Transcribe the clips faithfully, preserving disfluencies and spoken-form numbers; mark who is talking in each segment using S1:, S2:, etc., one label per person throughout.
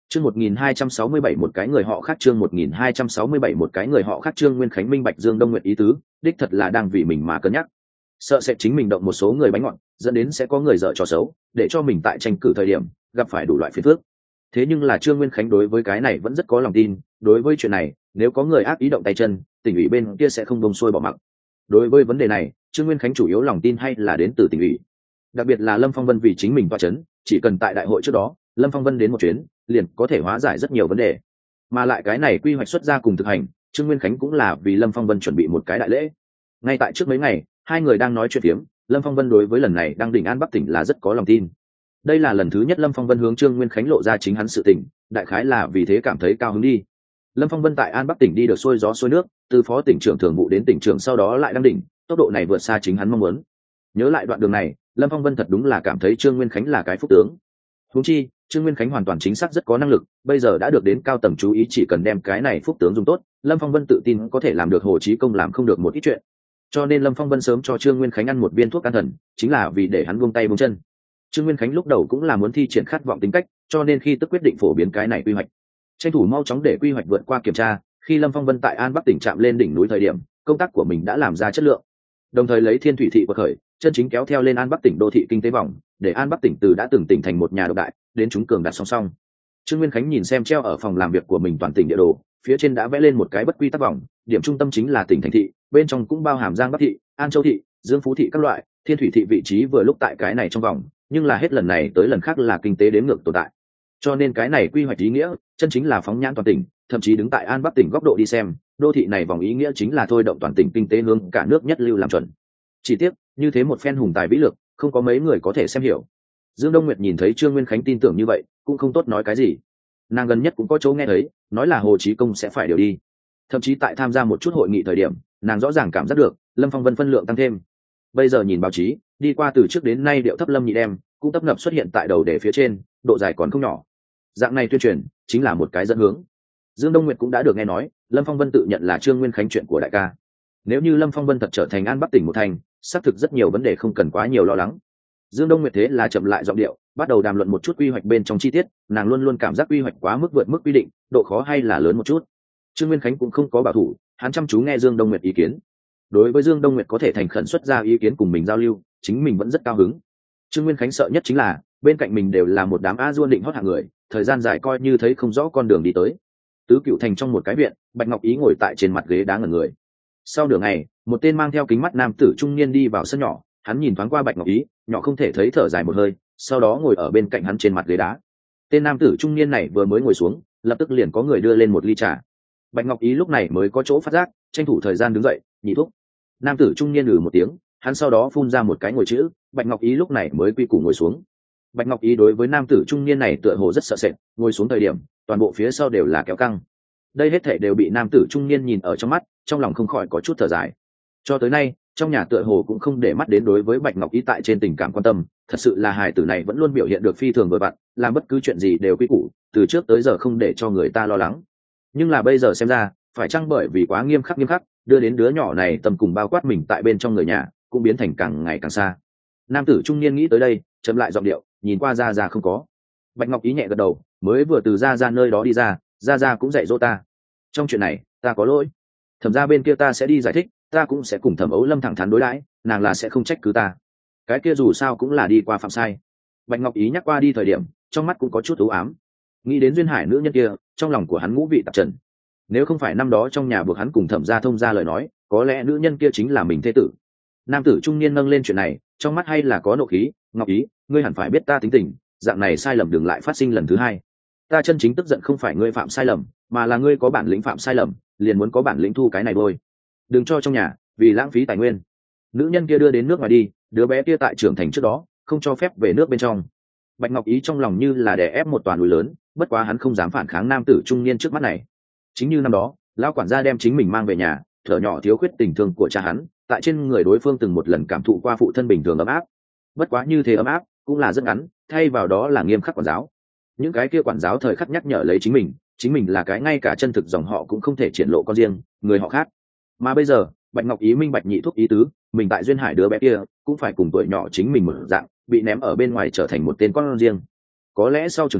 S1: Chương một nghìn hai trăm sáu mươi bảy một cái người họ khác chương một nghìn hai trăm sáu mươi bảy một cái người họ khác Trương Nguyên Khánh minh bạch Dương Đông Nguyệt ý tứ, đích thật là đang vì mình mà cân nhắc. Sợ sẽ chính mình động một số người bánh ngọt, dẫn đến sẽ có người dở trò xấu, để cho mình tại tranh cử thời điểm gặp phải đủ loại phiền phức. Thế nhưng là Trương Nguyên Khánh đối với cái này vẫn rất có lòng tin, đối với chuyện này, nếu có người ác ý động tay chân, tỉnh ủy bên kia sẽ không buông xuôi bỏ mặc. Đối với vấn đề này, Trương Nguyên Khánh chủ yếu lòng tin hay là đến từ tỉnh ủy. Đặc biệt là Lâm Phong Vân vì chính mình tọa chấn, chỉ cần tại đại hội trước đó, Lâm Phong Vân đến một chuyến, liền có thể hóa giải rất nhiều vấn đề. Mà lại cái này quy hoạch xuất ra cùng thực hành, Trương Nguyên Khánh cũng là vì Lâm Phong Vân chuẩn bị một cái đại lễ. Ngay tại trước mấy ngày, hai người đang nói chuyện phiếm, Lâm Phong Vân đối với lần này đang đỉnh An Bắc tỉnh là rất có lòng tin. Đây là lần thứ nhất Lâm Phong Vân hướng Trương Nguyên Khánh lộ ra chính hắn sự tình, đại khái là vì thế cảm thấy cao hứng đi. Lâm Phong Vân tại An Bắc tỉnh đi được xuôi gió xuôi nước, từ phó tỉnh trưởng thường vụ đến tỉnh trưởng sau đó lại đăng đỉnh, tốc độ này vượt xa chính hắn mong muốn. Nhớ lại đoạn đường này, Lâm Phong Vân thật đúng là cảm thấy Trương Nguyên Khánh là cái phúc tướng. Huống chi, Trương Nguyên Khánh hoàn toàn chính xác rất có năng lực, bây giờ đã được đến cao tầng chú ý, chỉ cần đem cái này phúc tướng dùng tốt, Lâm Phong Vân tự tin có thể làm được Hồ Chí Công làm không được một ít chuyện. Cho nên Lâm Phong Vân sớm cho Trương Nguyên Khánh ăn một viên thuốc an thần, chính là vì để hắn buông tay buông chân. Trương Nguyên Khánh lúc đầu cũng là muốn thi triển khát vọng tính cách, cho nên khi tức quyết định phổ biến cái này quy hoạch, tranh thủ mau chóng để quy hoạch vượt qua kiểm tra. Khi Lâm Phong Vân tại An Bắc tỉnh chạm lên đỉnh núi thời điểm, công tác của mình đã làm ra chất lượng, đồng thời lấy Thiên Thủy thị của khởi, chân chính kéo theo lên An Bắc tỉnh đô thị kinh tế vòng, để An Bắc tỉnh từ đã từng tỉnh thành một nhà độc đại, đến chúng cường đặt song song. Trương Nguyên Khánh nhìn xem treo ở phòng làm việc của mình toàn tỉnh địa đồ, phía trên đã vẽ lên một cái bất quy tắc vòng, điểm trung tâm chính là tỉnh thành thị, bên trong cũng bao hàm Giang Bắc thị, An Châu thị, Dương Phú thị các loại, Thiên Thủy thị vị trí vừa lúc tại cái này trong vòng, nhưng là hết lần này tới lần khác là kinh tế đếm ngược tồn tại. Cho nên cái này quy hoạch ý nghĩa, chân chính là phóng nhãn toàn tỉnh, thậm chí đứng tại An Bắc tỉnh góc độ đi xem, đô thị này vòng ý nghĩa chính là thôi động toàn tỉnh kinh tế hướng cả nước nhất lưu làm chuẩn. Chỉ tiếc, như thế một phen hùng tài vĩ lược, không có mấy người có thể xem hiểu. Dương Đông Nguyệt nhìn thấy Trương Nguyên Khánh tin tưởng như vậy, cũng không tốt nói cái gì. Nàng gần nhất cũng có chỗ nghe thấy, nói là Hồ Chí Công sẽ phải điều đi. Thậm chí tại tham gia một chút hội nghị thời điểm, nàng rõ ràng cảm giác được Lâm Phong Vân phân lượng tăng thêm. Bây giờ nhìn báo chí, đi qua từ trước đến nay điệu thấp Lâm Nhị đem cũng tấp nập xuất hiện tại đầu đề phía trên, độ dài còn không nhỏ. Dạng này tuyên truyền chính là một cái dẫn hướng. Dương Đông Nguyệt cũng đã được nghe nói, Lâm Phong Vân tự nhận là Trương Nguyên Khánh chuyện của đại ca. Nếu như Lâm Phong Vân thật trở thành An Bắc tỉnh một thành, xác thực rất nhiều vấn đề không cần quá nhiều lo lắng. Dương Đông Nguyệt thế là chậm lại giọng điệu, bắt đầu đàm luận một chút quy hoạch bên trong chi tiết. Nàng luôn luôn cảm giác quy hoạch quá mức vượt mức quy định, độ khó hay là lớn một chút. Trương Nguyên Khánh cũng không có bảo thủ, hắn chăm chú nghe Dương Đông Nguyệt ý kiến. Đối với Dương Đông Nguyệt có thể thành khẩn xuất ra ý kiến cùng mình giao lưu, chính mình vẫn rất cao hứng. Trương Nguyên Khánh sợ nhất chính là bên cạnh mình đều là một đám a dua định hót hạng người, thời gian dài coi như thấy không rõ con đường đi tới. Tứ Cựu Thành trong một cái viện, Bạch Ngọc Ý ngồi tại trên mặt ghế đá ngẩn người. Sau nửa ngày, một tên mang theo kính mắt nam tử trung niên đi vào sân nhỏ, hắn nhìn thoáng qua Bạch Ngọc Ý, nhỏ không thể thấy thở dài một hơi, sau đó ngồi ở bên cạnh hắn trên mặt ghế đá. Tên nam tử trung niên này vừa mới ngồi xuống, lập tức liền có người đưa lên một ly trà. Bạch Ngọc Ý lúc này mới có chỗ phát giác, tranh thủ thời gian đứng dậy, nhị thúc. Nam tử trung niên ừ một tiếng, hắn sau đó phun ra một cái ngồi chữ, Bạch Ngọc Ý lúc này mới quy củ ngồi xuống. Bạch Ngọc Ý đối với nam tử trung niên này tựa hồ rất sợ sệt, ngồi xuống thời điểm, toàn bộ phía sau đều là kéo căng. Đây hết thảy đều bị nam tử trung niên nhìn ở trong mắt, trong lòng không khỏi có chút thở dài. Cho tới nay, trong nhà tựa hồ cũng không để mắt đến đối với Bạch Ngọc Ý tại trên tình cảm quan tâm, thật sự là hài tử này vẫn luôn biểu hiện được phi thường vừa vặn, làm bất cứ chuyện gì đều quy củ, từ trước tới giờ không để cho người ta lo lắng. Nhưng là bây giờ xem ra, phải chăng bởi vì quá nghiêm khắc nghiêm khắc, đưa đến đứa nhỏ này tầm cùng bao quát mình tại bên trong người nhà, cũng biến thành càng ngày càng xa. Nam tử trung niên nghĩ tới đây, chậm lại giọng điệu, nhìn qua Gia Gia không có. Bạch Ngọc Ý nhẹ gật đầu, mới vừa từ Gia Gia nơi đó đi ra, Gia Gia cũng dạy dỗ ta. Trong chuyện này, ta có lỗi. Thẩm gia bên kia ta sẽ đi giải thích, ta cũng sẽ cùng Thẩm Ấu Lâm thẳng thắn đối đãi, nàng là sẽ không trách cứ ta. Cái kia dù sao cũng là đi qua phạm sai. Bạch Ngọc Ý nhắc qua đi thời điểm, trong mắt cũng có chút u ám. Nghĩ đến duyên hải nữ nhân kia, trong lòng của hắn ngũ vị tạp trần. Nếu không phải năm đó trong nhà buộc hắn cùng Thẩm gia thông ra lời nói, có lẽ nữ nhân kia chính là mình thế tử. Nam tử trung niên nâng lên chuyện này, trong mắt hay là có nộ khí. Ngọc Ý, ngươi hẳn phải biết ta tính tình, dạng này sai lầm đừng lại phát sinh lần thứ hai. Ta chân chính tức giận không phải ngươi phạm sai lầm, mà là ngươi có bản lĩnh phạm sai lầm, liền muốn có bản lĩnh thu cái này bôi. Đừng cho trong nhà vì lãng phí tài nguyên. Nữ nhân kia đưa đến nước ngoài đi, đứa bé kia tại trưởng thành trước đó không cho phép về nước bên trong. Bạch Ngọc Ý trong lòng như là đè ép một toàn núi lớn, bất quá hắn không dám phản kháng nam tử trung niên trước mắt này. Chính như năm đó, lão quản gia đem chính mình mang về nhà, thở nhỏ thiếu khuyết tình thương của cha hắn, tại trên người đối phương từng một lần cảm thụ qua phụ thân bình thường ấm áp. Bất quá như thế ấm áp cũng là rất ngắn, thay vào đó là nghiêm khắc quản giáo. Những cái kia quản giáo thời khắc nhắc nhở lấy chính mình, chính mình là cái ngay cả chân thực dòng họ cũng không thể triển lộ con riêng, người họ khác. Mà bây giờ, Bạch Ngọc Ý minh bạch nhị thúc ý tứ, mình tại duyên hải đứa bé kia cũng phải cùng tuổi nhỏ chính mình một dạng, bị ném ở bên ngoài trở thành một tên con riêng. Có lẽ sau trưởng thành,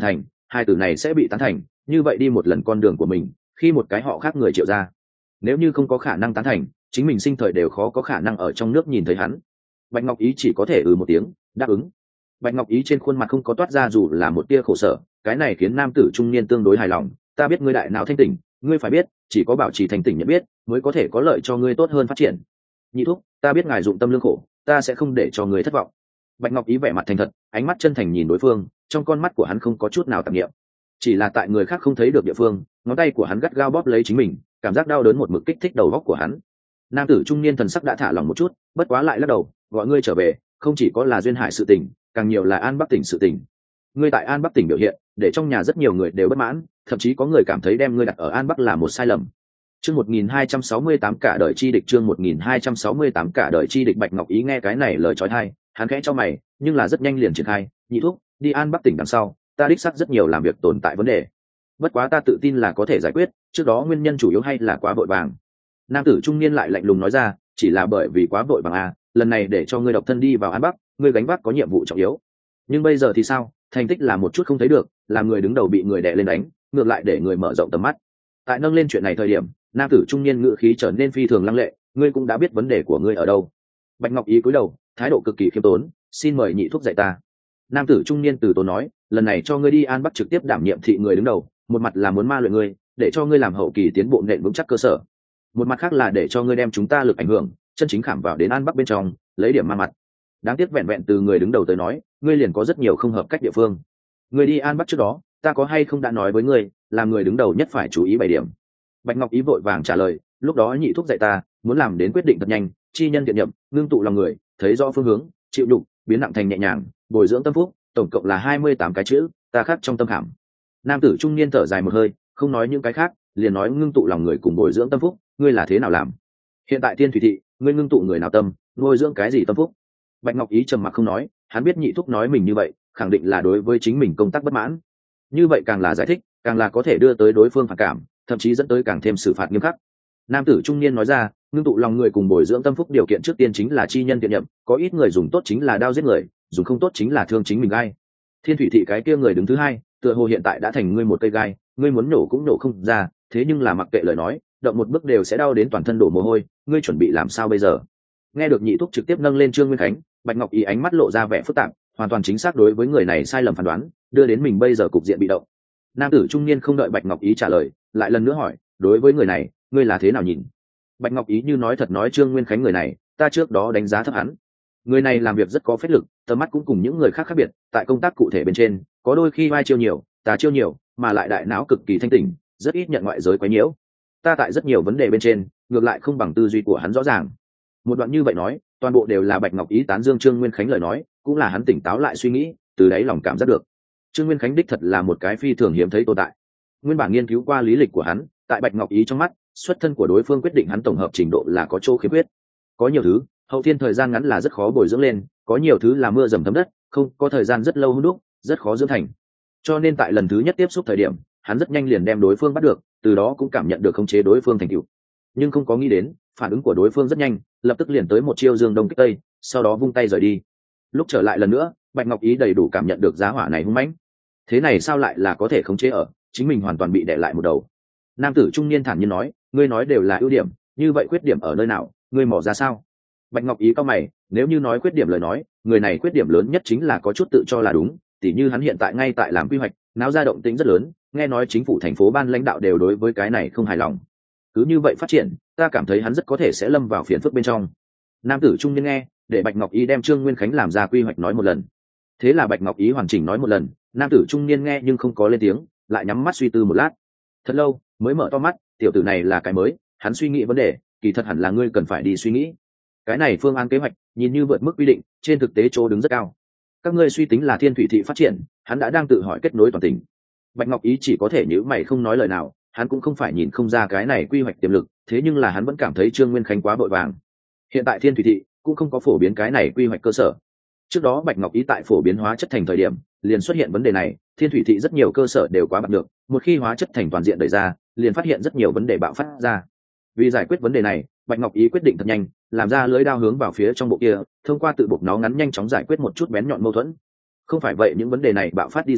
S1: hai từ này sẽ bị tán thành, như vậy đi một lần con đường của mình, khi một cái họ khác người Triệu gia. Nếu như không có khả năng tán thành, chính mình sinh thời đều khó có khả năng ở trong nước nhìn thấy hắn. Bạch Ngọc Ý chỉ có thể ừ một tiếng đáp ứng. Bạch Ngọc Ý trên khuôn mặt không có toát ra dù là một tia khổ sở, cái này khiến nam tử trung niên tương đối hài lòng. Ta biết ngươi đại não thanh tỉnh, ngươi phải biết, chỉ có bảo trì thanh tỉnh nhận biết mới có thể có lợi cho ngươi tốt hơn phát triển. Nhị thúc, ta biết ngài dụng tâm lương khổ, ta sẽ không để cho ngươi thất vọng. Bạch Ngọc Ý vẻ mặt thành thật, ánh mắt chân thành nhìn đối phương, trong con mắt của hắn không có chút nào tạp niệm, chỉ là tại người khác không thấy được địa phương, ngón tay của hắn gắt gao bóp lấy chính mình, cảm giác đau đớn một mực kích thích đầu óc của hắn. Nam tử trung niên thần sắc đã thả lỏng một chút, bất quá lại lắc đầu, gọi ngươi trở về, không chỉ có là duyên hải sự tình, càng nhiều là An Bắc tỉnh sự tình. Ngươi tại An Bắc tỉnh biểu hiện, để trong nhà rất nhiều người đều bất mãn, thậm chí có người cảm thấy đem ngươi đặt ở An Bắc là một sai lầm. Chương một nghìn hai trăm sáu mươi tám cả đời chi địch, chương một nghìn hai trăm sáu mươi tám cả đời chi địch. Bạch Ngọc Ý nghe cái này lời chói tai, hắn khẽ cho mày, nhưng là rất nhanh liền triển khai, nhị thúc, đi An Bắc tỉnh đằng sau, ta đích xác rất nhiều làm việc tồn tại vấn đề. Bất quá ta tự tin là có thể giải quyết, trước đó nguyên nhân chủ yếu hay là quá vội vàng. Nam tử trung niên lại lạnh lùng nói ra, chỉ là bởi vì quá vội vàng à, lần này để cho ngươi độc thân đi vào An Bắc, ngươi gánh vác có nhiệm vụ trọng yếu. Nhưng bây giờ thì sao, thành tích là một chút không thấy được, làm người đứng đầu bị người đè lên đánh, ngược lại để người mở rộng tầm mắt. Tại nâng lên chuyện này thời điểm, nam tử trung niên ngữ khí trở nên phi thường lăng lệ, ngươi cũng đã biết vấn đề của ngươi ở đâu. Bạch Ngọc Ý cúi đầu, thái độ cực kỳ khiêm tốn, xin mời nhị thúc dạy ta. Nam tử trung niên từ tốn nói, lần này cho ngươi đi An Bắc trực tiếp đảm nhiệm thị người đứng đầu, một mặt là muốn ma luyện ngươi, để cho ngươi làm hậu kỳ tiến bộ nền vững chắc cơ sở, một mặt khác là để cho ngươi đem chúng ta lực ảnh hưởng chân chính khảm vào đến An Bắc bên trong, lấy điểm ma mặt. Đáng tiếc vẹn vẹn từ người đứng đầu tới nói, ngươi liền có rất nhiều không hợp cách địa phương. Ngươi đi An Bắc trước đó, ta có hay không đã nói với ngươi, làm người đứng đầu nhất phải chú ý bảy điểm. Bạch Ngọc Ý vội vàng trả lời, lúc đó nhị thúc dạy ta, muốn làm đến quyết định thật nhanh, chi nhân thiện nhậm, ngưng tụ lòng người, thấy rõ phương hướng, chịu đục, biến nặng thành nhẹ nhàng, bồi dưỡng tâm phúc, tổng cộng là hai mươi tám cái chữ, ta khắc trong tâm khảm. Nam tử trung niên thở dài một hơi, không nói những cái khác, liền nói ngưng tụ lòng người cùng bồi dưỡng tâm phúc, ngươi là thế nào làm? Hiện tại Thiên Thủy thị, ngươi ngưng tụ người nào tâm, nuôi dưỡng cái gì tâm phúc? Bạch Ngọc Ý trầm mặc không nói, hắn biết nhị thúc nói mình như vậy, khẳng định là đối với chính mình công tác bất mãn. Như vậy càng là giải thích, càng là có thể đưa tới đối phương phản cảm, thậm chí dẫn tới càng thêm xử phạt nghiêm khắc. Nam tử trung niên nói ra, ngưng tụ lòng người cùng bồi dưỡng tâm phúc điều kiện trước tiên chính là chi nhân thiện nhậm, có ít người dùng tốt chính là đao giết người, dùng không tốt chính là thương chính mình gai. Thiên Thủy thị cái kia người đứng thứ hai, tựa hồ hiện tại đã thành ngươi một cây gai, ngươi muốn nổ cũng nổ không ra, thế nhưng là mặc kệ lời nói, động một bước đều sẽ đau đến toàn thân đổ mồ hôi, ngươi chuẩn bị làm sao bây giờ? Nghe được nhị thúc trực tiếp nâng lên Trương Nguyên Khánh, Bạch Ngọc Ý ánh mắt lộ ra vẻ phức tạp, hoàn toàn chính xác đối với người này sai lầm phán đoán, đưa đến mình bây giờ cục diện bị động. Nam tử trung niên không đợi Bạch Ngọc Ý trả lời, lại lần nữa hỏi, đối với người này, ngươi là thế nào nhìn? Bạch Ngọc Ý như nói thật nói, Trương Nguyên Khánh người này, ta trước đó đánh giá thấp hắn. Người này làm việc rất có phép lực, tầm mắt cũng cùng những người khác khác biệt, tại công tác cụ thể bên trên, có đôi khi vai chiêu nhiều, ta chiêu nhiều, mà lại đại não cực kỳ thanh tỉnh, rất ít nhận ngoại giới quấy nhiễu. Ta tại rất nhiều vấn đề bên trên, ngược lại không bằng tư duy của hắn rõ ràng. Một đoạn như vậy nói, toàn bộ đều là Bạch Ngọc Ý tán dương Trương Nguyên Khánh lời nói, cũng là hắn tỉnh táo lại suy nghĩ, từ đáy lòng cảm giác được. Trương Nguyên Khánh đích thật là một cái phi thường hiếm thấy tồn tại. Nguyên bản nghiên cứu qua lý lịch của hắn, tại Bạch Ngọc Ý trong mắt, xuất thân của đối phương quyết định hắn tổng hợp trình độ là có chỗ khiếm khuyết. Có nhiều thứ, hậu thiên thời gian ngắn là rất khó bồi dưỡng lên, có nhiều thứ là mưa dầm thấm đất, không có thời gian rất lâu hun đúc, rất khó dưỡng thành. Cho nên tại lần thứ nhất tiếp xúc thời điểm, hắn rất nhanh liền đem đối phương bắt được, từ đó cũng cảm nhận được khống chế đối phương thành tựu. Nhưng không có nghĩ đến, phản ứng của đối phương rất nhanh, lập tức liền tới một chiêu dương đông kích tây, sau đó vung tay rời đi. Lúc trở lại lần nữa, Bạch Ngọc Ý đầy đủ cảm nhận được giá hỏa này hung mãnh. Thế này sao lại là có thể khống chế ở, chính mình hoàn toàn bị đè lại một đầu. Nam tử trung niên thản nhiên nói, ngươi nói đều là ưu điểm, như vậy khuyết điểm ở nơi nào, ngươi mò ra sao? Bạch Ngọc Ý cau mày, nếu như nói khuyết điểm lời nói, người này khuyết điểm lớn nhất chính là có chút tự cho là đúng, tỉ như hắn hiện tại ngay tại làm quy hoạch, náo ra động tĩnh rất lớn, nghe nói chính phủ thành phố ban lãnh đạo đều đối với cái này không hài lòng. Cứ như vậy phát triển, ta cảm thấy hắn rất có thể sẽ lâm vào phiền phức bên trong. Nam tử trung niên nghe, để Bạch Ngọc Ý đem Trương Nguyên Khánh làm ra quy hoạch nói một lần. Thế là Bạch Ngọc Ý hoàn chỉnh nói một lần, nam tử trung niên nghe nhưng không có lên tiếng, lại nhắm mắt suy tư một lát. Thật lâu, mới mở to mắt, tiểu tử này là cái mới, hắn suy nghĩ vấn đề, kỳ thật hẳn là ngươi cần phải đi suy nghĩ. Cái này phương án kế hoạch, nhìn như vượt mức quy định, trên thực tế chỗ đứng rất cao. Các ngươi suy tính là Thiên Thủy thị phát triển, hắn đã đang tự hỏi kết nối toàn tỉnh. Bạch Ngọc Ý chỉ có thể nhíu mày không nói lời nào, hắn cũng không phải nhìn không ra cái này quy hoạch tiềm lực, thế nhưng là hắn vẫn cảm thấy Trương Nguyên Khánh quá vội vàng. Hiện tại Thiên Thủy thị cũng không có phổ biến cái này quy hoạch cơ sở. Trước đó Bạch Ngọc Ý tại phổ biến hóa chất thành thời điểm, liền xuất hiện vấn đề này, Thiên Thủy thị rất nhiều cơ sở đều quá bạc được, một khi hóa chất thành toàn diện đẩy ra, liền phát hiện rất nhiều vấn đề bạo phát ra. Vì giải quyết vấn đề này, Bạch Ngọc Ý quyết định thật nhanh, làm ra lưới đao hướng vào phía trong bộ kia, thông qua tự buộc nó ngắn nhanh chóng giải quyết một chút bén nhọn mâu thuẫn. Không phải vậy những vấn đề này bạo phát đi ra,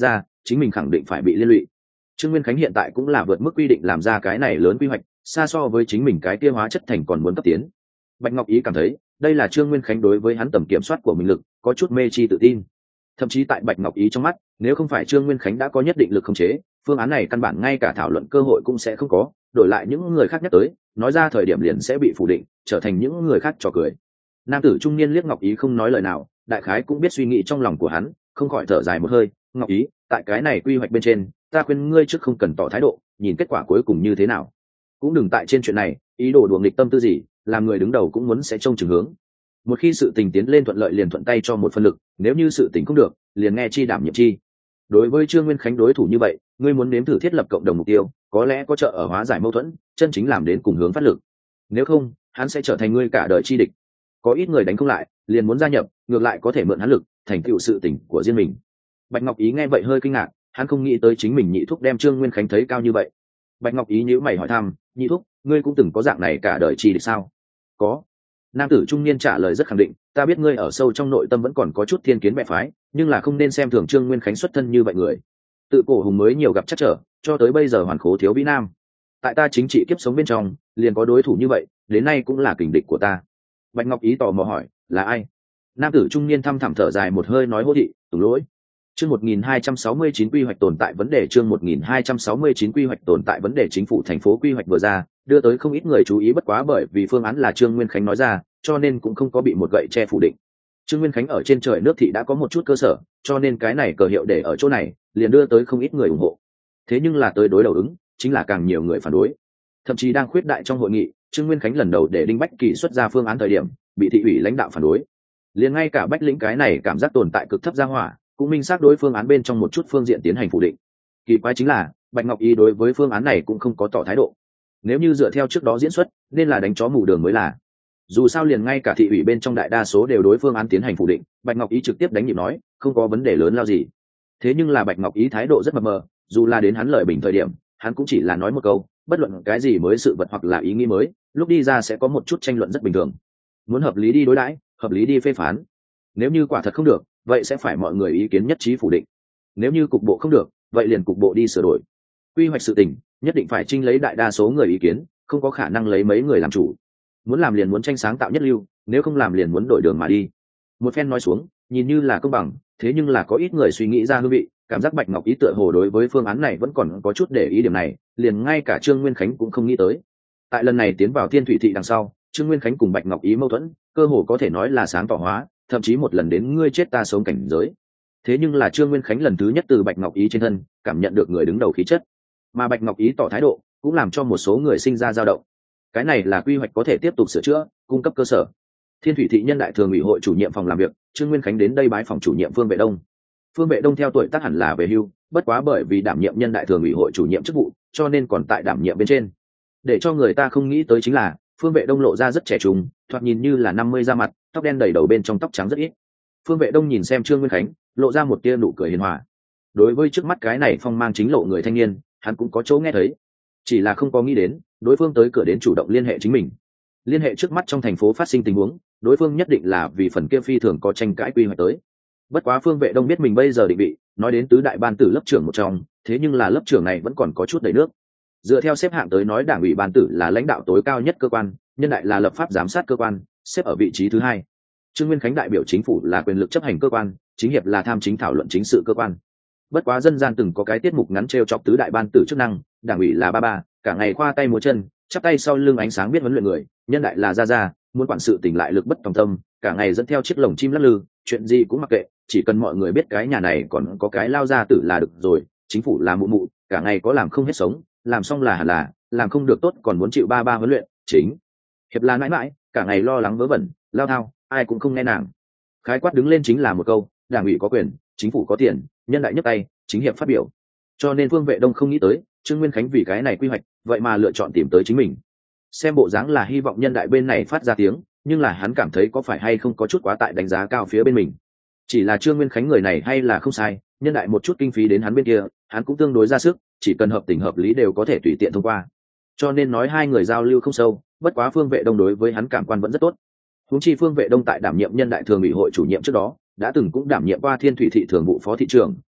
S1: chính mình khẳng định phải bị liên lụy. Trương Nguyên Khánh hiện tại cũng là vượt mức quy định làm ra cái này lớn quy hoạch, xa so với chính mình cái kia hóa chất thành còn muốn cấp tiến. Bạch Ngọc Ý cảm thấy đây là Trương Nguyên Khánh đối với hắn tầm kiểm soát của mình lực có chút mê chi tự tin. Thậm chí tại Bạch Ngọc Ý trong mắt, nếu không phải Trương Nguyên Khánh đã có nhất định lực khống chế, phương án này căn bản ngay cả thảo luận cơ hội cũng sẽ không có, đổi lại những người khác nhắc tới, nói ra thời điểm liền sẽ bị phủ định, trở thành những người khác trò cười. Nam tử trung niên liếc Ngọc Ý không nói lời nào, đại khái cũng biết suy nghĩ trong lòng của hắn, không khỏi thở dài một hơi. Ngọc Ý, tại cái này quy hoạch bên trên, ta khuyên ngươi trước không cần tỏ thái độ, nhìn kết quả cuối cùng như thế nào. Cũng đừng tại trên chuyện này ý đồ đùa nghịch tâm tư gì, làm người đứng đầu cũng muốn sẽ trông chừng hướng. Một khi sự tình tiến lên thuận lợi liền thuận tay cho một phân lực, nếu như sự tình không được liền nghe chi đảm nhiệm chi. Đối với Trương Nguyên Khánh đối thủ như vậy, ngươi muốn nếm thử thiết lập cộng đồng mục tiêu, có lẽ có trợ ở hóa giải mâu thuẫn, chân chính làm đến cùng hướng phát lực. Nếu không, hắn sẽ trở thành ngươi cả đời chi địch. Có ít người đánh không lại, liền muốn gia nhập, ngược lại có thể mượn hắn lực, thành tựu sự tình của riêng mình. Bạch Ngọc Ý nghe vậy hơi kinh ngạc, hắn không nghĩ tới chính mình nhị thúc đem Trương Nguyên Khánh thấy cao như vậy. Bạch Ngọc Ý nhíu mày hỏi thăm, nhị thúc, ngươi cũng từng có dạng này cả đời chi địch sao? Có. Nam tử trung niên trả lời rất khẳng định, ta biết ngươi ở sâu trong nội tâm vẫn còn có chút thiên kiến bè phái, nhưng là không nên xem thường Trương Nguyên Khánh xuất thân như vậy người. Tự cổ hùng mới nhiều gặp chắc trở, cho tới bây giờ hoàn khố thiếu vĩ nam. Tại ta chính trị kiếp sống bên trong, liền có đối thủ như vậy, đến nay cũng là kình địch của ta. Bạch Ngọc Ý tò mò hỏi, là ai? Nam tử trung niên thăm thẳm thở dài một hơi nói hô thị, tùng lỗi. Chương một nghìn hai trăm sáu mươi chín quy hoạch tồn tại vấn đề chương một nghìn hai trăm sáu mươi chín quy hoạch tồn tại vấn đề chính phủ thành phố quy hoạch vừa ra, đưa tới không ít người chú ý bất quá bởi vì phương án là Trương Nguyên Khánh nói ra, cho nên cũng không có bị một gậy che phủ định. Trương Nguyên Khánh ở trên trời nước thị đã có một chút cơ sở, cho nên cái này cờ hiệu để ở chỗ này, liền đưa tới không ít người ủng hộ. Thế nhưng là tới đối đầu ứng, chính là càng nhiều người phản đối. Thậm chí đang khuyết đại trong hội nghị, Trương Nguyên Khánh lần đầu để Đinh Bách Kỳ xuất ra phương án thời điểm, bị thị ủy lãnh đạo phản đối. Liền ngay cả Bách Lĩnh cái này cảm giác tồn tại cực thấp ra hỏa, cũng minh xác đối phương án bên trong một chút phương diện tiến hành phủ định. Kỳ quái chính là, Bạch Ngọc Ý đối với phương án này cũng không có tỏ thái độ. Nếu như dựa theo trước đó diễn xuất, nên là đánh chó mù đường mới là. Dù sao liền ngay cả thị ủy bên trong đại đa số đều đối phương án tiến hành phủ định, Bạch Ngọc Ý trực tiếp đánh nhịp nói, không có vấn đề lớn lao gì. Thế nhưng là Bạch Ngọc Ý thái độ rất mập mờ, dù là đến hắn lời bình thời điểm, hắn cũng chỉ là nói một câu, bất luận cái gì mới sự vật hoặc là ý nghĩ mới, lúc đi ra sẽ có một chút tranh luận rất bình thường. Muốn hợp lý đi đối đãi, hợp lý đi phê phán. Nếu như quả thật không được, vậy sẽ phải mọi người ý kiến nhất trí phủ định. Nếu như cục bộ không được, vậy liền cục bộ đi sửa đổi. Quy hoạch sự tình, nhất định phải chinh lấy đại đa số người ý kiến, không có khả năng lấy mấy người làm chủ. Muốn làm liền muốn tranh sáng tạo nhất lưu, nếu không làm liền muốn đổi đường mà đi. Một phen nói xuống, nhìn như là công bằng, thế nhưng là có ít người suy nghĩ ra hương vị, cảm giác Bạch Ngọc Ý tựa hồ đối với phương án này vẫn còn có chút để ý điểm này, liền ngay cả Trương Nguyên Khánh cũng không nghĩ tới. Tại lần này tiến vào Thiên Thủy thị đằng sau, Trương Nguyên Khánh cùng Bạch Ngọc Ý mâu thuẫn, cơ hồ có thể nói là sáng tỏ hóa, thậm chí một lần đến ngươi chết ta sống cảnh giới. Thế nhưng là Trương Nguyên Khánh lần thứ nhất từ Bạch Ngọc Ý trên thân cảm nhận được người đứng đầu khí chất, mà Bạch Ngọc Ý tỏ thái độ cũng làm cho một số người sinh ra dao động. Cái này là quy hoạch có thể tiếp tục sửa chữa, cung cấp cơ sở. Thiên Thủy thị nhân đại thường ủy hội chủ nhiệm phòng làm việc, Trương Nguyên Khánh đến đây bái phòng chủ nhiệm Phương Vệ Đông. Phương Vệ Đông theo tuổi tác hẳn là về hưu, bất quá bởi vì đảm nhiệm nhân đại thường ủy hội chủ nhiệm chức vụ, cho nên còn tại đảm nhiệm bên trên. Để cho người ta không nghĩ tới chính là, Phương Vệ Đông lộ ra rất trẻ trung, thoạt nhìn như là năm mươi da mặt, tóc đen đầy đầu bên trong tóc trắng rất ít. Phương Vệ Đông nhìn xem Trương Nguyên Khánh, lộ ra một tia nụ cười hiền hòa. Đối với trước mắt cái này phong mang chính lộ người thanh niên, hắn cũng có chỗ nghe thấy, chỉ là không có nghĩ đến đối phương tới cửa đến chủ động liên hệ chính mình. Liên hệ trước mắt trong thành phố phát sinh tình huống, đối phương nhất định là vì phần kia phi thường có tranh cãi quy hoạch tới. Bất quá Phương Vệ Đông biết mình bây giờ định vị, nói đến tứ đại ban tử lớp trưởng một trong, thế nhưng là lớp trưởng này vẫn còn có chút đầy nước. Dựa theo xếp hạng tới nói, đảng ủy ban tử là lãnh đạo tối cao nhất cơ quan, nhân đại là lập pháp giám sát cơ quan, xếp ở vị trí thứ hai. Trương Nguyên Khánh đại biểu chính phủ là quyền lực chấp hành cơ quan, chính hiệp là tham chính thảo luận chính sự cơ quan. Bất quá dân gian từng có cái tiết mục ngắn trêu chọc tứ đại ban tử chức năng, đảng ủy là ba ba, cả ngày khoa tay múa chân, chắp tay sau lưng ánh sáng biết huấn luyện người, nhân đại là ra ra, muốn quản sự tỉnh lại lực bất tòng tâm, cả ngày dẫn theo chiếc lồng chim lắc lư, chuyện gì cũng mặc kệ, chỉ cần mọi người biết cái nhà này còn có cái lao gia tử là được rồi. Chính phủ là mụ mụ, cả ngày có làm không hết sống, làm xong là hẳn là, làm không được tốt còn muốn chịu ba ba huấn luyện. Chính hiệp là mãi mãi, cả ngày lo lắng vớ vẩn, lao thao, ai cũng không nghe nàng. Khái quát đứng lên chính là một câu, đảng ủy có quyền, chính phủ có tiền, nhân đại nhấc tay, chính hiệp phát biểu. Cho nên Phương Vệ Đông không nghĩ tới Trương Nguyên Khánh vì cái này quy hoạch, vậy mà lựa chọn tìm tới chính mình. Xem bộ dáng là hy vọng nhân đại bên này phát ra tiếng, nhưng là hắn cảm thấy có phải hay không có chút quá tại đánh giá cao phía bên mình. Chỉ là Trương Nguyên Khánh người này hay là không sai, nhân đại một chút kinh phí đến hắn bên kia, hắn cũng tương đối ra sức, chỉ cần hợp tình hợp lý đều có thể tùy tiện thông qua. Cho nên nói hai người giao lưu không sâu, bất quá Phương Vệ Đông đối với hắn cảm quan vẫn rất tốt. Huống chi Phương Vệ Đông tại đảm nhiệm nhân đại thường ủy hội chủ nhiệm trước đó, đã từng cũng đảm nhiệm qua Thiên Thủy thị thường vụ phó thị trưởng,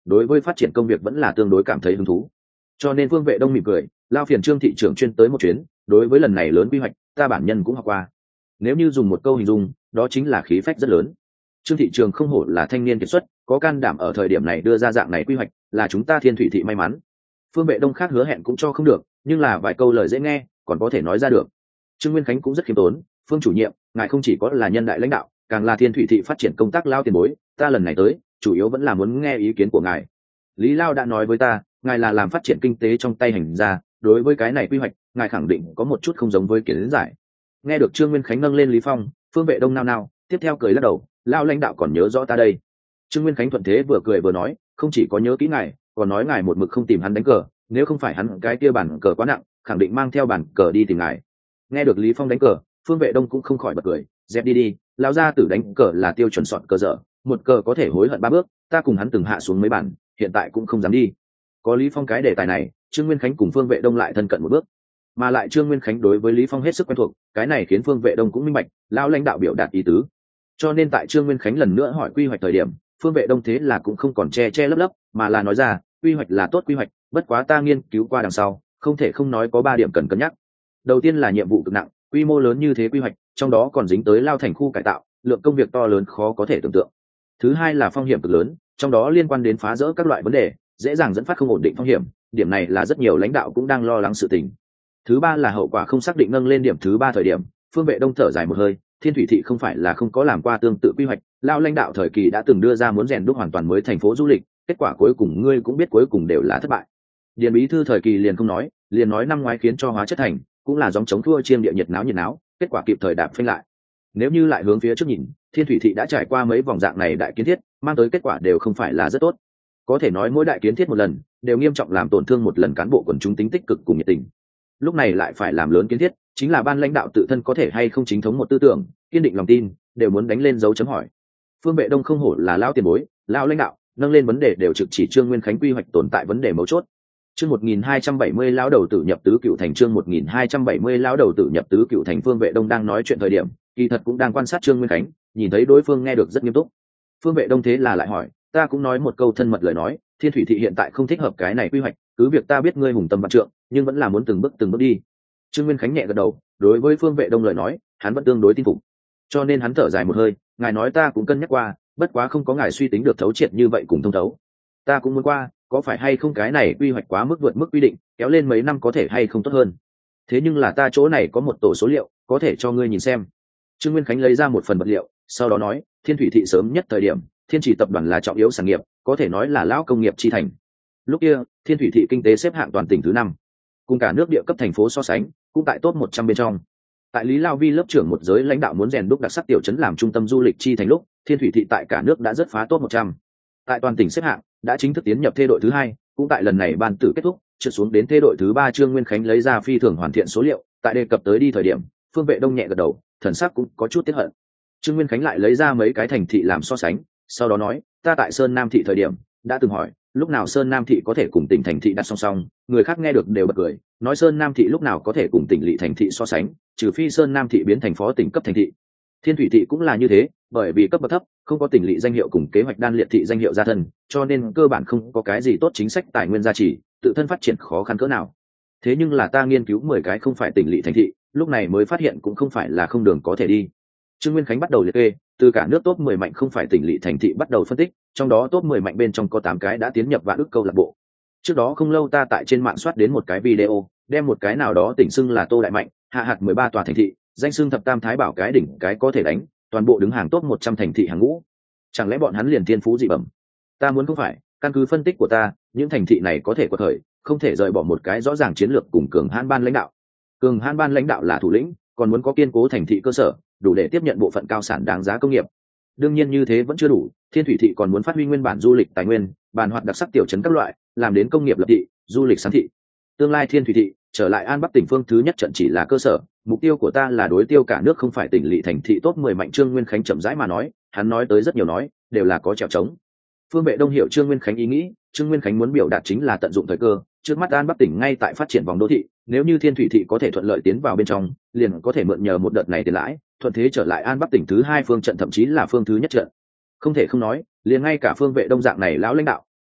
S1: đối với phát triển công việc vẫn là tương đối cảm thấy hứng thú. Cho nên Phương Vệ Đông mỉm cười, lao phiền Trương thị trưởng chuyên tới một chuyến, đối với lần này lớn quy hoạch, ta bản nhân cũng học qua. Nếu như dùng một câu hình dung, đó chính là khí phách rất lớn. Trương thị trường không hổ là thanh niên kiệt xuất, có can đảm ở thời điểm này đưa ra dạng này quy hoạch, là chúng ta Thiên Thủy thị may mắn. Phương Vệ Đông khác hứa hẹn cũng cho không được, nhưng là vài câu lời dễ nghe, còn có thể nói ra được. Trương Nguyên Khánh cũng rất khiêm tốn, Phương chủ nhiệm, ngài không chỉ có là nhân đại lãnh đạo, càng là Thiên Thủy thị phát triển công tác lao tiền bối, ta lần này tới, chủ yếu vẫn là muốn nghe ý kiến của ngài. Lý Lao đã nói với ta, ngài là làm phát triển kinh tế trong tay hành ra, đối với cái này quy hoạch, ngài khẳng định có một chút không giống với kiến giải. Nghe được Trương Nguyên Khánh nâng lên Lý Phong, Phương Vệ Đông nao nao, tiếp theo cười lắc đầu, lao lãnh đạo còn nhớ rõ ta đây. Trương Nguyên Khánh thuận thế vừa cười vừa nói, không chỉ có nhớ kỹ ngài, còn nói ngài một mực không tìm hắn đánh cờ, nếu không phải hắn cái kia bản cờ quá nặng, khẳng định mang theo bản cờ đi tìm ngài. Nghe được Lý Phong đánh cờ, Phương Vệ Đông cũng không khỏi bật cười, dẹp đi đi, lão gia tử đánh cờ là tiêu chuẩn soạn cờ dở, một cờ có thể hối hận ba bước, ta cùng hắn từng hạ xuống mấy bản, hiện tại cũng không dám đi. Có Lý Phong cái đề tài này, Trương Nguyên Khánh cùng Phương Vệ Đông lại thân cận một bước, mà lại Trương Nguyên Khánh đối với Lý Phong hết sức quen thuộc, cái này khiến Phương Vệ Đông cũng minh bạch, lão lãnh đạo biểu đạt ý tứ. Cho nên tại Trương Nguyên Khánh lần nữa hỏi quy hoạch thời điểm, Phương Vệ Đông thế là cũng không còn che che lấp lấp, mà là nói ra, quy hoạch là tốt quy hoạch, bất quá ta nghiên cứu qua đằng sau, không thể không nói có ba điểm cần cân nhắc. Đầu tiên là nhiệm vụ cực nặng, quy mô lớn như thế quy hoạch, trong đó còn dính tới lao thành khu cải tạo, lượng công việc to lớn khó có thể tưởng tượng. Thứ hai là phong hiểm cực lớn, trong đó liên quan đến phá rỡ các loại vấn đề, dễ dàng dẫn phát không ổn định phong hiểm, điểm này là rất nhiều lãnh đạo cũng đang lo lắng sự tình. Thứ ba là hậu quả không xác định, nâng lên điểm thứ ba thời điểm, Phương Vệ Đông thở dài một hơi, Thiên Thủy thị không phải là không có làm qua tương tự quy hoạch, lao lãnh đạo thời kỳ đã từng đưa ra muốn rèn đúc hoàn toàn mới thành phố du lịch, kết quả cuối cùng ngươi cũng biết cuối cùng đều là thất bại. Điền bí thư thời kỳ liền không nói, liền nói năm ngoái khiến cho Hóa Chất Thành cũng là gióng chống thua chiêm địa nhiệt náo nhiệt náo, kết quả kịp thời đạp phanh lại. Nếu như lại hướng phía trước nhìn, Thiên Thủy thị đã trải qua mấy vòng dạng này đại kiến thiết, mang tới kết quả đều không phải là rất tốt. Có thể nói mỗi đại kiến thiết một lần, đều nghiêm trọng làm tổn thương một lần cán bộ quần chúng tính tích cực cùng nhiệt tình. Lúc này lại phải làm lớn kiến thiết, chính là ban lãnh đạo tự thân có thể hay không chính thống một tư tưởng, kiên định lòng tin, đều muốn đánh lên dấu chấm hỏi. Phương Vệ Đông không hổ là lao tiền bối, lao lãnh đạo, nâng lên vấn đề đều trực chỉ Trương Nguyên Khánh quy hoạch tồn tại vấn đề mấu chốt. Chương một nghìn hai trăm bảy mươi lão đầu tử nhập tứ cựu thành, chương một nghìn hai trăm bảy mươi lão đầu tử nhập tứ cựu thành. Phương Vệ Đông đang nói chuyện thời điểm, kỳ thật cũng đang quan sát Trương Nguyên Khánh, nhìn thấy đối phương nghe được rất nghiêm túc. Phương Vệ Đông thế là lại hỏi, ta cũng nói một câu thân mật lời nói, Thiên Thủy thị hiện tại không thích hợp cái này quy hoạch, cứ việc ta biết ngươi hùng tâm vạn trượng, nhưng vẫn là muốn từng bước từng bước đi. Trương Nguyên Khánh nhẹ gật đầu, đối với Phương Vệ Đông lời nói, hắn vẫn tương đối tin phục. Cho nên hắn thở dài một hơi, ngài nói ta cũng cân nhắc qua, bất quá không có ngài suy tính được thấu triệt như vậy cùng thông thấu. Ta cũng muốn qua, có phải hay không cái này quy hoạch quá mức vượt mức quy định, kéo lên mấy năm có thể hay không tốt hơn. Thế nhưng là ta chỗ này có một tổ số liệu, có thể cho ngươi nhìn xem. Trương Nguyên Khánh lấy ra một phần vật liệu, sau đó nói, Thiên Thủy thị sớm nhất thời điểm, Thiên Chỉ tập đoàn là trọng yếu sản nghiệp, có thể nói là lão công nghiệp chi thành. Lúc kia, Thiên Thủy thị kinh tế xếp hạng toàn tỉnh thứ năm, cùng cả nước địa cấp thành phố so sánh, cũng tại top một trăm bên trong. Tại Lý Lao Vi lớp trưởng một giới lãnh đạo muốn rèn đúc đặc sắc tiểu trấn làm trung tâm du lịch chi thành lúc, Thiên Thủy thị tại cả nước đã rất phá top một trăm. Tại toàn tỉnh xếp hạng, đã chính thức tiến nhập thê đội thứ hai, cũng tại lần này ban tử kết thúc, trượt xuống đến thê đội thứ ba. Trương Nguyên Khánh lấy ra phi thường hoàn thiện số liệu, tại đề cập tới đi thời điểm, Phương Vệ Đông nhẹ gật đầu, thần sắc cũng có chút tiếc hận. Trương Nguyên Khánh lại lấy ra mấy cái thành thị làm so sánh, sau đó nói, ta tại Sơn Nam thị thời điểm, đã từng hỏi, lúc nào Sơn Nam thị có thể cùng tỉnh thành thị đặt song song, người khác nghe được đều bật cười, nói Sơn Nam thị lúc nào có thể cùng tỉnh lỵ thành thị so sánh, trừ phi Sơn Nam thị biến thành phó tỉnh cấp thành thị. Thiên Thủy thị cũng là như thế, bởi vì cấp bậc thấp, không có tỉnh lỵ danh hiệu cùng kế hoạch đan liệt thị danh hiệu gia thân, cho nên cơ bản không có cái gì tốt chính sách tài nguyên gia trì, tự thân phát triển khó khăn cỡ nào. Thế nhưng là ta nghiên cứu mười cái không phải tỉnh lỵ thành thị, lúc này mới phát hiện cũng không phải là không đường có thể đi. Trương Nguyên Khánh bắt đầu liệt kê, từ cả nước top mười mạnh không phải tỉnh lỵ thành thị bắt đầu phân tích, trong đó top mười mạnh bên trong có tám cái đã tiến nhập vạn ức câu lạc bộ. Trước đó không lâu ta tại trên mạng soát đến một cái video, đem một cái nào đó tỉnh xưng là Tô Đại Mạnh, hạ hạt mười ba tòa thành thị, danh xưng thập tam thái bảo cái đỉnh cái có thể đánh, toàn bộ đứng hàng top một trăm thành thị hàng ngũ. Chẳng lẽ bọn hắn liền thiên phú dị bẩm? Ta muốn không phải, căn cứ phân tích của ta, những thành thị này có thể quật khởi, không thể rời bỏ một cái rõ ràng chiến lược cùng cường hãn ban lãnh đạo. Cường hãn ban lãnh đạo là thủ lĩnh, còn muốn có kiên cố thành thị cơ sở, đủ để tiếp nhận bộ phận cao sản đáng giá công nghiệp. Đương nhiên như thế vẫn chưa đủ, Thiên Thủy thị còn muốn phát huy nguyên bản du lịch tài nguyên, bàn hoạt đặc sắc tiểu trấn các loại, làm đến công nghiệp lập thị, du lịch sáng thị. Tương lai Thiên Thủy thị trở lại An Bắc tỉnh phương thứ nhất trận chỉ là cơ sở, mục tiêu của ta là đối tiêu cả nước không phải tỉnh lỵ thành thị top mười mạnh. Trương Nguyên Khánh chậm rãi mà nói, hắn nói tới rất nhiều nói, đều là có trèo trống. Phương Vệ Đông hiểu Trương Nguyên Khánh ý nghĩ, Trương Nguyên Khánh muốn biểu đạt chính là tận dụng thời cơ, trước mắt An Bắc tỉnh ngay tại phát triển vòng đô thị, nếu như Thiên Thủy thị có thể thuận lợi tiến vào bên trong, liền có thể mượn nhờ một đợt này tiền lãi, thuận thế trở lại An Bắc tỉnh thứ hai phương trận, thậm chí là phương thứ nhất trận. Không thể không nói, liền ngay cả Phương Vệ Đông dạng này lão lãnh đạo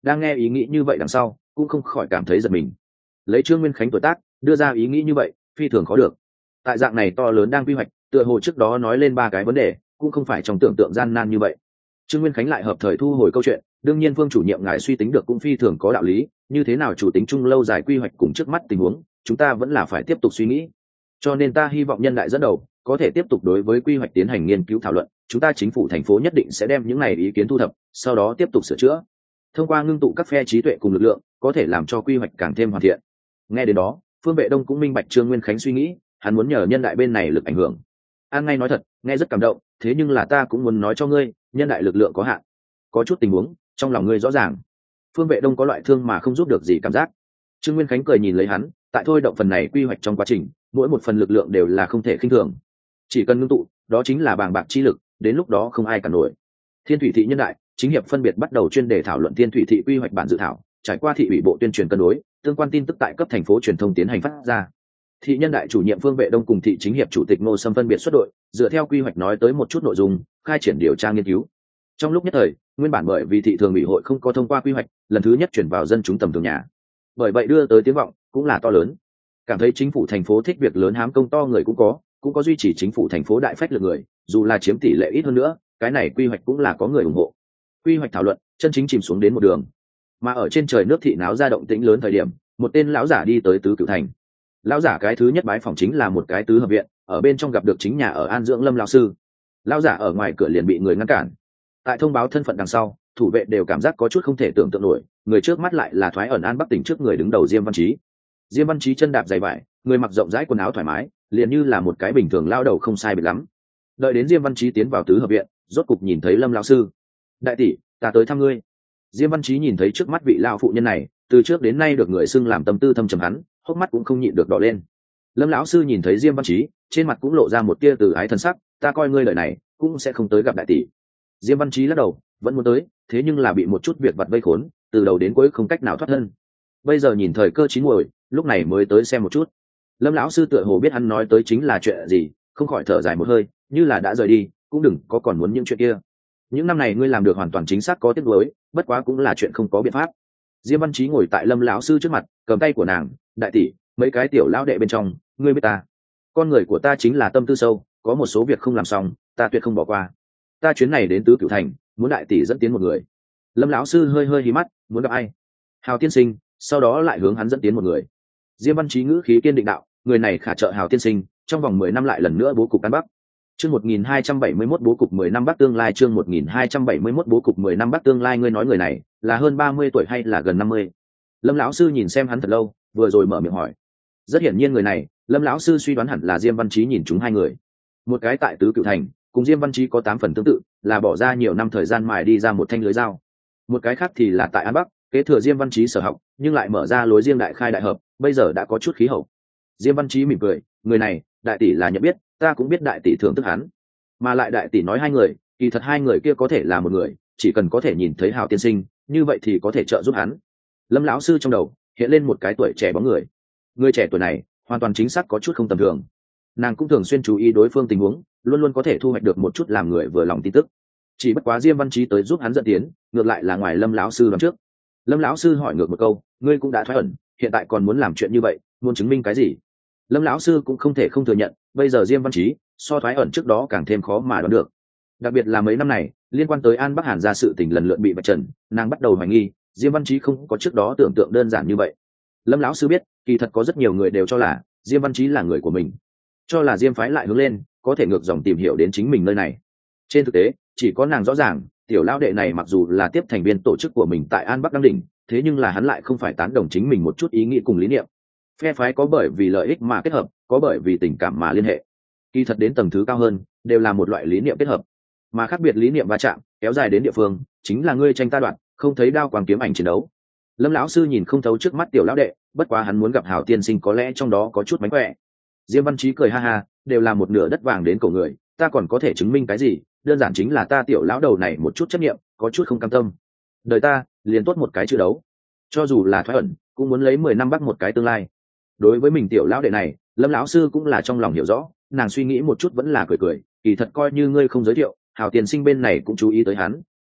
S1: đang nghe ý nghĩ như vậy đằng sau cũng không khỏi cảm thấy giật mình. Lấy Trương Nguyên Khánh tuổi tác đưa ra ý nghĩ như vậy phi thường khó được. Tại dạng này to lớn đang quy hoạch, tựa hồ trước đó nói lên ba cái vấn đề cũng không phải trong tưởng tượng gian nan như vậy. Trương Nguyên Khánh lại hợp thời thu hồi câu chuyện, đương nhiên Vương chủ nhiệm ngài suy tính được cũng phi thường có đạo lý, như thế nào chủ tính chung lâu dài quy hoạch cùng trước mắt tình huống, chúng ta vẫn là phải tiếp tục suy nghĩ. Cho nên ta hy vọng nhân đại dẫn đầu có thể tiếp tục đối với quy hoạch tiến hành nghiên cứu thảo luận, chúng ta chính phủ thành phố nhất định sẽ đem những này ý kiến thu thập, sau đó tiếp tục sửa chữa. Thông qua ngưng tụ các phe trí tuệ cùng lực lượng, có thể làm cho quy hoạch càng thêm hoàn thiện. Nghe đến đó, Phương Vệ Đông cũng minh bạch Trương Nguyên Khánh suy nghĩ, hắn muốn nhờ nhân đại bên này lực ảnh hưởng. An ngay nói thật, nghe rất cảm động, thế nhưng là ta cũng muốn nói cho ngươi, nhân đại lực lượng có hạn, có chút tình huống trong lòng ngươi rõ ràng. Phương Vệ Đông có loại thương mà không giúp được gì cảm giác. Trương Nguyên Khánh cười nhìn lấy hắn, tại thôi động phần này quy hoạch trong quá trình, mỗi một phần lực lượng đều là không thể khinh thường. Chỉ cần ngưng tụ, đó chính là bàng bạc chi lực, đến lúc đó không ai cản nổi. Thiên Thủy thị nhân đại chính hiệp phân biệt bắt đầu chuyên đề thảo luận Thiên Thủy thị quy hoạch bản dự thảo, trải qua thị ủy bộ tuyên truyền cân đối, tương quan tin tức tại cấp thành phố truyền thông tiến hành phát ra. Thị nhân đại chủ nhiệm Phương Vệ Đông cùng thị chính hiệp chủ tịch Ngô Sâm phân biệt xuất đội, dựa theo quy hoạch nói tới một chút nội dung, khai triển điều tra nghiên cứu. Trong lúc nhất thời, nguyên bản bởi vì thị thường ủy hội không có thông qua quy hoạch, lần thứ nhất chuyển vào dân chúng tầm thường nhà. Bởi vậy đưa tới tiếng vọng cũng là to lớn. Cảm thấy chính phủ thành phố thích việc lớn hám công to người cũng có, cũng có duy trì chính phủ thành phố đại phách lực người, dù là chiếm tỷ lệ ít hơn nữa, cái này quy hoạch cũng là có người ủng hộ. Quy hoạch thảo luận, chân chính chìm xuống đến một đường. Mà ở trên trời nước thị náo ra động tĩnh lớn thời điểm, một tên lão giả đi tới Tứ Cửu Thành. Lão giả cái thứ nhất bái phỏng chính là một cái tứ hợp viện, ở bên trong gặp được chính nhà ở an dưỡng Lâm lão sư. Lão giả ở ngoài cửa liền bị người ngăn cản. Tại thông báo thân phận đằng sau, thủ vệ đều cảm giác có chút không thể tưởng tượng nổi, người trước mắt lại là Thoái ẩn An Bắc tỉnh trước người đứng đầu Diêm Văn Chí. Diêm Văn Chí chân đạp giày vải, người mặc rộng rãi quần áo thoải mái, liền như là một cái bình thường lao đầu không sai biệt lắm. Đợi đến Diêm Văn Chí tiến vào tứ hợp viện, rốt cục nhìn thấy Lâm lão sư. Đại tỷ, ta tới thăm ngươi. Diêm Văn Chí nhìn thấy trước mắt vị lão phụ nhân này, từ trước đến nay được người xưng làm tâm tư thâm trầm hắn, hốc mắt cũng không nhịn được đỏ lên. Lâm lão sư nhìn thấy Diêm Văn Chí, trên mặt cũng lộ ra một tia từ ái thân sắc, ta coi ngươi lời này cũng sẽ không tới gặp đại tỷ. Diêm Văn Chí lắc đầu, vẫn muốn tới, thế nhưng là bị một chút việc vặt vây khốn, từ đầu đến cuối không cách nào thoát thân. Bây giờ nhìn thời cơ chín muồi, lúc này mới tới xem một chút. Lâm lão sư tựa hồ biết hắn nói tới chính là chuyện gì, không khỏi thở dài một hơi, như là đã rời đi, cũng đừng có còn muốn những chuyện kia. Những năm này ngươi làm được hoàn toàn chính xác có tiếc nuối, bất quá cũng là chuyện không có biện pháp. Diêm Văn Chí ngồi tại Lâm lão sư trước mặt, cầm tay của nàng, đại tỷ, mấy cái tiểu lão đệ bên trong, ngươi biết ta, con người của ta chính là tâm tư sâu, có một số việc không làm xong, ta tuyệt không bỏ qua. Ta chuyến này đến Tứ Cửu Thành, muốn đại tỷ dẫn tiến một người. Lâm lão sư hơi hơi hí mắt, muốn gặp ai? Hào tiên sinh, sau đó lại hướng hắn dẫn tiến một người. Diêm Văn Chí ngữ khí kiên định đạo, người này khả trợ Hào tiên sinh, trong vòng mười năm lại lần nữa bố cục An Bắc. Chương một nghìn hai trăm bảy mươi mốt bố cục mười năm Bắc tương lai, chương một nghìn hai trăm bảy mươi mốt bố cục mười năm Bắc tương lai, ngươi nói người này là hơn ba mươi tuổi hay là gần năm mươi? Lâm lão sư nhìn xem hắn thật lâu, vừa rồi mở miệng hỏi. Rất hiển nhiên người này, Lâm lão sư suy đoán hẳn là Diêm Văn Chí nhìn chúng hai người. Một cái tại Tứ Cửu Thành, cùng Diêm Văn Chí có tám phần tương tự, là bỏ ra nhiều năm thời gian mài đi ra một thanh lưới dao. Một cái khác thì là tại An Bắc, kế thừa Diêm Văn Chí sở học, nhưng lại mở ra lối riêng đại khai đại hợp, bây giờ đã có chút khí hậu. Diêm Văn Chí mỉm cười, người này, đại tỷ là nhận biết, ta cũng biết đại tỷ thưởng thức hắn. Mà lại đại tỷ nói hai người, kỳ thật hai người kia có thể là một người, chỉ cần có thể nhìn thấy Hào tiên sinh, như vậy thì có thể trợ giúp hắn. Lâm lão sư trong đầu hiện lên một cái tuổi trẻ bóng người. Người trẻ tuổi này, hoàn toàn chính xác có chút không tầm thường. Nàng cũng thường xuyên chú ý đối phương tình huống, luôn luôn có thể thu hoạch được một chút làm người vừa lòng tin tức. Chỉ bất quá Diêm Văn Chí tới giúp hắn dẫn tiến, ngược lại là ngoài Lâm lão sư đoán trước. Lâm lão sư hỏi ngược một câu, ngươi cũng đã thoái ẩn, hiện tại còn muốn làm chuyện như vậy, muốn chứng minh cái gì? Lâm lão sư cũng không thể không thừa nhận, bây giờ Diêm Văn Chí so thoái ẩn trước đó càng thêm khó mà đoán được. Đặc biệt là mấy năm này, liên quan tới An Bắc Hàn gia sự tình lần lượt bị vạch trần, nàng bắt đầu hoài nghi, Diêm Văn Chí không có trước đó tưởng tượng đơn giản như vậy. Lâm lão sư biết, kỳ thật có rất nhiều người đều cho là Diêm Văn Chí là người của mình, cho là Diêm phái lại hướng lên, có thể ngược dòng tìm hiểu đến chính mình nơi này. Trên thực tế, chỉ có nàng rõ ràng, tiểu lão đệ này mặc dù là tiếp thành viên tổ chức của mình tại An Bắc Đăng Đỉnh, thế nhưng là hắn lại không phải tán đồng chính mình một chút ý nghĩ cùng lý niệm. Phe phái có bởi vì lợi ích mà kết hợp, có bởi vì tình cảm mà liên hệ. Kỳ thật đến tầng thứ cao hơn, đều là một loại lý niệm kết hợp. Mà khác biệt lý niệm va chạm, kéo dài đến địa phương, chính là ngươi tranh ta đoạn, không thấy đao quang kiếm ảnh chiến đấu. Lâm lão sư nhìn không thấu trước mắt tiểu lão đệ, bất quá hắn muốn gặp Hào tiên sinh có lẽ trong đó có chút mánh khỏe. Diêm Văn Chí cười ha ha, đều là một nửa đất vàng đến cổ người, ta còn có thể chứng minh cái gì, đơn giản chính là ta tiểu lão đầu này một chút chấp niệm, có chút không cam tâm. Đời ta liền tốt một cái chữ đấu, cho dù là thoái ẩn, cũng muốn lấy mười năm Bắc một cái tương lai. Đối với mình tiểu lão đệ này, Lâm lão sư cũng là trong lòng hiểu rõ, nàng suy nghĩ một chút vẫn là cười cười, kỳ thật coi như ngươi không giới thiệu, Hào tiên sinh bên này cũng chú ý tới hắn,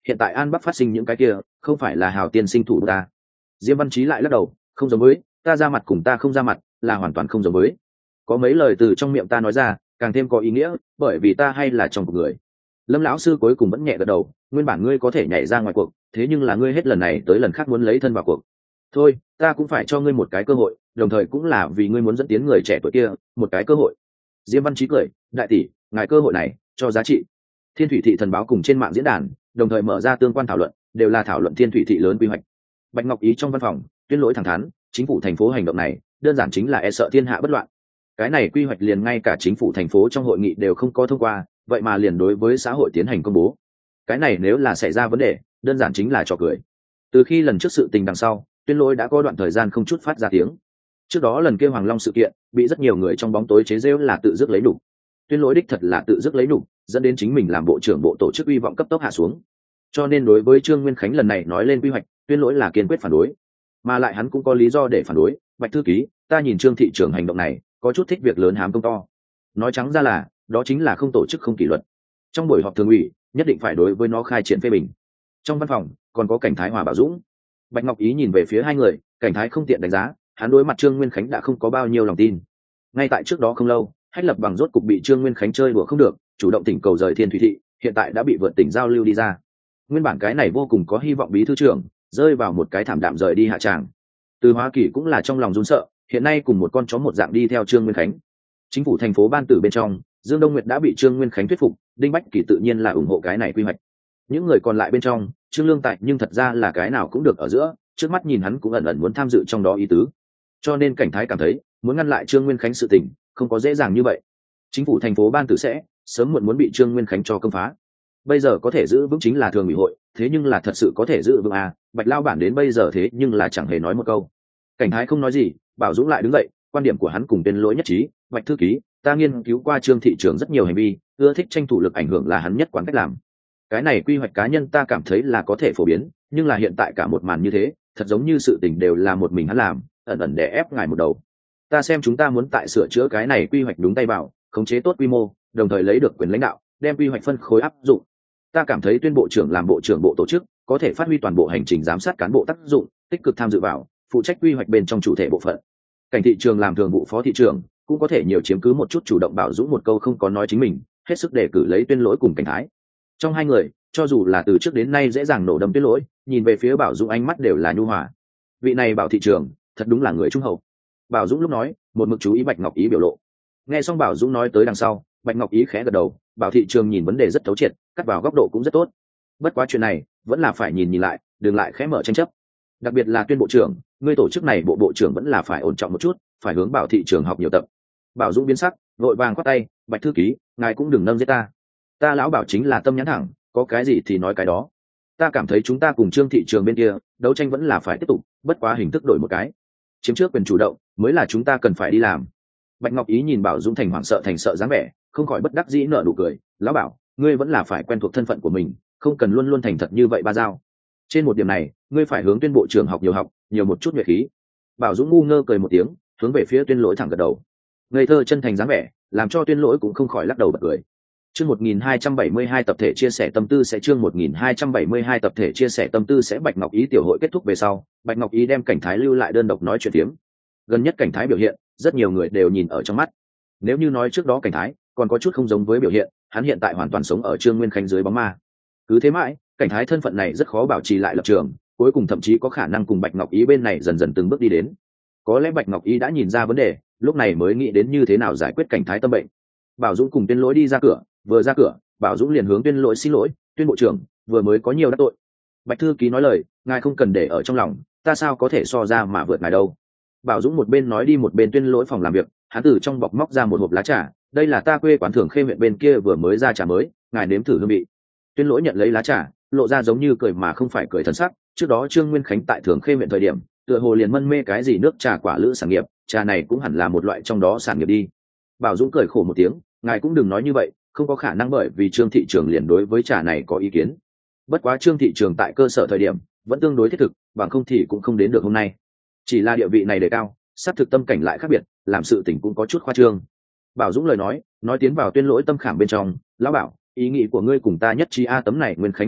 S1: hiện tại An Bắc phát sinh những cái kia không phải là Hào tiên sinh thủ ta. Diêm Văn Chí lại lắc đầu, không giống với, ta ra mặt cùng ta không ra mặt là hoàn toàn không giống với. Có mấy lời từ trong miệng ta nói ra càng thêm có ý nghĩa, bởi vì ta hay là trong cuộc người. Lâm lão sư cuối cùng vẫn nhẹ gật đầu, nguyên bản ngươi có thể nhảy ra ngoài cuộc, thế nhưng là ngươi hết lần này tới lần khác muốn lấy thân vào cuộc. Thôi, ta cũng phải cho ngươi một cái cơ hội, đồng thời cũng là vì ngươi muốn dẫn tiến người trẻ tuổi kia một cái cơ hội. Diêm Văn Chí cười, đại tỷ, ngài cơ hội này cho giá trị. Thiên Thủy thị thần báo cùng trên mạng diễn đàn đồng thời mở ra tương quan thảo luận, đều là thảo luận Thiên Thủy thị lớn quy hoạch. Bạch Ngọc Ý trong văn phòng tuyên lỗi thẳng thắn, chính phủ thành phố hành động này đơn giản chính là e sợ thiên hạ bất loạn. Cái này quy hoạch liền ngay cả chính phủ thành phố trong hội nghị đều không có thông qua, vậy mà liền đối với xã hội tiến hành công bố. Cái này nếu là xảy ra vấn đề, đơn giản chính là trò cười. Từ khi lần trước sự tình đằng sau, tuyên lỗi đã có đoạn thời gian không chút phát ra tiếng. Trước đó lần kia Hoàng Long sự kiện bị rất nhiều người trong bóng tối chế giễu là tự dứt lấy đủ. Tuyên lỗi đích thật là tự dứt lấy đủ, dẫn đến chính mình làm bộ trưởng bộ tổ chức uy vọng cấp tốc hạ xuống. Cho nên đối với Trương Nguyên Khánh lần này nói lên quy hoạch, tuyên lỗi là kiên quyết phản đối. Mà lại hắn cũng có lý do để phản đối. Bạch thư ký, ta nhìn Trương thị trưởng hành động này có chút thích việc lớn hám công to. Nói trắng ra là đó chính là không tổ chức không kỷ luật. Trong buổi họp thường ủy nhất định phải đối với nó khai triển phê bình. Trong văn phòng còn có Cảnh Thái Hòa Bảo Dũng. Bạch Ngọc Ý nhìn về phía hai người, Cảnh Thái không tiện đánh giá, hắn đối mặt Trương Nguyên Khánh đã không có bao nhiêu lòng tin. Ngay tại trước đó không lâu, Hách Lập Bằng rốt cục bị Trương Nguyên Khánh chơi đùa không được, chủ động tỉnh cầu rời Thiên Thủy thị, hiện tại đã bị vượt tỉnh giao lưu đi ra. Nguyên bản cái này vô cùng có hy vọng bí thư trưởng rơi vào một cái thảm đạm rời đi hạ tràng. Từ Hoa Kỳ cũng là trong lòng run sợ, hiện nay cùng một con chó một dạng đi theo Trương Nguyên Khánh. Chính phủ thành phố ban tử bên trong, Dương Đông Nguyệt đã bị Trương Nguyên Khánh thuyết phục, Đinh Bách Kỳ tự nhiên là ủng hộ cái này quy hoạch. Những người còn lại bên trong, Trương Lương Tại nhưng thật ra là cái nào cũng được ở giữa, trước mắt nhìn hắn cũng ẩn ẩn muốn tham dự trong đó ý tứ. Cho nên Cảnh Thái cảm thấy, muốn ngăn lại Trương Nguyên Khánh sự tình, không có dễ dàng như vậy. Chính phủ thành phố ban tử sẽ sớm muộn muốn bị Trương Nguyên Khánh cho công phá. Bây giờ có thể giữ vững chính là thường ủy hội, thế nhưng là thật sự có thể giữ vững à, Bạch lao bản đến bây giờ thế nhưng là chẳng hề nói một câu. Cảnh Thái không nói gì, Bảo Dũng lại đứng dậy, quan điểm của hắn cùng tên lỗi nhất trí, Bạch thư ký, ta nghiên cứu qua Trương thị trưởng rất nhiều hành vi, ưa thích tranh thủ lực ảnh hưởng là hắn nhất quán cách làm. Cái này quy hoạch cá nhân ta cảm thấy là có thể phổ biến, nhưng là hiện tại cả một màn như thế, thật giống như sự tình đều là một mình hắn làm, ẩn ẩn để ép ngài một đầu. Ta xem chúng ta muốn tại sửa chữa cái này quy hoạch đúng tay vào, khống chế tốt quy mô, đồng thời lấy được quyền lãnh đạo, đem quy hoạch phân khối áp dụng. Ta cảm thấy tuyên bộ trưởng làm bộ trưởng bộ tổ chức, có thể phát huy toàn bộ hành trình giám sát cán bộ tác dụng, tích cực tham dự vào, phụ trách quy hoạch bên trong chủ thể bộ phận. Cảnh thị trường làm thường vụ phó thị trưởng, cũng có thể nhiều chiếm cứ một chút chủ động. Bảo Dũng một câu không có nói chính mình, hết sức để cử lấy Tuyên lỗi cùng Cảnh Thái. Trong hai người, cho dù là từ trước đến nay dễ dàng nổ đâm Tuyên lỗi, nhìn về phía Bảo Dũng ánh mắt đều là nhu hòa. Vị này Bảo thị trường, thật đúng là người trung hậu. Bảo Dũng lúc nói, một mực chú ý Bạch Ngọc Ý biểu lộ. Nghe xong Bảo Dũng nói tới đằng sau, Bạch Ngọc Ý khẽ gật đầu, Bảo thị trường nhìn vấn đề rất thấu triệt, cắt vào góc độ cũng rất tốt. Bất quá chuyện này, vẫn là phải nhìn nhìn lại, đừng lại khẽ mở tranh chấp. Đặc biệt là Tuyên bộ trưởng, ngươi tổ chức này bộ bộ trưởng vẫn là phải ổn trọng một chút, phải hướng Bảo thị trường học nhiều tập. Bảo Dũng biến sắc, vội vàng khoát tay, Bạch thư ký, ngài cũng đừng nâng giết ta. Ta lão Bảo chính là tâm nhãn thẳng, có cái gì thì nói cái đó. Ta cảm thấy chúng ta cùng Trương thị trường bên kia, đấu tranh vẫn là phải tiếp tục, bất quá hình thức đổi một cái. Chiếm trước quyền chủ động, mới là chúng ta cần phải đi làm. Bạch Ngọc Ý nhìn Bảo Dũng thành hoảng sợ thành sợ dáng vẻ, không khỏi bất đắc dĩ nở nụ cười, lão Bảo, ngươi vẫn là phải quen thuộc thân phận của mình, không cần luôn luôn thành thật như vậy ba giao. Trên một điểm này, ngươi phải hướng Tuyên bộ trưởng học nhiều học, nhiều một chút nhuệ khí. Bảo Dũng ngu ngơ cười một tiếng, hướng về phía Tuyên lỗi thẳng gật đầu. Ngây thơ chân thành dáng vẻ, làm cho Tuyên lỗi cũng không khỏi lắc đầu bật cười. Chương một nghìn hai trăm bảy mươi hai tập thể chia sẻ tâm tư sẽ chương một nghìn hai trăm bảy mươi hai tập thể chia sẻ tâm tư sẽ Bạch Ngọc Ý tiểu hội kết thúc về sau, Bạch Ngọc Ý đem Cảnh Thái lưu lại đơn độc nói chuyện tiếm. Gần nhất Cảnh Thái biểu hiện, rất nhiều người đều nhìn ở trong mắt. Nếu như nói trước đó Cảnh Thái còn có chút không giống với biểu hiện, hắn hiện tại hoàn toàn sống ở Trương Nguyên Khánh dưới bóng ma. Cứ thế mãi, Cảnh Thái thân phận này rất khó bảo trì lại lập trường, cuối cùng thậm chí có khả năng cùng Bạch Ngọc Ý bên này dần dần từng bước đi đến. Có lẽ Bạch Ngọc Ý đã nhìn ra vấn đề, lúc này mới nghĩ đến như thế nào giải quyết Cảnh Thái tâm bệnh. Bảo Dũng cùng Tuyên lỗi đi ra cửa, vừa ra cửa, Bảo Dũng liền hướng Tuyên lỗi xin lỗi, Tuyên bộ trưởng, vừa mới có nhiều đắc tội. Bạch thư ký nói lời, ngài không cần để ở trong lòng, ta sao có thể so ra mà vượt ngài đâu. Bảo Dũng một bên nói đi một bên Tuyên lỗi phòng làm việc, hắn từ trong bọc móc ra một hộp lá trà, đây là ta quê quán Thường Khê huyện bên kia vừa mới ra trà mới, ngài nếm thử hương vị. Tuyên lỗi nhận lấy lá trà, lộ ra giống như cười mà không phải cười thân sắc. Trước đó Trương Nguyên Khánh tại Thường Khê huyện thời điểm, tựa hồ liền mân mê cái gì nước trà quả lữ sản nghiệp, trà này cũng hẳn là một loại trong đó sản nghiệp đi. Bảo Dũng cười khổ một tiếng, ngài cũng đừng nói như vậy, không có khả năng bởi vì Trương thị trường liền đối với trà này có ý kiến. Bất quá Trương thị trường tại cơ sở thời điểm vẫn tương đối thiết thực, bằng không thì cũng không đến được hôm nay. Chỉ là địa vị này đề cao, sát thực tâm cảnh lại khác biệt, làm sự tình cũng có chút khoa trương. Bảo Dũng lời nói nói tiến vào Tuyên lỗi tâm khảm bên trong, lão Bảo, ý nghĩ của ngươi cùng ta nhất trí a tấm này Nguyên Khánh làm việc,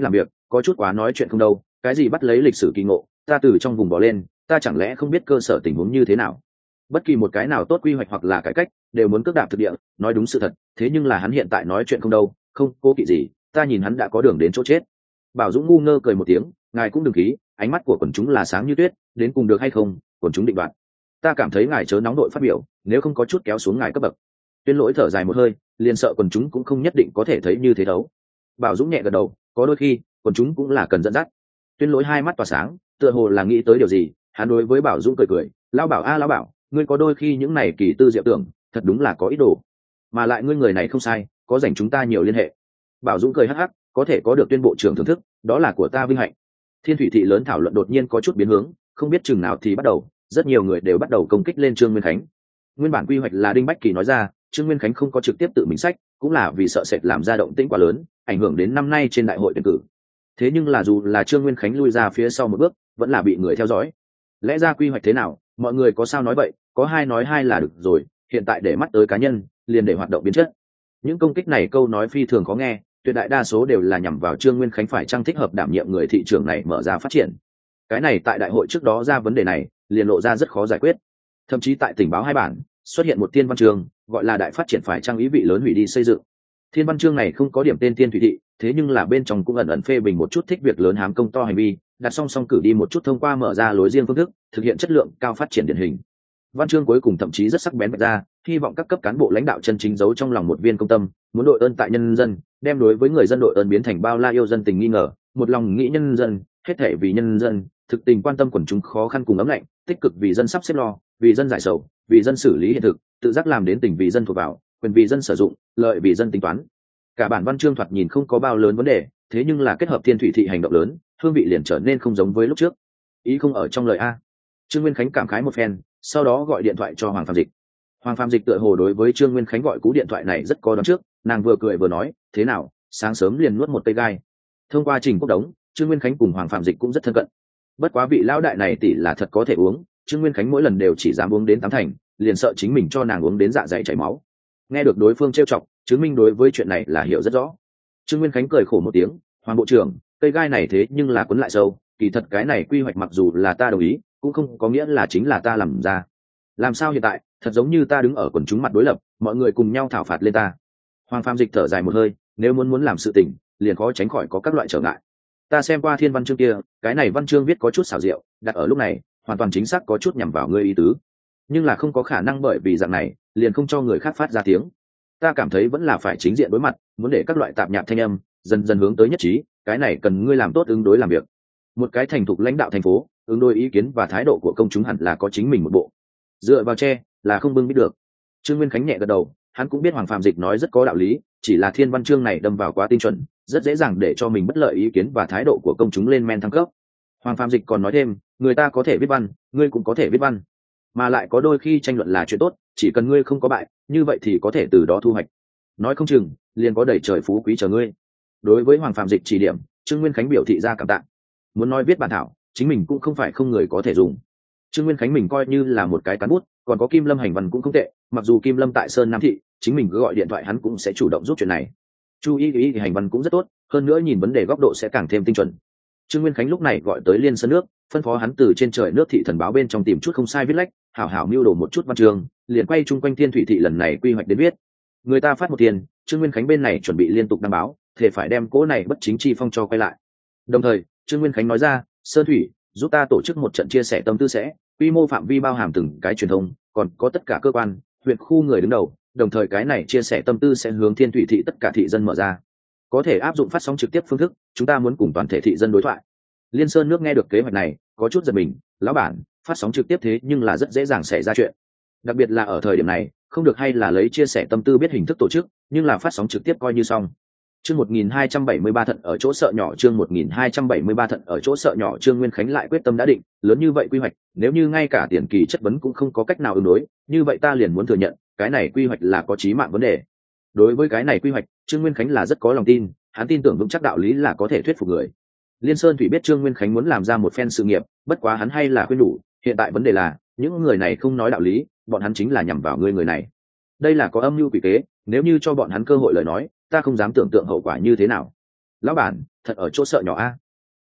S1: có chút quá nói chuyện không đâu, cái gì bắt lấy lịch sử kỳ ngộ, ta từ trong vùng bỏ lên, ta chẳng lẽ không biết cơ sở tình huống như thế nào? Bất kỳ một cái nào tốt quy hoạch hoặc là cải cách đều muốn cước đạp thực địa, nói đúng sự thật, thế nhưng là hắn hiện tại nói chuyện không đâu, không cố kỵ gì, ta nhìn hắn đã có đường đến chỗ chết. Bảo Dũng ngu ngơ cười một tiếng, ngài cũng đừng khí, ánh mắt của quần chúng là sáng như tuyết, đến cùng được hay không quần chúng định đoạt. Ta cảm thấy ngài chớ nóng đội phát biểu, nếu không có chút kéo xuống ngài cấp bậc. Tuyên Lỗi thở dài một hơi, liền sợ quần chúng cũng không nhất định có thể thấy như thế đâu. Bảo Dũng nhẹ gật đầu, có đôi khi quần chúng cũng là cần dẫn dắt. Tuyên Lỗi hai mắt tỏa sáng, tựa hồ là nghĩ tới điều gì, hắn đối với Bảo Dũng cười cười, lão Bảo a lão Bảo, ngươi có đôi khi những này kỳ tư diệu tưởng, thật đúng là có ý đồ, mà lại ngươi người này không sai, có dành chúng ta nhiều liên hệ. Bảo Dũng cười hắc hắc, có thể có được Tuyên bộ trưởng thưởng thức, đó là của ta vinh hạnh. Thiên Thủy thị lớn thảo luận đột nhiên có chút biến hướng, không biết chừng nào thì bắt đầu, rất nhiều người đều bắt đầu công kích lên Trương Nguyên Khánh. Nguyên bản quy hoạch là Đinh Bách Kỳ nói ra, Trương Nguyên Khánh không có trực tiếp tự mình sách, cũng là vì sợ sệt làm ra động tĩnh quá lớn, ảnh hưởng đến năm nay trên đại hội tuyển cử. Thế nhưng là dù là Trương Nguyên Khánh lui ra phía sau một bước, vẫn là bị người theo dõi. Lẽ ra quy hoạch thế nào, mọi người có sao nói vậy, có hai nói hai là được rồi, hiện tại để mắt tới cá nhân, liền để hoạt động biến chất. Những công kích này câu nói phi thường khó nghe, tuyệt đại đa số đều là nhằm vào Trương Nguyên Khánh phải trang thích hợp đảm nhiệm người thị trường này mở ra phát triển. Cái này tại đại hội trước đó ra vấn đề này, liền lộ ra rất khó giải quyết. Thậm chí tại tình báo hai bản xuất hiện một thiên văn chương, gọi là đại phát triển phải trang ý vị lớn hủy đi xây dựng. Thiên văn chương này không có điểm tên Thiên Thủy thị, thế nhưng là bên trong cũng ẩn ẩn phê bình một chút thích việc lớn hám công to hành vi, đặt song song cử đi một chút thông qua mở ra lối riêng phương thức, thực hiện chất lượng cao phát triển điển hình. Văn chương cuối cùng thậm chí rất sắc bén bật ra, hy vọng các cấp cán bộ lãnh đạo chân chính giấu trong lòng một viên công tâm, muốn đội ơn tại nhân dân, đem đối với người dân đội ơn biến thành bao la yêu dân tình nghi ngờ, một lòng nghĩ nhân dân, hết thể vì nhân dân, thực tình quan tâm quần chúng khó khăn cùng ấm lạnh, tích cực vì dân sắp xếp lo, vì dân giải sầu, vì dân xử lý hiện thực, tự giác làm đến tình vì dân thuộc vào, quyền vì dân sử dụng, lợi vì dân tính toán. Cả bản văn chương thoạt nhìn không có bao lớn vấn đề, thế nhưng là kết hợp Thiên Thủy thị hành động lớn, hương vị liền trở nên không giống với lúc trước. Ý không ở trong lời a. Trương Nguyên Khánh cảm khái một phen, sau đó gọi điện thoại cho Hoàng Phạm Dịch. Hoàng Phạm Dịch tựa hồ đối với Trương Nguyên Khánh gọi cú điện thoại này rất có đoán trước, nàng vừa cười vừa nói, thế nào, sáng sớm liền nuốt một cây gai. Thông qua Trình Quốc Đống, Trương Nguyên Khánh cùng Hoàng Phạm Dịch cũng rất thân cận. Bất quá vị lão đại này tỷ là thật có thể uống, Trương Nguyên Khánh mỗi lần đều chỉ dám uống đến tám thành, liền sợ chính mình cho nàng uống đến dạ dày chảy máu. Nghe được đối phương trêu chọc, chứng minh đối với chuyện này là hiểu rất rõ. Trương Nguyên Khánh cười khổ một tiếng, Hoàng bộ trưởng, cây gai này thế nhưng là quấn lại sâu, kỳ thật cái này quy hoạch mặc dù là ta đồng ý, cũng không có nghĩa là chính là ta làm ra. Làm sao hiện tại, thật giống như ta đứng ở quần chúng mặt đối lập, mọi người cùng nhau thảo phạt lên ta. Hoàng Phạm Dịch thở dài một hơi, nếu muốn muốn làm sự tình, liền khó tránh khỏi có các loại trở ngại. Ta xem qua thiên văn chương kia, cái này văn chương viết có chút xảo diệu, đặt ở lúc này, hoàn toàn chính xác có chút nhằm vào ngươi ý tứ. Nhưng là không có khả năng bởi vì dạng này, liền không cho người khác phát ra tiếng. Ta cảm thấy vẫn là phải chính diện đối mặt, muốn để các loại tạp nhạp thanh âm dần dần hướng tới nhất trí, cái này cần ngươi làm tốt ứng đối làm việc. Một cái thành thục lãnh đạo thành phố, ứng đối ý kiến và thái độ của công chúng hẳn là có chính mình một bộ. Dựa vào che là không bưng biết được. Trương Nguyên Khánh nhẹ gật đầu, hắn cũng biết Hoàng Phạm Dịch nói rất có đạo lý, chỉ là thiên văn chương này đâm vào quá tinh chuẩn, rất dễ dàng để cho mình bất lợi ý kiến và thái độ của công chúng lên men thăng cấp. Hoàng Phạm Dịch còn nói thêm, người ta có thể viết văn, ngươi cũng có thể viết văn, mà lại có đôi khi tranh luận là chuyện tốt, chỉ cần ngươi không có bại, như vậy thì có thể từ đó thu hoạch. Nói không chừng, liền có đầy trời phú quý chờ ngươi. Đối với Hoàng Phạm Dịch chỉ điểm, Trương Nguyên Khánh biểu thị ra cảm tạ. Muốn nói viết bản thảo, chính mình cũng không phải không người có thể dùng. Trương Nguyên Khánh mình coi như là một cái cán bút, còn có Kim Lâm hành văn cũng không tệ, mặc dù Kim Lâm tại Sơn Nam thị, chính mình cứ gọi điện thoại hắn cũng sẽ chủ động giúp chuyện này. Chu Y Y thì hành văn cũng rất tốt, hơn nữa nhìn vấn đề góc độ sẽ càng thêm tinh chuẩn. Trương Nguyên Khánh lúc này gọi tới Liên Sơn nước, phân phó hắn từ trên trời nước thị thần báo bên trong tìm chút không sai viết lách, hảo hảo mưu đồ một chút văn chương, liền quay chung quanh Thiên Thủy thị lần này quy hoạch đến viết. Người ta phát một tiền, Trương Nguyên Khánh bên này chuẩn bị liên tục đăng báo, thể phải đem cỗ này bất chính chi phong cho quay lại. Đồng thời, Trương Nguyên Khánh nói ra, Sơn Thủy, giúp ta tổ chức một trận chia sẻ tâm tư sẽ, quy mô phạm vi bao hàm từng cái truyền thông, còn có tất cả cơ quan, huyện khu người đứng đầu, đồng thời cái này chia sẻ tâm tư sẽ hướng Thiên Thủy thị tất cả thị dân mở ra. Có thể áp dụng phát sóng trực tiếp phương thức, chúng ta muốn cùng toàn thể thị dân đối thoại. Liên Sơn nước nghe được kế hoạch này, có chút giật mình, lão bản, phát sóng trực tiếp thế nhưng là rất dễ dàng xảy ra chuyện. Đặc biệt là ở thời điểm này, không được hay là lấy chia sẻ tâm tư biết hình thức tổ chức, nhưng là phát sóng trực tiếp coi như xong. Chương một nghìn hai trăm bảy mươi ba thận ở chỗ sợ nhỏ, chương một nghìn hai trăm bảy mươi ba thận ở chỗ sợ nhỏ, Trương Nguyên Khánh lại quyết tâm đã định, lớn như vậy quy hoạch, nếu như ngay cả tiền kỳ chất vấn cũng không có cách nào ứng đối, như vậy ta liền muốn thừa nhận, cái này quy hoạch là có chí mạng vấn đề. Đối với cái này quy hoạch, Trương Nguyên Khánh là rất có lòng tin, hắn tin tưởng vững chắc đạo lý là có thể thuyết phục người. Liên Sơn Thủy biết Trương Nguyên Khánh muốn làm ra một phen sự nghiệp, bất quá hắn hay là khuyên đủ, hiện tại vấn đề là, những người này không nói đạo lý, bọn hắn chính là nhằm vào ngươi người này. Đây là có âm mưu quỷ kế, nếu như cho bọn hắn cơ hội lời nói, ta không dám tưởng tượng hậu quả như thế nào. Lão bản, thật ở chỗ sợ nhỏ a.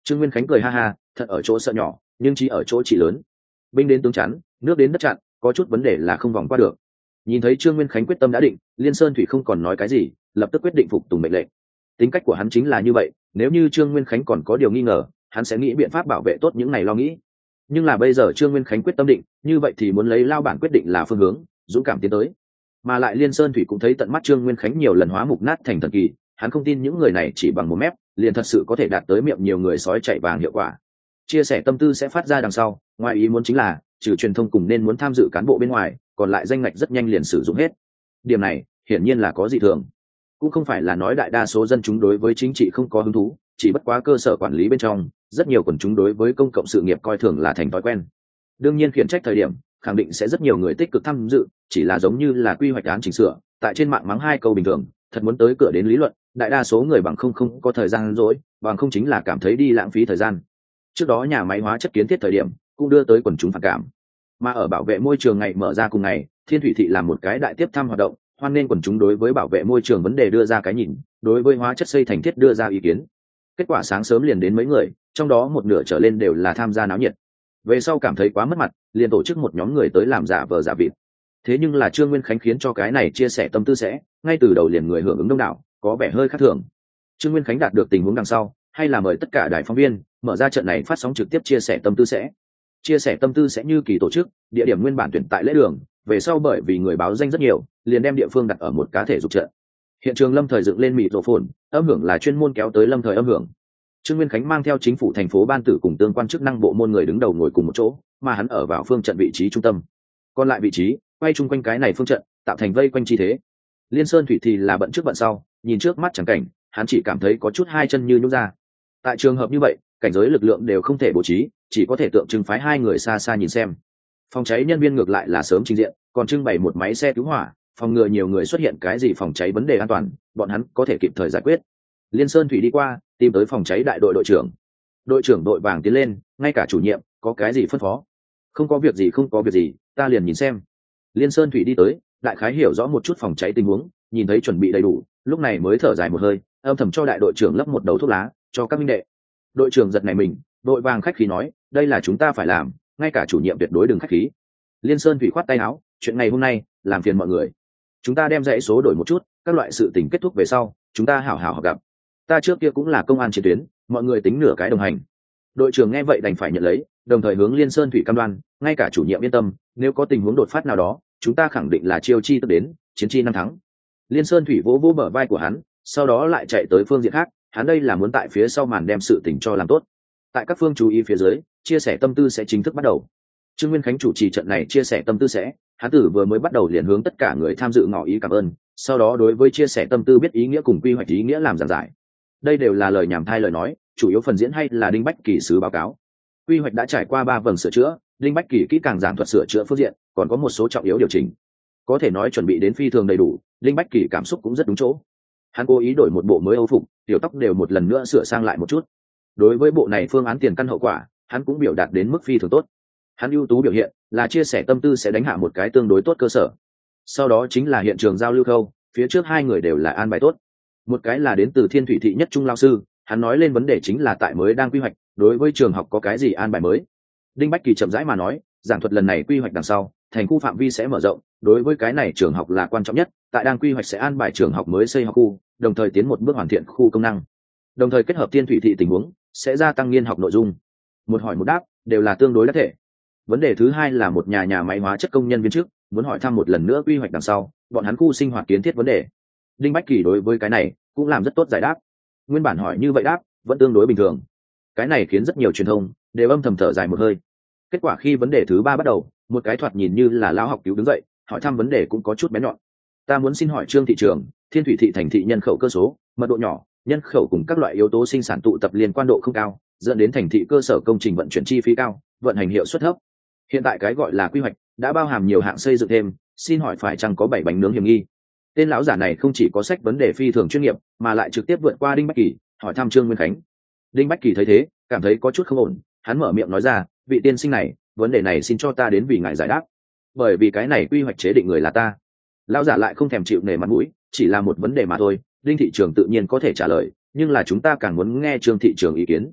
S1: Trương Nguyên Khánh cười ha ha, thật ở chỗ sợ nhỏ nhưng chỉ ở chỗ chỉ lớn. Binh đến tướng chắn, nước đến đất chặn, có chút vấn đề là không vòng qua được. Nhìn thấy Trương Nguyên Khánh quyết tâm đã định, Liên Sơn Thủy không còn nói cái gì, lập tức quyết định phục tùng mệnh lệnh. Tính cách của hắn chính là như vậy, nếu như Trương Nguyên Khánh còn có điều nghi ngờ, hắn sẽ nghĩ biện pháp bảo vệ tốt những này lo nghĩ. Nhưng là bây giờ Trương Nguyên Khánh quyết tâm định, như vậy thì muốn lấy lao bản quyết định là phương hướng, dũng cảm tiến tới. Mà lại Liên Sơn Thủy cũng thấy tận mắt Trương Nguyên Khánh nhiều lần hóa mục nát thành thần kỳ, hắn không tin những người này chỉ bằng một mép liền thật sự có thể đạt tới miệng nhiều người sói chạy vàng hiệu quả. Chia sẻ tâm tư sẽ phát ra đằng sau, ngoài ý muốn chính là trừ truyền thông cùng nên muốn tham dự cán bộ bên ngoài, còn lại danh ngạch rất nhanh liền sử dụng hết. Điểm này hiển nhiên là có dị thường. Cũng không phải là nói đại đa số dân chúng đối với chính trị không có hứng thú, chỉ bất quá cơ sở quản lý bên trong rất nhiều quần chúng đối với công cộng sự nghiệp coi thường là thành thói quen. Đương nhiên khiển trách thời điểm khẳng định sẽ rất nhiều người tích cực tham dự, chỉ là giống như là quy hoạch án chỉnh sửa, tại trên mạng mắng hai câu bình thường, thật muốn tới cửa đến lý luận, đại đa số người bằng không không có thời gian rỗi, bằng không chính là cảm thấy đi lãng phí thời gian. Trước đó nhà máy hóa chất kiến thiết thời điểm cũng đưa tới quần chúng phản cảm, mà ở bảo vệ môi trường ngày mở ra cùng ngày, Thiên Thủy thị làm một cái đại tiếp thăm hoạt động, hoan nên quần chúng đối với bảo vệ môi trường vấn đề đưa ra cái nhìn, đối với hóa chất xây thành thiết đưa ra ý kiến. Kết quả sáng sớm liền đến mấy người, trong đó một nửa trở lên đều là tham gia náo nhiệt. Về sau cảm thấy quá mất mặt, liền tổ chức một nhóm người tới làm giả vờ giả vịt. Thế nhưng là Trương Nguyên Khánh khiến cho cái này chia sẻ tâm tư sẽ, ngay từ đầu liền người hưởng ứng đông đảo, có vẻ hơi khác thường. Trương Nguyên Khánh đạt được tình huống đằng sau, hay là mời tất cả đài phóng viên mở ra trận này phát sóng trực tiếp chia sẻ tâm tư sẽ. Chia sẻ tâm tư sẽ như kỳ tổ chức, địa điểm nguyên bản tuyển tại lễ đường, về sau bởi vì người báo danh rất nhiều, liền đem địa phương đặt ở một cá thể dục trận. Hiện trường lâm thời dựng lên mịt rộ phồn, âm hưởng là chuyên môn kéo tới lâm thời âm hưởng. Trương Nguyên Khánh mang theo chính phủ thành phố ban tử cùng tương quan chức năng bộ môn người đứng đầu ngồi cùng một chỗ, mà hắn ở vào phương trận vị trí trung tâm. Còn lại vị trí quay chung quanh cái này phương trận, tạo thành vây quanh chi thế. Liên Sơn Thủy thì là bận trước bận sau, nhìn trước mắt chẳng cảnh, hắn chỉ cảm thấy có chút hai chân như nhũn ra. Tại trường hợp như vậy, cảnh giới lực lượng đều không thể bố trí, chỉ có thể tượng trưng phái hai người xa xa nhìn xem. Phòng cháy nhân viên ngược lại là sớm trình diện, còn trưng bày một máy xe cứu hỏa, phòng ngừa nhiều người xuất hiện cái gì phòng cháy vấn đề an toàn, bọn hắn có thể kịp thời giải quyết. Liên Sơn Thủy đi qua, tìm tới phòng cháy đại đội đội trưởng. Đội trưởng đội vàng tiến lên, ngay cả chủ nhiệm, có cái gì phân phó? Không có việc gì, không có việc gì, ta liền nhìn xem. Liên Sơn Thủy đi tới, đại khái hiểu rõ một chút phòng cháy tình huống, nhìn thấy chuẩn bị đầy đủ, lúc này mới thở dài một hơi, âm thầm cho đại đội trưởng lấp một đầu thuốc lá, cho các minh đệ. Đội trưởng giật này mình, đội vàng khách khí nói, đây là chúng ta phải làm, ngay cả chủ nhiệm tuyệt đối đừng khách khí. Liên Sơn Thủy khoát tay áo, chuyện ngày hôm nay làm phiền mọi người, chúng ta đem dãy số đổi một chút, các loại sự tình kết thúc về sau, chúng ta hảo hảo gặp. Ta trước kia cũng là công an chiến tuyến, mọi người tính nửa cái đồng hành. Đội trưởng nghe vậy đành phải nhận lấy, đồng thời hướng Liên Sơn Thủy cam đoan, ngay cả chủ nhiệm yên tâm, nếu có tình huống đột phát nào đó, chúng ta khẳng định là chiêu chi tức đến, chiến chi năm thắng. Liên Sơn Thủy vỗ vỗ bờ vai của hắn, sau đó lại chạy tới phương diện khác, hắn đây là muốn tại phía sau màn đem sự tình cho làm tốt. Tại các phương chú ý phía dưới, chia sẻ tâm tư sẽ chính thức bắt đầu. Trương Nguyên Khánh chủ trì trận này chia sẻ tâm tư sẽ, hắn tử vừa mới bắt đầu liền hướng tất cả người tham dự ngỏ ý cảm ơn, sau đó đối với chia sẻ tâm tư biết ý nghĩa cùng quy hoạch ý nghĩa làm giảng giải. Đây đều là lời nhảm thay lời nói, chủ yếu phần diễn hay là Đinh Bách Kỳ sứ báo cáo. Quy hoạch đã trải qua ba vầng sửa chữa, Đinh Bách Kỳ kỹ càng giảng thuật sửa chữa phương diện, còn có một số trọng yếu điều chỉnh. Có thể nói chuẩn bị đến phi thường đầy đủ, Đinh Bách Kỳ cảm xúc cũng rất đúng chỗ. Hắn cố ý đổi một bộ mới âu phục, tiểu tóc đều một lần nữa sửa sang lại một chút. Đối với bộ này phương án tiền căn hậu quả, hắn cũng biểu đạt đến mức phi thường tốt. Hắn ưu tú biểu hiện là chia sẻ tâm tư sẽ đánh hạ một cái tương đối tốt cơ sở. Sau đó chính là hiện trường giao lưu khâu, phía trước hai người đều là an bài tốt. Một cái là đến từ Thiên Thủy thị nhất trung lao sư, hắn nói lên vấn đề chính là tại mới đang quy hoạch, đối với trường học có cái gì an bài mới. Đinh Bách Kỳ chậm rãi mà nói, giảng thuật lần này quy hoạch đằng sau, thành khu phạm vi sẽ mở rộng, đối với cái này trường học là quan trọng nhất, tại đang quy hoạch sẽ an bài trường học mới xây học khu, đồng thời tiến một bước hoàn thiện khu công năng. Đồng thời kết hợp Thiên Thủy thị tình huống, sẽ gia tăng nghiên học nội dung. Một hỏi một đáp, đều là tương đối đắc thể. Vấn đề thứ hai là một nhà nhà máy hóa chất công nhân viên chức, muốn hỏi thăm một lần nữa quy hoạch đằng sau, bọn hắn khu sinh hoạt kiến thiết vấn đề. Đinh Bách Kỳ đối với cái này cũng làm rất tốt giải đáp. Nguyên bản hỏi như vậy đáp vẫn tương đối bình thường, cái này khiến rất nhiều truyền thông đều âm thầm thở dài một hơi. Kết quả khi vấn đề thứ ba bắt đầu, một cái thoạt nhìn như là lão học cứu đứng dậy, hỏi thăm vấn đề cũng có chút bén nhọn. Ta muốn xin hỏi Trương thị trường, Thiên Thủy thị thành thị nhân khẩu cơ số, mật độ nhỏ, nhân khẩu cùng các loại yếu tố sinh sản tụ tập liên quan độ không cao, dẫn đến thành thị cơ sở công trình vận chuyển chi phí cao, vận hành hiệu suất thấp. Hiện tại cái gọi là quy hoạch đã bao hàm nhiều hạng xây dựng thêm, xin hỏi phải chăng có bảy bánh nướng hiểm nghi? Tên lão giả này không chỉ có sách vấn đề phi thường chuyên nghiệp, mà lại trực tiếp vượt qua Đinh Bách Kỳ, hỏi thăm Trương Nguyên Khánh. Đinh Bách Kỳ thấy thế, cảm thấy có chút không ổn, hắn mở miệng nói ra, vị tiên sinh này, vấn đề này xin cho ta đến vì ngài giải đáp. Bởi vì cái này quy hoạch chế định người là ta. Lão giả lại không thèm chịu nể mặt mũi, chỉ là một vấn đề mà thôi, Đinh thị trường tự nhiên có thể trả lời, nhưng là chúng ta càng muốn nghe Trương thị trường ý kiến.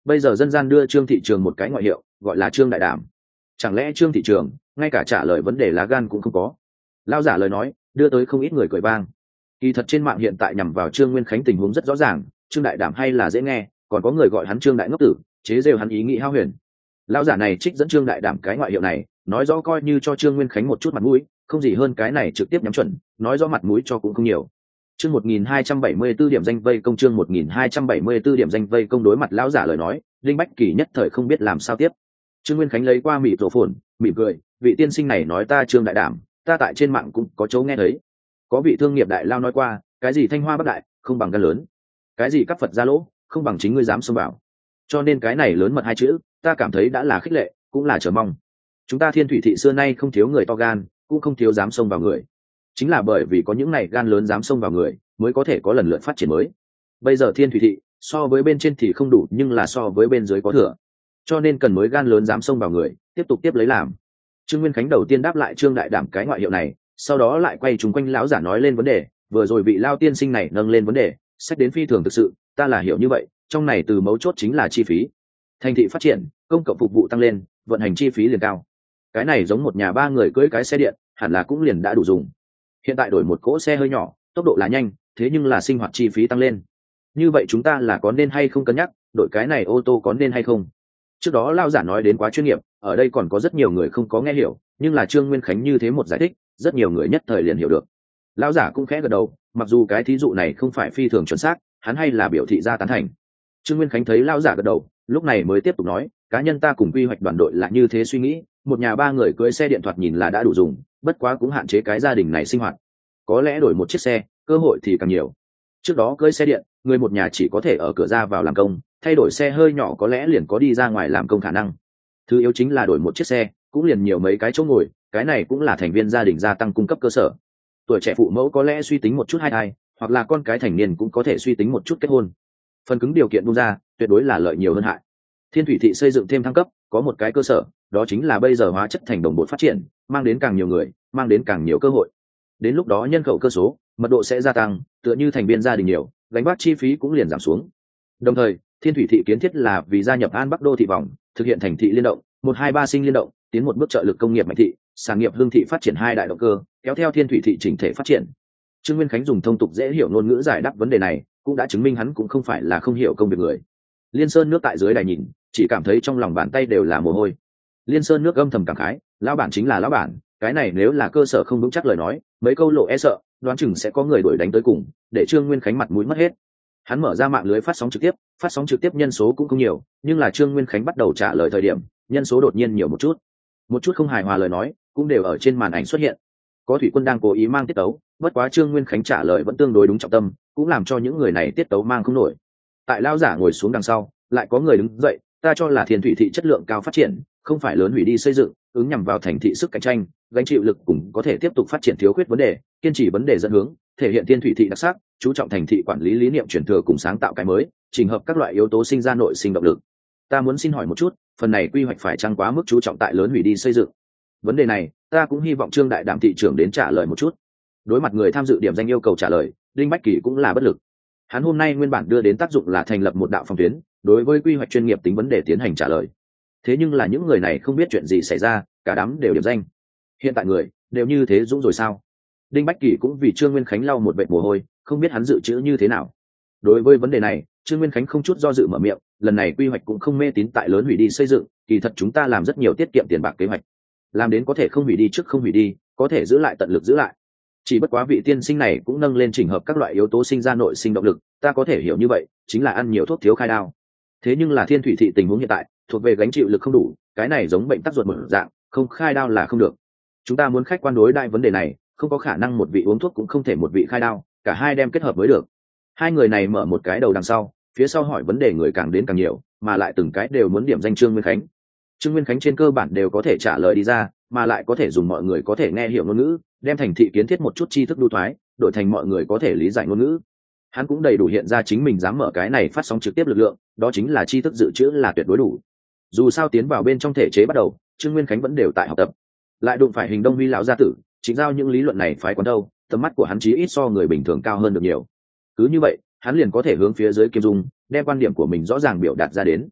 S1: bây giờ dân gian đưa Trương Thị Trường một cái ngoại hiệu gọi là Trương Đại Đảm. Chẳng lẽ Trương Thị Trường ngay cả trả lời vấn đề lá gan cũng không có? Lao giả lời nói đưa tới không ít người cười vang. Kỳ thật trên mạng hiện tại nhằm vào Trương Nguyên Khánh tình huống rất rõ ràng, Trương Đại Đảm hay là dễ nghe, còn có người gọi hắn Trương Đại Ngốc Tử, chế rêu hắn ý nghĩ hao huyền. Lão giả này trích dẫn Trương Đại Đảm cái ngoại hiệu này, nói rõ coi như cho Trương Nguyên Khánh một chút mặt mũi, không gì hơn cái này trực tiếp nhắm chuẩn, nói rõ mặt mũi cho cũng không nhiều. Chương một nghìn hai trăm bảy mươi bốn điểm danh vây công chương một nghìn hai trăm bảy mươi 4 điểm danh vây công đối mặt lão giả lời nói, Linh Bách Kỳ nhất thời không biết làm sao tiếp. Trương Nguyên Khánh lấy qua mịt rổ phồn, mỉm cười, vị tiên sinh này nói ta Trương Đại Đảm, ta tại trên mạng cũng có chỗ nghe thấy. Có vị thương nghiệp đại lao nói qua, cái gì Thanh Hoa Bắc Đại, không bằng gan lớn. Cái gì các Phật gia lỗ, không bằng chính ngươi dám xông vào. Cho nên cái này lớn mật hai chữ, ta cảm thấy đã là khích lệ, cũng là chờ mong. Chúng ta Thiên Thủy thị xưa nay không thiếu người to gan, cũng không thiếu dám xông vào người. Chính là bởi vì có những này gan lớn dám xông vào người, mới có thể có lần lượt phát triển mới. Bây giờ Thiên Thủy thị, so với bên trên thì không đủ, nhưng là so với bên dưới có thừa. Cho nên cần mới gan lớn dám xông vào người, tiếp tục tiếp lấy làm. Trương Nguyên Khánh đầu tiên đáp lại Trương Đại Đảm cái ngoại hiệu này, sau đó lại quay chúng quanh lão giả nói lên vấn đề, vừa rồi vị lao tiên sinh này nâng lên vấn đề, sách đến phi thường thực sự, ta là hiểu như vậy, trong này từ mấu chốt chính là chi phí. Thành thị phát triển, công cộng phục vụ tăng lên, vận hành chi phí liền cao. Cái này giống một nhà ba người cưỡi cái xe điện, hẳn là cũng liền đã đủ dùng. Hiện tại đổi một cỗ xe hơi nhỏ, tốc độ là nhanh, thế nhưng là sinh hoạt chi phí tăng lên. Như vậy chúng ta là có nên hay không cân nhắc, đổi cái này ô tô có nên hay không? Trước đó lao giả nói đến quá chuyên nghiệp, ở đây còn có rất nhiều người không có nghe hiểu, nhưng là Trương Nguyên Khánh như thế một giải thích, rất nhiều người nhất thời liền hiểu được. Lão giả cũng khẽ gật đầu, mặc dù cái thí dụ này không phải phi thường chuẩn xác, hắn hay là biểu thị ra tán thành. Trương Nguyên Khánh thấy lão giả gật đầu, lúc này mới tiếp tục nói, cá nhân ta cùng quy hoạch đoàn đội là như thế suy nghĩ, một nhà ba người cưỡi xe điện thoại nhìn là đã đủ dùng, bất quá cũng hạn chế cái gia đình này sinh hoạt. Có lẽ đổi một chiếc xe, cơ hội thì càng nhiều. Trước đó cưỡi xe điện, người một nhà chỉ có thể ở cửa ra vào làm công, thay đổi xe hơi nhỏ có lẽ liền có đi ra ngoài làm công khả năng. Thứ yếu chính là đổi một chiếc xe, cũng liền nhiều mấy cái chỗ ngồi, cái này cũng là thành viên gia đình gia tăng cung cấp cơ sở. Tuổi trẻ phụ mẫu có lẽ suy tính một chút hai thai, hoặc là con cái thành niên cũng có thể suy tính một chút kết hôn. Phần cứng điều kiện buông ra, tuyệt đối là lợi nhiều hơn hại. Thiên Thủy thị xây dựng thêm thăng cấp, có một cái cơ sở, đó chính là bây giờ hóa chất thành đồng bộ phát triển, mang đến càng nhiều người, mang đến càng nhiều cơ hội. Đến lúc đó nhân khẩu cơ số, mật độ sẽ gia tăng, tựa như thành viên gia đình nhiều, gánh vác chi phí cũng liền giảm xuống. Đồng thời, Thiên Thủy thị kiến thiết là vì gia nhập An Bắc đô thị vòng, thực hiện thành thị liên động, một hai ba sinh liên động, tiến một bước trợ lực công nghiệp mạnh thị, sản nghiệp hương thị phát triển hai đại động cơ, kéo theo Thiên Thủy thị chỉnh thể phát triển. Trương Nguyên Khánh dùng thông tục dễ hiểu ngôn ngữ giải đáp vấn đề này, cũng đã chứng minh hắn cũng không phải là không hiểu công việc người. Liên Sơn nước tại dưới đài nhìn, chỉ cảm thấy trong lòng bàn tay đều là mồ hôi. Liên Sơn nước âm thầm cảm khái, lão bản chính là lão bản, cái này nếu là cơ sở không vững chắc lời nói, mấy câu lộ e sợ, đoán chừng sẽ có người đuổi đánh tới cùng, để Trương Nguyên Khánh mặt mũi mất hết. Hắn mở ra mạng lưới phát sóng trực tiếp, phát sóng trực tiếp nhân số cũng không nhiều, nhưng là Trương Nguyên Khánh bắt đầu trả lời thời điểm, nhân số đột nhiên nhiều một chút. Một chút không hài hòa lời nói, cũng đều ở trên màn ảnh xuất hiện. Có thủy quân đang cố ý mang tiết tấu, bất quá Trương Nguyên Khánh trả lời vẫn tương đối đúng trọng tâm, cũng làm cho những người này tiết tấu mang không nổi. Tại lao giả ngồi xuống đằng sau, lại có người đứng dậy, ta cho là Thiên Thủy thị chất lượng cao phát triển, không phải lớn hủy đi xây dựng, ứng nhằm vào thành thị sức cạnh tranh, gánh chịu lực cũng có thể tiếp tục phát triển thiếu khuyết vấn đề, kiên trì vấn đề dẫn hướng, thể hiện Thiên Thủy thị đặc sắc, chú trọng thành thị quản lý lý niệm truyền thừa cùng sáng tạo cái mới, trình hợp các loại yếu tố sinh ra nội sinh động lực. Ta muốn xin hỏi một chút, phần này quy hoạch phải chăng quá mức chú trọng tại lớn hủy đi xây dựng? Vấn đề này, ta cũng hy vọng Trương Đại Đảm thị trưởng đến trả lời một chút. Đối mặt người tham dự điểm danh yêu cầu trả lời, Đinh Bách Kỳ cũng là bất lực. Hắn hôm nay nguyên bản đưa đến tác dụng là thành lập một đạo phòng tuyến, đối với quy hoạch chuyên nghiệp tính vấn đề tiến hành trả lời. Thế nhưng là những người này không biết chuyện gì xảy ra, cả đám đều điểm danh. Hiện tại người đều như thế dũng rồi sao? Đinh Bách Kỳ cũng vì Trương Nguyên Khánh lau một vệt mồ hôi, không biết hắn dự trữ như thế nào. Đối với vấn đề này, Trương Nguyên Khánh không chút do dự mở miệng, lần này quy hoạch cũng không mê tín tại lớn hủy đi xây dựng, kỳ thật chúng ta làm rất nhiều tiết kiệm tiền bạc kế hoạch, làm đến có thể không hủy đi trước không hủy đi, có thể giữ lại tận lực giữ lại. Chỉ bất quá vị tiên sinh này cũng nâng lên chỉnh hợp các loại yếu tố sinh ra nội sinh động lực, ta có thể hiểu như vậy, chính là ăn nhiều thuốc thiếu khai đao. Thế nhưng là Thiên Thủy thị tình huống hiện tại, thuộc về gánh chịu lực không đủ, cái này giống bệnh tắc ruột một dạng, không khai đao là không được. Chúng ta muốn khách quan đối đại vấn đề này, không có khả năng một vị uống thuốc cũng không thể một vị khai đao, cả hai đem kết hợp mới được. Hai người này mở một cái đầu đằng sau, phía sau hỏi vấn đề người càng đến càng nhiều, mà lại từng cái đều muốn điểm danh Trương Nguyên Khánh. Trương Nguyên Khánh trên cơ bản đều có thể trả lời đi ra, mà lại có thể dùng mọi người có thể nghe hiểu ngôn ngữ, đem thành thị kiến thiết một chút tri thức đu thoái, đổi thành mọi người có thể lý giải ngôn ngữ. Hắn cũng đầy đủ hiện ra chính mình dám mở cái này phát sóng trực tiếp lực lượng, đó chính là tri thức dự trữ là tuyệt đối đủ. Dù sao tiến vào bên trong thể chế bắt đầu, Trương Nguyên Khánh vẫn đều tại học tập, lại đụng phải Hình Đông Huy lão gia tử, chính giao những lý luận này phái quán đâu, tầm mắt của hắn chí ít so người bình thường cao hơn được nhiều. Cứ như vậy, hắn liền có thể hướng phía dưới Kim Dung, đem quan điểm của mình rõ ràng biểu đạt ra đến.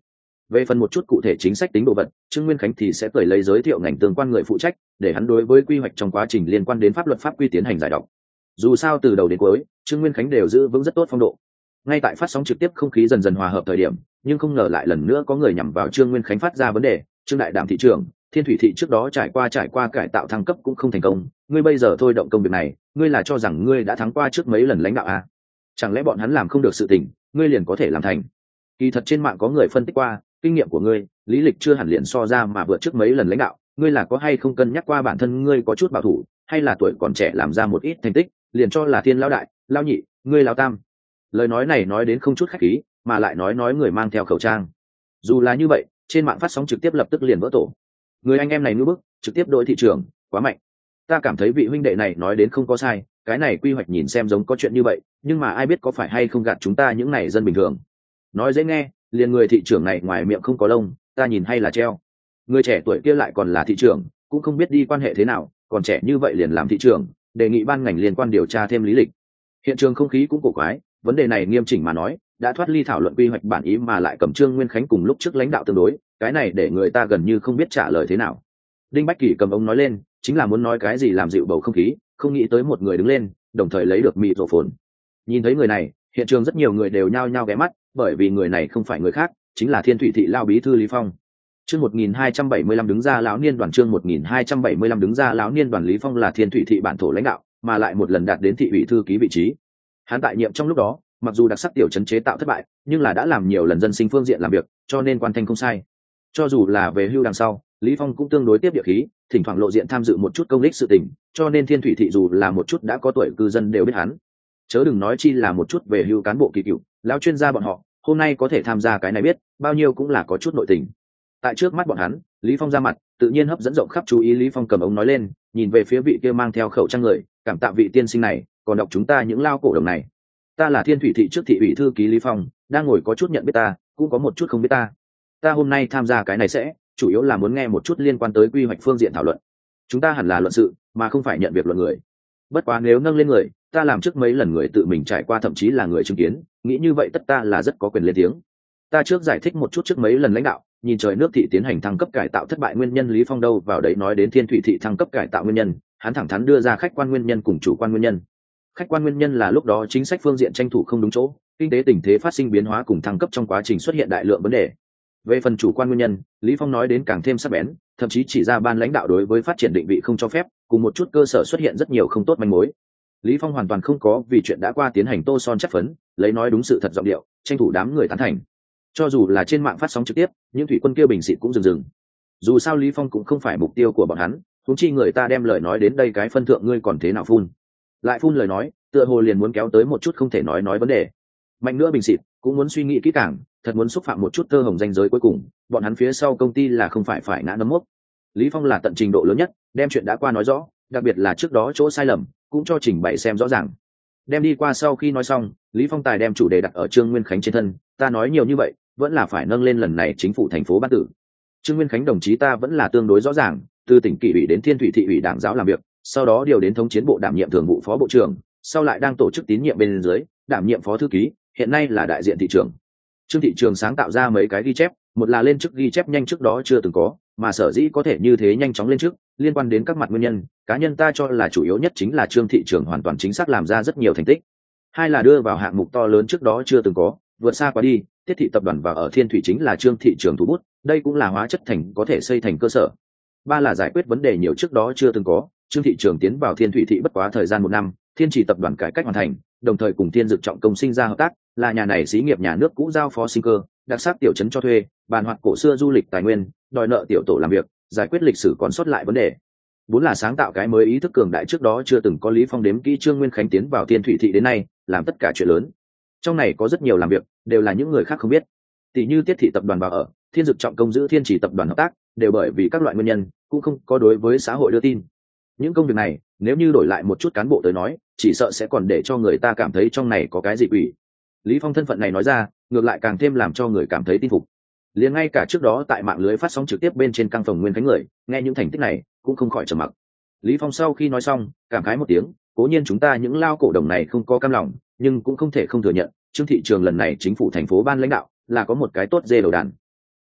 S1: Về phần một chút cụ thể chính sách tính đồ vật, Trương Nguyên Khánh thì sẽ cởi lấy giới thiệu ngành tương quan người phụ trách, để hắn đối với quy hoạch trong quá trình liên quan đến pháp luật pháp quy tiến hành giải đọc. Dù sao từ đầu đến cuối, Trương Nguyên Khánh đều giữ vững rất tốt phong độ. Ngay tại phát sóng trực tiếp không khí dần dần hòa hợp thời điểm, nhưng không ngờ lại lần nữa có người nhằm vào Trương Nguyên Khánh phát ra vấn đề. Trương đại đàm thị trưởng, Thiên Thủy thị trước đó trải qua trải qua cải tạo thăng cấp cũng không thành công, ngươi bây giờ thôi động công việc này, ngươi là cho rằng ngươi đã thắng qua trước mấy lần lãnh đạo à? Chẳng lẽ bọn hắn làm không được sự tình, ngươi liền có thể làm thành? Kỳ thật trên mạng có người phân tích qua, kinh nghiệm của ngươi, lý lịch chưa hẳn liền so ra mà vượt trước mấy lần lãnh đạo, ngươi là có hay không cân nhắc qua bản thân ngươi có chút bảo thủ, hay là tuổi còn trẻ làm ra một ít thành tích, liền cho là thiên lão đại, lão nhị, ngươi lão tam. Lời nói này nói đến không chút khách khí, mà lại nói nói người mang theo khẩu trang. Dù là như vậy, trên mạng phát sóng trực tiếp lập tức liền vỡ tổ. Người anh em này ngữ bức, trực tiếp đội thị trường, quá mạnh. Ta cảm thấy vị huynh đệ này nói đến không có sai, cái này quy hoạch nhìn xem giống có chuyện như vậy, nhưng mà ai biết có phải hay không gạt chúng ta những này dân bình thường. Nói dễ nghe, liền người thị trưởng này ngoài miệng không có lông, ta nhìn hay là treo. Người trẻ tuổi kia lại còn là thị trưởng, cũng không biết đi quan hệ thế nào, còn trẻ như vậy liền làm thị trưởng, đề nghị ban ngành liên quan điều tra thêm lý lịch. Hiện trường không khí cũng cổ quái, vấn đề này nghiêm chỉnh mà nói, đã thoát ly thảo luận quy hoạch bản ý mà lại cầm Trương Nguyên Khánh cùng lúc trước lãnh đạo tương đối, cái này để người ta gần như không biết trả lời thế nào. Đinh Bách Kỳ cầm ống nói lên, chính là muốn nói cái gì làm dịu bầu không khí, không nghĩ tới một người đứng lên, đồng thời lấy được mịt rổ phồn. Nhìn thấy người này, hiện trường rất nhiều người đều nhao nhao ghé mắt, bởi vì người này không phải người khác, chính là Thiên Thủy thị lao bí thư Lý Phong. Chương một nghìn hai trăm bảy mươi lăm đứng ra lão niên đoàn chương một nghìn hai trăm bảy mươi lăm đứng ra lão niên đoàn Lý Phong là Thiên Thủy thị bản thổ lãnh đạo, mà lại một lần đạt đến thị ủy thư ký vị trí. Hắn tại nhiệm trong lúc đó, mặc dù đặc sắc tiểu trấn chế tạo thất bại, nhưng là đã làm nhiều lần dân sinh phương diện làm việc, cho nên quan thanh không sai. Cho dù là về hưu đằng sau, Lý Phong cũng tương đối tiếp địa khí, thỉnh thoảng lộ diện tham dự một chút công đích sự tình, cho nên Thiên Thủy thị dù là một chút đã có tuổi cư dân đều biết hắn. Chớ đừng nói chi là một chút về hưu cán bộ kỳ cựu, lão chuyên gia bọn họ, hôm nay có thể tham gia cái này biết, bao nhiêu cũng là có chút nội tình. Tại trước mắt bọn hắn, Lý Phong ra mặt, tự nhiên hấp dẫn rộng khắp chú ý. Lý Phong cầm ống nói lên, nhìn về phía vị kia mang theo khẩu trang người, cảm tạ vị tiên sinh này, còn đọc chúng ta những lao cổ đồng này. Ta là Thiên Thủy thị trước thị ủy thư ký Lý Phong, đang ngồi có chút nhận biết ta, cũng có một chút không biết ta. Ta hôm nay tham gia cái này sẽ, chủ yếu là muốn nghe một chút liên quan tới quy hoạch phương diện thảo luận. Chúng ta hẳn là luận sự, mà không phải nhận việc luận người. Bất quá nếu nâng lên người, ta làm trước mấy lần người tự mình trải qua thậm chí là người chứng kiến, nghĩ như vậy tất ta là rất có quyền lên tiếng. Ta trước giải thích một chút trước mấy lần lãnh đạo, nhìn trời nước thị tiến hành thăng cấp cải tạo thất bại nguyên nhân. Lý Phong đâu vào đấy nói đến Thiên Thủy thị thăng cấp cải tạo nguyên nhân, hắn thẳng thắn đưa ra khách quan nguyên nhân cùng chủ quan nguyên nhân. Khách quan nguyên nhân là lúc đó chính sách phương diện tranh thủ không đúng chỗ, kinh tế tình thế phát sinh biến hóa cùng thăng cấp trong quá trình xuất hiện đại lượng vấn đề. Về phần chủ quan nguyên nhân, Lý Phong nói đến càng thêm sắc bén, thậm chí chỉ ra ban lãnh đạo đối với phát triển định vị không cho phép, cùng một chút cơ sở xuất hiện rất nhiều không tốt manh mối. Lý Phong hoàn toàn không có vì chuyện đã qua tiến hành tô son chất phấn, lấy nói đúng sự thật giọng điệu, tranh thủ đám người tán thành. Cho dù là trên mạng phát sóng trực tiếp, những thủy quân kia bình xịt cũng dừng dừng. Dù sao Lý Phong cũng không phải mục tiêu của bọn hắn, huống chi người ta đem lời nói đến đây cái phân thượng ngươi còn thế nào phun. Lại phun lời nói, tựa hồ liền muốn kéo tới một chút không thể nói nói vấn đề. Mạnh nữa bình xịt, cũng muốn suy nghĩ kỹ càng, thật muốn xúc phạm một chút tơ hồng danh giới cuối cùng, bọn hắn phía sau công ty là không phải phải ngã nấm mốc. Lý Phong là tận trình độ lớn nhất, đem chuyện đã qua nói rõ, đặc biệt là trước đó chỗ sai lầm, cũng cho trình bày xem rõ ràng. Đem đi qua sau khi nói xong, Lý Phong tài đem chủ đề đặt ở Trương Nguyên Khánh trên thân, ta nói nhiều như vậy, vẫn là phải nâng lên lần này chính phủ thành phố ban tử. Trương Nguyên Khánh đồng chí ta vẫn là tương đối rõ ràng, từ tỉnh kỷ ủy đến Thiên Thủy thị ủy đảng giáo làm việc, sau đó điều đến thống chiến bộ đảm nhiệm thường vụ phó bộ trưởng, sau lại đang tổ chức tín nhiệm bên dưới, đảm nhiệm phó thư ký, hiện nay là đại diện thị trưởng. Trương thị trường sáng tạo ra mấy cái ghi chép, một là lên chức ghi chép nhanh trước đó chưa từng có, mà sở dĩ có thể như thế nhanh chóng lên chức, liên quan đến các mặt nguyên nhân, cá nhân ta cho là chủ yếu nhất chính là Trương thị trường hoàn toàn chính xác làm ra rất nhiều thành tích. Hai là đưa vào hạng mục to lớn trước đó chưa từng có, vượt xa quá đi, Tiết thị tập đoàn vào ở Thiên Thủy chính là Trương thị trường thủ bút, đây cũng là hóa chất thành có thể xây thành cơ sở. Ba là giải quyết vấn đề nhiều trước đó chưa từng có, Trương thị trường tiến vào Thiên Thủy thị bất quá thời gian một năm, Thiên Chỉ tập đoàn cải cách hoàn thành, đồng thời cùng Thiên Dực Trọng Công sinh ra hợp tác, là nhà này xí nghiệp nhà nước cũ giao phó sinh cơ, đặc sắc tiểu trấn cho thuê, bàn hoạt cổ xưa du lịch tài nguyên, đòi nợ tiểu tổ làm việc, giải quyết lịch sử còn sót lại vấn đề. Bốn là sáng tạo cái mới ý thức cường đại trước đó chưa từng có. Lý Phong đếm kỹ Trương Nguyên Khánh tiến vào Thiên Thủy thị đến nay, làm tất cả chuyện lớn. Trong này có rất nhiều làm việc, đều là những người khác không biết. Tỷ như Tiết thị tập đoàn vào ở, Thiên Dực Trọng Công giữ Thiên Chỉ tập đoàn hợp tác, đều bởi vì các loại nguyên nhân, cũng không có đối với xã hội đưa tin. Những công việc này, nếu như đổi lại một chút cán bộ tới nói, chỉ sợ sẽ còn để cho người ta cảm thấy trong này có cái gì quỷ. Lý Phong thân phận này nói ra, ngược lại càng thêm làm cho người cảm thấy tin phục. Liền ngay cả trước đó tại mạng lưới phát sóng trực tiếp bên trên căng phòng Nguyên Khánh người, nghe những thành tích này, cũng không khỏi trầm mặc. Lý Phong sau khi nói xong, cảm khái một tiếng, cố nhiên chúng ta những lao cổ đồng này không có cam lòng, nhưng cũng không thể không thừa nhận, Trương thị trường lần này chính phủ thành phố ban lãnh đạo là có một cái tốt dê đầu đàn.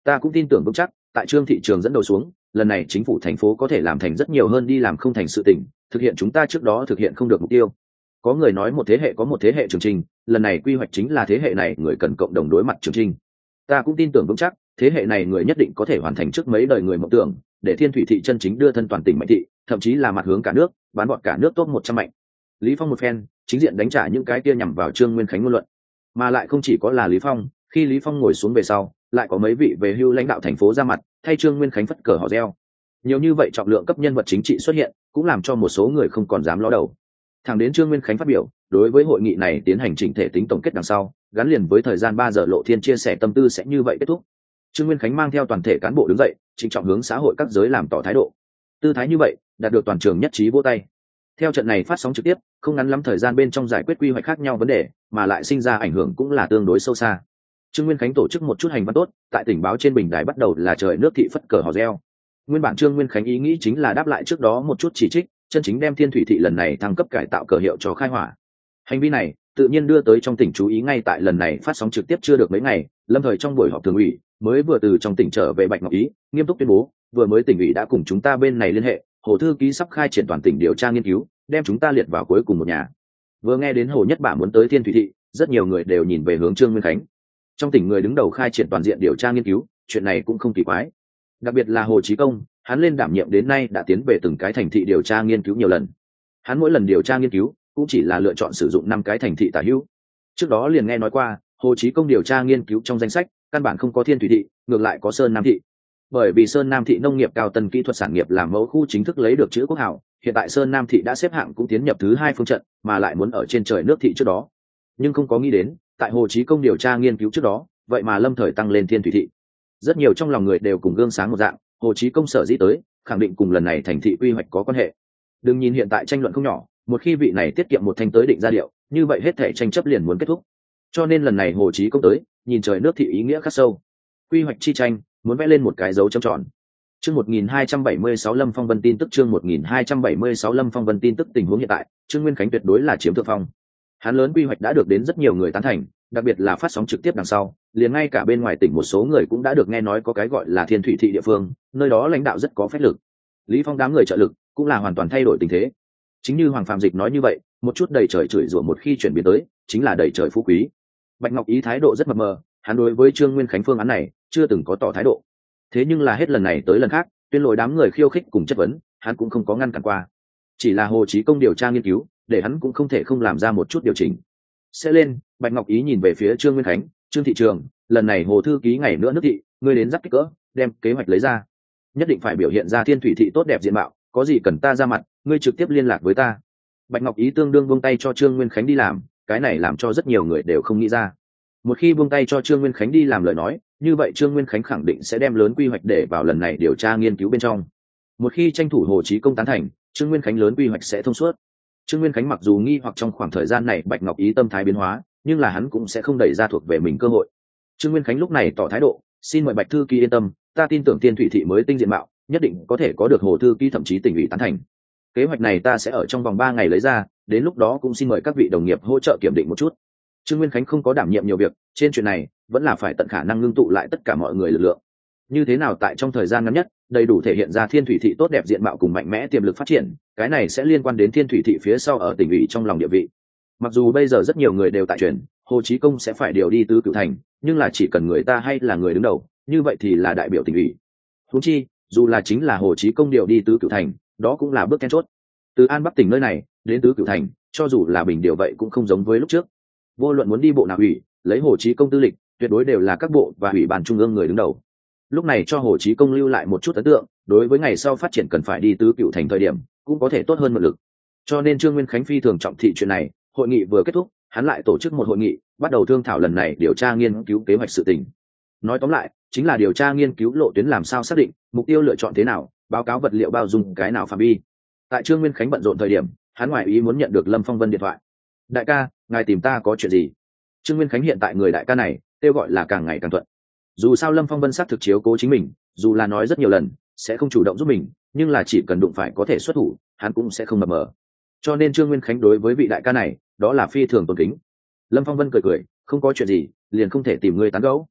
S1: Ta cũng tin tưởng vững chắc tại Trương thị trường dẫn đầu xuống, lần này chính phủ thành phố có thể làm thành rất nhiều hơn đi làm không thành sự tình, thực hiện chúng ta trước đó thực hiện không được mục tiêu. Có người nói một thế hệ có một thế hệ trường trình, lần này quy hoạch chính là thế hệ này người cần cộng đồng đối mặt trường trình. Ta cũng tin tưởng vững chắc thế hệ này người nhất định có thể hoàn thành trước mấy đời người mộng tưởng, để Thiên Thủy thị chân chính đưa thân toàn tỉnh mạnh thị, thậm chí là mặt hướng cả nước, bán bọn cả nước top một trăm mạnh. Lý Phong một phen chính diện đánh trả những cái kia nhằm vào Trương Nguyên Khánh ngôn luận, mà lại không chỉ có là Lý Phong, khi Lý Phong ngồi xuống về sau, lại có mấy vị về hưu lãnh đạo thành phố ra mặt thay Trương Nguyên Khánh phất cờ hò reo. Nhiều như vậy trọng lượng cấp nhân vật chính trị xuất hiện, cũng làm cho một số người không còn dám ló đầu. Thẳng đến Trương Nguyên Khánh phát biểu đối với hội nghị này tiến hành chỉnh thể tính tổng kết đằng sau, gắn liền với thời gian ba giờ Lộ Thiên chia sẻ tâm tư sẽ như vậy kết thúc. Trương Nguyên Khánh mang theo toàn thể cán bộ đứng dậy, trịnh trọng hướng xã hội các giới làm tỏ thái độ. Tư thái như vậy, đạt được toàn trường nhất trí vỗ tay. Theo trận này phát sóng trực tiếp, không ngắn lắm thời gian bên trong giải quyết quy hoạch khác nhau vấn đề, mà lại sinh ra ảnh hưởng cũng là tương đối sâu xa. Trương Nguyên Khánh tổ chức một chút hành văn tốt, tại tỉnh báo trên bình đài bắt đầu là trời nước thị phất cờ hò reo. Nguyên bản Trương Nguyên Khánh ý nghĩ chính là đáp lại trước đó một chút chỉ trích, chân chính đem Thiên Thủy thị lần này thăng cấp cải tạo cờ hiệu cho khai hỏa. Hành vi này tự nhiên đưa tới trong tỉnh chú ý. Ngay tại lần này phát sóng trực tiếp chưa được mấy ngày, lâm thời trong buổi họp thường ủy mới vừa từ trong tỉnh trở về Bạch Ngọc Ý, nghiêm túc tuyên bố vừa mới tỉnh ủy đã cùng chúng ta bên này liên hệ, Hồ thư ký sắp khai triển toàn tỉnh điều tra nghiên cứu, đem chúng ta liệt vào cuối cùng một nhà. Vừa nghe đến Hồ Nhất Bả muốn tới Thiên Thủy thị, rất nhiều người đều nhìn về hướng Trương Nguyên Khánh. Trong tỉnh người đứng đầu khai triển toàn diện điều tra nghiên cứu, chuyện này cũng không kỳ quái. Đặc biệt là Hồ Chí Công, hắn lên đảm nhiệm đến nay đã tiến về từng cái thành thị điều tra nghiên cứu nhiều lần. Hắn mỗi lần điều tra nghiên cứu cũng chỉ là lựa chọn sử dụng năm cái thành thị tả hữu. Trước đó liền nghe nói qua, Hồ Chí Công điều tra nghiên cứu trong danh sách căn bản không có Thiên Thủy thị, ngược lại có Sơn Nam thị. Bởi vì Sơn Nam thị nông nghiệp cao tân kỹ thuật sản nghiệp làm mẫu khu chính thức lấy được chữ quốc hảo, hiện tại Sơn Nam thị đã xếp hạng cũng tiến nhập thứ hai phương trận, mà lại muốn ở trên trời nước thị trước đó. Nhưng không có nghĩ đến, tại Hồ Chí Công điều tra nghiên cứu trước đó, vậy mà lâm thời tăng lên Thiên Thủy thị. Rất nhiều trong lòng người đều cùng gương sáng một dạng, Hồ Chí Công sở dĩ tới, khẳng định cùng lần này thành thị quy hoạch có quan hệ. Đừng nhìn hiện tại tranh luận không nhỏ, một khi vị này tiết kiệm một thanh tới định ra điệu, như vậy hết thể tranh chấp liền muốn kết thúc. Cho nên lần này Hồ Chí Công tới, nhìn trời nước thị ý nghĩa khắc sâu. Quy hoạch chi tranh, muốn vẽ lên một cái dấu chấm tròn. Chương một nghìn hai trăm bảy mươi sáu Lâm Phong Vân tin tức chương một nghìn hai trăm bảy mươi sáu Lâm Phong Vân tin tức tình huống hiện tại, Trương Nguyên Khánh tuyệt đối là chiếm thượng phong. Hắn lớn quy hoạch đã được đến rất nhiều người tán thành, đặc biệt là phát sóng trực tiếp đằng sau, liền ngay cả bên ngoài tỉnh một số người cũng đã được nghe nói có cái gọi là Thiên Thủy thị địa phương, nơi đó lãnh đạo rất có phách lực. Lý Phong đám người trợ lực cũng là hoàn toàn thay đổi tình thế. Chính như Hoàng Phạm Dịch nói như vậy, một chút đầy trời chửi rủa một khi chuyển biến tới, chính là đầy trời phú quý. Bạch Ngọc Ý thái độ rất mập mờ, hắn đối với Trương Nguyên Khánh phương án này chưa từng có tỏ thái độ. Thế nhưng là hết lần này tới lần khác, tuyên lôi đám người khiêu khích cùng chất vấn, hắn cũng không có ngăn cản qua. Chỉ là Hồ Chí Công điều tra nghiên cứu, để hắn cũng không thể không làm ra một chút điều chỉnh. Sẽ lên, Bạch Ngọc Ý nhìn về phía Trương Nguyên Khánh, Trương thị trường, lần này Hồ thư ký ngày nữa nước thị, ngươi đến dắt kích cỡ, đem kế hoạch lấy ra, nhất định phải biểu hiện ra Thiên Thủy thị tốt đẹp diện mạo, có gì cần ta ra mặt, ngươi trực tiếp liên lạc với ta. Bạch Ngọc Ý tương đương buông tay cho Trương Nguyên Khánh đi làm, cái này làm cho rất nhiều người đều không nghĩ ra. Một khi buông tay cho Trương Nguyên Khánh đi làm lời nói, như vậy Trương Nguyên Khánh khẳng định sẽ đem lớn quy hoạch để vào lần này điều tra nghiên cứu bên trong. Một khi tranh thủ Hồ Chí Công tán thành, Trương Nguyên Khánh lớn quy hoạch sẽ thông suốt. Trương Nguyên Khánh mặc dù nghi hoặc trong khoảng thời gian này Bạch Ngọc Ý tâm thái biến hóa, nhưng là hắn cũng sẽ không đẩy ra thuộc về mình cơ hội. Trương Nguyên Khánh lúc này tỏ thái độ, xin mời Bạch thư ký yên tâm, ta tin tưởng Thiên Thủy thị mới tinh diện mạo, nhất định có thể có được Hồ thư ký thậm chí tỉnh ủy tán thành. Kế hoạch này ta sẽ ở trong vòng ba ngày lấy ra, đến lúc đó cũng xin mời các vị đồng nghiệp hỗ trợ kiểm định một chút. Trương Nguyên Khánh không có đảm nhiệm nhiều việc, trên chuyện này vẫn là phải tận khả năng ngưng tụ lại tất cả mọi người lực lượng. Như thế nào tại trong thời gian ngắn nhất, đầy đủ thể hiện ra Thiên Thủy thị tốt đẹp diện mạo cùng mạnh mẽ tiềm lực phát triển, cái này sẽ liên quan đến Thiên Thủy thị phía sau ở tỉnh ủy trong lòng địa vị. Mặc dù bây giờ rất nhiều người đều tại truyền, Hồ Chí Công sẽ phải điều đi tứ cửu thành, nhưng là chỉ cần người ta hay là người đứng đầu, như vậy thì là đại biểu tỉnh ủy. Huống chi, dù là chính là Hồ Chí Công điều đi tứ cửu thành, đó cũng là bước then chốt. Từ An Bắc tỉnh nơi này đến tứ cửu thành, cho dù là bình điều vậy cũng không giống với lúc trước. Vô luận muốn đi bộ nào ủy, lấy Hồ Chí Công tư lịch, tuyệt đối đều là các bộ và ủy ban trung ương người đứng đầu. Lúc này cho Hồ Chí Công lưu lại một chút ấn tượng, đối với ngày sau phát triển cần phải đi tứ cửu thành thời điểm, cũng có thể tốt hơn một lực. Cho nên Trương Nguyên Khánh phi thường trọng thị chuyện này, hội nghị vừa kết thúc, hắn lại tổ chức một hội nghị, bắt đầu thương thảo lần này điều tra nghiên cứu kế hoạch sự tình. Nói tóm lại, chính là điều tra nghiên cứu lộ tuyến làm sao xác định, mục tiêu lựa chọn thế nào, báo cáo vật liệu bao dung cái nào phạm vi. Tại Trương Nguyên Khánh bận rộn thời điểm, hắn ngoài ý muốn nhận được Lâm Phong Vân điện thoại. Đại ca, ngài tìm ta có chuyện gì? Trương Nguyên Khánh hiện tại người đại ca này kêu gọi là càng ngày càng thuận. Dù sao Lâm Phong Vân xác thực chiếu cố chính mình, dù là nói rất nhiều lần sẽ không chủ động giúp mình, nhưng là chỉ cần đụng phải có thể xuất thủ, hắn cũng sẽ không mập mờ. Cho nên Trương Nguyên Khánh đối với vị đại ca này, đó là phi thường tôn kính. Lâm Phong Vân cười cười, không có chuyện gì, liền không thể tìm ngươi tán gẫu.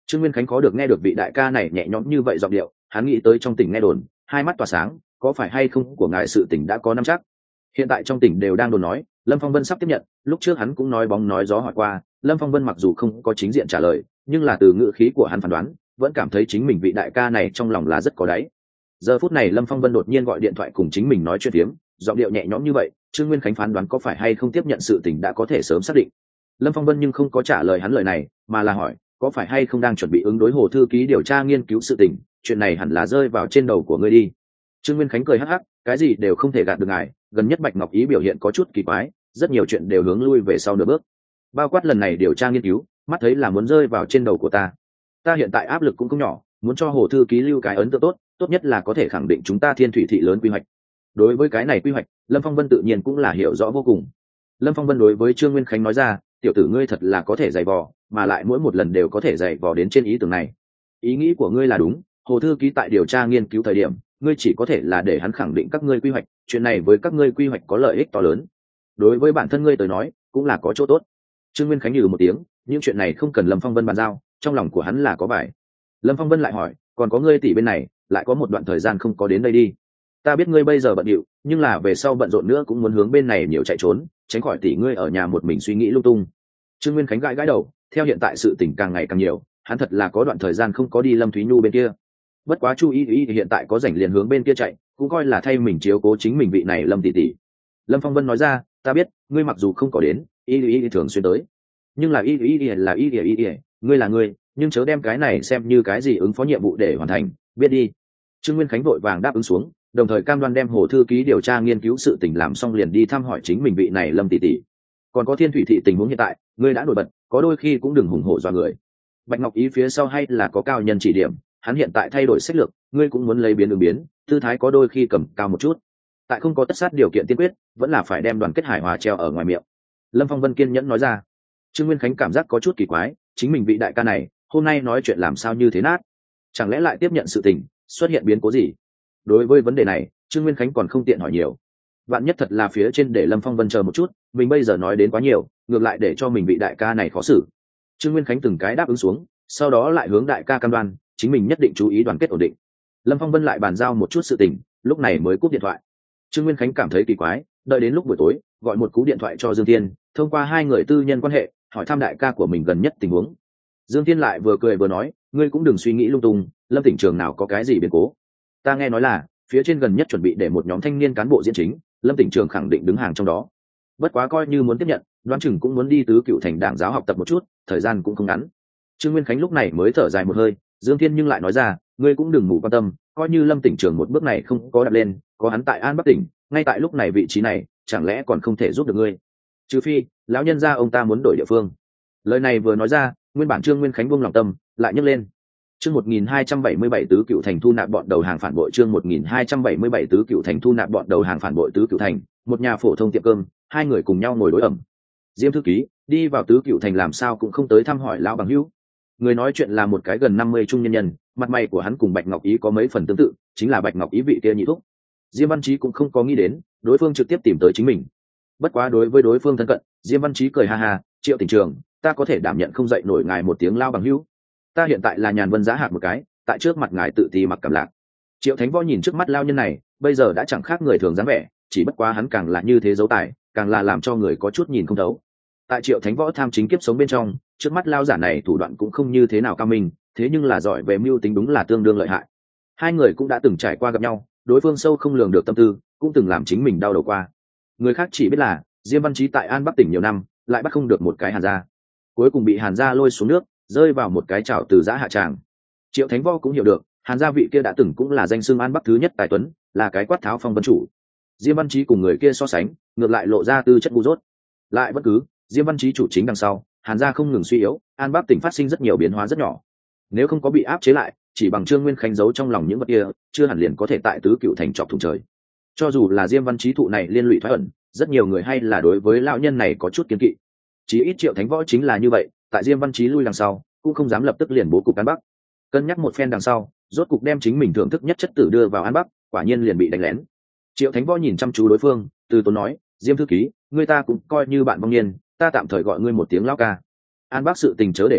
S1: Trương Nguyên Khánh khó được nghe được vị đại ca này nhẹ nhõm như vậy giọng điệu, hắn nghĩ tới trong tỉnh nghe đồn, hai mắt tỏa sáng, có phải hay không của ngài sự tỉnh đã có nắm chắc. Hiện tại trong tỉnh đều đang đồn nói Lâm Phong Vân sắp tiếp nhận, lúc trước hắn cũng nói bóng nói gió hỏi qua, Lâm Phong Vân mặc dù không có chính diện trả lời, nhưng là từ ngữ khí của hắn phán đoán vẫn cảm thấy chính mình vị đại ca này trong lòng là rất có đáy. Giờ phút này Lâm Phong Vân đột nhiên gọi điện thoại cùng chính mình nói chuyện phiếm, giọng điệu nhẹ nhõm như vậy, Trương Nguyên Khánh phán đoán có phải hay không tiếp nhận sự tình đã có thể sớm xác định. Lâm Phong Vân nhưng không có trả lời hắn lời này, mà là hỏi có phải hay không đang chuẩn bị ứng đối Hồ thư ký điều tra nghiên cứu sự tình, chuyện này hẳn là rơi vào trên đầu của ngươi đi. Trương Nguyên Khánh cười hắc hắc, cái gì đều không thể gạt được ngài, gần nhất Bạch Ngọc Ý biểu hiện có chút kỳ quái, rất nhiều chuyện đều hướng lui về sau nửa bước, bao quát lần này điều tra nghiên cứu, mắt thấy là muốn rơi vào trên đầu của ta. Ta hiện tại áp lực cũng không nhỏ, muốn cho Hồ thư ký lưu cái ấn tượng tốt, tốt nhất là có thể khẳng định chúng ta Thiên Thủy thị lớn quy hoạch. Đối với cái này quy hoạch, Lâm Phong Vân tự nhiên cũng là hiểu rõ vô cùng. Lâm Phong Vân đối với Trương Nguyên Khánh nói ra, tiểu tử ngươi thật là có thể dày vò, mà lại mỗi một lần đều có thể dày vò đến trên ý tưởng này. Ý nghĩ của ngươi là đúng, Hồ thư ký tại điều tra nghiên cứu thời điểm, ngươi chỉ có thể là để hắn khẳng định các ngươi quy hoạch, chuyện này với các ngươi quy hoạch có lợi ích to lớn. Đối với bản thân ngươi tới nói, cũng là có chỗ tốt. Trương Nguyên Khánh nhừ một tiếng, những chuyện này không cần Lâm Phong Vân bàn giao, trong lòng của hắn là có bài. Lâm Phong Vân lại hỏi, còn có ngươi tỷ bên này, lại có một đoạn thời gian không có đến đây đi. Ta biết ngươi bây giờ bận rộn, nhưng là về sau bận rộn nữa cũng muốn hướng bên này nhiều chạy trốn, tránh khỏi tỷ ngươi ở nhà một mình suy nghĩ lung tung. Trương Nguyên Khánh gãi gãi đầu, theo hiện tại sự tình càng ngày càng nhiều, hắn thật là có đoạn thời gian không có đi Lâm Thúy Nhu bên kia. Bất quá Chu Y Y hiện tại có rảnh liền hướng bên kia chạy, cũng coi là thay mình chiếu cố chính mình vị này Lâm tỷ tỷ. Lâm Phong Vân nói ra, ta biết, ngươi mặc dù không có đến, Y Y thường xuyên tới, nhưng là Y Y là Y Y Y, ngươi là ngươi, nhưng chớ đem cái này xem như cái gì ứng phó nhiệm vụ để hoàn thành, biết đi. Trương Nguyên Khánh vội vàng đáp ứng xuống, đồng thời cam đoan đem Hồ thư ký điều tra nghiên cứu sự tình làm xong liền đi thăm hỏi chính mình vị này Lâm tỷ tỷ. Còn có Thiên Thủy thị tình huống hiện tại, ngươi đã nổi bật, có đôi khi cũng đừng hùng hổ do người. Bạch Ngọc Ý phía sau hay là có cao nhân chỉ điểm, hắn hiện tại thay đổi sách lược, ngươi cũng muốn lấy biến ứng biến, tư thái có đôi khi cầm cao một chút. Tại không có tất sát điều kiện tiên quyết, vẫn là phải đem đoàn kết hài hòa treo ở ngoài miệng. Lâm Phong Vân kiên nhẫn nói ra. Trương Nguyên Khánh cảm giác có chút kỳ quái, chính mình vị đại ca này, hôm nay nói chuyện làm sao như thế nát? Chẳng lẽ lại tiếp nhận sự tình, xuất hiện biến cố gì? Đối với vấn đề này, Trương Nguyên Khánh còn không tiện hỏi nhiều. Vạn nhất thật là phía trên để Lâm Phong Vân chờ một chút, mình bây giờ nói đến quá nhiều, ngược lại để cho mình vị đại ca này khó xử. Trương Nguyên Khánh từng cái đáp ứng xuống, sau đó lại hướng đại ca cam đoan, chính mình nhất định chú ý đoàn kết ổn định. Lâm Phong Vân lại bàn giao một chút sự tình, lúc này mới cúp điện thoại. Trương Nguyên Khánh cảm thấy kỳ quái, đợi đến lúc buổi tối, gọi một cú điện thoại cho Dương Thiên, thông qua hai người tư nhân quan hệ, hỏi thăm đại ca của mình gần nhất tình huống. Dương Thiên lại vừa cười vừa nói, ngươi cũng đừng suy nghĩ lung tung, Lâm tỉnh trường nào có cái gì biến cố. Ta nghe nói là phía trên gần nhất chuẩn bị để một nhóm thanh niên cán bộ diễn chính, Lâm tỉnh trường khẳng định đứng hàng trong đó. Bất quá coi như muốn tiếp nhận, đoán chừng cũng muốn đi tứ cựu thành đảng giáo học tập một chút, thời gian cũng không ngắn. Trương Nguyên Khánh lúc này mới thở dài một hơi, Dương Thiên nhưng lại nói ra, ngươi cũng đừng mù quan tâm, coi như Lâm tỉnh trường một bước này không có đặt lên, có hắn tại An Bắc tỉnh, ngay tại lúc này vị trí này, chẳng lẽ còn không thể giúp được ngươi? Trừ phi, lão nhân gia ông ta muốn đổi địa phương. Lời này vừa nói ra, nguyên bản Trương Nguyên Khánh buông lòng tâm, lại nhấc lên. Chương một nghìn hai trăm bảy mươi bảy tứ cựu thành thu nạp bọn đầu hàng phản bội, chương một nghìn hai trăm bảy mươi bảy tứ cựu thành thu nạp bọn đầu hàng phản bội tứ cựu thành, một nhà phổ thông tiệm cơm, hai người cùng nhau ngồi đối ẩm. Diêm thư ký đi vào tứ cựu thành làm sao cũng không tới thăm hỏi lão bằng hữu. Người nói chuyện là một cái gần năm mươi trung nhân nhân, mặt mày của hắn cùng Bạch Ngọc Ý có mấy phần tương tự, chính là Bạch Ngọc Ý vị kia nhị thúc. Diêm Văn Chí cũng không có nghĩ đến, đối phương trực tiếp tìm tới chính mình. Bất quá đối với đối phương thân cận, Diêm Văn Chí cười ha ha, Triệu tỉnh trường, ta có thể đảm nhận không dậy nổi ngài một tiếng lao bằng hữu. Ta hiện tại là nhàn vân giá hạc một cái, tại trước mặt ngài tự ti mặc cảm lạc. Triệu Thánh Võ nhìn trước mắt lao nhân này, bây giờ đã chẳng khác người thường dáng vẻ, chỉ bất quá hắn càng là như thế dấu tài, càng là làm cho người có chút nhìn không thấu. Tại Triệu Thánh Võ tham chính kiếp sống bên trong, trước mắt lao giả này thủ đoạn cũng không như thế nào cao minh, thế nhưng là giỏi về mưu tính đúng là tương đương lợi hại. Hai người cũng đã từng trải qua gặp nhau, đối phương sâu không lường được tâm tư, cũng từng làm chính mình đau đầu qua. Người khác chỉ biết là Diêm Văn Chí tại An Bắc tỉnh nhiều năm, lại bắt không được một cái Hàn gia, cuối cùng bị Hàn gia lôi xuống nước, rơi vào một cái chảo từ giã hạ tràng. Triệu Thánh Võ cũng hiểu được, Hàn gia vị kia đã từng cũng là danh xưng An Bắc thứ nhất tài tuấn, là cái quát tháo phong vân chủ. Diêm Văn Chí cùng người kia so sánh, ngược lại lộ ra tư chất ngu dốt. Lại bất cứ, Diêm Văn Chí chủ chính đằng sau, Hàn gia không ngừng suy yếu, An Bắc tỉnh phát sinh rất nhiều biến hóa rất nhỏ. Nếu không có bị áp chế lại, chỉ bằng Trương Nguyên Khánh giấu trong lòng những vật kia, chưa hẳn liền có thể tại tứ cựu thành chọc thủng trời. Cho dù là Diêm Văn Chí thụ này liên lụy thoái ẩn, rất nhiều người hay là đối với lão nhân này có chút kiêng kỵ. Chí ít Triệu Thánh Võ chính là như vậy, tại Diêm Văn Chí lui đằng sau, cũng không dám lập tức liền bố cục An Bắc. Cân nhắc một phen đằng sau, rốt cục đem chính mình thưởng thức nhất chất tử đưa vào An Bắc, quả nhiên liền bị đánh lén. Triệu Thánh Võ nhìn chăm chú đối phương, từ tốn nói, Diêm thư ký, người ta cũng coi như bạn vong niên, ta tạm thời gọi ngươi một tiếng lão ca. An Bắc sự tình chớ để ý,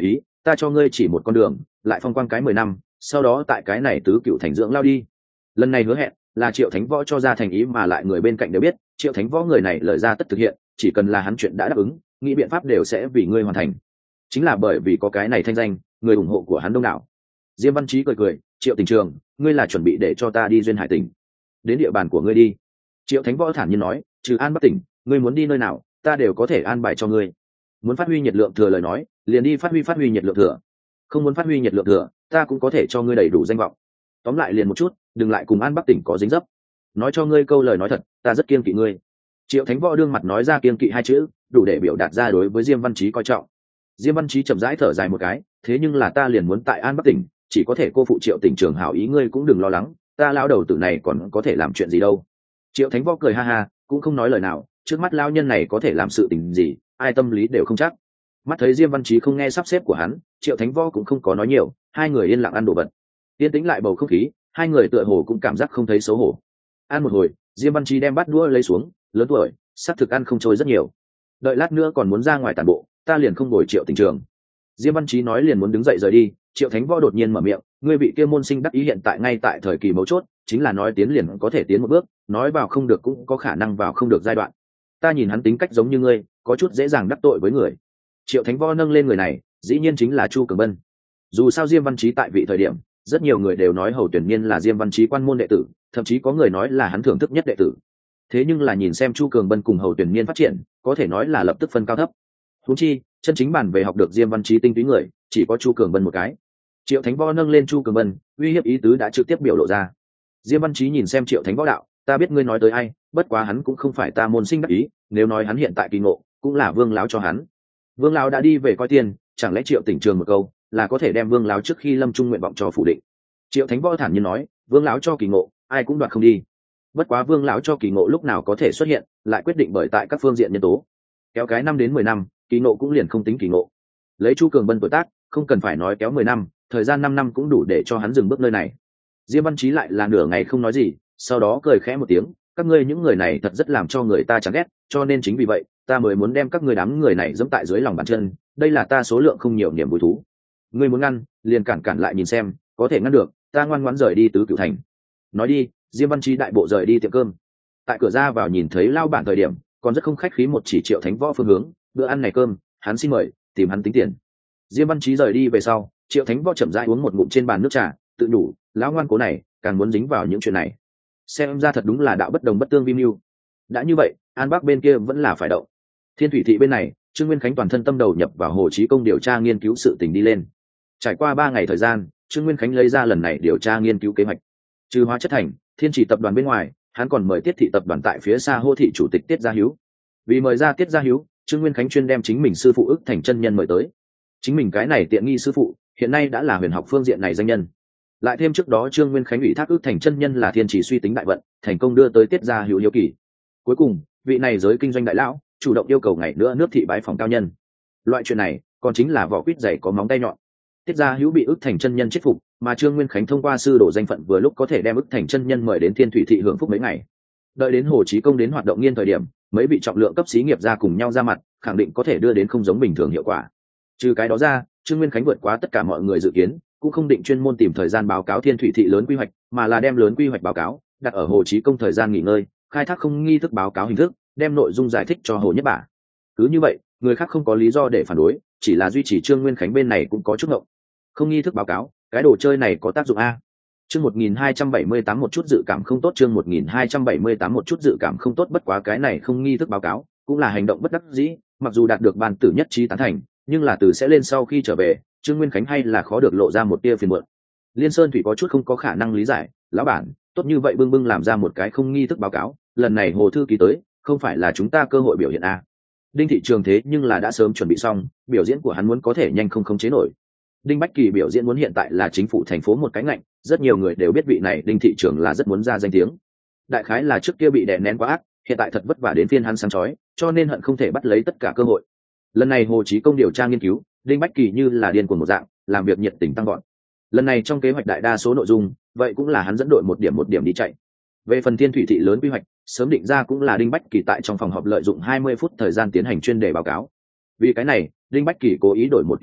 S1: ta cho ngươi chỉ một con đường, lại phong quang cái mười năm, sau đó tại cái này tứ cựu thành dưỡng lao đi. Lần này hứa hẹn là Triệu Thánh Võ cho ra thành ý, mà lại người bên cạnh đều biết Triệu Thánh Võ người này lời ra tất thực hiện, chỉ cần là hắn chuyện đã đáp ứng, nghĩ biện pháp đều sẽ vì ngươi hoàn thành. Chính là bởi vì có cái này thanh danh, người ủng hộ của hắn đông đảo. Diêm Văn Chí cười cười, Triệu Tình Trường, ngươi là chuẩn bị để cho ta đi duyên hải tỉnh, đến địa bàn của ngươi đi. Triệu Thánh Võ thản nhiên nói, trừ An Bắc tỉnh, ngươi muốn đi nơi nào ta đều có thể an bài cho ngươi. Muốn phát huy nhiệt lượng thừa lời nói, liền đi phát huy phát huy nhiệt lượng thừa, không muốn phát huy nhiệt lượng thừa, ta cũng có thể cho ngươi đầy đủ danh vọng. Tóm lại liền một chút, đừng lại cùng An Bắc tỉnh có dính dấp. Nói cho ngươi câu lời nói thật, ta rất kiêng kỵ ngươi. Triệu Thánh Võ đương mặt nói ra kiêng kỵ hai chữ, đủ để biểu đạt ra đối với Diêm Văn Chí coi trọng. Diêm Văn Chí chậm rãi thở dài một cái, thế nhưng là ta liền muốn tại An Bắc tỉnh, chỉ có thể cô phụ Triệu Tỉnh Trường hảo ý, ngươi cũng đừng lo lắng, ta lão đầu tử này còn có thể làm chuyện gì đâu. Triệu Thánh Võ cười ha ha, cũng không nói lời nào, trước mắt lão nhân này có thể làm sự tình gì, ai tâm lý đều không chắc. Mắt thấy Diêm Văn Chí không nghe sắp xếp của hắn, Triệu Thánh Võ cũng không có nói nhiều, hai người yên lặng ăn đồ vật. Yên tĩnh lại bầu không khí, hai người tựa hồ cũng cảm giác không thấy xấu hổ. Ăn một hồi, Diêm Văn Chí đem bát đũa lấy xuống, lớn tuổi, sắp thực ăn không trôi rất nhiều. Đợi lát nữa còn muốn ra ngoài tản bộ, ta liền không bồi Triệu Tỉnh Trường. Diêm Văn Chí nói liền muốn đứng dậy rời đi, Triệu Thánh Võ đột nhiên mở miệng, ngươi vị kia môn sinh đắc ý hiện tại ngay tại thời kỳ mấu chốt, chính là nói tiến liền có thể tiến một bước, nói vào không được cũng có khả năng vào không được giai đoạn. Ta nhìn hắn tính cách giống như ngươi, có chút dễ dàng đắc tội với người. Triệu Thánh Võ nâng lên người này, dĩ nhiên chính là Chu Cường Bân. Dù sao Diêm Văn Chí tại vị thời điểm, rất nhiều người đều nói Hầu Tuyển Niên là Diêm Văn Chí quan môn đệ tử, thậm chí có người nói là hắn thưởng thức nhất đệ tử. Thế nhưng là nhìn xem Chu Cường Bân cùng Hầu Tuyển Niên phát triển, có thể nói là lập tức phân cao thấp. Huống chi, chân chính bản về học được Diêm Văn Chí tinh túy người, chỉ có Chu Cường Bân một cái. Triệu Thánh Võ nâng lên Chu Cường Bân, uy hiếp ý tứ đã trực tiếp biểu lộ ra. Diêm Văn Chí nhìn xem Triệu Thánh Võ đạo, ta biết ngươi nói tới ai, bất quá hắn cũng không phải ta môn sinh đắc ý, nếu nói hắn hiện tại kỳ ngộ, cũng là Vương lão cho hắn. Vương lão đã đi về coi tiền, chẳng lẽ Triệu Tỉnh Trường một câu, là có thể đem Vương lão trước khi lâm trung nguyện vọng cho phủ định. Triệu Thánh Võ thản nhiên nói, Vương lão cho kỳ ngộ, ai cũng đoạt không đi. Bất quá Vương lão cho kỳ ngộ lúc nào có thể xuất hiện, lại quyết định bởi tại các phương diện nhân tố. Kéo cái năm đến mười năm, kỳ ngộ cũng liền không tính kỳ ngộ. Lấy Chu Cường Bân tuổi tác, không cần phải nói kéo mười năm, thời gian năm năm cũng đủ để cho hắn dừng bước nơi này. Diêm Văn Chí lại là nửa ngày không nói gì, sau đó cười khẽ một tiếng, các ngươi những người này thật rất làm cho người ta chán ghét, cho nên chính vì vậy, ta mới muốn đem các ngươi đám người này giẫm tại dưới lòng bàn chân, đây là ta số lượng không nhiều niềm vui thú. Ngươi muốn ngăn, liền cản cản lại nhìn xem, có thể ngăn được, ta ngoan ngoãn rời đi tứ cửu thành. Nói đi, Diêm Văn Chí đại bộ rời đi tiệm cơm. Tại cửa ra vào nhìn thấy lao bản thời điểm, còn rất không khách khí một chỉ Triệu Thánh Võ phương hướng, bữa ăn này cơm, hắn xin mời, tìm hắn tính tiền. Diêm Văn Chí rời đi về sau, Triệu Thánh Võ chậm rãi uống một ngụm trên bàn nước trà, tự đủ, lão ngoan cố này, càng muốn dính vào những chuyện này. Xem ra thật đúng là đạo bất đồng bất tương vi mưu. Đã như vậy, An Bắc bên kia vẫn là phải động. Thiên Thủy thị bên này, Trương Nguyên Khánh toàn thân tâm đầu nhập vào Hồ Chí Công điều tra nghiên cứu sự tình đi lên. Trải qua ba ngày thời gian, Trương Nguyên Khánh lấy ra lần này điều tra nghiên cứu kế hoạch. Trừ Hóa Chất Thành, Thiên Chỉ tập đoàn bên ngoài, hắn còn mời Tiết thị tập đoàn tại phía xa Hô thị chủ tịch Tiết Gia Hiếu. Vì mời ra Tiết Gia Hiếu, Trương Nguyên Khánh chuyên đem chính mình sư phụ Ức Thành chân nhân mời tới. Chính mình cái này tiện nghi sư phụ, hiện nay đã là huyền học phương diện này danh nhân. Lại thêm trước đó Trương Nguyên Khánh ủy thác Ức Thành chân nhân là thiên chỉ suy tính đại vận, thành công đưa tới Tiết Gia Hiếu hiếu kỳ. Cuối cùng, vị này giới kinh doanh đại lão, chủ động yêu cầu ngày nữa nước thị bái phòng cao nhân. Loại chuyện này, còn chính là vỏ quýt dày có móng tay nhọn. Tiết Gia Hiếu bị Ức Thành chân nhân chết phục, mà Trương Nguyên Khánh thông qua sư đồ danh phận vừa lúc có thể đem Ức Thành chân nhân mời đến Thiên Thủy thị hưởng phúc mấy ngày. Đợi đến Hồ Chí Công đến hoạt động nghiên thời điểm, mấy vị trọng lượng cấp xí nghiệp ra cùng nhau ra mặt, khẳng định có thể đưa đến không giống bình thường hiệu quả. Trừ cái đó ra, Trương Nguyên Khánh vượt quá tất cả mọi người dự kiến, cũng không định chuyên môn tìm thời gian báo cáo Thiên Thủy thị lớn quy hoạch, mà là đem lớn quy hoạch báo cáo đặt ở Hồ Chí Công thời gian nghỉ ngơi, khai thác không nghi thức báo cáo hình thức, đem nội dung giải thích cho Hồ Nhất Bả. Cứ như vậy, người khác không có lý do để phản đối, chỉ là duy trì Trương Nguyên Khánh bên này cũng có chút ngộng. Không nghi thức báo cáo, cái đồ chơi này có tác dụng a? Chương một nghìn hai trăm bảy mươi tám một chút dự cảm không tốt, chương một nghìn hai trăm bảy mươi tám một chút dự cảm không tốt, bất quá cái này không nghi thức báo cáo, cũng là hành động bất đắc dĩ, mặc dù đạt được ban tử nhất trí tán thành, nhưng là từ sẽ lên sau khi trở về, Trương Nguyên Khánh hay là khó được lộ ra một tia phiền muộn. Liên Sơn Thủy có chút không có khả năng lý giải, lão bản, tốt như vậy bưng bưng làm ra một cái không nghi thức báo cáo, lần này Hồ thư ký tới, không phải là chúng ta cơ hội biểu hiện a? Đinh Thị Trường thế nhưng là đã sớm chuẩn bị xong, biểu diễn của hắn muốn có thể nhanh không khống chế nổi. Đinh Bách Kỳ biểu diễn muốn hiện tại là chính phủ thành phố một cái ngạnh, rất nhiều người đều biết vị này Đinh Thị Trường là rất muốn ra danh tiếng. Đại khái là trước kia bị đè nén quá ác, hiện tại thật vất vả đến phiên hắn sáng chói, cho nên hận không thể bắt lấy tất cả cơ hội. Lần này Hồ Chí Công điều tra nghiên cứu, Đinh Bách Kỳ như là điên cuồng một dạng, làm việc nhiệt tình tăng gọn. Lần này trong kế hoạch đại đa số nội dung, vậy cũng là hắn dẫn đội một điểm một điểm đi chạy. Về phần Thiên Thủy thị lớn quy hoạch, sớm định ra cũng là Đinh Bách Kỳ tại trong phòng họp lợi dụng hai mươi phút thời gian tiến hành chuyên đề báo cáo. Vì cái này, Đinh Bách Kỳ cố ý đổi một tiểu tóc,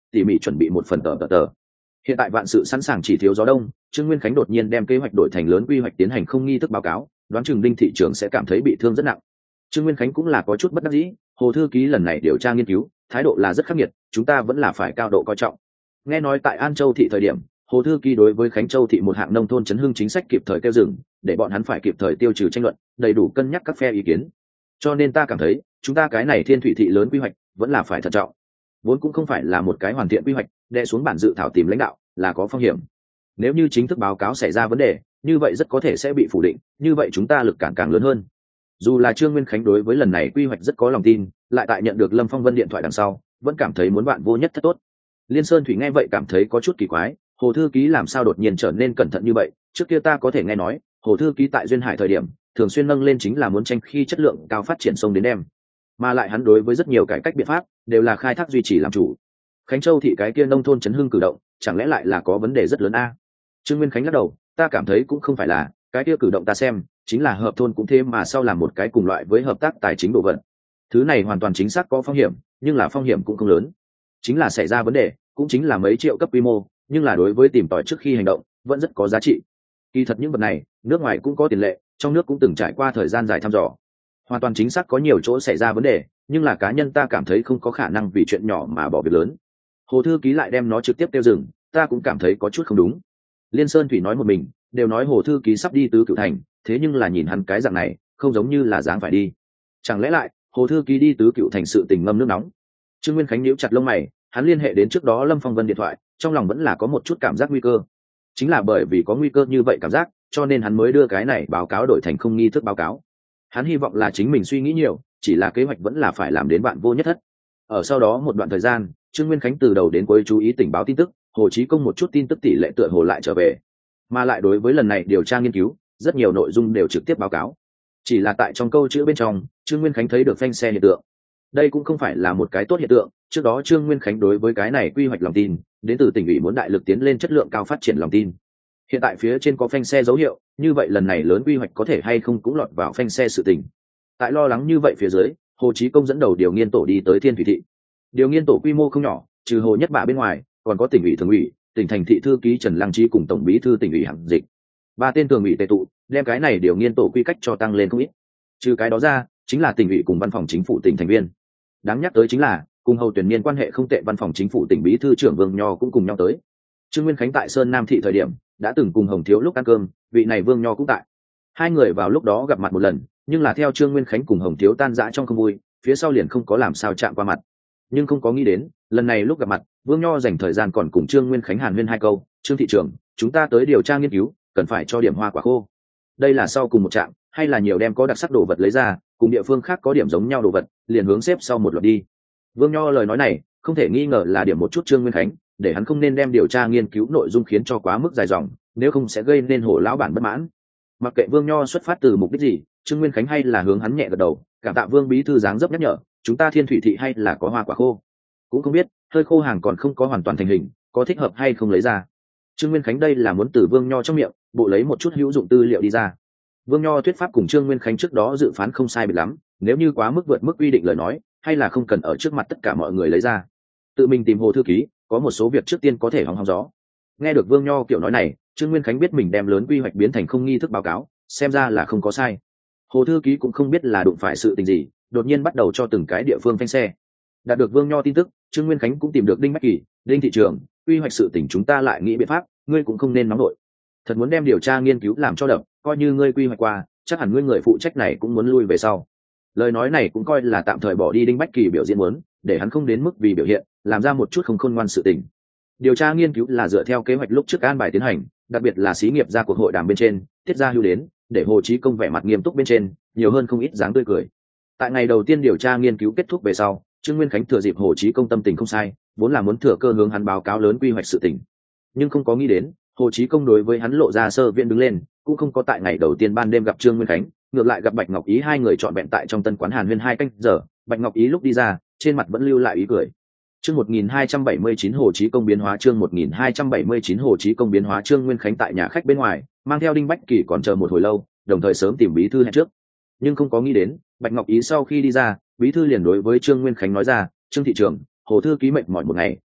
S1: tỉ mỉ chuẩn bị một phần tờ tờ tờ hiện tại vạn sự sẵn sàng, chỉ thiếu gió đông. Trương Nguyên Khánh đột nhiên đem kế hoạch đổi thành lớn quy hoạch tiến hành không nghi thức báo cáo, đoán chừng đinh thị trường sẽ cảm thấy bị thương rất nặng. Trương Nguyên Khánh cũng là có chút bất đắc dĩ, hồ thư ký lần này điều tra nghiên cứu thái độ là rất khắc nghiệt, chúng ta vẫn là phải cao độ coi trọng. Nghe nói tại An Châu thị thời điểm, hồ thư ký đối với Khánh Châu thị một hạng nông thôn chấn hưng chính sách kịp thời kêu dừng, để bọn hắn phải kịp thời tiêu trừ tranh luận, đầy đủ cân nhắc các phe ý kiến. Cho nên ta cảm thấy chúng ta cái này thiên thủy thị lớn quy hoạch vẫn là phải thận trọng, vốn cũng không phải là một cái hoàn thiện quy hoạch, đè xuống bản dự thảo tìm lãnh đạo là có phong hiểm. Nếu như chính thức báo cáo xảy ra vấn đề, như vậy rất có thể sẽ bị phủ định, như vậy chúng ta lực cản càng lớn hơn. Dù là Trương Nguyên Khánh đối với lần này quy hoạch rất có lòng tin, lại tại nhận được Lâm Phong Vân điện thoại đằng sau vẫn cảm thấy muốn bạn vô nhất thất tốt. Liên Sơn Thủy nghe vậy cảm thấy có chút kỳ quái, hồ thư ký làm sao đột nhiên trở nên cẩn thận như vậy? Trước kia ta có thể nghe nói hồ thư ký tại Duyên Hải thời điểm thường xuyên nâng lên chính là muốn tranh khi chất lượng cao phát triển sông đến đem, mà lại hắn đối với rất nhiều cải cách biện pháp đều là khai thác duy trì làm chủ. Khánh Châu thị cái kia nông thôn chấn hưng cử động chẳng lẽ lại là có vấn đề rất lớn a? Trương Nguyên Khánh lắc đầu, ta cảm thấy cũng không phải là, cái kia cử động ta xem chính là hợp thôn cũng thế mà sau làm một cái cùng loại với hợp tác tài chính đồ vật. Thứ này hoàn toàn chính xác có phong hiểm, nhưng là phong hiểm cũng không lớn, chính là xảy ra vấn đề cũng chính là mấy triệu cấp quy mô, nhưng là đối với tìm tòi trước khi hành động vẫn rất có giá trị. Kỳ thật những vật này nước ngoài cũng có tiền lệ, trong nước cũng từng trải qua thời gian dài thăm dò, hoàn toàn chính xác có nhiều chỗ xảy ra vấn đề, nhưng là cá nhân ta cảm thấy không có khả năng vì chuyện nhỏ mà bỏ việc lớn. Hồ thư ký lại đem nó trực tiếp tiêu dừng, ta cũng cảm thấy có chút không đúng. Liên Sơn Thủy nói một mình, đều nói hồ thư ký sắp đi tứ cửu thành, thế nhưng là nhìn hắn cái dạng này không giống như là dáng phải đi. Chẳng lẽ lại hồ thư ký đi tứ cửu thành sự tình ngâm nước nóng? Trương Nguyên Khánh nhíu chặt lông mày, hắn liên hệ đến trước đó Lâm Phong Vân điện thoại, trong lòng vẫn là có một chút cảm giác nguy cơ. Chính là bởi vì có nguy cơ như vậy cảm giác, cho nên hắn mới đưa cái này báo cáo đổi thành không nghi thức báo cáo. Hắn hy vọng là chính mình suy nghĩ nhiều, chỉ là kế hoạch vẫn là phải làm đến bạn vô nhất thất. Ở sau đó một đoạn thời gian, Trương Nguyên Khánh từ đầu đến cuối chú ý tình báo tin tức, Hồ Chí Công một chút tin tức tỷ lệ tựa hồ lại trở về, mà lại đối với lần này điều tra nghiên cứu, rất nhiều nội dung đều trực tiếp báo cáo. Chỉ là tại trong câu chữ bên trong, Trương Nguyên Khánh thấy được phanh xe hiện tượng. Đây cũng không phải là một cái tốt hiện tượng, trước đó Trương Nguyên Khánh đối với cái này quy hoạch lòng tin, đến từ tỉnh ủy muốn đại lực tiến lên chất lượng cao phát triển lòng tin. Hiện tại phía trên có phanh xe dấu hiệu, như vậy lần này lớn quy hoạch có thể hay không cũng lọt vào phanh xe sự tình. Tại lo lắng như vậy phía dưới, Hồ Chí Công dẫn đầu điều nghiên tổ đi tới Thiên Thủy thị. Điều nghiên tổ quy mô không nhỏ, trừ Hồ Nhất Bạ bên ngoài, còn có tỉnh ủy thường ủy, tỉnh thành thị thư ký Trần Lăng Trí cùng tổng bí thư tỉnh ủy Hạng Dịch. Ba tên thường ủy tề tụ, đem cái này điều nghiên tổ quy cách cho tăng lên không ít. Trừ cái đó ra, chính là tỉnh ủy cùng văn phòng chính phủ tỉnh thành viên. Đáng nhắc tới chính là, cùng Hầu Tuyển Niên quan hệ không tệ văn phòng chính phủ tỉnh bí thư trưởng Vương Nho cũng cùng nhau tới. Trương Nguyên Khánh tại Sơn Nam thị thời điểm đã từng cùng Hồng Thiếu lúc ăn cơm, vị này Vương Nho cũng tại. Hai người vào lúc đó gặp mặt một lần, nhưng là theo Trương Nguyên Khánh cùng Hồng Thiếu tan rã trong không vui, phía sau liền không có làm sao chạm qua mặt. Nhưng không có nghĩ đến, lần này lúc gặp mặt, Vương Nho dành thời gian còn cùng Trương Nguyên Khánh hàn huyên hai câu, "Trương thị trưởng, chúng ta tới điều tra nghiên cứu, cần phải cho điểm hoa quả khô." Đây là sau cùng một trạm, hay là nhiều đem có đặc sắc đồ vật lấy ra, cùng địa phương khác có điểm giống nhau đồ vật, liền hướng xếp sau một loạt đi. Vương Nho lời nói này, không thể nghi ngờ là điểm một chút Trương Nguyên Khánh, để hắn không nên đem điều tra nghiên cứu nội dung khiến cho quá mức dài dòng, nếu không sẽ gây nên hổ lão bản bất mãn. Mặc kệ Vương Nho xuất phát từ mục đích gì, Trương Nguyên Khánh hay là hướng hắn nhẹ gật đầu, cảm tạ Vương bí thư dáng dấp nhắc nhở, chúng ta Thiên Thủy thị hay là có hoa quả khô. Cũng không biết, hơi khô hàng còn không có hoàn toàn thành hình, có thích hợp hay không lấy ra. Trương Nguyên Khánh đây là muốn từ Vương Nho trong miệng bộ lấy một chút hữu dụng tư liệu đi ra. Vương Nho thuyết pháp cùng Trương Nguyên Khánh trước đó dự phán không sai biệt lắm, nếu như quá mức vượt mức quy định lời nói, hay là không cần ở trước mặt tất cả mọi người lấy ra. Tự mình tìm Hồ thư ký, có một số việc trước tiên có thể hóng hóng gió. Nghe được Vương Nho kiểu nói này, Trương Nguyên Khánh biết mình đem lớn quy hoạch biến thành không nghi thức báo cáo, xem ra là không có sai. Hồ thư ký cũng không biết là đụng phải sự tình gì, đột nhiên bắt đầu cho từng cái địa phương phanh xe. Đạt được Vương Nho tin tức, Trương Nguyên Khánh cũng tìm được Đinh Bách Kỳ, Đinh thị trưởng, quy hoạch sự tình chúng ta lại nghĩ biện pháp, ngươi cũng không nên nóng nổi. Thật muốn đem điều tra nghiên cứu làm cho đậm, coi như ngươi quy hoạch qua, chắc hẳn ngươi người phụ trách này cũng muốn lui về sau. Lời nói này cũng coi là tạm thời bỏ đi Đinh Bách Kỳ biểu diễn muốn, để hắn không đến mức vì biểu hiện, làm ra một chút không khôn ngoan sự tình. Điều tra nghiên cứu là dựa theo kế hoạch lúc trước an bài tiến hành, đặc biệt là xí nghiệp ra cuộc hội đàm bên trên, tiết ra hưu đến, để Hồ Chí Công vẻ mặt nghiêm túc bên trên, nhiều hơn không ít dáng tươi cười. Tại ngày đầu tiên điều tra nghiên cứu kết thúc về sau, Trương Nguyên Khánh thừa dịp Hồ Chí Công tâm tình không sai, vốn là muốn thừa cơ hướng hắn báo cáo lớn quy hoạch sự tình, nhưng không có nghĩ đến, Hồ Chí Công đối với hắn lộ ra sơ viện đứng lên, cũng không có tại ngày đầu tiên ban đêm gặp Trương Nguyên Khánh, ngược lại gặp Bạch Ngọc Ý hai người trọn vẹn tại trong tân quán Hàn Huyên hai canh giờ, Bạch Ngọc Ý lúc đi ra, trên mặt vẫn lưu lại ý cười. Chương một nghìn hai trăm bảy mươi chín Hồ Chí Công biến hóa chương một nghìn hai trăm bảy mươi chín Hồ Chí Công biến hóa Trương Nguyên Khánh tại nhà khách bên ngoài, mang theo Đinh Bách Kỳ còn chờ một hồi lâu, đồng thời sớm tìm bí thư hẹn trước. Nhưng không có nghĩ đến, Bạch Ngọc Ý sau khi đi ra, bí thư liền đối với Trương Nguyên Khánh nói ra, "Trương thị trưởng, Hồ thư ký mệt mỏi một ngày,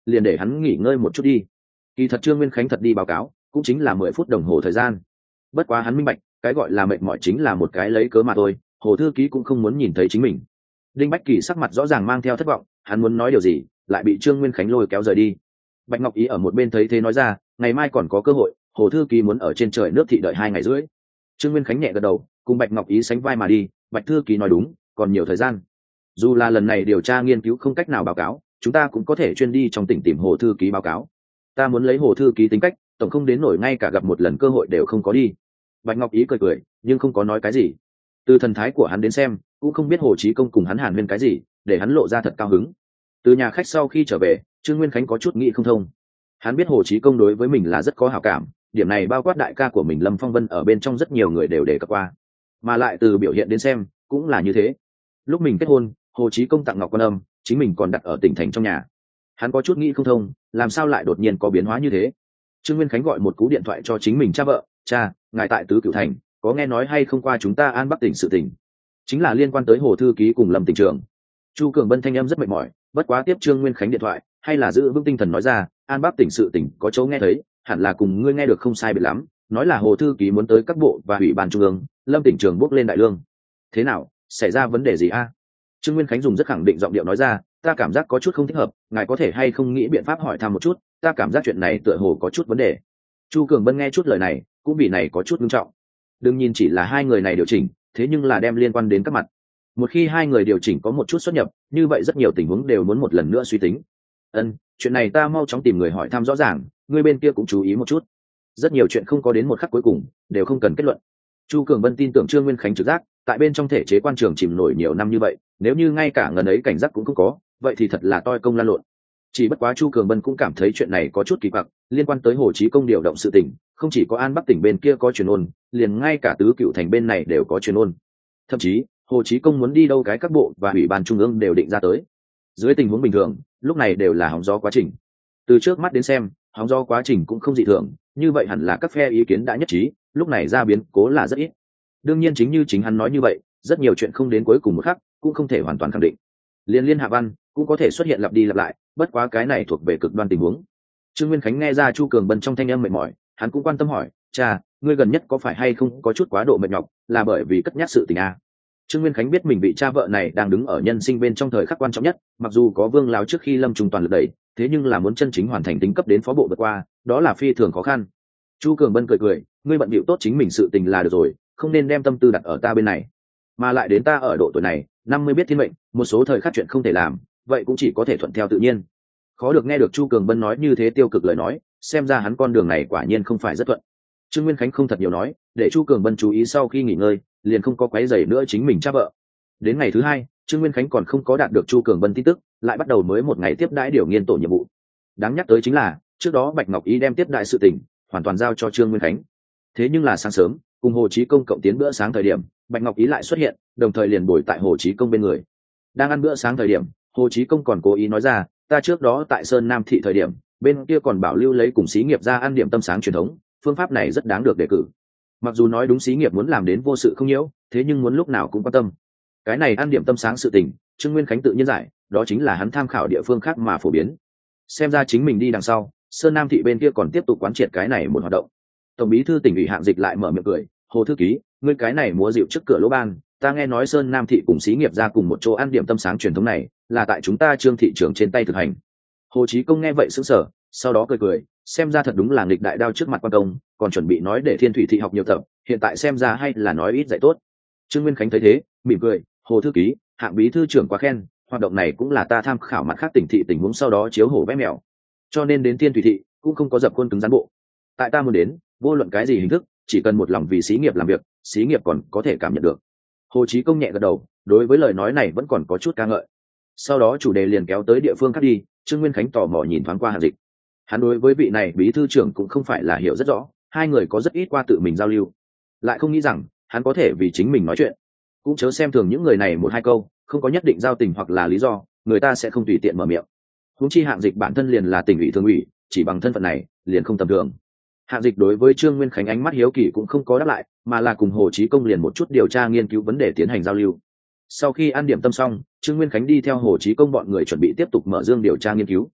S1: liền để hắn nghỉ ngơi một chút đi. Kỳ thật Trương Nguyên Khánh thật đi báo cáo cũng chính là mười phút đồng hồ thời gian, bất quá hắn minh bạch cái gọi là mệt mỏi chính là một cái lấy cớ mà thôi. Hồ thư ký cũng không muốn nhìn thấy chính mình. Đinh Bách Kỳ sắc mặt rõ ràng mang theo thất vọng, hắn muốn nói điều gì lại bị Trương Nguyên Khánh lôi kéo rời đi. Bạch Ngọc Ý ở một bên thấy thế nói ra, ngày mai còn có cơ hội, Hồ thư ký muốn ở trên trời nước thị đợi hai ngày rưỡi. Trương Nguyên Khánh nhẹ gật đầu, cùng Bạch Ngọc Ý sánh vai mà đi. Bạch thư ký nói đúng, còn nhiều thời gian. Dù là lần này điều tra nghiên cứu không cách nào báo cáo, chúng ta cũng có thể chuyên đi trong tỉnh tìm Hồ thư ký báo cáo. Ta muốn lấy Hồ thư ký tính cách, tổng không đến nổi ngay cả gặp một lần cơ hội đều không có đi. Bạch Ngọc Ý cười cười, nhưng không có nói cái gì. Từ thần thái của hắn đến xem, cũng không biết Hồ Chí Công cùng hắn hàn huyên cái gì, để hắn lộ ra thật cao hứng. Từ nhà khách sau khi trở về, Trương Nguyên Khánh có chút nghĩ không thông. Hắn biết Hồ Chí Công đối với mình là rất có hảo cảm, điểm này bao quát đại ca của mình Lâm Phong Vân ở bên trong rất nhiều người đều đề cập qua, mà lại từ biểu hiện đến xem cũng là như thế. Lúc mình kết hôn, Hồ Chí Công tặng ngọc quan âm, chính mình còn đặt ở tỉnh thành trong nhà. Hắn có chút nghĩ không thông, làm sao lại đột nhiên có biến hóa như thế. Trương Nguyên Khánh gọi một cú điện thoại cho chính mình cha vợ, cha, ngài tại Tứ Cửu Thành có nghe nói hay không qua chúng ta An Bắc tỉnh sự tỉnh, chính là liên quan tới Hồ thư ký cùng Lâm tỉnh trưởng. Chu Cường Bân thanh âm rất mệt mỏi, bất quá tiếp Trương Nguyên Khánh điện thoại, hay là giữ vững tinh thần nói ra, An Bắc tỉnh sự tỉnh có chỗ nghe thấy, hẳn là cùng ngươi nghe được không sai biệt lắm, nói là Hồ thư ký muốn tới các bộ và ủy ban trung ương, Lâm tỉnh trưởng bước lên đại lương. Thế nào, xảy ra vấn đề gì a? Trương Nguyên Khánh dùng rất khẳng định giọng điệu nói ra, ta cảm giác có chút không thích hợp, ngài có thể hay không nghĩ biện pháp hỏi thăm một chút, ta cảm giác chuyện này tựa hồ có chút vấn đề. Chu Cường Bân nghe chút lời này, cũng vì này có chút nghiêm trọng. Đương nhiên chỉ là hai người này điều chỉnh, thế nhưng là đem liên quan đến các mặt. Một khi hai người điều chỉnh có một chút xuất nhập, như vậy rất nhiều tình huống đều muốn một lần nữa suy tính. Ân, chuyện này ta mau chóng tìm người hỏi thăm rõ ràng, người bên kia cũng chú ý một chút. Rất nhiều chuyện không có đến một khắc cuối cùng, đều không cần kết luận. Chu Cường Bân tin tưởng Trương Nguyên Khánh trực giác, tại bên trong thể chế quan trường chìm nổi nhiều năm như vậy, nếu như ngay cả ngần ấy cảnh giác cũng không có, vậy thì thật là toi công lan lộn. Chỉ bất quá Chu Cường Bân cũng cảm thấy chuyện này có chút kỳ quặc, liên quan tới Hồ Chí Công điều động sự tình, không chỉ có An Bắc tỉnh bên kia có truyền ôn, liền ngay cả Tứ Cửu Thành bên này đều có truyền ôn. Thậm chí, Hồ Chí Công muốn đi đâu cái các bộ và ủy ban trung ương đều định ra tới. Dưới tình huống bình thường, lúc này đều là hóng gió quá trình. Từ trước mắt đến xem, hóng gió quá trình cũng không dị thường, như vậy hẳn là các phe ý kiến đã nhất trí, lúc này ra biến cố là rất ít. Đương nhiên chính như chính hắn nói như vậy, rất nhiều chuyện không đến cuối cùng một khắc, cũng không thể hoàn toàn khẳng định. Liên liên hạ văn cũng có thể xuất hiện lặp đi lặp lại, bất quá cái này thuộc về cực đoan tình huống. Trương Nguyên Khánh nghe ra Chu Cường Bân trong thanh âm mệt mỏi, hắn cũng quan tâm hỏi, cha, ngươi gần nhất có phải hay không có chút quá độ mệt nhọc, là bởi vì cất nhắc sự tình à? Trương Nguyên Khánh biết mình vị cha vợ này đang đứng ở nhân sinh bên trong thời khắc quan trọng nhất, mặc dù có Vương Láo trước khi lâm trùng toàn lực đẩy, thế nhưng là muốn chân chính hoàn thành tính cấp đến phó bộ vượt qua, đó là phi thường khó khăn. Chu Cường Bân cười cười, ngươi bận bịu tốt chính mình sự tình là được rồi, không nên đem tâm tư đặt ở ta bên này, mà lại đến ta ở độ tuổi này, năm mươi biết thiên mệnh, một số thời khắc chuyện không thể làm, vậy cũng chỉ có thể thuận theo tự nhiên. Khó được nghe được Chu Cường Bân nói như thế tiêu cực lời nói, xem ra hắn con đường này quả nhiên không phải rất thuận. Trương Nguyên Khánh không thật nhiều nói, để Chu Cường Bân chú ý sau khi nghỉ ngơi, liền không có quấy rầy nữa chính mình cha vợ. Đến ngày thứ hai, Trương Nguyên Khánh còn không có đạt được Chu Cường Bân tin tức, lại bắt đầu mới một ngày tiếp đãi điều nghiên tổ nhiệm vụ. Đáng nhắc tới chính là, trước đó Bạch Ngọc Ý đem tiếp đại sự tình hoàn toàn giao cho Trương Nguyên Khánh. Thế nhưng là sáng sớm, cùng Hồ Chí Công cộng tiến bữa sáng thời điểm, Bạch Ngọc Ý lại xuất hiện, đồng thời liền bồi tại Hồ Chí Công bên người. Đang ăn bữa sáng thời điểm, Hồ Chí Công còn cố ý nói ra, ta trước đó tại Sơn Nam thị thời điểm, bên kia còn bảo lưu lấy cùng xí nghiệp ra ăn điểm tâm sáng truyền thống, phương pháp này rất đáng được đề cử. Mặc dù nói đúng xí nghiệp muốn làm đến vô sự không nhiễu, thế nhưng muốn lúc nào cũng quan tâm. Cái này ăn điểm tâm sáng sự tình, Trương Nguyên Khánh tự nhiên giải, đó chính là hắn tham khảo địa phương khác mà phổ biến. Xem ra chính mình đi đằng sau, Sơn Nam thị bên kia còn tiếp tục quán triệt cái này một hoạt động. Tổng bí thư tỉnh ủy Hạng Dịch lại mở miệng cười, Hồ thư ký, ngươi cái này múa dịu trước cửa lỗ ban, ta nghe nói Sơn Nam thị cùng xí nghiệp ra cùng một chỗ ăn điểm tâm sáng truyền thống này, là tại chúng ta Trương thị trưởng trên tay thực hành. Hồ Chí Công nghe vậy sững sờ, sau đó cười cười, xem ra thật đúng là nghịch đại đao trước mặt quan công, còn chuẩn bị nói để Thiên Thủy thị học nhiều tập, hiện tại xem ra hay là nói ít dạy tốt. Trương Nguyên Khánh thấy thế, mỉm cười, Hồ thư ký, Hạng bí thư trưởng quá khen, hoạt động này cũng là ta tham khảo mặt khác tỉnh thị tình huống sau đó chiếu hổ vẽ mèo, cho nên đến Thiên Thủy thị cũng không có dập khuôn cứng rắn bộ. Tại ta muốn đến, vô luận cái gì hình thức, chỉ cần một lòng vì xí nghiệp làm việc, xí nghiệp còn có thể cảm nhận được. Hồ Chí Công nhẹ gật đầu, đối với lời nói này vẫn còn có chút ca ngợi. Sau đó chủ đề liền kéo tới địa phương khác đi, Trương Nguyên Khánh tò mò nhìn thoáng qua Hạng Dịch. Hắn đối với vị này bí thư trưởng cũng không phải là hiểu rất rõ, hai người có rất ít qua tự mình giao lưu, lại không nghĩ rằng hắn có thể vì chính mình nói chuyện. Cũng chớ xem thường những người này một hai câu, không có nhất định giao tình hoặc là lý do, người ta sẽ không tùy tiện mở miệng. Huống chi Hạng Dịch bản thân liền là tỉnh ủy thường ủy, chỉ bằng thân phận này liền không tầm thường. Hạng Dịch đối với Trương Nguyên Khánh ánh mắt hiếu kỳ cũng không có đáp lại, mà là cùng Hồ Chí Công liền một chút điều tra nghiên cứu vấn đề tiến hành giao lưu. Sau khi ăn điểm tâm xong, Trương Nguyên Khánh đi theo Hồ Chí Công bọn người chuẩn bị tiếp tục mở dương điều tra nghiên cứu.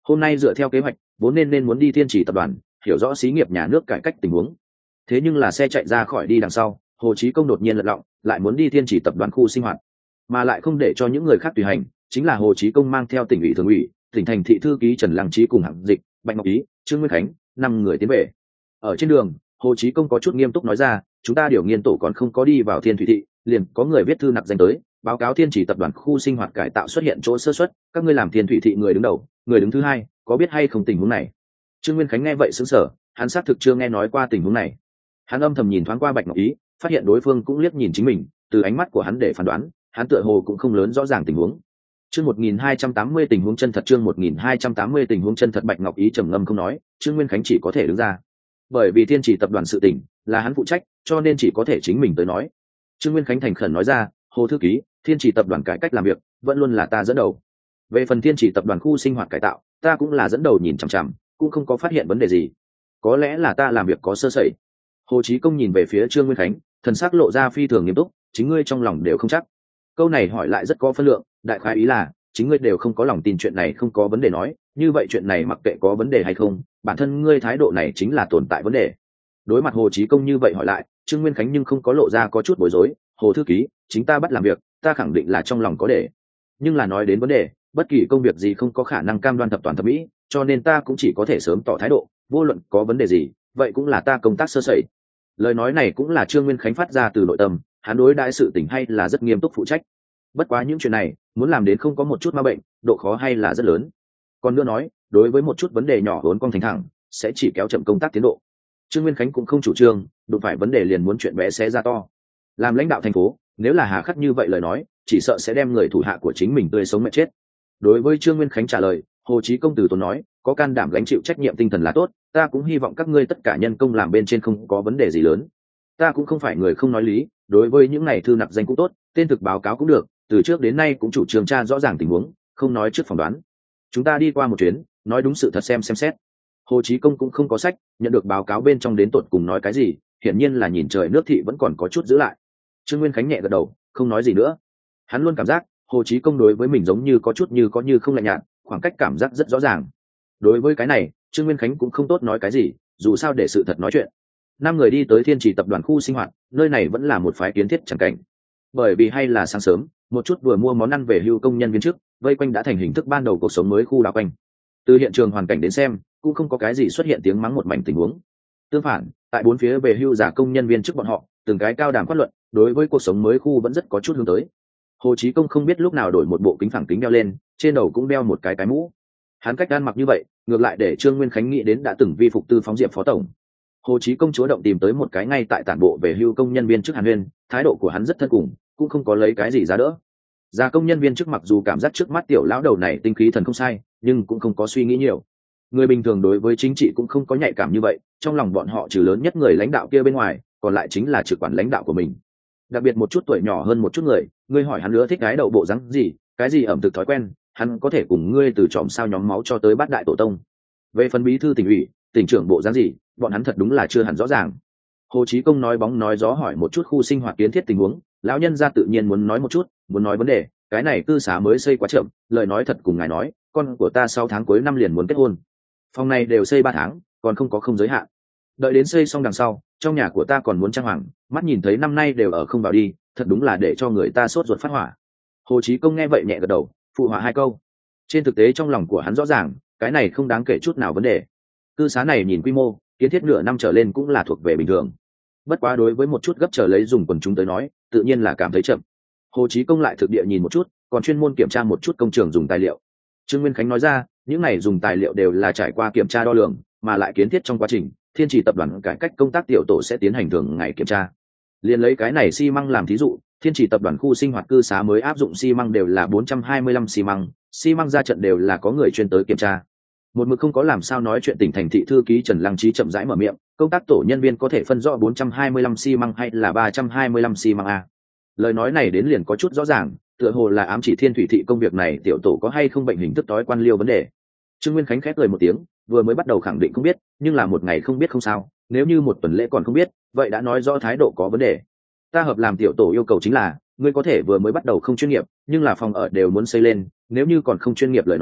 S1: hôm nay dựa theo kế hoạch vốn nên nên muốn đi thiên trì tập đoàn hiểu rõ xí nghiệp nhà nước cải cách tình huống, thế nhưng là xe chạy ra khỏi đi đằng sau, Hồ Chí Công đột nhiên lật lọng lại muốn đi thiên trì tập đoàn khu sinh hoạt, mà lại không để cho những người khác tùy hành, chính là Hồ Chí Công mang theo tỉnh ủy thường ủy, tỉnh thành thị thư ký Trần Lăng Trí cùng Hạng Dịch, Bạch Ngọc Ý, Trương Nguyên Khánh năm người tiến về. Ở trên đường, Hồ Chí Công có chút nghiêm túc nói ra, chúng ta điều nghiên tổ còn không có đi vào Thiên Thủy thị, liền có người viết thư nặc danh tới, báo cáo Thiên Chỉ tập đoàn khu sinh hoạt cải tạo xuất hiện chỗ sơ suất, các ngươi làm Thiên Thủy thị người đứng đầu, người đứng thứ hai, có biết hay không tình huống này? Trương Nguyên Khánh nghe vậy sững sờ, hắn xác thực chưa nghe nói qua tình huống này. Hắn âm thầm nhìn thoáng qua Bạch Ngọc Ý, phát hiện đối phương cũng liếc nhìn chính mình, từ ánh mắt của hắn để phán đoán, hắn tựa hồ cũng không lớn rõ ràng tình huống. Chương một nghìn hai trăm tám mươi tình huống chân thật, chương một nghìn hai trăm tám mươi tình huống chân thật. Bạch Ngọc Ý trầm ngâm không nói, Trương Nguyên Khánh chỉ có thể đứng ra. Bởi vì Thiên Chỉ tập đoàn sự tình là hắn phụ trách, cho nên chỉ có thể chính mình tới nói. Trương Nguyên Khánh thành khẩn nói ra, Hồ thư ký, Thiên Chỉ tập đoàn cải cách làm việc vẫn luôn là ta dẫn đầu. Về phần Thiên Chỉ tập đoàn khu sinh hoạt cải tạo, ta cũng là dẫn đầu nhìn chằm chằm, cũng không có phát hiện vấn đề gì. Có lẽ là ta làm việc có sơ sẩy. Hồ Chí Công nhìn về phía Trương Nguyên Khánh, thần sắc lộ ra phi thường nghiêm túc, chính ngươi trong lòng đều không chắc. Câu này hỏi lại rất có phân lượng, đại khái ý là chính ngươi đều không có lòng tin chuyện này không có vấn đề nói, như vậy chuyện này mặc kệ có vấn đề hay không, bản thân ngươi thái độ này chính là tồn tại vấn đề. Đối mặt Hồ Chí Công như vậy hỏi lại, Trương Nguyên Khánh nhưng không có lộ ra có chút bối rối. Hồ thư ký, chính ta bắt làm việc, ta khẳng định là trong lòng có để, nhưng là nói đến vấn đề, bất kỳ công việc gì không có khả năng cam đoan thập toàn thập mỹ, cho nên ta cũng chỉ có thể sớm tỏ thái độ, vô luận có vấn đề gì, vậy cũng là ta công tác sơ sẩy. Lời nói này cũng là Trương Nguyên Khánh phát ra từ nội tâm, hắn đối đãi sự tình hay là rất nghiêm túc phụ trách. Bất quá những chuyện này muốn làm đến không có một chút ma bệnh, độ khó hay là rất lớn. Còn nữa nói, đối với một chút vấn đề nhỏ vốn con thành thẳng sẽ chỉ kéo chậm công tác tiến độ. Trương Nguyên Khánh cũng không chủ trương đụng phải vấn đề liền muốn chuyện bé xé ra to. Làm lãnh đạo thành phố, nếu là hà khắc như vậy lời nói, chỉ sợ sẽ đem người thủ hạ của chính mình tươi sống mệt chết. Đối với Trương Nguyên Khánh trả lời, Hồ Chí Công từ tốn nói, có can đảm gánh chịu trách nhiệm tinh thần là tốt, ta cũng hy vọng các ngươi tất cả nhân công làm bên trên không có vấn đề gì lớn. Ta cũng không phải người không nói lý, đối với những này thư nặc danh cũng tốt, tên thực báo cáo cũng được, từ trước đến nay cũng chủ trương tra rõ ràng tình huống, không nói trước phỏng đoán. Chúng ta đi qua một chuyến, nói đúng sự thật xem xem xét. Hồ Chí Công cũng không có sách, nhận được báo cáo bên trong đến tột cùng nói cái gì, hiển nhiên là nhìn trời nước thị vẫn còn có chút giữ lại. Trương Nguyên Khánh nhẹ gật đầu, không nói gì nữa. Hắn luôn cảm giác Hồ Chí Công đối với mình giống như có chút như có như không lạnh nhạt, khoảng cách cảm giác rất rõ ràng. Đối với cái này, Trương Nguyên Khánh cũng không tốt nói cái gì, dù sao để sự thật nói chuyện. Năm người đi tới Thiên Chỉ tập đoàn khu sinh hoạt, nơi này vẫn là một phái kiến thiết chẳng cảnh. Bởi vì hay là sáng sớm, một chút vừa mua món ăn về hưu công nhân viên chức, vây quanh đã thành hình thức ban đầu cuộc sống mới khu đảo quanh. Từ hiện trường hoàn cảnh đến xem, cũng không có cái gì xuất hiện tiếng mắng một mảnh tình huống. Tương phản, tại bốn phía về hưu giả công nhân viên chức bọn họ, từng cái cao đàm phát luận, đối với cuộc sống mới khu vẫn rất có chút hướng tới. Hồ Chí Công không biết lúc nào đổi một bộ kính phẳng kính đeo lên, trên đầu cũng đeo một cái cái mũ. Hắn cách ăn mặc như vậy, ngược lại để Trương Nguyên Khánh nghĩ đến đã từng vi phục Tư Phóng Diệp phó tổng. Hồ Chí Công chúa động tìm tới một cái ngay tại tản bộ về hưu công nhân viên chức Hàn Huyên, thái độ của hắn rất thân cùng, cũng không có lấy cái gì giá đỡ. Già công nhân viên chức mặc dù cảm giác trước mắt tiểu lão đầu này tinh khí thần không sai, nhưng cũng không có suy nghĩ nhiều. Người bình thường đối với chính trị cũng không có nhạy cảm như vậy, trong lòng bọn họ trừ lớn nhất người lãnh đạo kia bên ngoài, còn lại chính là trực quản lãnh đạo của mình. Đặc biệt một chút tuổi nhỏ hơn một chút người, ngươi hỏi hắn nữa thích cái đậu bộ dáng gì, cái gì ẩm thực thói quen, hắn có thể cùng ngươi từ trọm sao nhóm máu cho tới bát đại tổ tông. Về phần bí thư tỉnh ủy, tỉnh trưởng bộ dáng gì, bọn hắn thật đúng là chưa hẳn rõ ràng. Hồ Chí Công nói bóng nói gió hỏi một chút khu sinh hoạt kiến thiết tình huống, lão nhân gia tự nhiên muốn nói một chút, muốn nói vấn đề, cái này cư xá mới xây quá chậm, lời nói thật cùng ngài nói, con của ta sáu tháng cuối năm liền muốn kết hôn. Phòng này đều xây ba tháng, còn không có không giới hạn. Đợi đến xây xong đằng sau, trong nhà của ta còn muốn trang hoàng, mắt nhìn thấy năm nay đều ở không vào đi, thật đúng là để cho người ta sốt ruột phát hỏa. Hồ Chí Công nghe vậy nhẹ gật đầu, phụ họa hai câu. Trên thực tế trong lòng của hắn rõ ràng, cái này không đáng kể chút nào vấn đề. Cư xá này nhìn quy mô, kiến thiết nửa năm trở lên cũng là thuộc về bình thường. Bất quá đối với một chút gấp trở lấy dùng quần chúng tới nói, tự nhiên là cảm thấy chậm. Hồ Chí Công lại thực địa nhìn một chút, còn chuyên môn kiểm tra một chút công trường dùng tài liệu. Trương Nguyên Khánh nói ra, những này dùng tài liệu đều là trải qua kiểm tra đo lường, mà lại kiến thiết trong quá trình, Thiên Chỉ tập đoàn cải cách công tác tiểu tổ sẽ tiến hành thường ngày kiểm tra. Liên lấy cái này xi măng làm thí dụ, Thiên Chỉ tập đoàn khu sinh hoạt cư xá mới áp dụng xi măng đều là bốn trăm hai mươi lăm xi măng, xi măng ra trận đều là có người chuyên tới kiểm tra. Một mực không có làm sao nói chuyện tỉnh thành thị thư ký Trần Lăng Trí chậm rãi mở miệng, công tác tổ nhân viên có thể phân rõ bốn trăm hai mươi lăm xi măng hay là ba trăm hai mươi lăm xi măng a. Lời nói này đến liền có chút rõ ràng, tựa hồ là ám chỉ Thiên Thủy thị công việc này tiểu tổ có hay không bệnh hình thức tối quan liêu vấn đề. Trương Nguyên Khánh khép cười một tiếng, vừa mới bắt đầu khẳng định không biết, nhưng là một ngày không biết không sao, nếu như một tuần lễ còn không biết, vậy đã nói rõ thái độ có vấn đề. Ta hợp làm tiểu tổ yêu cầu chính là, ngươi có thể vừa mới bắt đầu không chuyên nghiệp, nhưng là phòng ở đều muốn xây lên, nếu như còn không chuyên nghiệp lời nói,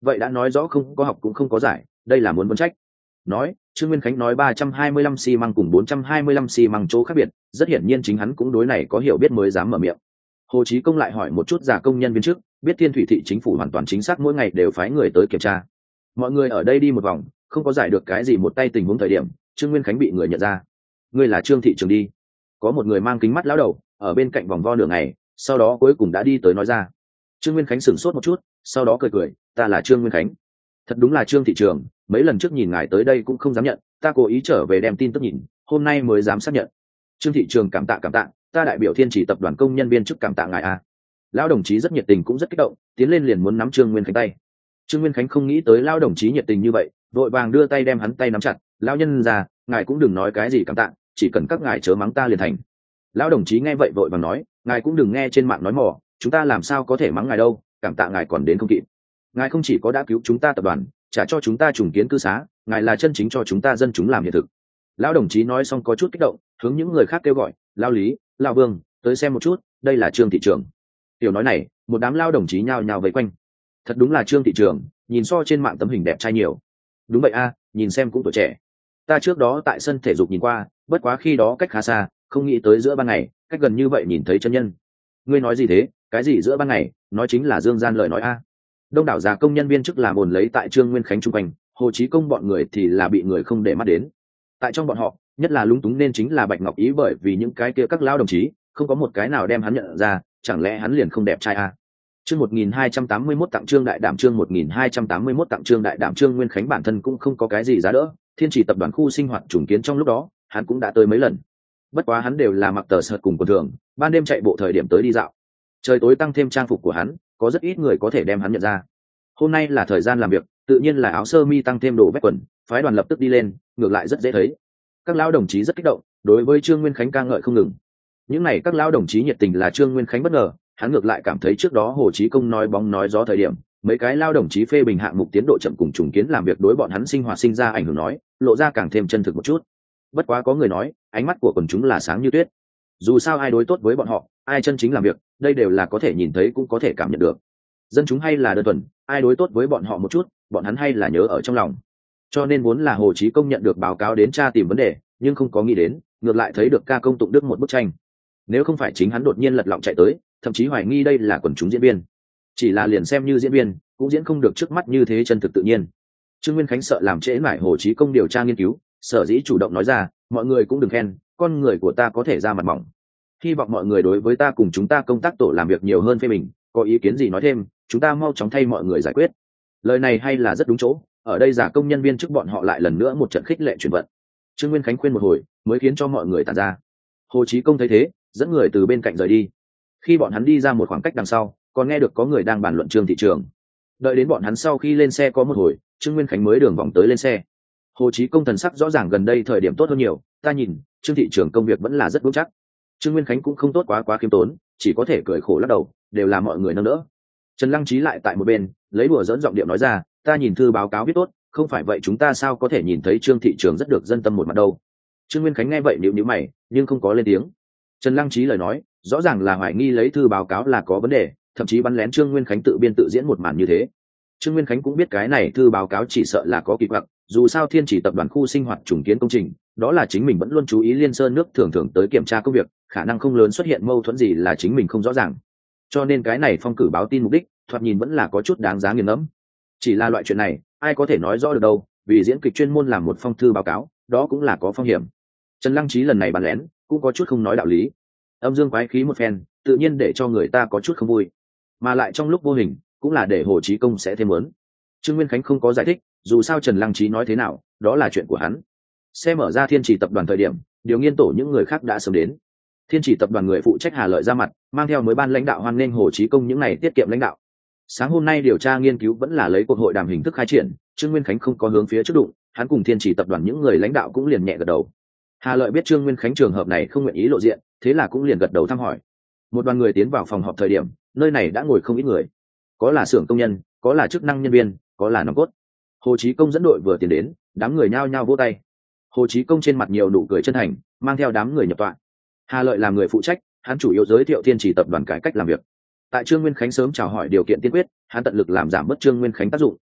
S1: vậy đã nói rõ không có học cũng không có giải, đây là muốn vấn trách. Nói Trương Nguyên Khánh nói ba trăm hai mươi lăm xi măng cùng bốn trăm hai mươi lăm xi măng chỗ khác biệt, rất hiển nhiên chính hắn cũng đối này có hiểu biết mới dám mở miệng. Hồ Chí Công lại hỏi một chút giả công nhân viên trước, biết Thiên Thủy thị chính phủ hoàn toàn chính xác mỗi ngày đều phái người tới kiểm tra. Mọi người ở đây đi một vòng, không có giải được cái gì một tay tình huống thời điểm, Trương Nguyên Khánh bị người nhận ra. Ngươi là Trương thị trường đi. Có một người mang kính mắt lão đầu, ở bên cạnh vòng vo nửa ngày, sau đó cuối cùng đã đi tới nói ra. Trương Nguyên Khánh sửng sốt một chút, sau đó cười cười, ta là Trương Nguyên Khánh. Thật đúng là Trương thị trường, mấy lần trước nhìn ngài tới đây cũng không dám nhận, ta cố ý trở về đem tin tức nhìn, hôm nay mới dám xác nhận. Trương thị trường cảm tạ cảm tạ, ta đại biểu Thiên Chỉ tập đoàn công nhân viên chức cảm tạ ngài a. Lão đồng chí rất nhiệt tình cũng rất kích động, tiến lên liền muốn nắm Trương Nguyên Khánh tay. Trương Nguyên Khánh không nghĩ tới lão đồng chí nhiệt tình như vậy, vội vàng đưa tay đem hắn tay nắm chặt, lão nhân già, ngài cũng đừng nói cái gì cảm tạ, chỉ cần các ngài chớ mắng ta liền thành. Lão đồng chí nghe vậy vội vàng nói, ngài cũng đừng nghe trên mạng nói mỏ, chúng ta làm sao có thể mắng ngài đâu, cảm tạ ngài còn đến không kịp. Ngài không chỉ có đã cứu chúng ta tập đoàn, trả cho chúng ta trùng kiến cư xá, ngài là chân chính cho chúng ta dân chúng làm hiện thực. Lão đồng chí nói xong có chút kích động, hướng những người khác kêu gọi, lão Lý, lão Vương, tới xem một chút, đây là Trương thị trường. Tiểu nói này, một đám lão đồng chí nhao nhao vây quanh. Thật đúng là Trương thị trường, nhìn so trên mạng tấm hình đẹp trai nhiều. Đúng vậy a, nhìn xem cũng tuổi trẻ. Ta trước đó tại sân thể dục nhìn qua, bất quá khi đó cách khá xa, không nghĩ tới giữa ban ngày, cách gần như vậy nhìn thấy chân nhân. Ngươi nói gì thế? Cái gì giữa ban ngày? Nói chính là dương gian lời nói a. Đông đảo già công nhân viên chức làm ồn lấy tại Trương Nguyên Khánh chung quanh, Hồ Chí Công bọn người thì là bị người không để mắt đến. Tại trong bọn họ, nhất là lúng túng nên chính là Bạch Ngọc Ý, bởi vì những cái kia các lão đồng chí, không có một cái nào đem hắn nhận ra, chẳng lẽ hắn liền không đẹp trai a? Chương một nghìn hai trăm tám mươi mốt tặng Trương Đại Đảm, chương một nghìn hai trăm tám mươi mốt tặng Trương Đại Đảm. Trương Nguyên Khánh bản thân cũng không có cái gì giá đỡ, Thiên Chỉ tập đoàn khu sinh hoạt trùng kiến trong lúc đó, hắn cũng đã tới mấy lần. Bất quá hắn đều là mặc tờ sợt cùng quần thường, ban đêm chạy bộ thời điểm tới đi dạo. Trời tối tăng thêm trang phục của hắn, có rất ít người có thể đem hắn nhận ra. Hôm nay là thời gian làm việc, tự nhiên là áo sơ mi tăng thêm đồ vét quần, phái đoàn lập tức đi lên, ngược lại rất dễ thấy. Các lão đồng chí rất kích động, đối với Trương Nguyên Khánh ca ngợi không ngừng. Những này các lão đồng chí nhiệt tình là Trương Nguyên Khánh bất ngờ, hắn ngược lại cảm thấy trước đó Hồ Chí Công nói bóng nói gió thời điểm, mấy cái lão đồng chí phê bình hạng mục tiến độ chậm cùng trùng kiến làm việc đối bọn hắn sinh hoạt sinh ra ảnh hưởng nói, lộ ra càng thêm chân thực một chút. Bất quá có người nói, ánh mắt của quần chúng là sáng như tuyết. Dù sao ai đối tốt với bọn họ, ai chân chính làm việc, đây đều là có thể nhìn thấy cũng có thể cảm nhận được. Dân chúng hay là đơn thuần, ai đối tốt với bọn họ một chút, bọn hắn hay là nhớ ở trong lòng. Cho nên vốn là Hồ Chí Công nhận được báo cáo đến tra tìm vấn đề, nhưng không có nghĩ đến, ngược lại thấy được ca công tụng đức một bức tranh. Nếu không phải chính hắn đột nhiên lật lọng chạy tới, thậm chí hoài nghi đây là quần chúng diễn viên. Chỉ là liền xem như diễn viên, cũng diễn không được trước mắt như thế chân thực tự nhiên. Trương Nguyên Khánh sợ làm trễ mãi Hồ Chí Công điều tra nghiên cứu, sở dĩ chủ động nói ra, mọi người cũng đừng khen, con người của ta có thể ra mặt mỏng. Hy vọng mọi người đối với ta cùng chúng ta công tác tổ làm việc nhiều hơn phê bình, có ý kiến gì nói thêm, chúng ta mau chóng thay mọi người giải quyết. Lời này hay là rất đúng chỗ, ở đây giả công nhân viên trước bọn họ lại lần nữa một trận khích lệ chuyển vận. Trương Nguyên Khánh khuyên một hồi, mới khiến cho mọi người tản ra. Hồ Chí Công thấy thế, dẫn người từ bên cạnh rời đi. Khi bọn hắn đi ra một khoảng cách đằng sau, còn nghe được có người đang bàn luận Trương thị trường. Đợi đến bọn hắn sau khi lên xe có một hồi, Trương Nguyên Khánh mới đường vòng tới lên xe. Hồ Chí Công thần sắc rõ ràng gần đây thời điểm tốt hơn nhiều, ta nhìn, Trương thị trường công việc vẫn là rất vững chắc. Trương Nguyên Khánh cũng không tốt quá quá khiêm tốn, chỉ có thể cười khổ lắc đầu, đều là mọi người nâng đỡ. Trần Lăng Chí lại tại một bên, lấy đùa dẫn giọng điệu nói ra, ta nhìn thư báo cáo viết tốt, không phải vậy chúng ta sao có thể nhìn thấy Trương thị trường rất được dân tâm một mặt đâu. Trương Nguyên Khánh nghe vậy nhíu nhíu mày, nhưng không có lên tiếng. Trần Lăng Chí lời nói, rõ ràng là hoài nghi lấy thư báo cáo là có vấn đề, thậm chí bắn lén Trương Nguyên Khánh tự biên tự diễn một màn như thế. Trương Nguyên Khánh cũng biết cái này thư báo cáo chỉ sợ là có kỳ quặc, dù sao Thiên Chỉ tập đoàn khu sinh hoạt trùng kiến công trình, đó là chính mình vẫn luôn chú ý Liên Sơn nước thường thường tới kiểm tra công việc, khả năng không lớn xuất hiện mâu thuẫn gì là chính mình không rõ ràng. Cho nên cái này phong cử báo tin mục đích, thoạt nhìn vẫn là có chút đáng giá nghiền ngẫm. Chỉ là loại chuyện này, ai có thể nói rõ được đâu, vì diễn kịch chuyên môn làm một phong thư báo cáo, đó cũng là có phong hiểm. Trần Lăng Chí lần này bắn lén, cũng có chút không nói đạo lý. Âm dương quái khí một phen, tự nhiên để cho người ta có chút không vui. Mà lại trong lúc vô hình, cũng là để Hồ Chí Công sẽ thêm muốn. Trương Nguyên Khánh không có giải thích, dù sao Trần Lăng Chí nói thế nào, đó là chuyện của hắn. Xe mở ra Thiên Chỉ tập đoàn thời điểm, điều nghiên tổ những người khác đã sớm đến. Thiên Chỉ tập đoàn người phụ trách Hà Lợi ra mặt, mang theo mới ban lãnh đạo hoan nghênh Hồ Chí Công những này tiết kiệm lãnh đạo. Sáng hôm nay điều tra nghiên cứu vẫn là lấy cuộc hội đàm hình thức khai triển, Trương Nguyên Khánh không có hướng phía trước đụng, hắn cùng Thiên Chỉ tập đoàn những người lãnh đạo cũng liền nhẹ gật đầu. Hà Lợi biết Trương Nguyên Khánh trường hợp này không nguyện ý lộ diện, thế là cũng liền gật đầu thăm hỏi. Một đoàn người tiến vào phòng họp thời điểm, nơi này đã ngồi không ít người, có là xưởng công nhân, có là chức năng nhân viên, có là nòng cốt. Hồ Chí Công dẫn đội vừa tiến đến, đám người nhao nhao vỗ tay. Hồ Chí Công trên mặt nhiều nụ cười chân thành, mang theo đám người nhập tọa. Hà Lợi làm người phụ trách, hắn chủ yếu giới thiệu Thiên Chỉ tập đoàn cải cách làm việc. Tại Trương Nguyên Khánh sớm chào hỏi điều kiện tiên quyết, hắn tận lực làm giảm bớt Trương Nguyên Khánh tác dụng,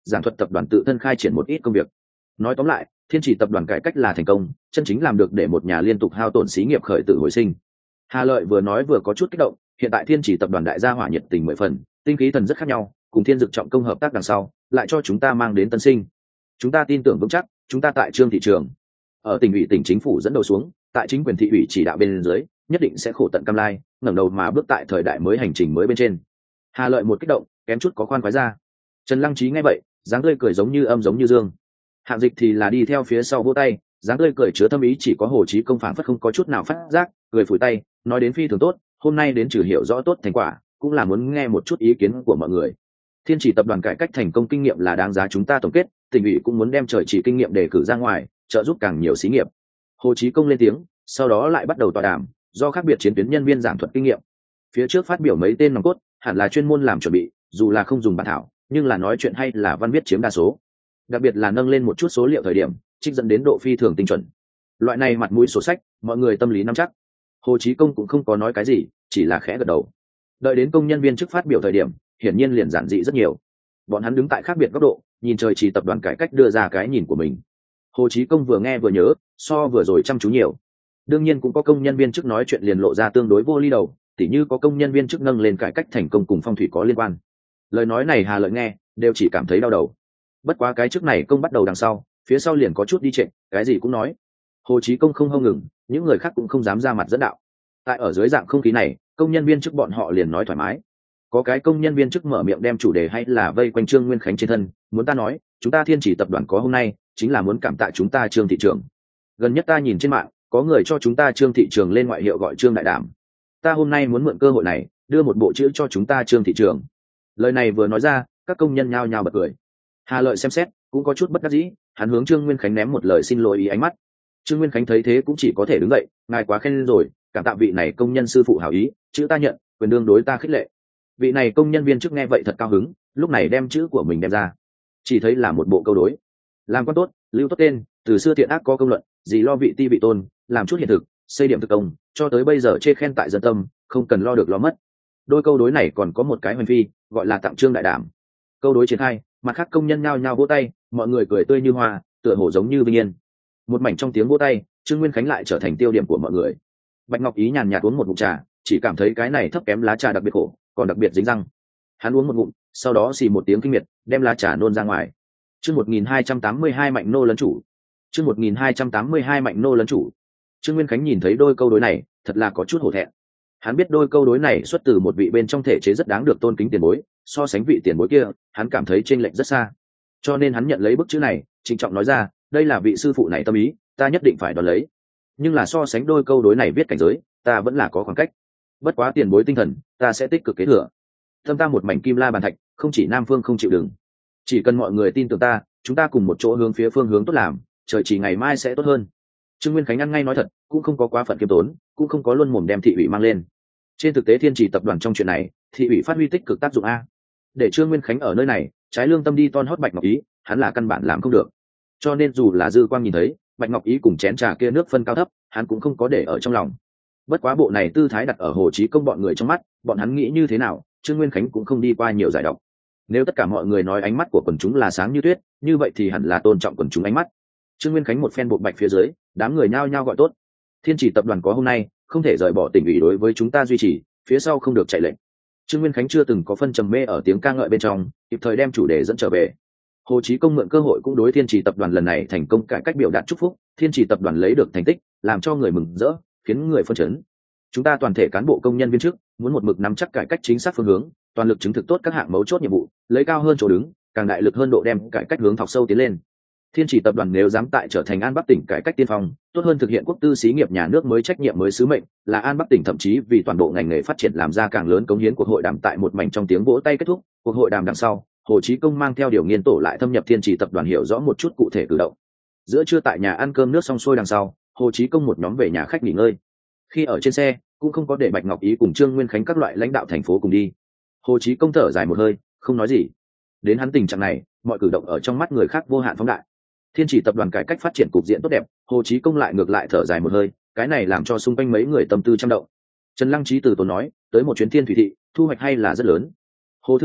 S1: giảng thuật tập đoàn tự thân khai triển một ít công việc. Nói tóm lại, Thiên Chỉ tập đoàn cải cách là thành công, chân chính làm được để một nhà liên tục hao tổn xí nghiệp khởi tử hồi sinh. Hà Lợi vừa nói vừa có chút kích động, hiện tại Thiên Chỉ tập đoàn đại gia hỏa nhiệt tình mười phần, tinh khí thần rất khác nhau, cùng Thiên Dực trọng công hợp tác đằng sau, lại cho chúng ta mang đến tân sinh. Chúng ta tin tưởng vững chắc, chúng ta tại Trương thị trường, ở tỉnh ủy tỉnh chính phủ dẫn đầu xuống, tại chính quyền thị ủy chỉ đạo bên dưới, nhất định sẽ khổ tận cam lai, ngẩng đầu mà bước tại thời đại mới hành trình mới bên trên. Hà Lợi một kích động, kém chút có khoan khoái ra. Trần Lăng Trí nghe vậy, dáng tươi cười giống như âm giống như dương. Hạng Dịch thì là đi theo phía sau vỗ tay, dáng tươi cười chứa thâm ý chỉ có Hồ Chí Công phảng phất không có chút nào phát giác, cười phủi tay, nói đến phi thường tốt, hôm nay đến trừ hiểu rõ tốt thành quả, cũng là muốn nghe một chút ý kiến của mọi người. Thiên Chỉ tập đoàn cải cách thành công kinh nghiệm là đáng giá chúng ta tổng kết, tỉnh ủy cũng muốn đem trời chỉ kinh nghiệm để cử ra ngoài, trợ giúp càng nhiều xí nghiệp. Hồ Chí Công lên tiếng, sau đó lại bắt đầu tọa đàm, do khác biệt chiến tuyến nhân viên giảng thuật kinh nghiệm. Phía trước phát biểu mấy tên nòng cốt, hẳn là chuyên môn làm chuẩn bị, dù là không dùng bản thảo, nhưng là nói chuyện hay là văn viết chiếm đa số. Đặc biệt là nâng lên một chút số liệu thời điểm, trích dẫn đến độ phi thường tinh chuẩn. Loại này mặt mũi sổ sách, mọi người tâm lý nắm chắc. Hồ Chí Công cũng không có nói cái gì, chỉ là khẽ gật đầu. Đợi đến công nhân viên chức phát biểu thời điểm, hiển nhiên liền giản dị rất nhiều. Bọn hắn đứng tại khác biệt góc độ, nhìn trời chỉ tập đoàn cải cách đưa ra cái nhìn của mình. Hồ Chí Công vừa nghe vừa nhớ, so vừa rồi chăm chú nhiều. Đương nhiên cũng có công nhân viên chức nói chuyện liền lộ ra tương đối vô ly đầu, tỉ như có công nhân viên chức nâng lên cải cách thành công cùng phong thủy có liên quan. Lời nói này Hà Lợi nghe, đều chỉ cảm thấy đau đầu. Bất quá cái chức này công bắt đầu đằng sau, phía sau liền có chút đi trệ, cái gì cũng nói. Hồ Chí Công không hông ngừng, những người khác cũng không dám ra mặt dẫn đạo. Tại ở dưới dạng không khí này, công nhân viên chức bọn họ liền nói thoải mái. Có cái công nhân viên chức mở miệng đem chủ đề hay là vây quanh Trương Nguyên Khánh trên thân, muốn ta nói, chúng ta Thiên Chỉ tập đoàn có hôm nay, chính là muốn cảm tạ chúng ta Trương thị trường. Gần nhất ta nhìn trên mạng, có người cho chúng ta Trương thị trường lên ngoại hiệu gọi Trương đại đảm. Ta hôm nay muốn mượn cơ hội này, đưa một bộ chữ cho chúng ta Trương thị trường. Lời này vừa nói ra, các công nhân nhao nhao bật cười. Hà Lợi xem xét, cũng có chút bất đắc dĩ, hắn hướng Trương Nguyên Khánh ném một lời xin lỗi ý ánh mắt. Trương Nguyên Khánh thấy thế cũng chỉ có thể đứng dậy, ngài quá khen rồi, cảm tạ vị này công nhân sư phụ hảo ý, chữ ta nhận, quyền đương đối ta khích lệ. Vị này công nhân viên chức nghe vậy thật cao hứng, lúc này đem chữ của mình đem ra, chỉ thấy là một bộ câu đối. Làm quan tốt, lưu tốt tên, từ xưa thiện ác có công luận, gì lo vị ti vị tôn, làm chút hiện thực, xây điểm thực công, cho tới bây giờ chê khen tại dân tâm, không cần lo được lo mất. Đôi câu đối này còn có một cái hoành phi, gọi là tặng Trương đại đảm. Câu đối triển khai, mặt khác công nhân nhao nhao vỗ tay, mọi người cười tươi như hoa, tựa hồ giống như vinh yên. Một mảnh trong tiếng vỗ tay, Trương Nguyên Khánh lại trở thành tiêu điểm của mọi người. Bạch Ngọc Ý nhàn nhạt uống một ngụm trà, chỉ cảm thấy cái này thấp kém lá trà đặc biệt khổ, còn đặc biệt dính răng. Hắn uống một ngụm, sau đó xì một tiếng kinh miệt, đem lá trà nôn ra ngoài. Chương một nghìn hai trăm tám mươi hai mạnh nô lấn chủ. Chương một nghìn hai trăm tám mươi hai mạnh nô lấn chủ. Trương Nguyên Khánh nhìn thấy đôi câu đối này, thật là có chút hổ thẹn. Hắn biết đôi câu đối này xuất từ một vị bên trong thể chế rất đáng được tôn kính tiền bối, so sánh vị tiền bối kia, hắn cảm thấy chênh lệch rất xa. Cho nên hắn nhận lấy bức chữ này, trịnh trọng nói ra, đây là vị sư phụ này tâm ý, ta nhất định phải đón lấy. Nhưng là so sánh đôi câu đối này viết cảnh giới, ta vẫn là có khoảng cách. Bất quá tiền bối tinh thần, ta sẽ tích cực kế thừa. Thâm ta một mảnh kim la bàn thạch, không chỉ Nam Phương không chịu đựng. Chỉ cần mọi người tin tưởng ta, chúng ta cùng một chỗ hướng phía phương hướng tốt làm, trời chỉ ngày mai sẽ tốt hơn. Trương Nguyên Khánh ăn ngay nói thật, cũng không có quá phận kiêm tốn, cũng không có luôn mồm đem thị ủy mang lên. Trên thực tế Thiên Chỉ tập đoàn trong chuyện này, thị ủy phát huy tích cực tác dụng a. Để Trương Nguyên Khánh ở nơi này, trái lương tâm đi ton hót Bạch Ngọc Ý, hắn là căn bản làm không được. Cho nên dù là dư quang nhìn thấy Bạch Ngọc Ý cùng chén trà kia nước phân cao thấp, hắn cũng không có để ở trong lòng. Bất quá bộ này tư thái đặt ở Hồ Chí Công bọn người trong mắt, bọn hắn nghĩ như thế nào, Trương Nguyên Khánh cũng không đi qua nhiều giải độc. Nếu tất cả mọi người nói ánh mắt của quần chúng là sáng như tuyết, như vậy thì hẳn là tôn trọng quần chúng ánh mắt. Trương Nguyên Khánh một phen bộ bạch phía dưới, đám người nhao nhao gọi tốt. Thiên Chỉ tập đoàn có hôm nay, không thể rời bỏ tỉnh ủy đối với chúng ta duy trì, phía sau không được chạy lệnh. Trương Nguyên Khánh chưa từng có phân trầm mê ở tiếng ca ngợi bên trong, kịp thời đem chủ đề dẫn trở về. Hồ Chí Công mượn cơ hội cũng đối Thiên Chỉ tập đoàn lần này thành công cải cách biểu đạt chúc phúc, Thiên Chỉ tập đoàn lấy được thành tích, làm cho người mừng rỡ, khiến người phân chấn. Chúng ta toàn thể cán bộ công nhân viên chức muốn một mực nắm chắc cải cách chính xác phương hướng, toàn lực chứng thực tốt các hạng mấu chốt nhiệm vụ, lấy cao hơn chỗ đứng, càng đại lực hơn độ đem cải cách hướng thọc sâu tiến lên. Thiên Chỉ tập đoàn nếu dám tại trở thành An Bắc tỉnh cải cách tiên phong, tốt hơn thực hiện quốc tư xí nghiệp nhà nước mới trách nhiệm mới sứ mệnh, là An Bắc tỉnh thậm chí vì toàn bộ ngành nghề phát triển làm ra càng lớn cống hiến. Cuộc hội đàm tại một mảnh trong tiếng vỗ tay kết thúc, cuộc hội đàm đằng sau, Hồ Chí Công mang theo điều nghiên tổ lại thâm nhập Thiên Chỉ tập đoàn hiểu rõ một chút cụ thể cử động. Giữa trưa tại nhà ăn cơm nước xong xuôi đằng sau, Hồ Chí Công một nhóm về nhà khách nghỉ ngơi. Khi ở trên xe, cũng không có để Bạch Ngọc Ý cùng Trương Nguyên Khánh các loại lãnh đạo thành phố cùng đi. Hồ Chí Công thở dài một hơi, không nói gì. Đến hắn tình trạng này, mọi cử động ở trong mắt người khác vô hạn phóng đại. Thiên Chỉ tập đoàn cải cách phát triển cục diện tốt đẹp, Hồ Chí Công lại ngược lại thở dài một hơi, cái này làm cho xung quanh mấy người tâm tư trăm động. Trần Lăng Trí từ tốn nói, tới một chuyến Thiên Thủy thị, thu hoạch hay là rất lớn. Hồ thư ký,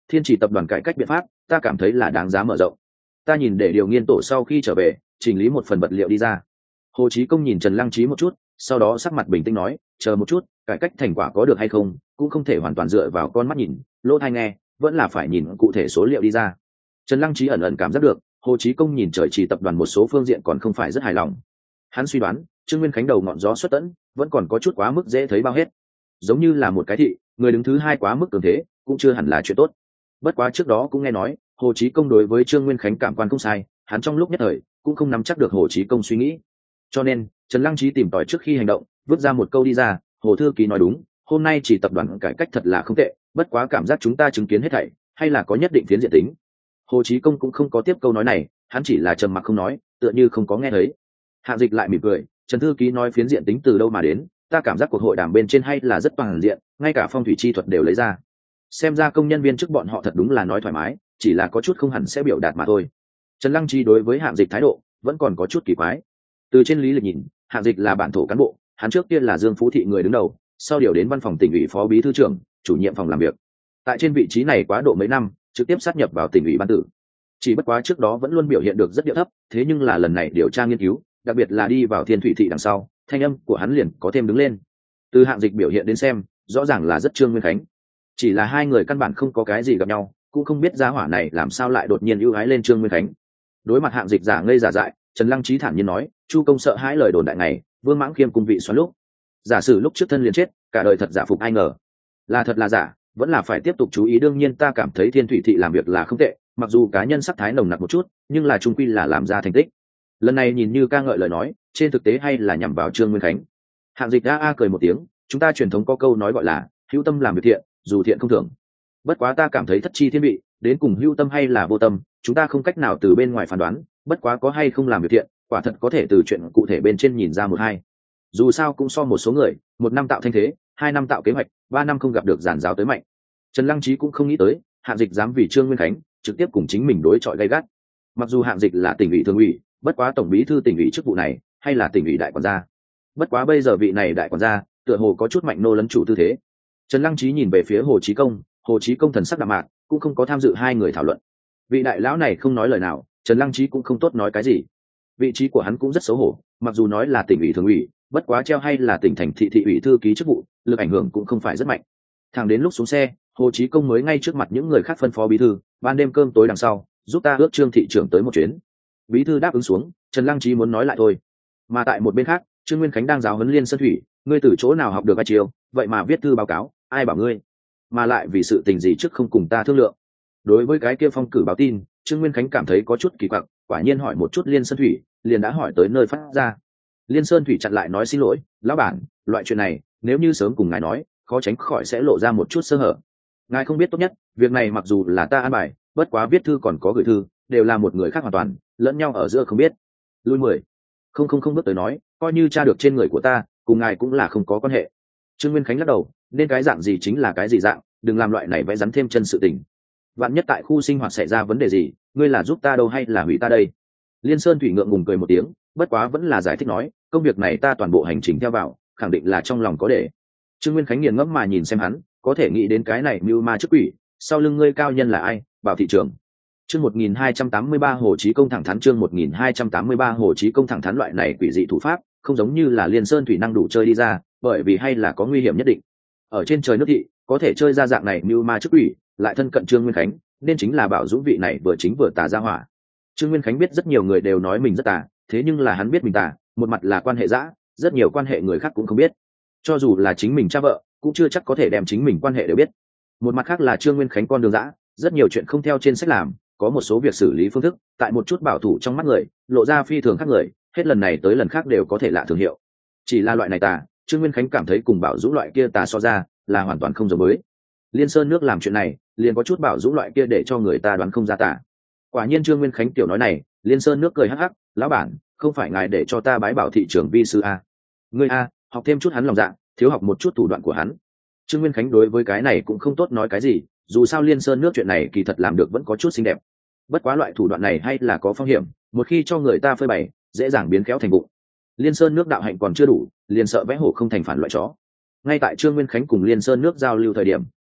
S1: thiên chỉ tập đoàn cải cách biện pháp ta cảm thấy là đáng giá mở rộng. Ta nhìn để điều nghiên tổ sau khi trở về chỉnh lý một phần vật liệu đi ra. Hồ Chí Công nhìn Trần Lăng Trí một chút, sau đó sắc mặt bình tĩnh nói, chờ một chút, cải cách thành quả có được hay không cũng không thể hoàn toàn dựa vào con mắt nhìn, lỗ tai nghe, vẫn là phải nhìn cụ thể số liệu đi ra. Trần Lăng Trí ẩn ẩn cảm giác được Hồ Chí Công nhìn trời chỉ tập đoàn một số phương diện còn không phải rất hài lòng. Hắn suy đoán Trương Nguyên Khánh đầu ngọn gió xuất tẫn vẫn còn có chút quá mức dễ thấy bao hết, giống như là một cái thị người đứng thứ hai quá mức cường thế cũng chưa hẳn là chuyện tốt. Bất quá trước đó cũng nghe nói Hồ Chí Công đối với Trương Nguyên Khánh cảm quan không sai, hắn trong lúc nhất thời cũng không nắm chắc được Hồ Chí Công suy nghĩ, cho nên Trần Lăng Trí tìm tòi trước khi hành động, vứt ra một câu đi ra, Hồ thư ký nói đúng, hôm nay chỉ tập đoàn cải cách thật là không tệ, bất quá cảm giác chúng ta chứng kiến hết thảy hay là có nhất định phiến diện tính. Hồ Chí Công cũng không có tiếp câu nói này, hắn chỉ là trầm mặc không nói, tựa như không có nghe thấy. Hạ Dịch lại mỉm cười, Trần thư ký nói phiến diện tính từ đâu mà đến, ta cảm giác cuộc hội đàm bên trên hay là rất toàn diện, ngay cả phong thủy chi thuật đều lấy ra. Xem ra công nhân viên chức bọn họ thật đúng là nói thoải mái, chỉ là có chút không hẳn sẽ biểu đạt mà thôi. Trần Lăng Trí đối với Hạ Dịch thái độ vẫn còn có chút kỳ quái. Từ trên lý lịch nhìn, Hạ Dịch là bản thổ cán bộ, hắn trước tiên là Dương Phú Thị người đứng đầu, sau điều đến văn phòng tỉnh ủy phó bí thư trưởng, chủ nhiệm phòng làm việc. Tại trên vị trí này quá độ mấy năm, trực tiếp sát nhập vào tỉnh ủy ban tử. Chỉ bất quá trước đó vẫn luôn biểu hiện được rất điệu thấp, thế nhưng là lần này điều tra nghiên cứu, đặc biệt là đi vào Thiên Thủy Thị đằng sau, thanh âm của hắn liền có thêm đứng lên. Từ Hạng Dịch biểu hiện đến xem, rõ ràng là rất Trương Nguyên Khánh. Chỉ là hai người căn bản không có cái gì gặp nhau, cũng không biết gia hỏa này làm sao lại đột nhiên ưu ái lên Trương Nguyên Khánh. Đối mặt Hạng Dịch giả ngây giả dại, Trần Lăng Trí thản nhiên nói, Chu công sợ hãi lời đồn đại này, Vương Mãng Khiêm cung vị xoắn lúc. Giả sử lúc trước thân liền chết, cả đời thật giả phục ai ngờ. Là thật là giả, vẫn là phải tiếp tục chú ý. Đương nhiên ta cảm thấy Thiên Thủy Thị làm việc là không tệ, mặc dù cá nhân sắc thái nồng nặc một chút, nhưng là trung quy là làm ra thành tích. Lần này nhìn như ca ngợi lời nói, trên thực tế hay là nhằm vào Trương Nguyên Khánh. Hạng Dịch a a cười một tiếng, chúng ta truyền thống có câu nói gọi là hữu tâm làm việc thiện, dù thiện không thưởng. Bất quá ta cảm thấy thất chi thiên vị, đến cùng hữu tâm hay là vô tâm, chúng ta không cách nào từ bên ngoài phán đoán, bất quá có hay không làm việc thiện, quả thật có thể từ chuyện cụ thể bên trên nhìn ra một hai. Dù sao cũng so một số người, một năm tạo thanh thế, hai năm tạo kế hoạch, ba năm không gặp được giàn giáo tới mạnh. Trần Lăng Trí cũng không nghĩ tới, Hạng Dịch dám vì Trương Nguyên Khánh trực tiếp cùng chính mình đối chọi gay gắt. Mặc dù Hạng Dịch là tỉnh ủy thường ủy, bất quá tổng bí thư tỉnh ủy chức vụ này hay là tỉnh ủy đại quản gia. Bất quá bây giờ vị này đại quản gia tựa hồ có chút mạnh nô lấn chủ tư thế. Trần Lăng Trí nhìn về phía Hồ Chí Công, Hồ Chí Công thần sắc đạm mạc, cũng không có tham dự hai người thảo luận. Vị đại lão này không nói lời nào, Trần Lăng Trí cũng không tốt nói cái gì. Vị trí của hắn cũng rất xấu hổ, mặc dù nói là tỉnh ủy thường ủy, bất quá treo hay là tỉnh thành thị thị ủy thư ký chức vụ, lực ảnh hưởng cũng không phải rất mạnh. Thẳng đến lúc xuống xe, Hồ Chí Công mới ngay trước mặt những người khác phân phó bí thư, ban đêm cơm tối đằng sau, giúp ta ước Trương thị trưởng tới một chuyến. Bí thư đáp ứng xuống, Trần Lăng Trí muốn nói lại thôi. Mà tại một bên khác, Trương Nguyên Khánh đang giáo huấn Liên Sơn Thủy, ngươi từ chỗ nào học được ai chiều, vậy mà viết thư báo cáo, ai bảo ngươi? Mà lại vì sự tình gì trước không cùng ta thương lượng. Đối với cái kia phong cử báo tin, Trương Nguyên Khánh cảm thấy có chút kỳ quặc, quả nhiên hỏi một chút Liên Sơn Thủy, liền đã hỏi tới nơi phát ra. Liên Sơn Thủy chặn lại nói xin lỗi, lão bản, loại chuyện này, nếu như sớm cùng ngài nói, khó tránh khỏi sẽ lộ ra một chút sơ hở. Ngài không biết tốt nhất, việc này mặc dù là ta an bài, bất quá viết thư còn có gửi thư, đều là một người khác hoàn toàn, lẫn nhau ở giữa không biết. Lui mười. Không không không bước tới nói, coi như tra được trên người của ta, cùng ngài cũng là không có quan hệ. Trương Nguyên Khánh lắc đầu, nên cái dạng gì chính là cái gì dạng, đừng làm loại này vẽ rắn thêm chân sự tình. Vạn nhất tại khu sinh hoạt xảy ra vấn đề gì, ngươi là giúp ta đâu hay là hủy ta đây? Liên Sơn Thủy ngượng ngùng cười một tiếng, bất quá vẫn là giải thích nói, công việc này ta toàn bộ hành trình theo vào, khẳng định là trong lòng có để. Trương Nguyên Khánh nghiền ngẫm mà nhìn xem hắn, có thể nghĩ đến cái này mưu ma chức quỷ, sau lưng ngươi cao nhân là ai? Bảo thị trưởng. Chương một nghìn hai trăm tám mươi ba Hồ Chí Công thẳng thắn. Chương một nghìn hai trăm tám mươi ba Hồ Chí Công thẳng thắn. Loại này quỷ dị thủ pháp, không giống như là Liên Sơn Thủy năng đủ chơi đi ra, bởi vì hay là có nguy hiểm nhất định. Ở trên trời nước thị, có thể chơi ra dạng này mưu ma chức quỷ, lại thân cận Trương Nguyên Khánh, nên chính là Bảo Dũng vị này vừa chính vừa tà ra hỏa. Trương Nguyên Khánh biết rất nhiều người đều nói mình rất tà, thế nhưng là hắn biết mình tà, một mặt là quan hệ dã, rất nhiều quan hệ người khác cũng không biết. Cho dù là chính mình cha vợ, cũng chưa chắc có thể đem chính mình quan hệ đều biết. Một mặt khác là Trương Nguyên Khánh con đường dã, rất nhiều chuyện không theo trên sách làm, có một số việc xử lý phương thức, tại một chút bảo thủ trong mắt người, lộ ra phi thường khác người, hết lần này tới lần khác đều có thể lạ thường hiệu. Chỉ là loại này tà, Trương Nguyên Khánh cảm thấy cùng Bảo Dũng loại kia tà so ra, là hoàn toàn không giống với. Liên Sơn nước làm chuyện này, liền có chút Bảo Dũng loại kia để cho người ta đoán không ra tà. Quả nhiên Trương Nguyên Khánh tiểu nói này, Liên Sơn nước cười hắc hắc, lão bản, không phải ngài để cho ta bái bảo thị trưởng vi sư a? Ngươi a, học thêm chút hắn lòng dạ, thiếu học một chút thủ đoạn của hắn. Trương Nguyên Khánh đối với cái này cũng không tốt nói cái gì, dù sao Liên Sơn nước chuyện này kỳ thật làm được vẫn có chút xinh đẹp. Bất quá loại thủ đoạn này hay là có phong hiểm, một khi cho người ta phơi bày, dễ dàng biến khéo thành bụng. Liên Sơn nước đạo hạnh còn chưa đủ, liền sợ vẽ hổ không thành phản loại chó. Ngay tại Trương Nguyên Khánh cùng Liên Sơn nước giao lưu thời điểm,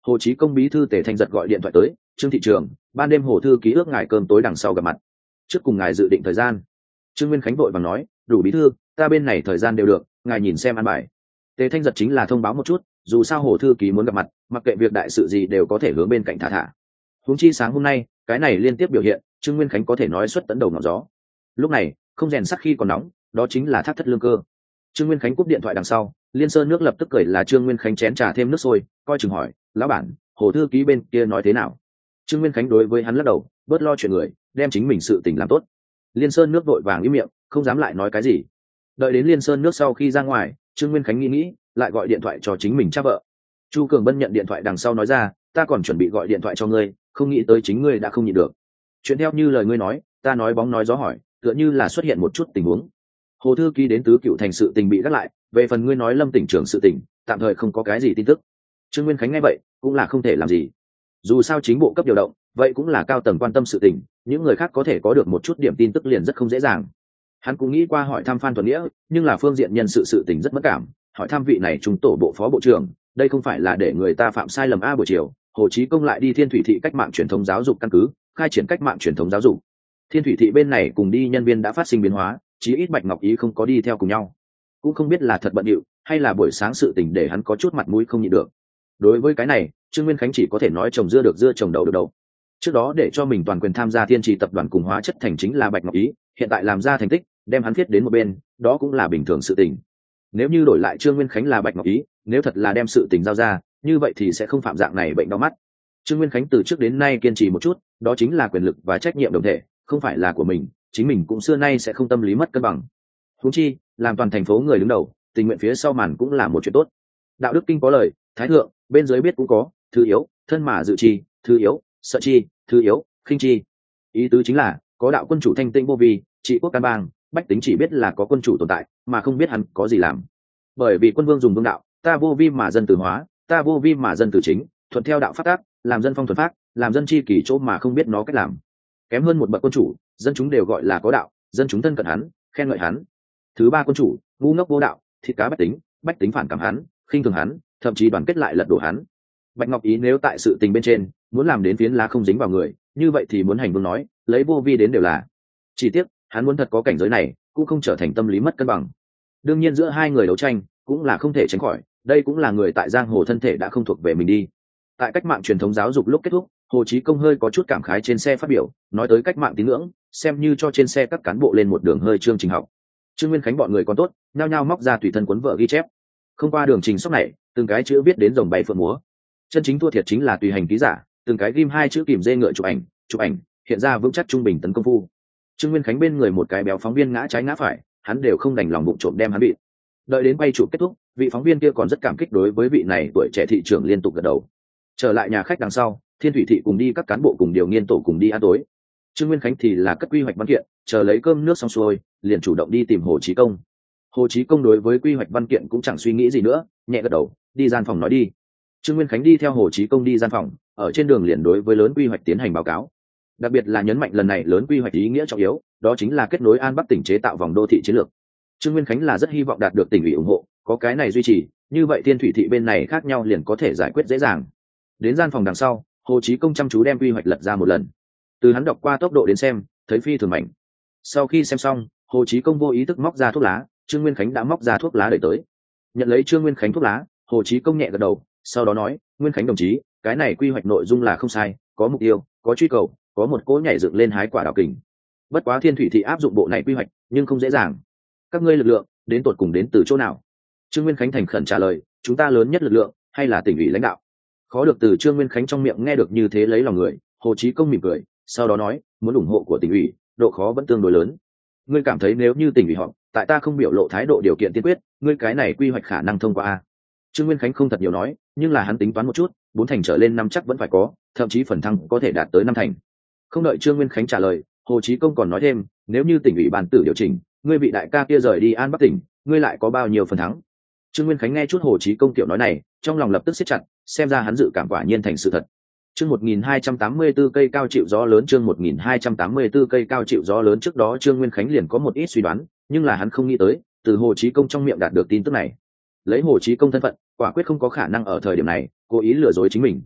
S1: Hồ Chí Công bí thư Tề Thanh Giật gọi điện thoại tới, Trương thị trường, ban đêm Hồ thư ký ước ngài cơm tối đằng sau gặp mặt. Trước cùng ngài dự định thời gian. Trương Nguyên Khánh vội vàng nói, đủ bí thư, ta bên này thời gian đều được, ngài nhìn xem ăn bài. Tề Thanh Giật chính là thông báo một chút, dù sao Hồ thư ký muốn gặp mặt, mặc kệ việc đại sự gì đều có thể hướng bên cạnh thả thả. Huống chi sáng hôm nay, cái này liên tiếp biểu hiện, Trương Nguyên Khánh có thể nói xuất tấn đầu ngọn gió. Lúc này, không rèn sắt khi còn nóng, đó chính là thác thất lương cơ. Trương Nguyên Khánh cúp điện thoại đằng sau, Liên Sơn nước lập tức cười là Trương Nguyên Khánh chén trà thêm nước sôi, coi chừng hỏi, lão bản, Hồ thư ký bên kia nói thế nào? Trương Nguyên Khánh đối với hắn lắc đầu, bớt lo chuyện người, đem chính mình sự tình làm tốt. Liên Sơn nước vội vàng im miệng, không dám lại nói cái gì. Đợi đến Liên Sơn nước sau khi ra ngoài, Trương Nguyên Khánh nghĩ nghĩ, lại gọi điện thoại cho chính mình cha vợ. Chu Cường Bân nhận điện thoại đằng sau nói ra, ta còn chuẩn bị gọi điện thoại cho ngươi, không nghĩ tới chính ngươi đã không nhịn được. Chuyện theo như lời ngươi nói, ta nói bóng nói gió hỏi, tựa như là xuất hiện một chút tình huống. Hồ thư ký đến tứ cựu thành sự tình bị gác lại, về phần ngươi nói Lâm tỉnh trưởng sự tình, tạm thời không có cái gì tin tức. Trương Nguyên Khánh nghe vậy, cũng là không thể làm gì. Dù sao chính bộ cấp điều động, vậy cũng là cao tầng quan tâm sự tình, những người khác có thể có được một chút điểm tin tức liền rất không dễ dàng. Hắn cũng nghĩ qua hỏi thăm Phan Thuần Nghĩa, nhưng là phương diện nhân sự sự tình rất mất cảm, hỏi thăm vị này trung tổ bộ phó bộ trưởng, đây không phải là để người ta phạm sai lầm a. Buổi chiều, Hồ Chí Công lại đi Thiên Thủy thị cách mạng truyền thống giáo dục căn cứ, khai triển cách mạng truyền thống giáo dục. Thiên Thủy thị bên này cùng đi nhân viên đã phát sinh biến hóa, chí ít Bạch Ngọc Ý không có đi theo cùng nhau. Cũng không biết là thật bận rộn, hay là buổi sáng sự tình để hắn có chút mặt mũi không nhịn được. Đối với cái này, Trương Nguyên Khánh chỉ có thể nói trồng dưa được dưa trồng đậu được đậu. Trước đó để cho mình toàn quyền tham gia Thiên Trì tập đoàn cùng hóa chất thành chính là Bạch Ngọc Ý, hiện tại làm ra thành tích, đem hắn viết đến một bên, đó cũng là bình thường sự tình. Nếu như đổi lại Trương Nguyên Khánh là Bạch Ngọc Ý, nếu thật là đem sự tình giao ra, như vậy thì sẽ không phạm dạng này bệnh đau mắt. Trương Nguyên Khánh từ trước đến nay kiên trì một chút, đó chính là quyền lực và trách nhiệm đồng thể, không phải là của mình, chính mình cũng xưa nay sẽ không tâm lý mất cân bằng. Huống chi, làm toàn thành phố người đứng đầu, tình nguyện phía sau màn cũng là một chuyện tốt. Đạo đức kinh có lời, thái thượng, bên dưới biết cũng có, thứ yếu, thân mà dự chi, thứ yếu, sợ chi, thứ yếu, khinh chi. Ý tứ chính là, có đạo quân chủ thanh tịnh vô vi, trị quốc can bang, bách tính chỉ biết là có quân chủ tồn tại, mà không biết hắn có gì làm. Bởi vì quân vương dùng vương đạo, ta vô vi mà dân từ hóa, ta vô vi mà dân từ chính, thuận theo đạo pháp tác, làm dân phong thuần pháp, làm dân chi kỷ chỗ mà không biết nó cách làm. Kém hơn một bậc quân chủ, dân chúng đều gọi là có đạo, dân chúng thân cận hắn, khen ngợi hắn. Thứ ba quân chủ, ngu ngốc vô đạo, thịt cá bách tính, bách tính phản cảm hắn, khinh thường hắn, thậm chí đoàn kết lại lật đổ hắn. Bạch Ngọc Ý nếu tại sự tình bên trên muốn làm đến phiến lá không dính vào người, như vậy thì muốn hành vương nói, lấy vô vi đến đều là. Chỉ tiếc, hắn muốn thật có cảnh giới này, cũng không trở thành tâm lý mất cân bằng. Đương nhiên giữa hai người đấu tranh cũng là không thể tránh khỏi, đây cũng là người tại giang hồ thân thể đã không thuộc về mình đi. Tại cách mạng truyền thống giáo dục lúc kết thúc, Hồ Chí Công hơi có chút cảm khái trên xe phát biểu, nói tới cách mạng tín ngưỡng, xem như cho trên xe các cán bộ lên một đường hơi chương trình học. Trương Nguyên Khánh bọn người còn tốt, nhao nhao móc ra tùy thân cuốn vợ ghi chép. Không qua đường trình sóc này, từng cái chữ viết đến rồng bay phượng múa. Chân chính thua thiệt chính là tùy hành ký giả, từng cái ghim hai chữ kìm dê ngựa chụp ảnh, chụp ảnh, hiện ra vững chắc trung bình tấn công phu. Trương Nguyên Khánh bên người một cái béo phóng viên ngã trái ngã phải, hắn đều không đành lòng bụng trộm đem hắn bị. Đợi đến quay chụp kết thúc, vị phóng viên kia còn rất cảm kích đối với vị này tuổi trẻ thị trưởng liên tục gật đầu. Trở lại nhà khách đằng sau, Thiên Thủy thị cùng đi các cán bộ cùng điều nghiên tổ cùng đi ăn tối. Trương Nguyên Khánh thì là cất quy hoạch văn kiện, chờ lấy cơm nước xong xuôi, liền chủ động đi tìm Hồ Chí Công. Hồ Chí Công đối với quy hoạch văn kiện cũng chẳng suy nghĩ gì nữa, nhẹ gật đầu, đi gian phòng nói đi. Trương Nguyên Khánh đi theo Hồ Chí Công đi gian phòng, ở trên đường liền đối với lớn quy hoạch tiến hành báo cáo. Đặc biệt là nhấn mạnh lần này lớn quy hoạch ý nghĩa trọng yếu, đó chính là kết nối An Bắc tỉnh chế tạo vòng đô thị chiến lược. Trương Nguyên Khánh là rất hy vọng đạt được tỉnh ủy ủng hộ, có cái này duy trì, như vậy Thiên Thủy thị bên này khác nhau liền có thể giải quyết dễ dàng. Đến gian phòng đằng sau, Hồ Chí Công chăm chú đem quy hoạch lật ra một lần. Từ hắn đọc qua tốc độ đến xem, thấy phi thường mạnh. Sau khi xem xong, Hồ Chí Công vô ý thức móc ra thuốc lá, Trương Nguyên Khánh đã móc ra thuốc lá đẩy tới. Nhận lấy Trương Nguyên Khánh thuốc lá, Hồ Chí Công nhẹ gật đầu, sau đó nói, Nguyên Khánh đồng chí, cái này quy hoạch nội dung là không sai, có mục tiêu, có truy cầu, có một cỗ nhảy dựng lên hái quả đào kình. Bất quá Thiên Thủy thị áp dụng bộ này quy hoạch, nhưng không dễ dàng. Các ngươi lực lượng, đến tột cùng đến từ chỗ nào? Trương Nguyên Khánh thành khẩn trả lời, chúng ta lớn nhất lực lượng, hay là tỉnh ủy lãnh đạo? Khó được từ Trương Nguyên Khánh trong miệng nghe được như thế lấy lòng người, Hồ Chí Công mỉm cười, sau đó nói, muốn ủng hộ của tỉnh ủy, độ khó vẫn tương đối lớn. Ngươi cảm thấy nếu như tỉnh ủy họp, tại ta không biểu lộ thái độ điều kiện tiên quyết, ngươi cái này quy hoạch khả năng thông qua a? Trương Nguyên Khánh không thật nhiều nói, nhưng là hắn tính toán một chút, bốn thành trở lên năm chắc vẫn phải có, thậm chí phần thăng có thể đạt tới năm thành. Không đợi Trương Nguyên Khánh trả lời, Hồ Chí Công còn nói thêm, nếu như tỉnh ủy bàn tử điều chỉnh, ngươi vị đại ca kia rời đi An Bắc tỉnh, ngươi lại có bao nhiêu phần thắng? Trương Nguyên Khánh nghe chút Hồ Chí Công tiểu nói này, trong lòng lập tức siết chặt, xem ra hắn dự cảm quả nhiên thành sự thật. Chương một nghìn hai trăm tám mươi tư cây cao chịu gió lớn, chương một nghìn hai trăm tám mươi tư cây cao chịu gió lớn. Trước đó Trương Nguyên Khánh liền có một ít suy đoán, nhưng là hắn không nghĩ tới, từ Hồ Chí Công trong miệng đạt được tin tức này. Lấy Hồ Chí Công thân phận, quả quyết không có khả năng ở thời điểm này cố ý lừa dối chính mình,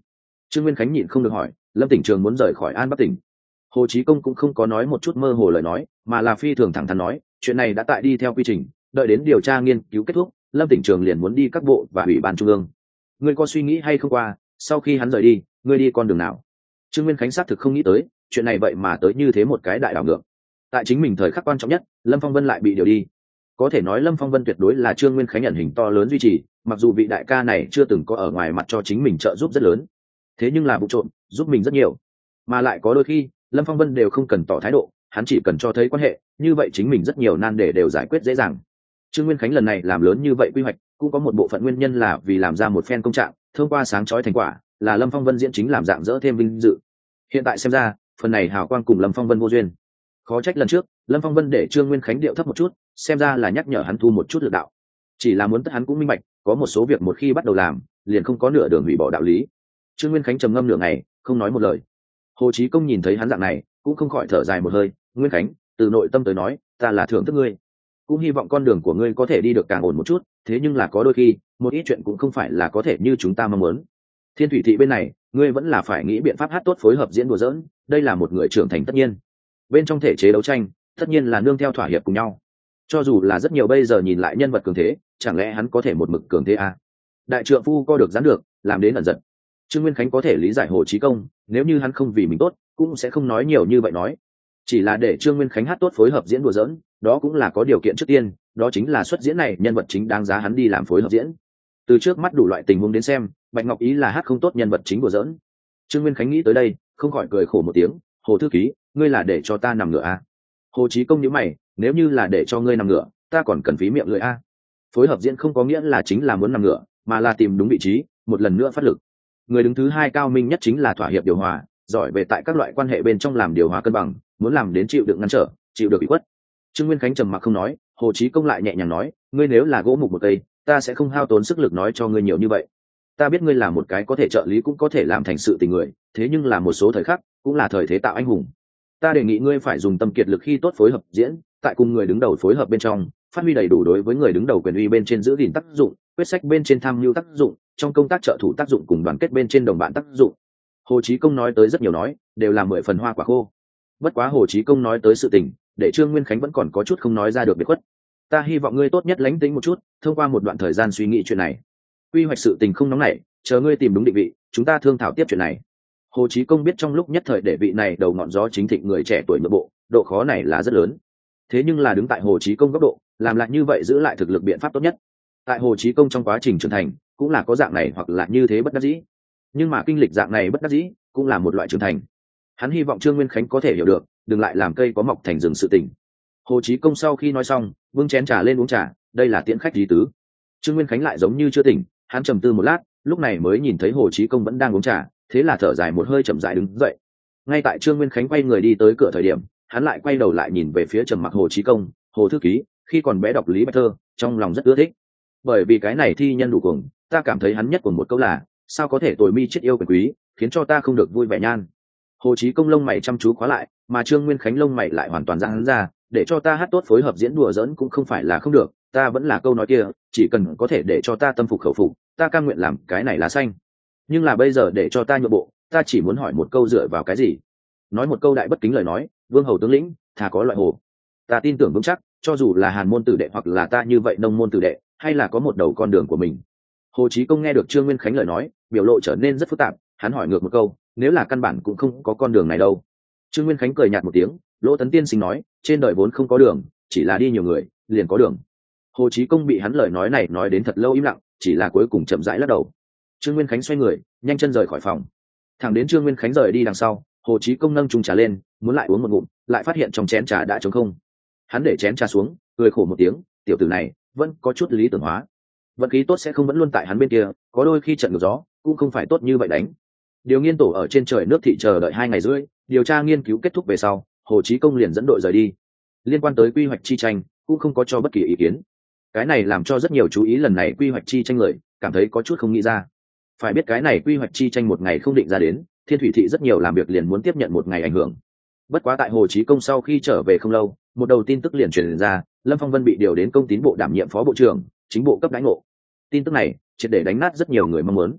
S1: Trương Nguyên Khánh nhịn không được hỏi, Lâm Tỉnh Trường muốn rời khỏi An Bắc tỉnh. Hồ Chí Công cũng không có nói một chút mơ hồ lời nói, mà là phi thường thẳng thắn nói, chuyện này đã tại đi theo quy trình, đợi đến điều tra nghiên cứu kết thúc, Lâm Tỉnh Trường liền muốn đi các bộ và ủy ban trung ương. Ngươi có suy nghĩ hay không qua, sau khi hắn rời đi, ngươi đi con đường nào? Trương Nguyên Khánh xác thực không nghĩ tới, chuyện này vậy mà tới như thế một cái đại đảo ngược. Tại chính mình thời khắc quan trọng nhất, Lâm Phong Vân lại bị điều đi. Có thể nói Lâm Phong Vân tuyệt đối là Trương Nguyên Khánh ẩn hình to lớn duy trì, mặc dù vị đại ca này chưa từng có ở ngoài mặt cho chính mình trợ giúp rất lớn, thế nhưng là vụ trộm giúp mình rất nhiều, mà lại có đôi khi Lâm Phong Vân đều không cần tỏ thái độ, hắn chỉ cần cho thấy quan hệ, như vậy chính mình rất nhiều nan đề đều giải quyết dễ dàng. Trương Nguyên Khánh lần này làm lớn như vậy quy hoạch, cũng có một bộ phận nguyên nhân là vì làm ra một phen công trạng, thông qua sáng chói thành quả, là Lâm Phong Vân diễn chính làm dạng dỡ thêm vinh dự. Hiện tại xem ra, phần này hào quang cùng Lâm Phong Vân vô duyên. Khó trách lần trước, Lâm Phong Vân để Trương Nguyên Khánh điệu thấp một chút, xem ra là nhắc nhở hắn thu một chút lực đạo. Chỉ là muốn tất hắn cũng minh bạch, có một số việc một khi bắt đầu làm, liền không có nửa đường hủy bỏ đạo lý. Trương Nguyên Khánh trầm ngâm nửa ngày, không nói một lời. Hồ Chí Công nhìn thấy hắn dạng này, cũng không khỏi thở dài một hơi. Nguyên Khánh, từ nội tâm tới nói, ta là thưởng thức ngươi, cũng hy vọng con đường của ngươi có thể đi được càng ổn một chút. Thế nhưng là có đôi khi, một ít chuyện cũng không phải là có thể như chúng ta mong muốn. Thiên Thủy Thị bên này, ngươi vẫn là phải nghĩ biện pháp hát tốt phối hợp diễn đùa giỡn, đây là một người trưởng thành tất nhiên. Bên trong thể chế đấu tranh, tất nhiên là nương theo thỏa hiệp cùng nhau. Cho dù là rất nhiều bây giờ nhìn lại nhân vật cường thế, chẳng lẽ hắn có thể một mực cường thế à? Đại trượng phu co được gián được, làm đến ẩn giận. Trương Nguyên Khánh có thể lý giải Hồ Chí Công, nếu như hắn không vì mình tốt, cũng sẽ không nói nhiều như vậy nói. Chỉ là để Trương Nguyên Khánh hát tốt phối hợp diễn đùa giỡn, đó cũng là có điều kiện trước tiên, đó chính là xuất diễn này nhân vật chính đáng giá hắn đi làm phối hợp diễn. Từ trước mắt đủ loại tình huống đến xem, Bạch Ngọc Ý là hát không tốt nhân vật chính đùa giỡn. Trương Nguyên Khánh nghĩ tới đây, không khỏi cười khổ một tiếng. Hồ thư ký, ngươi là để cho ta nằm ngửa à? Hồ Chí Công nhíu mày, nếu như là để cho ngươi nằm ngửa, ta còn cần phí miệng lưỡi à? Phối hợp diễn không có nghĩa là chính là muốn nằm ngửa, mà là tìm đúng vị trí, một lần nữa phát lực. Người đứng thứ hai cao minh nhất chính là thỏa hiệp điều hòa, giỏi về tại các loại quan hệ bên trong làm điều hòa cân bằng, muốn làm đến chịu đựng ngăn trở, chịu được bị quất. Trương Nguyên Khánh trầm mặc không nói, Hồ Chí Công lại nhẹ nhàng nói, ngươi nếu là gỗ mục một cây, ta sẽ không hao tốn sức lực nói cho ngươi nhiều như vậy. Ta biết ngươi là một cái có thể trợ lý cũng có thể làm thành sự tình người, thế nhưng là một số thời khắc, cũng là thời thế tạo anh hùng. Ta đề nghị ngươi phải dùng tâm kiệt lực khi tốt phối hợp diễn, tại cùng người đứng đầu phối hợp bên trong, phát huy đầy đủ đối với người đứng đầu quyền uy bên trên giữ gìn tác dụng, quyết sách bên trên tham mưu tác dụng, trong công tác trợ thủ tác dụng cùng đoàn kết bên trên đồng bạn tác dụng. Hồ Chí Công nói tới rất nhiều nói, đều là mười phần hoa quả khô. Bất quá Hồ Chí Công nói tới sự tình, để Trương Nguyên Khánh vẫn còn có chút không nói ra được biệt khuất. Ta hy vọng ngươi tốt nhất lánh tính một chút, thông qua một đoạn thời gian suy nghĩ chuyện này. Quy hoạch sự tình không nóng nảy, chờ ngươi tìm đúng định vị, chúng ta thương thảo tiếp chuyện này. Hồ Chí Công biết trong lúc nhất thời để vị này đầu ngọn gió chính thịnh người trẻ tuổi nội bộ, độ khó này là rất lớn. Thế nhưng là đứng tại Hồ Chí Công góc độ, làm lại như vậy giữ lại thực lực biện pháp tốt nhất. Tại Hồ Chí Công trong quá trình trưởng thành, cũng là có dạng này hoặc là như thế bất đắc dĩ. Nhưng mà kinh lịch dạng này bất đắc dĩ, cũng là một loại trưởng thành. Hắn hy vọng Trương Nguyên Khánh có thể hiểu được, đừng lại làm cây có mọc thành rừng sự tình. Hồ Chí Công sau khi nói xong, bưng chén trà lên uống trà, đây là tiễn khách lý tứ. Trương Nguyên Khánh lại giống như chưa tỉnh, hắn trầm tư một lát, lúc này mới nhìn thấy Hồ Chí Công vẫn đang uống trà, thế là thở dài một hơi chậm rãi đứng dậy. Ngay tại Trương Nguyên Khánh quay người đi tới cửa thời điểm, hắn lại quay đầu lại nhìn về phía trầm mặc Hồ Chí Công. Hồ thư ký, khi còn bé đọc Lý Bạch Thơ, trong lòng rất ưa thích. Bởi vì cái này thi nhân đủ cuồng, ta cảm thấy hắn nhất của một câu là, sao có thể tồi mi chết yêu quyền quý, khiến cho ta không được vui vẻ nhan. Hồ Chí Công lông mày chăm chú khóa lại, mà Trương Nguyên Khánh lông mày lại hoàn toàn giãn ra, để cho ta hát tốt phối hợp diễn đùa giỡn cũng không phải là không được, ta vẫn là câu nói kia, chỉ cần có thể để cho ta tâm phục khẩu phục, ta cam nguyện làm cái này lá xanh. Nhưng là bây giờ để cho ta nhượng bộ, ta chỉ muốn hỏi một câu dựa vào cái gì? Nói một câu đại bất kính lời nói, vương hầu tướng lĩnh, thà có loại hồ. Ta tin tưởng vững chắc, cho dù là Hàn môn tử đệ hoặc là ta như vậy nông môn tử đệ, hay là có một đầu con đường của mình. Hồ Chí Công nghe được Trương Nguyên Khánh lời nói, biểu lộ trở nên rất phức tạp, hắn hỏi ngược một câu, nếu là căn bản cũng không có con đường này đâu. Trương Nguyên Khánh cười nhạt một tiếng, Lỗ Tấn Tiên Sinh nói, trên đời vốn không có đường, chỉ là đi nhiều người, liền có đường. Hồ Chí Công bị hắn lời nói này nói đến thật lâu im lặng, chỉ là cuối cùng chậm rãi lắc đầu. Trương Nguyên Khánh xoay người, nhanh chân rời khỏi phòng. Thẳng đến Trương Nguyên Khánh rời đi đằng sau, Hồ Chí Công nâng chung trà lên, muốn lại uống một ngụm, lại phát hiện trong chén trà đã trống không. Hắn để chén trà xuống, cười khổ một tiếng, tiểu tử này vẫn có chút lý tưởng hóa. Vận khí tốt sẽ không vẫn luôn tại hắn bên kia, có đôi khi trận ngược gió cũng không phải tốt như vậy đánh. Điều nghiên tổ ở trên trời nước thị chờ đợi hai ngày rưỡi, điều tra nghiên cứu kết thúc về sau, Hồ Chí Công liền dẫn đội rời đi. Liên quan tới quy hoạch chi tranh, cũng không có cho bất kỳ ý kiến. Cái này làm cho rất nhiều chú ý lần này quy hoạch chi tranh người cảm thấy có chút không nghĩ ra. Phải biết cái này quy hoạch chi tranh một ngày không định ra đến, Thiên Thủy Thị rất nhiều làm việc liền muốn tiếp nhận một ngày ảnh hưởng. Bất quá tại Hồ Chí Công sau khi trở về không lâu, một đầu tin tức liền truyền ra, Lâm Phong Vân bị điều đến Công tín bộ đảm nhiệm phó bộ trưởng, chính bộ cấp đãi ngộ. Tin tức này triệt để đánh nát rất nhiều người mong muốn.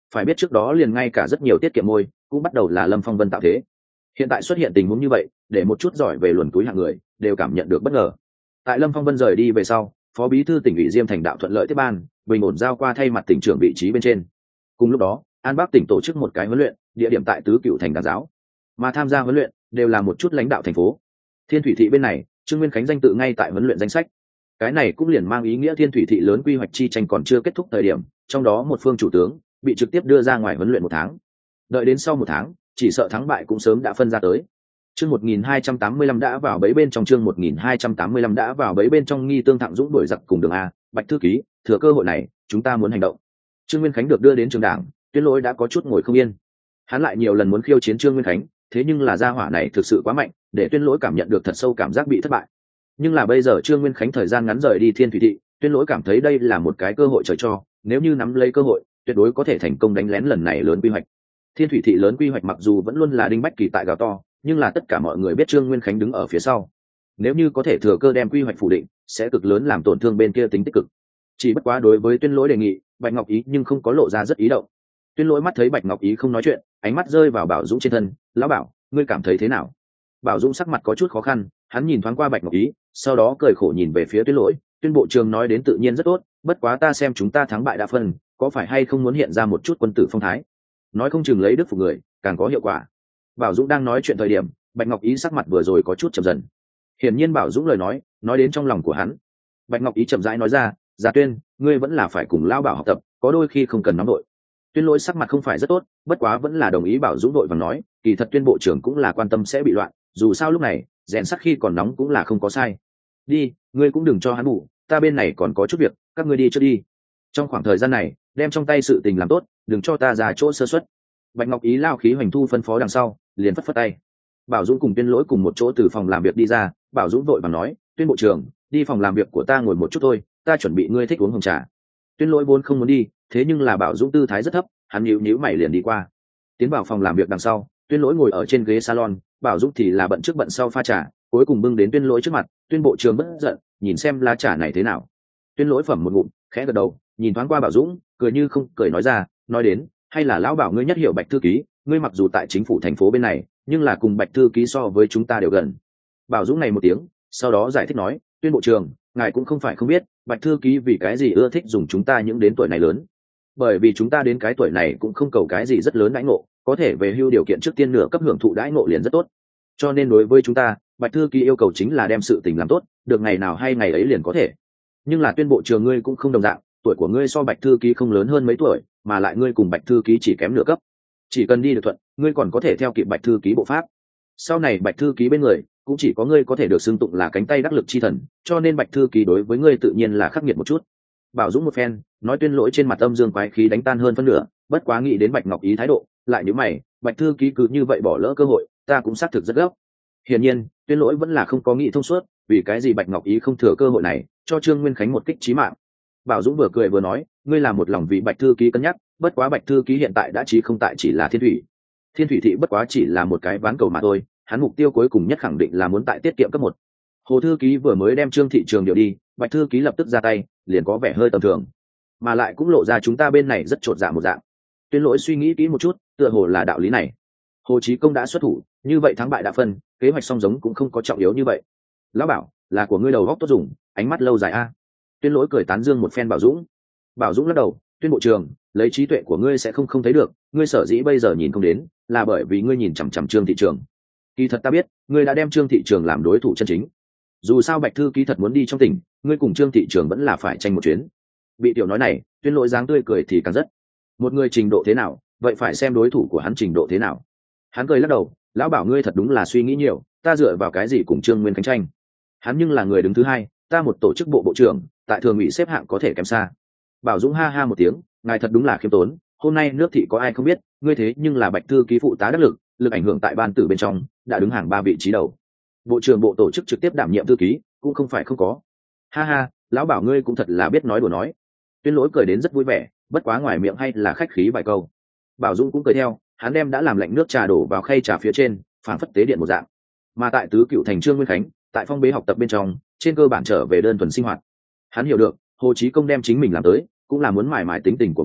S1: phải biết trước đó liền ngay cả rất nhiều tiết kiệm môi cũng bắt đầu là Lâm Phong Vân tạo thế. Hiện tại xuất hiện tình huống như vậy, để một chút giỏi về luồn túi hạng người đều cảm nhận được bất ngờ. Tại Lâm Phong Vân rời đi về sau, phó bí thư tỉnh ủy Diêm Thành Đạo thuận lợi tiếp ban, bình ổn giao qua thay mặt tỉnh trưởng vị trí bên trên. Cùng lúc đó, An Bắc tỉnh tổ chức một cái huấn luyện, địa điểm tại Tứ Cựu Thành Đàn giáo, mà tham gia huấn luyện đều là một chút lãnh đạo thành phố. Thiên Thủy thị bên này, Trương Nguyên Khánh danh tự ngay tại huấn luyện danh sách. Cái này cũng liền mang ý nghĩa Thiên Thủy thị lớn quy hoạch chi tranh còn chưa kết thúc thời điểm, trong đó một phương chủ tướng bị trực tiếp đưa ra ngoài huấn luyện một tháng. Đợi đến sau một tháng, chỉ sợ thắng bại cũng sớm đã phân ra tới. Chương một nghìn hai trăm tám mươi lăm đã vào bẫy bên trong chương một nghìn hai trăm tám mươi lăm đã vào bẫy bên trong nghi tương thẳng dũng đuổi giặc cùng đường a, Bạch thư ký, thừa cơ hội này, chúng ta muốn hành động. Trương Nguyên Khánh được đưa đến trường đảng, Tuyên Lỗi đã có chút ngồi không yên. Hắn lại nhiều lần muốn khiêu chiến Trương Nguyên Khánh, thế nhưng là gia hỏa này thực sự quá mạnh, để Tuyên Lỗi cảm nhận được thật sâu cảm giác bị thất bại. Nhưng là bây giờ Trương Nguyên Khánh thời gian ngắn rời đi Thiên Thủy thị, Tuyên Lỗi cảm thấy đây là một cái cơ hội trời cho, nếu như nắm lấy cơ hội, tuyệt đối có thể thành công đánh lén lần này lớn quy hoạch. Thiên Thủy thị lớn quy hoạch mặc dù vẫn luôn là đinh bách kỳ tại gào to, nhưng là tất cả mọi người biết Trương Nguyên Khánh đứng ở phía sau. Nếu như có thể thừa cơ đem quy hoạch phủ định, sẽ cực lớn làm tổn thương bên kia tính tích cực. Chỉ bất quá đối với Tuyên Lỗi đề nghị, Bạch Ngọc Ý nhưng không có lộ ra rất ý động. Tuyên Lỗi mắt thấy Bạch Ngọc Ý không nói chuyện, ánh mắt rơi vào Bảo Dũng trên thân, lão Bảo, ngươi cảm thấy thế nào? Bảo Dũng sắc mặt có chút khó khăn, hắn nhìn thoáng qua Bạch Ngọc Ý, sau đó cười khổ nhìn về phía Tuyên Lỗi, Tuyên bộ trưởng nói đến tự nhiên rất tốt, bất quá ta xem chúng ta thắng bại đã phân, có phải hay không muốn hiện ra một chút quân tử phong thái? Nói không chừng lấy đức phục người, càng có hiệu quả. Bảo Dũng đang nói chuyện thời điểm, Bạch Ngọc Ý sắc mặt vừa rồi có chút chậm dần. Hiển nhiên Bảo Dũng lời nói, nói đến trong lòng của hắn. Bạch Ngọc Ý chậm rãi nói ra, "Gia Tuyên, ngươi vẫn là phải cùng lão Bảo học tập, có đôi khi không cần nóng đội." Tuyên Lỗi sắc mặt không phải rất tốt, bất quá vẫn là đồng ý Bảo Dũng đội và nói, kỳ thật Tuyên bộ trưởng cũng là quan tâm sẽ bị loạn, dù sao lúc này, rèn sắt khi còn nóng cũng là không có sai. "Đi, ngươi cũng đừng cho hắn ngủ, ta bên này còn có chút việc, các ngươi đi trước đi. Trong khoảng thời gian này, đem trong tay sự tình làm tốt, đừng cho ta ra chỗ sơ suất." Bạch Ngọc Ý lao khí hoành thu phân phó đằng sau, liền phất phất tay. Bảo Dũng cùng Tuyên Lỗi cùng một chỗ từ phòng làm việc đi ra, Bảo Dũng vội vàng nói, "Tuyên bộ trưởng, đi phòng làm việc của ta ngồi một chút thôi, ta chuẩn bị ngươi thích uống hồng trà." Tuyên Lỗi vốn không muốn đi, thế nhưng là Bảo Dũng tư thái rất thấp, hắn nhíu nhíu mày liền đi qua. Tiến vào phòng làm việc đằng sau, Tuyên Lỗi ngồi ở trên ghế salon, Bảo Dũng thì là bận trước bận sau pha trà, cuối cùng bưng đến Tuyên Lỗi trước mặt, "Tuyên bộ trưởng bất giận, nhìn xem lá trà này thế nào." Tuyên Lỗi phẩm một ngụm, khẽ gật đầu, nhìn thoáng qua Bảo Dũng, cười như không cười nói ra, "Nói đến, hay là lão Bảo ngươi nhất hiểu Bạch thư ký, ngươi mặc dù tại chính phủ thành phố bên này, nhưng là cùng Bạch thư ký so với chúng ta đều gần." Bảo Dũng này một tiếng, sau đó giải thích nói, "Tuyên bộ trưởng, ngài cũng không phải không biết, Bạch thư ký vì cái gì ưa thích dùng chúng ta những đến tuổi này lớn. Bởi vì chúng ta đến cái tuổi này cũng không cầu cái gì rất lớn đãi ngộ, có thể về hưu điều kiện trước tiên nửa cấp hưởng thụ đãi ngộ liền rất tốt. Cho nên đối với chúng ta, Bạch thư ký yêu cầu chính là đem sự tình làm tốt, được ngày nào hay ngày ấy liền có thể. Nhưng là Tuyên bộ trưởng ngươi cũng không đồng dạng, tuổi của ngươi so Bạch thư ký không lớn hơn mấy tuổi, mà lại ngươi cùng Bạch thư ký chỉ kém nửa cấp. Chỉ cần đi được thuận, ngươi còn có thể theo kịp Bạch thư ký bộ pháp. Sau này Bạch thư ký bên người, cũng chỉ có ngươi có thể được xưng tụng là cánh tay đắc lực chi thần, cho nên Bạch thư ký đối với ngươi tự nhiên là khắc nghiệt một chút." Bảo Dũng một phen, nói Tuyên Lỗi trên mặt âm dương quái khí đánh tan hơn phân nửa, bất quá nghĩ đến Bạch Ngọc Ý thái độ, lại nhíu mày, Bạch thư ký cứ như vậy bỏ lỡ cơ hội, ta cũng xác thực rất gấp. Hiển nhiên, Tuyên Lỗi vẫn là không có nghĩ thông suốt, vì cái gì Bạch Ngọc Ý không thừa cơ hội này, cho Trương Nguyên Khánh một kích chí mạng. Bảo Dũng vừa cười vừa nói, ngươi là một lòng vì Bạch thư ký cân nhắc, bất quá Bạch thư ký hiện tại đã chí không tại chỉ là Thiên Thủy. Thiên Thủy thị bất quá chỉ là một cái ván cầu mà thôi, hắn mục tiêu cuối cùng nhất khẳng định là muốn tại tiết kiệm cấp một. Hồ thư ký vừa mới đem Trương thị trường điều đi, Bạch thư ký lập tức ra tay, liền có vẻ hơi tầm thường, mà lại cũng lộ ra chúng ta bên này rất chột dạ một dạng. Tuyên Lỗi suy nghĩ kỹ một chút, tựa hồ là đạo lý này. Hồ Chí Công đã xuất thủ, như vậy thắng bại đã phân, kế hoạch song giống cũng không có trọng yếu như vậy. Lão Bảo, là của ngươi đầu góc tốt dùng, ánh mắt lâu dài a. Tuyên Lỗi cười tán dương một phen Bảo Dũng. Bảo Dũng lắc đầu, Tuyên bộ trưởng, lấy trí tuệ của ngươi sẽ không không thấy được, ngươi sở dĩ bây giờ nhìn không đến, là bởi vì ngươi nhìn chằm chằm Trương thị trường. Kỳ thật ta biết, ngươi đã đem Trương thị trường làm đối thủ chân chính. Dù sao Bạch thư ký thật muốn đi trong tỉnh, ngươi cùng Trương thị trường vẫn là phải tranh một chuyến. Bị tiểu nói này, Tuyên Lỗi dáng tươi cười thì càng rất. Một người trình độ thế nào, vậy phải xem đối thủ của hắn trình độ thế nào. Hắn cười lắc đầu, lão Bảo ngươi thật đúng là suy nghĩ nhiều, ta dựa vào cái gì cùng Trương Nguyên Khánh tranh? Hắn nhưng là người đứng thứ hai, ta một tổ chức bộ bộ trưởng, tại thường ủy xếp hạng có thể kém xa. Bảo Dũng ha ha một tiếng, ngài thật đúng là khiêm tốn, hôm nay nước thị có ai không biết, ngươi thế nhưng là Bạch thư ký phụ tá đắc lực, lực ảnh hưởng tại ban tử bên trong đã đứng hàng ba vị trí đầu. Bộ trưởng bộ tổ chức trực tiếp đảm nhiệm thư ký, cũng không phải không có. Ha ha, lão Bảo ngươi cũng thật là biết nói đùa nói. Tuyên Lỗi cười đến rất vui vẻ, bất quá ngoài miệng hay là khách khí vài câu. Bảo Dũng cũng cười theo, hắn đem đã làm lạnh nước trà đổ vào khay trà phía trên, phảng phất tế điện một dạng. Mà tại Tứ Cựu Thành Trương Nguyên Khánh, tại phong bế học tập bên trong, trên cơ bản trở về đơn thuần sinh hoạt. Hắn hiểu được, Hồ Chí Công đem chính mình làm tới, cũng là muốn mài mài tính tình của mình,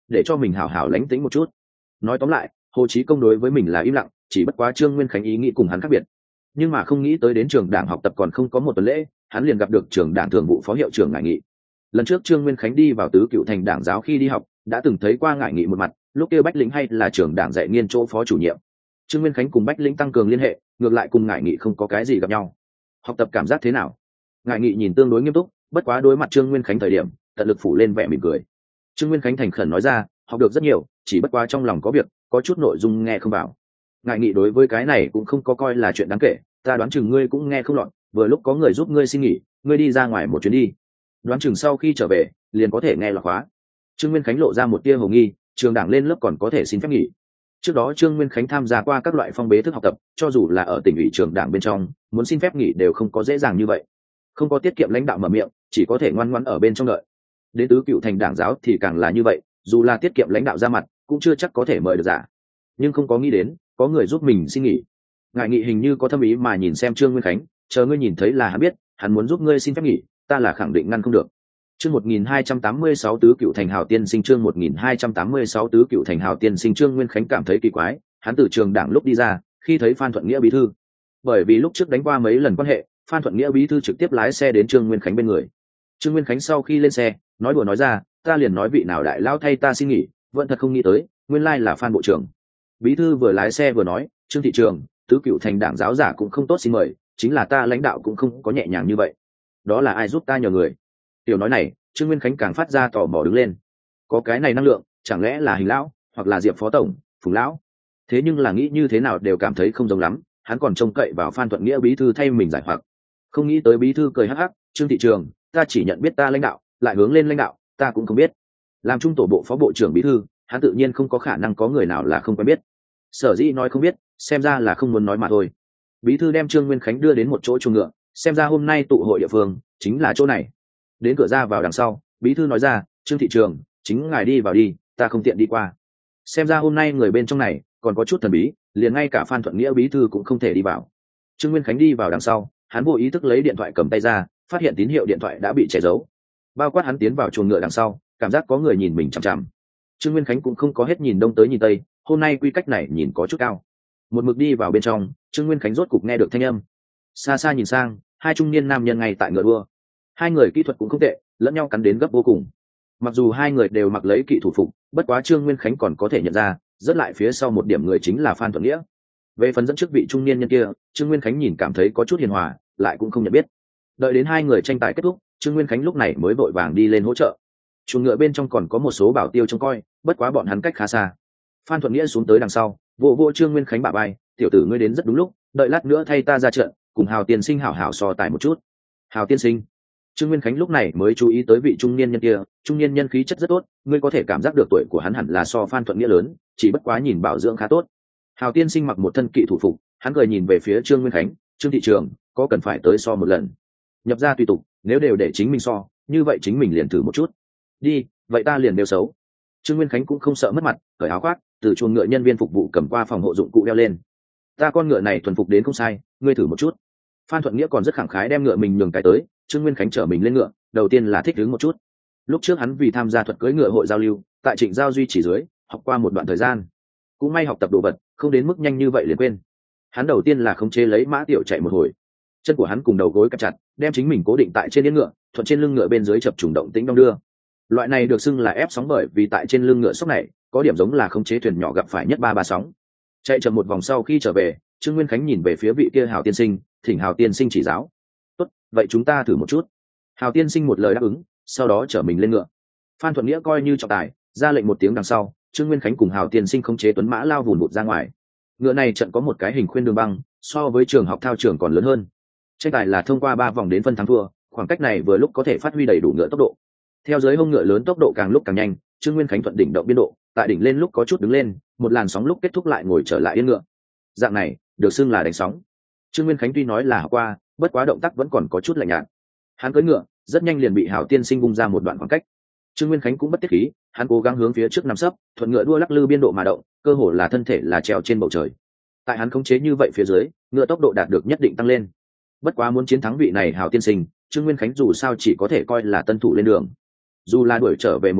S1: để cho mình hảo hảo lánh tĩnh một chút. Nói tóm lại, Hồ Chí Công đối với mình là im lặng, chỉ bất quá Trương Nguyên Khánh ý nghĩ cùng hắn khác biệt. Nhưng mà không nghĩ tới đến trường đảng học tập còn không có một tuần lễ, hắn liền gặp được trường đảng thường vụ phó hiệu trưởng Ngải Nghị. Lần trước Trương Nguyên Khánh đi vào tứ cựu thành đảng giáo khi đi học, đã từng thấy qua Ngải Nghị một mặt, lúc kia Bách Lĩnh hay là trường đảng dạy nghiên chỗ phó chủ nhiệm. Trương Nguyên Khánh cùng Bách Lĩnh tăng cường liên hệ, ngược lại cùng Ngải Nghị không có cái gì gặp nhau. Học tập cảm giác thế nào? Ngải Nghị nhìn tương đối nghiêm túc, bất quá đối mặt Trương Nguyên Khánh thời điểm, tận lực phủ lên vẻ mỉm cười. Trương Nguyên Khánh thành khẩn nói ra, học được rất nhiều, chỉ bất quá trong lòng có việc, có chút nội dung nghe không vào. Ngải Nghị đối với cái này cũng không có coi là chuyện đáng kể, ta đoán chừng ngươi cũng nghe không lọt, vừa lúc có người giúp ngươi xin nghỉ, ngươi đi ra ngoài một chuyến đi, đoán chừng sau khi trở về liền có thể nghe lọt khóa. Trương Nguyên Khánh lộ ra một tia hồ nghi, trường đảng lên lớp còn có thể xin phép nghỉ. Trước đó Trương Nguyên Khánh tham gia qua các loại phong bế thức học tập, cho dù là ở tỉnh ủy trường đảng bên trong, muốn xin phép nghỉ đều không có dễ dàng như vậy. Không có tiết kiệm lãnh đạo mở miệng, chỉ có thể ngoan ngoãn ở bên trong đợi. Đến tứ cựu thành đảng giáo thì càng là như vậy, dù là tiết kiệm lãnh đạo ra mặt, cũng chưa chắc có thể mời được giả. Nhưng không có nghĩ đến, có người giúp mình xin nghỉ. Ngải Nghị hình như có thâm ý mà nhìn xem Trương Nguyên Khánh, chờ ngươi nhìn thấy là hắn biết, hắn muốn giúp ngươi xin phép nghỉ, ta là khẳng định ngăn không được. Chương một nghìn hai trăm tám mươi sáu tứ cựu thành hào tiên sinh chương một nghìn hai trăm tám mươi sáu tứ cựu thành hào tiên sinh Trương Nguyên Khánh cảm thấy kỳ quái, hắn từ trường đảng lúc đi ra, khi thấy Phan Thuận Nghĩa bí thư. Bởi vì lúc trước đánh qua mấy lần quan hệ, Phan Thuận Nghĩa bí thư trực tiếp lái xe đến Trương Nguyên Khánh bên người. Trương Nguyên Khánh sau khi lên xe, nói đùa nói ra, ta liền nói vị nào đại lao thay ta xin nghỉ, vẫn thật không nghĩ tới, nguyên lai là Phan bộ trưởng. Bí thư vừa lái xe vừa nói, Trương thị trường, tứ cựu thành đảng giáo giả cũng không tốt xin mời, chính là ta lãnh đạo cũng không có nhẹ nhàng như vậy. Đó là ai giúp ta nhờ người? Tiểu nói này, Trương Nguyên Khánh càng phát ra tò mò đứng lên. Có cái này năng lượng, chẳng lẽ là Hình lão, hoặc là Diệp phó tổng, Phùng lão? Thế nhưng là nghĩ như thế nào đều cảm thấy không giống lắm, hắn còn trông cậy vào Phan Thuận Nghĩa bí thư thay mình giải hoặc. Không nghĩ tới bí thư cười hắc hắc, Trương thị trường, ta chỉ nhận biết ta lãnh đạo, lại hướng lên lãnh đạo, ta cũng không biết. Làm trung tổ bộ phó bộ trưởng bí thư, hắn tự nhiên không có khả năng có người nào là không quen biết. Sở dĩ nói không biết, xem ra là không muốn nói mà thôi. Bí thư đem Trương Nguyên Khánh đưa đến một chỗ chuồng ngựa, xem ra hôm nay tụ hội địa phương chính là chỗ này. Đến cửa ra vào đằng sau, bí thư nói ra, Trương thị trường, chính ngài đi vào đi, ta không tiện đi qua. Xem ra hôm nay người bên trong này còn có chút thần bí, liền ngay cả Phan Thuận Nghĩa bí thư cũng không thể đi vào. Trương Nguyên Khánh đi vào đằng sau, hắn vô ý thức lấy điện thoại cầm tay ra, phát hiện tín hiệu điện thoại đã bị che giấu. Bao quát hắn tiến vào chuồng ngựa đằng sau, cảm giác có người nhìn mình chằm chằm. Trương Nguyên Khánh cũng không có hết nhìn đông tới nhìn tây, hôm nay quy cách này nhìn có chút cao. Một mực đi vào bên trong, Trương Nguyên Khánh rốt cục nghe được thanh âm. Xa xa nhìn sang, hai trung niên nam nhân ngay tại ngựa đua. Hai người kỹ thuật cũng không tệ, lẫn nhau cắn đến gấp vô cùng. Mặc dù hai người đều mặc lấy kỵ thủ phục, bất quá Trương Nguyên Khánh còn có thể nhận ra, rất lại phía sau một điểm người chính là Phan Thuận Nghĩa. Về phần dẫn trước vị trung niên nhân kia, Trương Nguyên Khánh nhìn cảm thấy có chút hiền hòa, lại cũng không nhận biết. Đợi đến hai người tranh tài kết thúc, Trương Nguyên Khánh lúc này mới vội vàng đi lên hỗ trợ. Chuồng ngựa bên trong còn có một số bảo tiêu trông coi, bất quá bọn hắn cách khá xa. Phan Thuận Nghĩa xuống tới đằng sau, vỗ vỗ Trương Nguyên Khánh bả vai, tiểu tử ngươi đến rất đúng lúc, đợi lát nữa thay ta ra trận, cùng Hào tiên sinh hảo hảo so tài một chút. Hào tiên sinh. Trương Nguyên Khánh lúc này mới chú ý tới vị trung niên nhân kia, trung niên nhân khí chất rất tốt, ngươi có thể cảm giác được tuổi của hắn hẳn là so Phan Thuận Nghĩa lớn, chỉ bất quá nhìn bảo dưỡng khá tốt. Hào tiên sinh mặc một thân kỵ thủ phục, hắn cười nhìn về phía Trương Nguyên Khánh, Trương thị trường, có cần phải tới so một lần? Nhập ra tùy tục, nếu đều để chính mình so, như vậy chính mình liền thử một chút. Đi, vậy ta liền đều xấu. Trương Nguyên Khánh cũng không sợ mất mặt, cởi áo khoác, từ chuồng ngựa nhân viên phục vụ cầm qua phòng hộ dụng cụ đeo lên. Ta con ngựa này thuần phục đến không sai, ngươi thử một chút. Phan Thuận Nghĩa còn rất khẳng khái đem ngựa mình nhường cái tới, Trương Nguyên Khánh chở mình lên ngựa, đầu tiên là thích ứng một chút. Lúc trước hắn vì tham gia thuật cưỡi ngựa hội giao lưu, tại Trịnh Giao Duy chỉ dưới, học qua một đoạn thời gian. Cũng may học tập đồ vật, không đến mức nhanh như vậy liền quên. Hắn đầu tiên là khống chế lấy mã tiểu chạy một hồi. Chân của hắn cùng đầu gối cặp chặt, đem chính mình cố định tại trên yên ngựa, thuận trên lưng ngựa bên dưới chập trùng động tĩnh đong đưa. Loại này được xưng là ép sóng bởi vì tại trên lưng ngựa sốc này, có điểm giống là khống chế thuyền nhỏ gặp phải nhất ba ba sóng. Chạy chậm một vòng sau khi trở về, Trương Nguyên Khánh nhìn về phía vị kia Hào tiên sinh, thỉnh Hào tiên sinh chỉ giáo. Tốt, vậy chúng ta thử một chút. Hào tiên sinh một lời đáp ứng, sau đó chở mình lên ngựa. Phan Thuận Nghĩa coi như trọng tài, ra lệnh một tiếng đằng sau, Trương Nguyên Khánh cùng Hào tiên sinh khống chế tuấn mã lao vùn vụt ra ngoài. Ngựa này trận có một cái hình khuyên đường băng, so với trường học thao trường còn lớn hơn. Tranh tài là thông qua ba vòng đến phân thắng thua, khoảng cách này vừa lúc có thể phát huy đầy đủ ngựa tốc độ. Theo dưới hông ngựa lớn tốc độ càng lúc càng nhanh, Trương Nguyên Khánh thuận đỉnh động biên độ, tại đỉnh lên lúc có chút đứng lên, một làn sóng lúc kết thúc lại ngồi trở lại yên ngựa. Dạng này được xưng là đánh sóng. Trương Nguyên Khánh tuy nói là học qua, bất quá động tác vẫn còn có chút lạnh nhạt. Hắn cưỡi ngựa, rất nhanh liền bị Hảo tiên sinh bung ra một đoạn khoảng cách. Trương Nguyên Khánh cũng bất tiết khí, hắn cố gắng hướng phía trước nằm sấp, thuận ngựa đua lắc lư biên độ mà động, cơ hồ là thân thể là trèo trên bầu trời. Tại hắn khống chế như vậy phía dưới, ngựa tốc độ đạt được nhất định tăng lên. Bất quá muốn chiến thắng vị này Hảo tiên sinh, Trương Nguyên Khánh dù sao chỉ có thể coi là tân thủ lên đường. Dù là đuổi trở về một chút,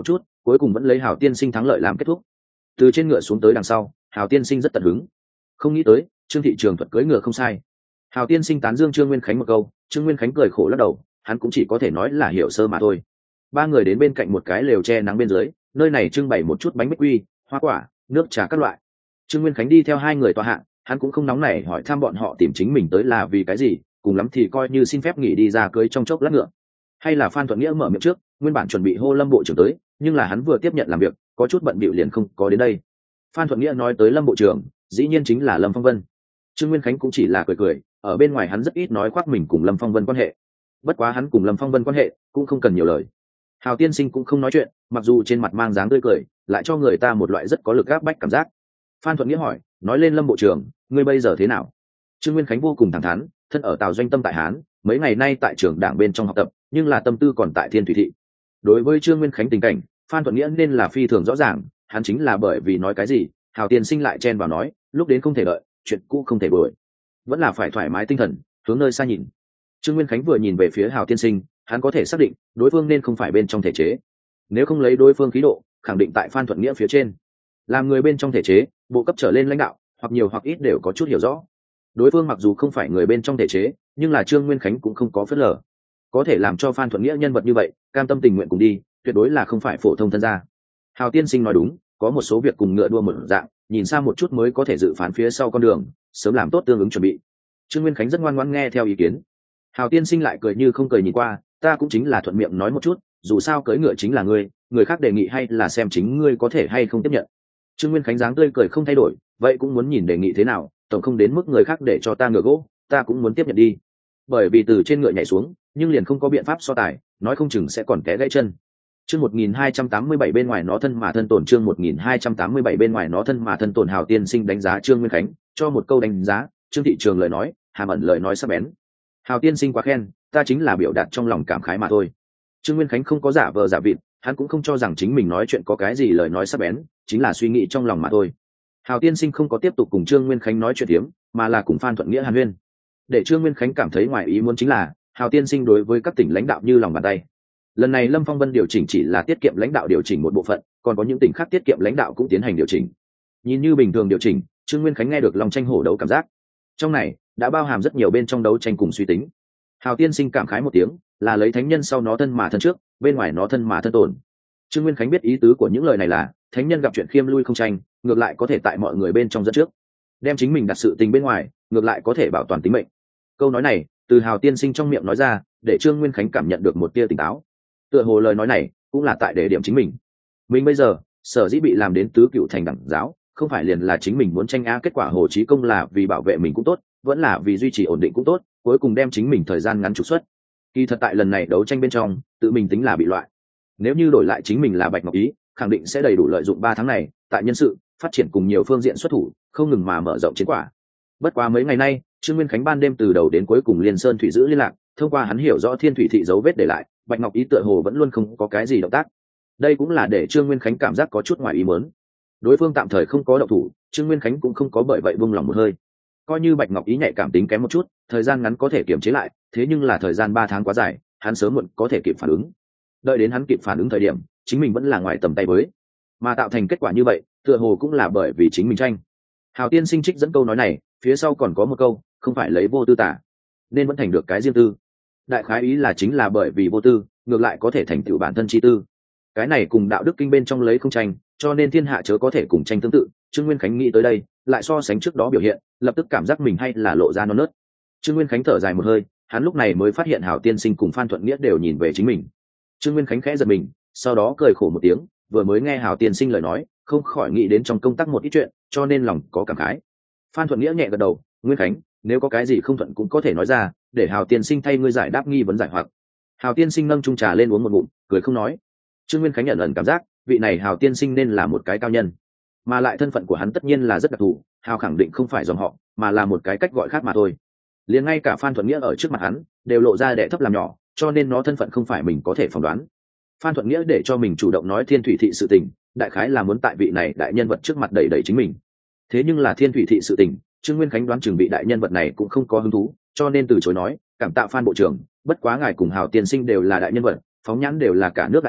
S1: cuối cùng vẫn lấy Hào tiên sinh thắng lợi làm kết thúc. Từ trên ngựa xuống tới đằng sau, Hào tiên sinh rất tận hứng, không nghĩ tới Trương thị trường thuật cưỡi ngựa không sai. Hào tiên sinh tán dương Trương Nguyên Khánh một câu, Trương Nguyên Khánh cười khổ lắc đầu, hắn cũng chỉ có thể nói là hiểu sơ mà thôi. Ba người đến bên cạnh một cái lều che nắng bên dưới, nơi này trưng bày một chút bánh bích quy, hoa quả, nước trà các loại. Trương Nguyên Khánh đi theo hai người tòa hạng, hắn cũng không nóng nảy hỏi thăm bọn họ tìm chính mình tới là vì cái gì, cùng lắm thì coi như xin phép nghỉ đi ra cưới trong chốc lát ngựa. Hay là Phan Thuận Nghĩa mở miệng trước, nguyên bản chuẩn bị hô Lâm bộ trưởng tới, nhưng là hắn vừa tiếp nhận làm việc, có chút bận bịu liền không có đến đây. Phan Thuận Nghĩa nói tới Lâm bộ trưởng, dĩ nhiên chính là Lâm Phong Vân. Trương Nguyên Khánh cũng chỉ là cười cười, ở bên ngoài hắn rất ít nói khoác mình cùng Lâm Phong Vân quan hệ. Bất quá hắn cùng Lâm Phong Vân quan hệ cũng không cần nhiều lời. Hào tiên sinh cũng không nói chuyện, mặc dù trên mặt mang dáng tươi cười, lại cho người ta một loại rất có lực áp bách cảm giác. Phan Thuận Nghĩa hỏi, nói lên Lâm bộ trưởng, ngươi bây giờ thế nào? Trương Nguyên Khánh vô cùng thẳng thắn, thân ở Tào Doanh Tâm tại Hán, mấy ngày nay tại trường đảng bên trong học tập, nhưng là tâm tư còn tại Thiên Thủy thị. Đối với Trương Nguyên Khánh tình cảnh, Phan Thuận Nghĩa nên là phi thường rõ ràng, hắn chính là bởi vì nói cái gì, Hào tiên sinh lại chen vào nói, lúc đến không thể đợi, chuyện cũ không thể bồi, vẫn là phải thoải mái tinh thần, hướng nơi xa nhìn. Trương Nguyên Khánh vừa nhìn về phía Hào tiên sinh, hắn có thể xác định đối phương nên không phải bên trong thể chế, nếu không lấy đối phương khí độ, khẳng định tại Phan Thuận Nghĩa phía trên. Làm người bên trong thể chế, bộ cấp trở lên lãnh đạo, hoặc nhiều hoặc ít đều có chút hiểu rõ. Đối phương mặc dù không phải người bên trong thể chế, nhưng là Trương Nguyên Khánh cũng không có phớt lờ, có thể làm cho Phan Thuận Nghĩa nhân vật như vậy cam tâm tình nguyện cùng đi, tuyệt đối là không phải phổ thông thân gia. Hào tiên sinh nói đúng, có một số việc cùng ngựa đua một dạng, nhìn xa một chút mới có thể dự phán phía sau con đường, sớm làm tốt tương ứng chuẩn bị. Trương Nguyên Khánh rất ngoan ngoãn nghe theo ý kiến. Hào tiên sinh lại cười như không cười nhìn qua, ta cũng chính là thuận miệng nói một chút, dù sao cưỡi ngựa chính là ngươi, người khác đề nghị hay là xem chính ngươi có thể hay không tiếp nhận. Trương Nguyên Khánh dáng tươi cười không thay đổi, vậy cũng muốn nhìn đề nghị thế nào, tổng không đến mức người khác để cho ta ngựa gỗ, ta cũng muốn tiếp nhận đi. Bởi vì từ trên ngựa nhảy xuống, nhưng liền không có biện pháp so tài, nói không chừng sẽ còn té gãy chân. Chương một nghìn hai trăm tám mươi bảy bên ngoài nó thân mà thân tổn, chương một nghìn hai trăm tám mươi bảy bên ngoài nó thân mà thân tổn. Hào tiên sinh đánh giá Trương Nguyên Khánh, cho một câu đánh giá, Trương thị trường lời nói, hàm ẩn lời nói sắc bén. Hào tiên sinh quá khen, ta chính là biểu đạt trong lòng cảm khái mà thôi. Trương Nguyên Khánh không có giả vờ giả vịt, hắn cũng không cho rằng chính mình nói chuyện có cái gì lời nói sắc bén, chính là suy nghĩ trong lòng mà thôi. Hào tiên sinh không có tiếp tục cùng Trương Nguyên Khánh nói chuyện hiếm, mà là cùng Phan Thuận Nghĩa hàn huyên. Để Trương Nguyên Khánh cảm thấy ngoài ý muốn chính là, Hào tiên sinh đối với các tỉnh lãnh đạo như lòng bàn tay. Lần này Lâm Phong Vân điều chỉnh chỉ là tiết kiệm lãnh đạo điều chỉnh một bộ phận, còn có những tỉnh khác tiết kiệm lãnh đạo cũng tiến hành điều chỉnh. Nhìn như bình thường điều chỉnh, Trương Nguyên Khánh nghe được lòng tranh hổ đấu cảm giác. Trong này đã bao hàm rất nhiều bên trong đấu tranh cùng suy tính. Hào tiên sinh cảm khái một tiếng, là lấy thánh nhân sau nó thân mà thân trước, bên ngoài nó thân mà thân tổn. Trương Nguyên Khánh biết ý tứ của những lời này là, thánh nhân gặp chuyện khiêm lui không tranh, ngược lại có thể tại mọi người bên trong dẫn trước, đem chính mình đặt sự tình bên ngoài, ngược lại có thể bảo toàn tính mệnh. Câu nói này từ Hào tiên sinh trong miệng nói ra, để Trương Nguyên Khánh cảm nhận được một tia tỉnh táo. Tựa hồ lời nói này cũng là tại để điểm chính mình. Mình bây giờ sở dĩ bị làm đến tứ cựu thành đẳng giáo, không phải liền là chính mình muốn tranh á kết quả Hồ Chí Công là vì bảo vệ mình cũng tốt, vẫn là vì duy trì ổn định cũng tốt, cuối cùng đem chính mình thời gian ngắn trục xuất. Kỳ thật tại lần này đấu tranh bên trong, tự mình tính là bị loại. Nếu như đổi lại chính mình là Bạch Ngọc Ý, khẳng định sẽ đầy đủ lợi dụng ba tháng này, tại nhân sự, phát triển cùng nhiều phương diện xuất thủ, không ngừng mà mở rộng chiến quả. Bất quá mấy ngày nay, Trương Nguyên Khánh ban đêm từ đầu đến cuối cùng Liên Sơn Thủy giữ liên lạc, thông qua hắn hiểu rõ Thiên Thủy thị dấu vết để lại, Bạch Ngọc Ý tựa hồ vẫn luôn không có cái gì động tác. Đây cũng là để Trương Nguyên Khánh cảm giác có chút ngoài ý muốn. Đối phương tạm thời không có động thủ, Trương Nguyên Khánh cũng không có bởi vậy buông lòng một hơi. Coi như Bạch Ngọc Ý nhạy cảm tính kém một chút, thời gian ngắn có thể kiềm chế lại, thế nhưng là thời gian ba tháng quá dài, hắn sớm muộn có thể kịp phản ứng. Đợi đến hắn kịp phản ứng thời điểm, chính mình vẫn là ngoài tầm tay với, mà tạo thành kết quả như vậy, tựa hồ cũng là bởi vì chính mình tranh. Hào tiên sinh trích dẫn câu nói này, phía sau còn có một câu, không phải lấy vô tư tả, nên vẫn thành được cái riêng tư. Đại khái ý là chính là bởi vì vô tư, ngược lại có thể thành tựu bản thân chi tư. Cái này cùng đạo đức kinh bên trong lấy không tranh, cho nên thiên hạ chớ có thể cùng tranh tương tự. Trương Nguyên Khánh nghĩ tới đây, lại so sánh trước đó biểu hiện, lập tức cảm giác mình hay là lộ ra non nớt. Trương Nguyên Khánh thở dài một hơi, hắn lúc này mới phát hiện Hào tiên sinh cùng Phan Thuận Nghĩa đều nhìn về chính mình. Trương Nguyên Khánh khẽ giật mình, sau đó cười khổ một tiếng, vừa mới nghe Hào tiên sinh lời nói, không khỏi nghĩ đến trong công tác một ít chuyện, cho nên lòng có cảm khái. Phan Thuận Nghĩa nhẹ gật đầu, Nguyên Khánh, nếu có cái gì không thuận cũng có thể nói ra, để Hào tiên sinh thay ngươi giải đáp nghi vấn giải hoặc. Hào tiên sinh nâng chung trà lên uống một ngụm, cười không nói. Trương Nguyên Khánh nhận ẩn cảm giác, vị này Hào tiên sinh nên là một cái cao nhân, mà lại thân phận của hắn tất nhiên là rất đặc thù. Hào khẳng định không phải dòng họ, mà là một cái cách gọi khác mà thôi. Liền ngay cả Phan Thuận Nghĩa ở trước mặt hắn đều lộ ra đệ thấp làm nhỏ, cho nên nó thân phận không phải mình có thể phỏng đoán. Phan Thuận Nghĩa để cho mình chủ động nói Thiên Thủy thị sự tình, đại khái là muốn tại vị này đại nhân vật trước mặt đẩy đẩy chính mình. Thế nhưng là Thiên Thủy thị sự tình, Trương Nguyên Khánh đoán chừng vị đại nhân vật này cũng không có hứng thú, cho nên từ chối nói, cảm tạ Phan bộ trưởng, bất quá ngài cùng Hào tiên sinh đều là đại nhân vật, phóng nhãn đều là cả nước đại sự,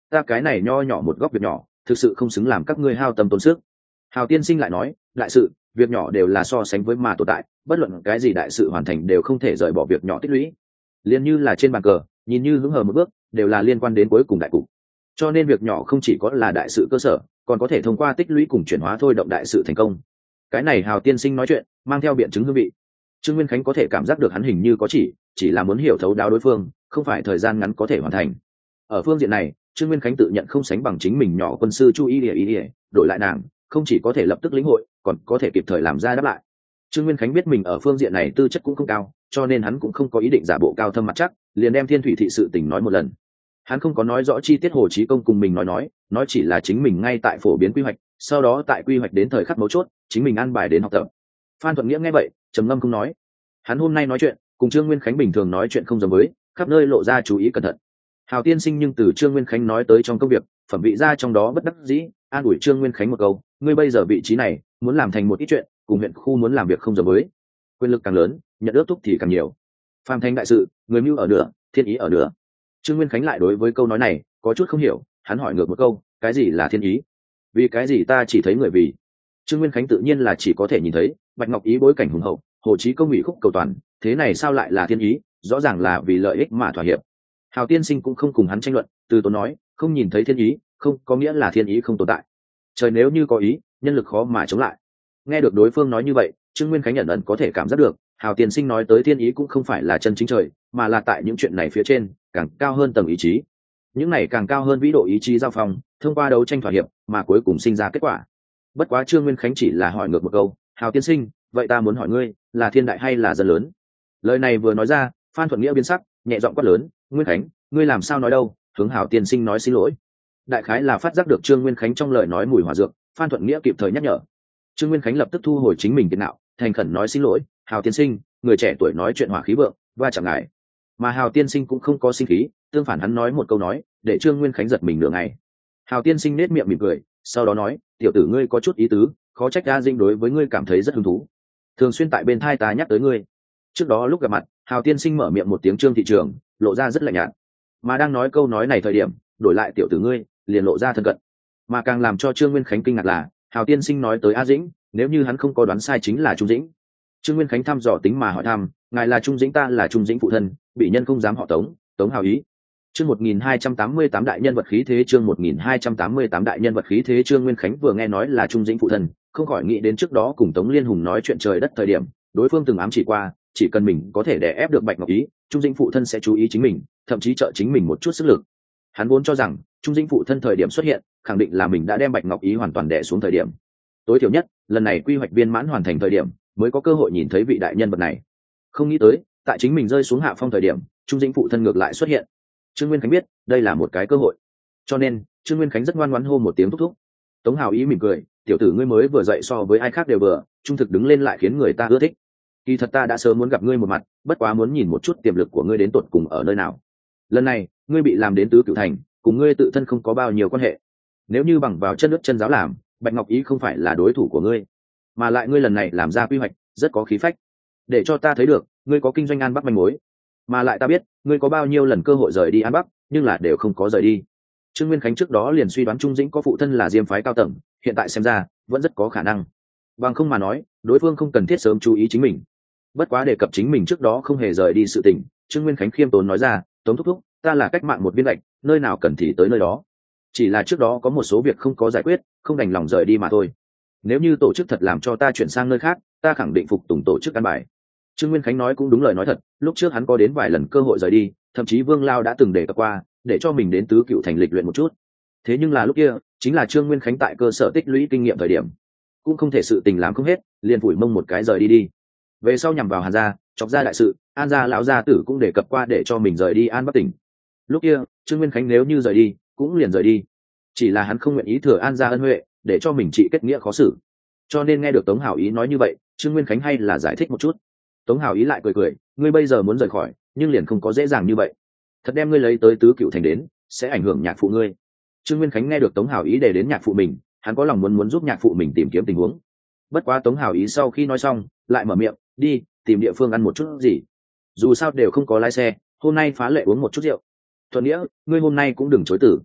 S1: ta cái này nho nhỏ một góc việc nhỏ thực sự không xứng làm các ngươi hao tâm tốn sức. Hào tiên sinh lại nói, đại sự việc nhỏ đều là so sánh với mà tồn tại, bất luận cái gì đại sự hoàn thành đều không thể rời bỏ việc nhỏ tích lũy. Liên như là trên bàn cờ, nhìn như hứng hờ một bước đều là liên quan đến cuối cùng đại cục, cho nên việc nhỏ không chỉ có là đại sự cơ sở, còn có thể thông qua tích lũy cùng chuyển hóa thôi động đại sự thành công. Cái này Hào tiên sinh nói chuyện mang theo biện chứng hương vị. Trương Nguyên Khánh có thể cảm giác được hắn hình như có chỉ chỉ là muốn hiểu thấu đáo đối phương, không phải thời gian ngắn có thể hoàn thành. Ở phương diện này, Trương Nguyên Khánh tự nhận không sánh bằng chính mình nhỏ quân sư Chu Y Lìa Y, đổi lại nàng không chỉ có thể lập tức lĩnh hội, còn có thể kịp thời làm ra đáp lại. Trương Nguyên Khánh biết mình ở phương diện này tư chất cũng không cao, cho nên hắn cũng không có ý định giả bộ cao thâm mặt chắc, liền đem Thiên Thủy thị sự tình nói một lần. Hắn không có nói rõ chi tiết Hồ Chí Công cùng mình nói nói, nói chỉ là chính mình ngay tại phổ biến quy hoạch, sau đó tại quy hoạch đến thời khắc mấu chốt, chính mình an bài đến học tập. Phan Thuận Nghĩa nghe vậy, trầm ngâm không nói. Hắn hôm nay nói chuyện, cùng Trương Nguyên Khánh bình thường nói chuyện không giống với, khắp nơi lộ ra chú ý cẩn thận. Hào tiên sinh nhưng từ Trương Nguyên Khánh nói tới trong công việc, phẩm vị ra trong đó bất đắc dĩ, an ủi Trương Nguyên Khánh một câu, ngươi bây giờ vị trí này, muốn làm thành một ít chuyện, cùng huyện khu muốn làm việc không giống với. Quyền lực càng lớn, nhận ước thúc thì càng nhiều. Phàm thành đại sự, người mưu ở nửa, thiên ý ở nửa. Trương Nguyên Khánh lại đối với câu nói này có chút không hiểu, hắn hỏi ngược một câu, cái gì là thiên ý? Vì cái gì ta chỉ thấy người vì? Trương Nguyên Khánh tự nhiên là chỉ có thể nhìn thấy Bạch Ngọc Ý bối cảnh hùng hậu, Hồ Chí Công ủy khúc cầu toàn, thế này sao lại là thiên ý? Rõ ràng là vì lợi ích mà thỏa hiệp. Hào tiên sinh cũng không cùng hắn tranh luận, từ tốn nói, không nhìn thấy thiên ý, không có nghĩa là thiên ý không tồn tại. Trời nếu như có ý, nhân lực khó mà chống lại. Nghe được đối phương nói như vậy, Trương Nguyên Khánh nhận ẩn có thể cảm giác được, Hào tiên sinh nói tới thiên ý cũng không phải là chân chính trời, mà là tại những chuyện này phía trên, càng cao hơn tầng ý chí. Những này càng cao hơn vĩ độ ý chí giao phong, thông qua đấu tranh thỏa hiệp, mà cuối cùng sinh ra kết quả. Bất quá Trương Nguyên Khánh chỉ là hỏi ngược một câu, Hào tiên sinh, vậy ta muốn hỏi ngươi, là thiên đại hay là dân lớn? Lời này vừa nói ra, Phan Thuận Nghĩa biến sắc, nhẹ giọng quát lớn, Nguyên Khánh, ngươi làm sao nói đâu? Hướng Hào tiên sinh nói xin lỗi. Đại khái là phát giác được Trương Nguyên Khánh trong lời nói mùi hỏa dược, Phan Thuận Nghĩa kịp thời nhắc nhở. Trương Nguyên Khánh lập tức thu hồi chính mình tiền nạo, thành khẩn nói xin lỗi, Hào tiên sinh, người trẻ tuổi nói chuyện hỏa khí vượng, va chẳng ngại. Mà Hào tiên sinh cũng không có sinh khí, tương phản hắn nói một câu nói, để Trương Nguyên Khánh giật mình nửa ngày. Hào tiên sinh nết miệng mỉm cười, sau đó nói, tiểu tử ngươi có chút ý tứ, khó trách A Dinh đối với ngươi cảm thấy rất hứng thú, thường xuyên tại bên thai ta nhắc tới ngươi. Trước đó lúc gặp mặt, Hào tiên sinh mở miệng một tiếng Trương thị trường, lộ ra rất lạnh nhạt, mà đang nói câu nói này thời điểm, đổi lại tiểu tử ngươi, liền lộ ra thân cận. Mà càng làm cho Trương Nguyên Khánh kinh ngạc là, Hào tiên sinh nói tới A Dĩnh, nếu như hắn không có đoán sai chính là Trung Dĩnh. Trương Nguyên Khánh thăm dò tính mà hỏi thăm, ngài là Trung Dĩnh, ta là Trung Dĩnh phụ thân, bị nhân không dám họ Tống, Tống Hào Ý. Chương một nghìn hai trăm tám mươi tám đại nhân vật khí thế, chương một nghìn hai trăm tám mươi tám đại nhân vật khí thế. Trương Nguyên Khánh vừa nghe nói là Trung Dĩnh phụ thân, không khỏi nghĩ đến trước đó cùng Tống Liên Hùng nói chuyện trời đất thời điểm, đối phương từng ám chỉ qua, chỉ cần mình có thể đè ép được Bạch Ngọc Ý, Trung Dĩnh phụ thân sẽ chú ý chính mình, thậm chí trợ chính mình một chút sức lực. Hắn vốn cho rằng, Trung Dĩnh phụ thân thời điểm xuất hiện, khẳng định là mình đã đem Bạch Ngọc Ý hoàn toàn đè xuống thời điểm. Tối thiểu nhất, lần này quy hoạch viên mãn hoàn thành thời điểm, mới có cơ hội nhìn thấy vị đại nhân vật này. Không nghĩ tới, tại chính mình rơi xuống hạ phong thời điểm, Trung Dĩnh phụ thân ngược lại xuất hiện. Trương Nguyên Khánh biết, đây là một cái cơ hội. Cho nên, Trương Nguyên Khánh rất ngoan ngoãn hô một tiếng thúc thúc. Tống Hào Ý mỉm cười, tiểu tử ngươi mới vừa dậy so với ai khác đều vừa, trung thực đứng lên lại khiến người ta ưa thích. Kỳ thật ta đã sớm muốn gặp ngươi một mặt, bất quá muốn nhìn một chút tiềm lực của ngươi đến tột cùng ở nơi nào. Lần này, ngươi bị làm đến tứ cửu thành, cùng ngươi tự thân không có bao nhiêu quan hệ. Nếu như bằng vào chân nước chân giáo làm, Bạch Ngọc Ý không phải là đối thủ của ngươi, mà lại ngươi lần này làm ra quy hoạch rất có khí phách, để cho ta thấy được ngươi có kinh doanh An Bắc manh mối, mà lại ta biết ngươi có bao nhiêu lần cơ hội rời đi An Bắc, nhưng là đều không có rời đi. Trương Nguyên Khánh trước đó liền suy đoán Trung Dĩnh có phụ thân là Diêm phái cao tầng, hiện tại xem ra vẫn rất có khả năng. Bằng không mà nói, đối phương không cần thiết sớm chú ý chính mình. Bất quá đề cập chính mình trước đó không hề rời đi sự tình, Trương Nguyên Khánh khiêm tốn nói ra, Tống thúc thúc, ta là cách mạng một viên gạch, nơi nào cần thì tới nơi đó. Chỉ là trước đó có một số việc không có giải quyết, không đành lòng rời đi mà thôi. Nếu như tổ chức thật làm cho ta chuyển sang nơi khác, ta khẳng định phục tùng tổ chức căn bài. Trương Nguyên Khánh nói cũng đúng lời nói thật, lúc trước hắn có đến vài lần cơ hội rời đi, thậm chí Vương Lao đã từng đề cập qua, để cho mình đến tứ cựu thành lịch luyện một chút. Thế nhưng là lúc kia, chính là Trương Nguyên Khánh tại cơ sở tích lũy kinh nghiệm thời điểm, cũng không thể sự tình làm không hết, liền vùi mông một cái rời đi đi. Về sau nhằm vào Hàn gia, chọc ra đại sự, An gia lão gia tử cũng đề cập qua để cho mình rời đi An Bắc tỉnh. Lúc kia, Trương Nguyên Khánh nếu như rời đi, cũng liền rời đi. Chỉ là hắn không nguyện ý thừa An gia ân huệ, để cho mình trị kết nghĩa khó xử. Cho nên nghe được Tống Hảo Ý nói như vậy, Trương Nguyên Khánh hay là giải thích một chút. Tống Hảo Ý lại cười cười, ngươi bây giờ muốn rời khỏi, nhưng liền không có dễ dàng như vậy. Thật đem ngươi lấy tới tứ cựu thành đến, sẽ ảnh hưởng nhạc phụ ngươi. Trương Nguyên Khánh nghe được Tống Hảo Ý đề đến nhạc phụ mình, hắn có lòng muốn muốn giúp nhạc phụ mình tìm kiếm tình huống. Bất quá Tống Hảo Ý sau khi nói xong, lại mở miệng, đi tìm địa phương ăn một chút gì. Dù sao đều không có lái xe, hôm nay phá lệ uống một chút rượu. Thuận Nghĩa, ngươi hôm nay cũng đừng chối từ.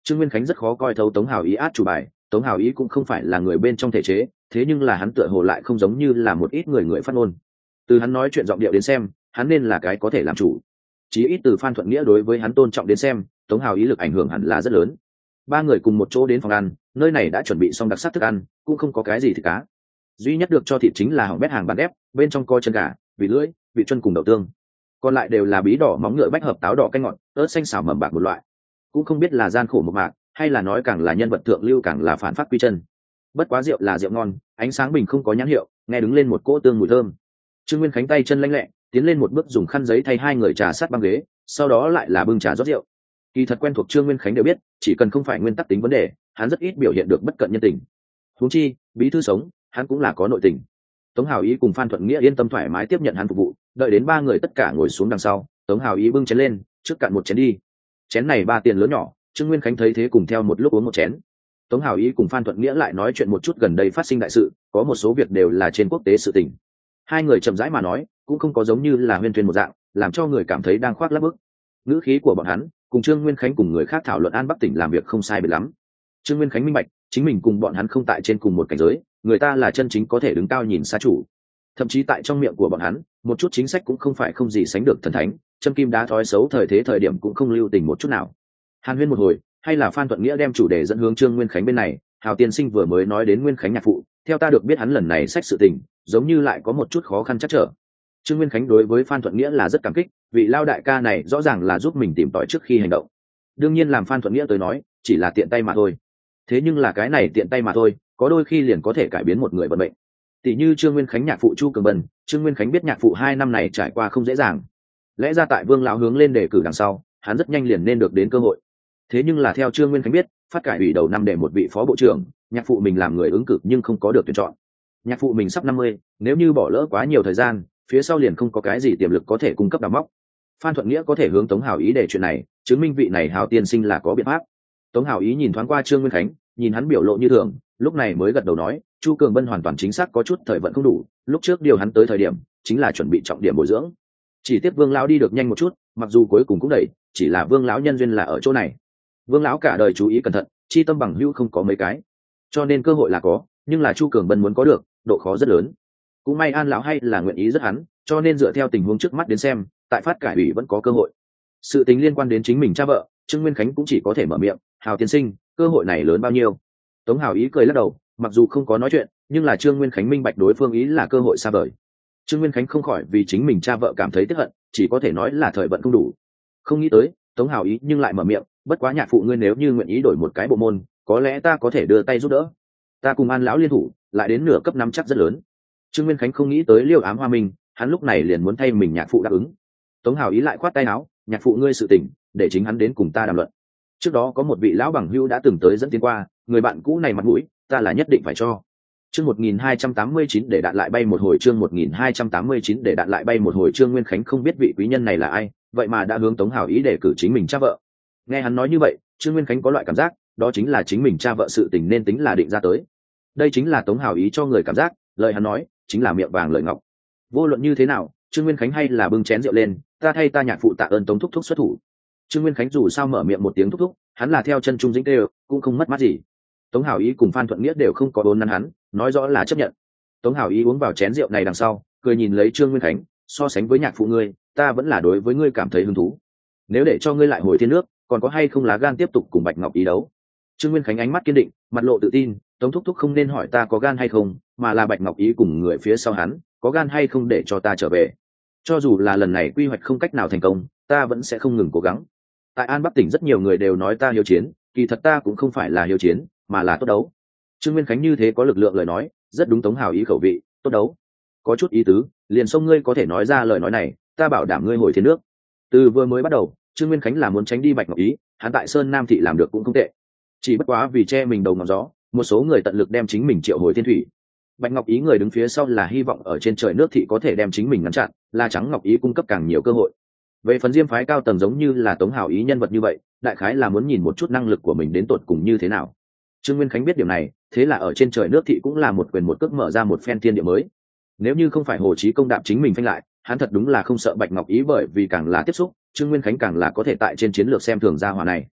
S1: Trương Nguyên Khánh rất khó coi thấu Tống Hào Ý át chủ bài. Tống Hào Ý cũng không phải là người bên trong thể chế, thế nhưng là hắn tựa hồ lại không giống như là một ít người người phát ngôn. Từ hắn nói chuyện giọng điệu đến xem, hắn nên là cái có thể làm chủ. Chí ít từ Phan Thuận Nghĩa đối với hắn tôn trọng đến xem, Tống Hào Ý lực ảnh hưởng hẳn là rất lớn. Ba người cùng một chỗ đến phòng ăn, nơi này đã chuẩn bị xong đặc sắc thức ăn, cũng không có cái gì thịt cá. Duy nhất được cho thịt chính là hỏng bét hàng bán ép, bên trong có chân gà, vịt lưỡi, vịt chân cùng đậu tương. Còn lại đều là bí đỏ, móng ngựa, bách hợp, táo đỏ, canh ngọt, ớt xanh xào mầm bạc một loại. Cũng không biết là gian khổ một mạc, hay là nói càng là nhân vật thượng lưu càng là phản phát quy chân. Bất quá rượu là rượu ngon, ánh sáng bình không có nhãn hiệu, nghe đứng lên một cỗ tương mùi thơm. Trương Nguyên Khánh tay chân lanh lẹ, tiến lên một bước dùng khăn giấy thay hai người trà sát băng ghế, sau đó lại là bưng trà rót rượu. Kỳ thật quen thuộc Trương Nguyên Khánh đều biết, chỉ cần không phải nguyên tắc tính vấn đề, hắn rất ít biểu hiện được bất cận nhân tình. Huống chi, bí thư sống, hắn cũng là có nội tình. Tống Hào Ý cùng Phan Thuận Nghĩa yên tâm thoải mái tiếp nhận hắn phục vụ, đợi đến ba người tất cả ngồi xuống đằng sau, Tống Hào Ý bưng chén lên, trước cạn một chén đi. Chén này ba tiền lớn nhỏ, Trương Nguyên Khánh thấy thế cùng theo một lúc uống một chén. Tống Hào Ý cùng Phan Thuận Nghĩa lại nói chuyện một chút gần đây phát sinh đại sự, có một số việc đều là trên quốc tế sự tình. Hai người chậm rãi mà nói, cũng không có giống như là huyên thuyên một dạng, làm cho người cảm thấy đang khoác lác bức. Ngữ khí của bọn hắn, cùng Trương Nguyên Khánh cùng người khác thảo luận An Bắc tỉnh làm việc không sai biệt lắm. Trương Nguyên Khánh minh bạch, chính mình cùng bọn hắn không tại trên cùng một cảnh giới, người ta là chân chính có thể đứng cao nhìn xa chủ. Thậm chí tại trong miệng của bọn hắn, một chút chính sách cũng không phải không gì sánh được thần thánh, châm kim đá thói xấu thời thế thời điểm cũng không lưu tình một chút nào. Hàn huyên một hồi, hay là Phan Thuận Nghĩa đem chủ đề dẫn hướng Trương Nguyên Khánh bên này. Hào tiên sinh vừa mới nói đến Nguyên Khánh nhạc phụ, theo ta được biết hắn lần này sách sự tình, giống như lại có một chút khó khăn chắc trở. Trương Nguyên Khánh đối với Phan Thuận Nghĩa là rất cảm kích, vị lao đại ca này rõ ràng là giúp mình tìm tòi trước khi hành động. Đương nhiên làm Phan Thuận Nghĩa tới nói, chỉ là tiện tay mà thôi. Thế nhưng là cái này tiện tay mà thôi, có đôi khi liền có thể cải biến một người vận mệnh. Tỷ như Trương Nguyên Khánh nhạc phụ Chu Cường Bân, Trương Nguyên Khánh biết nhạc phụ hai năm này trải qua không dễ dàng. Lẽ ra tại Vương lão hướng lên đề cử đằng sau, hắn rất nhanh liền nên được đến cơ hội. Thế nhưng là theo Trương Nguyên Khánh biết, phát cải ủy đầu năm để một vị phó bộ trưởng, nhạc phụ mình làm người ứng cử nhưng không có được tuyển chọn. Nhạc phụ mình sắp năm mươi, nếu như bỏ lỡ quá nhiều thời gian, phía sau liền không có cái gì tiềm lực có thể cung cấp đào móc. Phan Thuận Nghĩa có thể hướng Tống Hào Ý để chuyện này, chứng minh vị này Hào tiên sinh là có biện pháp. Tống Hào Ý nhìn thoáng qua Trương Nguyên Khánh, nhìn hắn biểu lộ như thường, lúc này mới gật đầu nói, Chu Cường Bân hoàn toàn chính xác có chút thời vận không đủ, lúc trước điều hắn tới thời điểm, chính là chuẩn bị trọng điểm bồi dưỡng. Chỉ tiếc Vương lão đi được nhanh một chút, mặc dù cuối cùng cũng đẩy, chỉ là Vương lão nhân duyên là ở chỗ này. Vương lão cả đời chú ý cẩn thận, chi tâm bằng hữu không có mấy cái, cho nên cơ hội là có, nhưng là Chu Cường Bân muốn có được, độ khó rất lớn. Cũng may An lão hay là nguyện ý rất hắn, cho nên dựa theo tình huống trước mắt đến xem, tại phát cải ủy vẫn có cơ hội. Sự tình liên quan đến chính mình cha vợ, Trương Nguyên Khánh cũng chỉ có thể mở miệng, Hào tiên sinh, cơ hội này lớn bao nhiêu? Tống Hào Ý cười lắc đầu, mặc dù không có nói chuyện, nhưng là Trương Nguyên Khánh minh bạch đối phương ý là cơ hội xa vời. Trương Nguyên Khánh không khỏi vì chính mình cha vợ cảm thấy tiếc hận, chỉ có thể nói là thời vận không đủ. Không nghĩ tới, Tống Hào Ý nhưng lại mở miệng, bất quá nhạc phụ ngươi nếu như nguyện ý đổi một cái bộ môn, có lẽ ta có thể đưa tay giúp đỡ. Ta cùng An lão liên thủ, lại đến nửa cấp năm chắc rất lớn. Trương Nguyên Khánh không nghĩ tới Liêu Ám Hoa Minh, hắn lúc này liền muốn thay mình nhạc phụ đáp ứng. Tống Hào Ý lại khoát tay áo, nhạc phụ ngươi sự tình, để chính hắn đến cùng ta đàm luận. Trước đó có một vị lão bằng hữu đã từng tới dẫn tiến qua, người bạn cũ này mặt mũi, ta là nhất định phải cho. Chương một nghìn hai trăm tám mươi chín để đạn lại bay một hồi, chương một nghìn hai trăm tám mươi chín để đạn lại bay một hồi. Trương Nguyên Khánh không biết vị quý nhân này là ai, vậy mà đã hướng Tống Hào Ý để cử chính mình cha vợ. Nghe hắn nói như vậy, Trương Nguyên Khánh có loại cảm giác, đó chính là chính mình cha vợ sự tình nên tính là định ra tới. Đây chính là Tống Hào Ý cho người cảm giác, lời hắn nói chính là miệng vàng lời ngọc. Vô luận như thế nào, Trương Nguyên Khánh hay là bưng chén rượu lên, ta thay ta nhạc phụ tạ ơn Tống thúc thúc xuất thủ. Trương Nguyên Khánh dù sao mở miệng một tiếng thúc thúc, hắn là theo chân trung dĩnh tê, cũng không mất mát gì. Tống Hào Ý cùng Phan Thuận Nghĩa đều không có bốn năn hắn, nói rõ là chấp nhận. Tống Hào Ý uống vào chén rượu này đằng sau, cười nhìn lấy Trương Nguyên Khánh, so sánh với nhạc phụ ngươi, ta vẫn là đối với ngươi cảm thấy hứng thú. Nếu để cho ngươi lại hồi thiên nước, còn có hay không lá gan tiếp tục cùng Bạch Ngọc Ý đấu? Trương Nguyên Khánh ánh mắt kiên định, mặt lộ tự tin, Tống thúc thúc không nên hỏi ta có gan hay không, mà là Bạch Ngọc Ý cùng người phía sau hắn, có gan hay không để cho ta trở về. Cho dù là lần này quy hoạch không cách nào thành công, ta vẫn sẽ không ngừng cố gắng. Tại An Bắc tỉnh rất nhiều người đều nói ta hiếu chiến, kỳ thật ta cũng không phải là hiếu chiến, mà là tốt đấu. Trương Nguyên Khánh như thế có lực lượng lời nói, rất đúng Tống Hào Ý khẩu vị, tốt đấu. Có chút ý tứ, liền xông ngươi có thể nói ra lời nói này, ta bảo đảm ngươi hồi thiên nước. Từ vừa mới bắt đầu, Trương Nguyên Khánh là muốn tránh đi Bạch Ngọc Ý, hắn tại Sơn Nam thị làm được cũng không tệ. Chỉ bất quá vì che mình đầu ngọn gió, một số người tận lực đem chính mình triệu hồi thiên thủy. Bạch Ngọc Ý người đứng phía sau là hy vọng ở trên trời nước thị có thể đem chính mình ngăn chặn, là Trắng Ngọc Ý cung cấp càng nhiều cơ hội. Về phần Diêm phái cao tầng giống như là Tống Hào Ý nhân vật như vậy, đại khái là muốn nhìn một chút năng lực của mình đến tột cùng như thế nào. Trương Nguyên Khánh biết điểm này, thế là ở trên trời nước thị cũng là một quyền một cước mở ra một phen thiên địa mới. Nếu như không phải Hồ Chí Công đạp chính mình phanh lại, hắn thật đúng là không sợ Bạch Ngọc Ý, bởi vì càng là tiếp xúc, Trương Nguyên Khánh càng là có thể tại trên chiến lược xem thường gia hỏa này.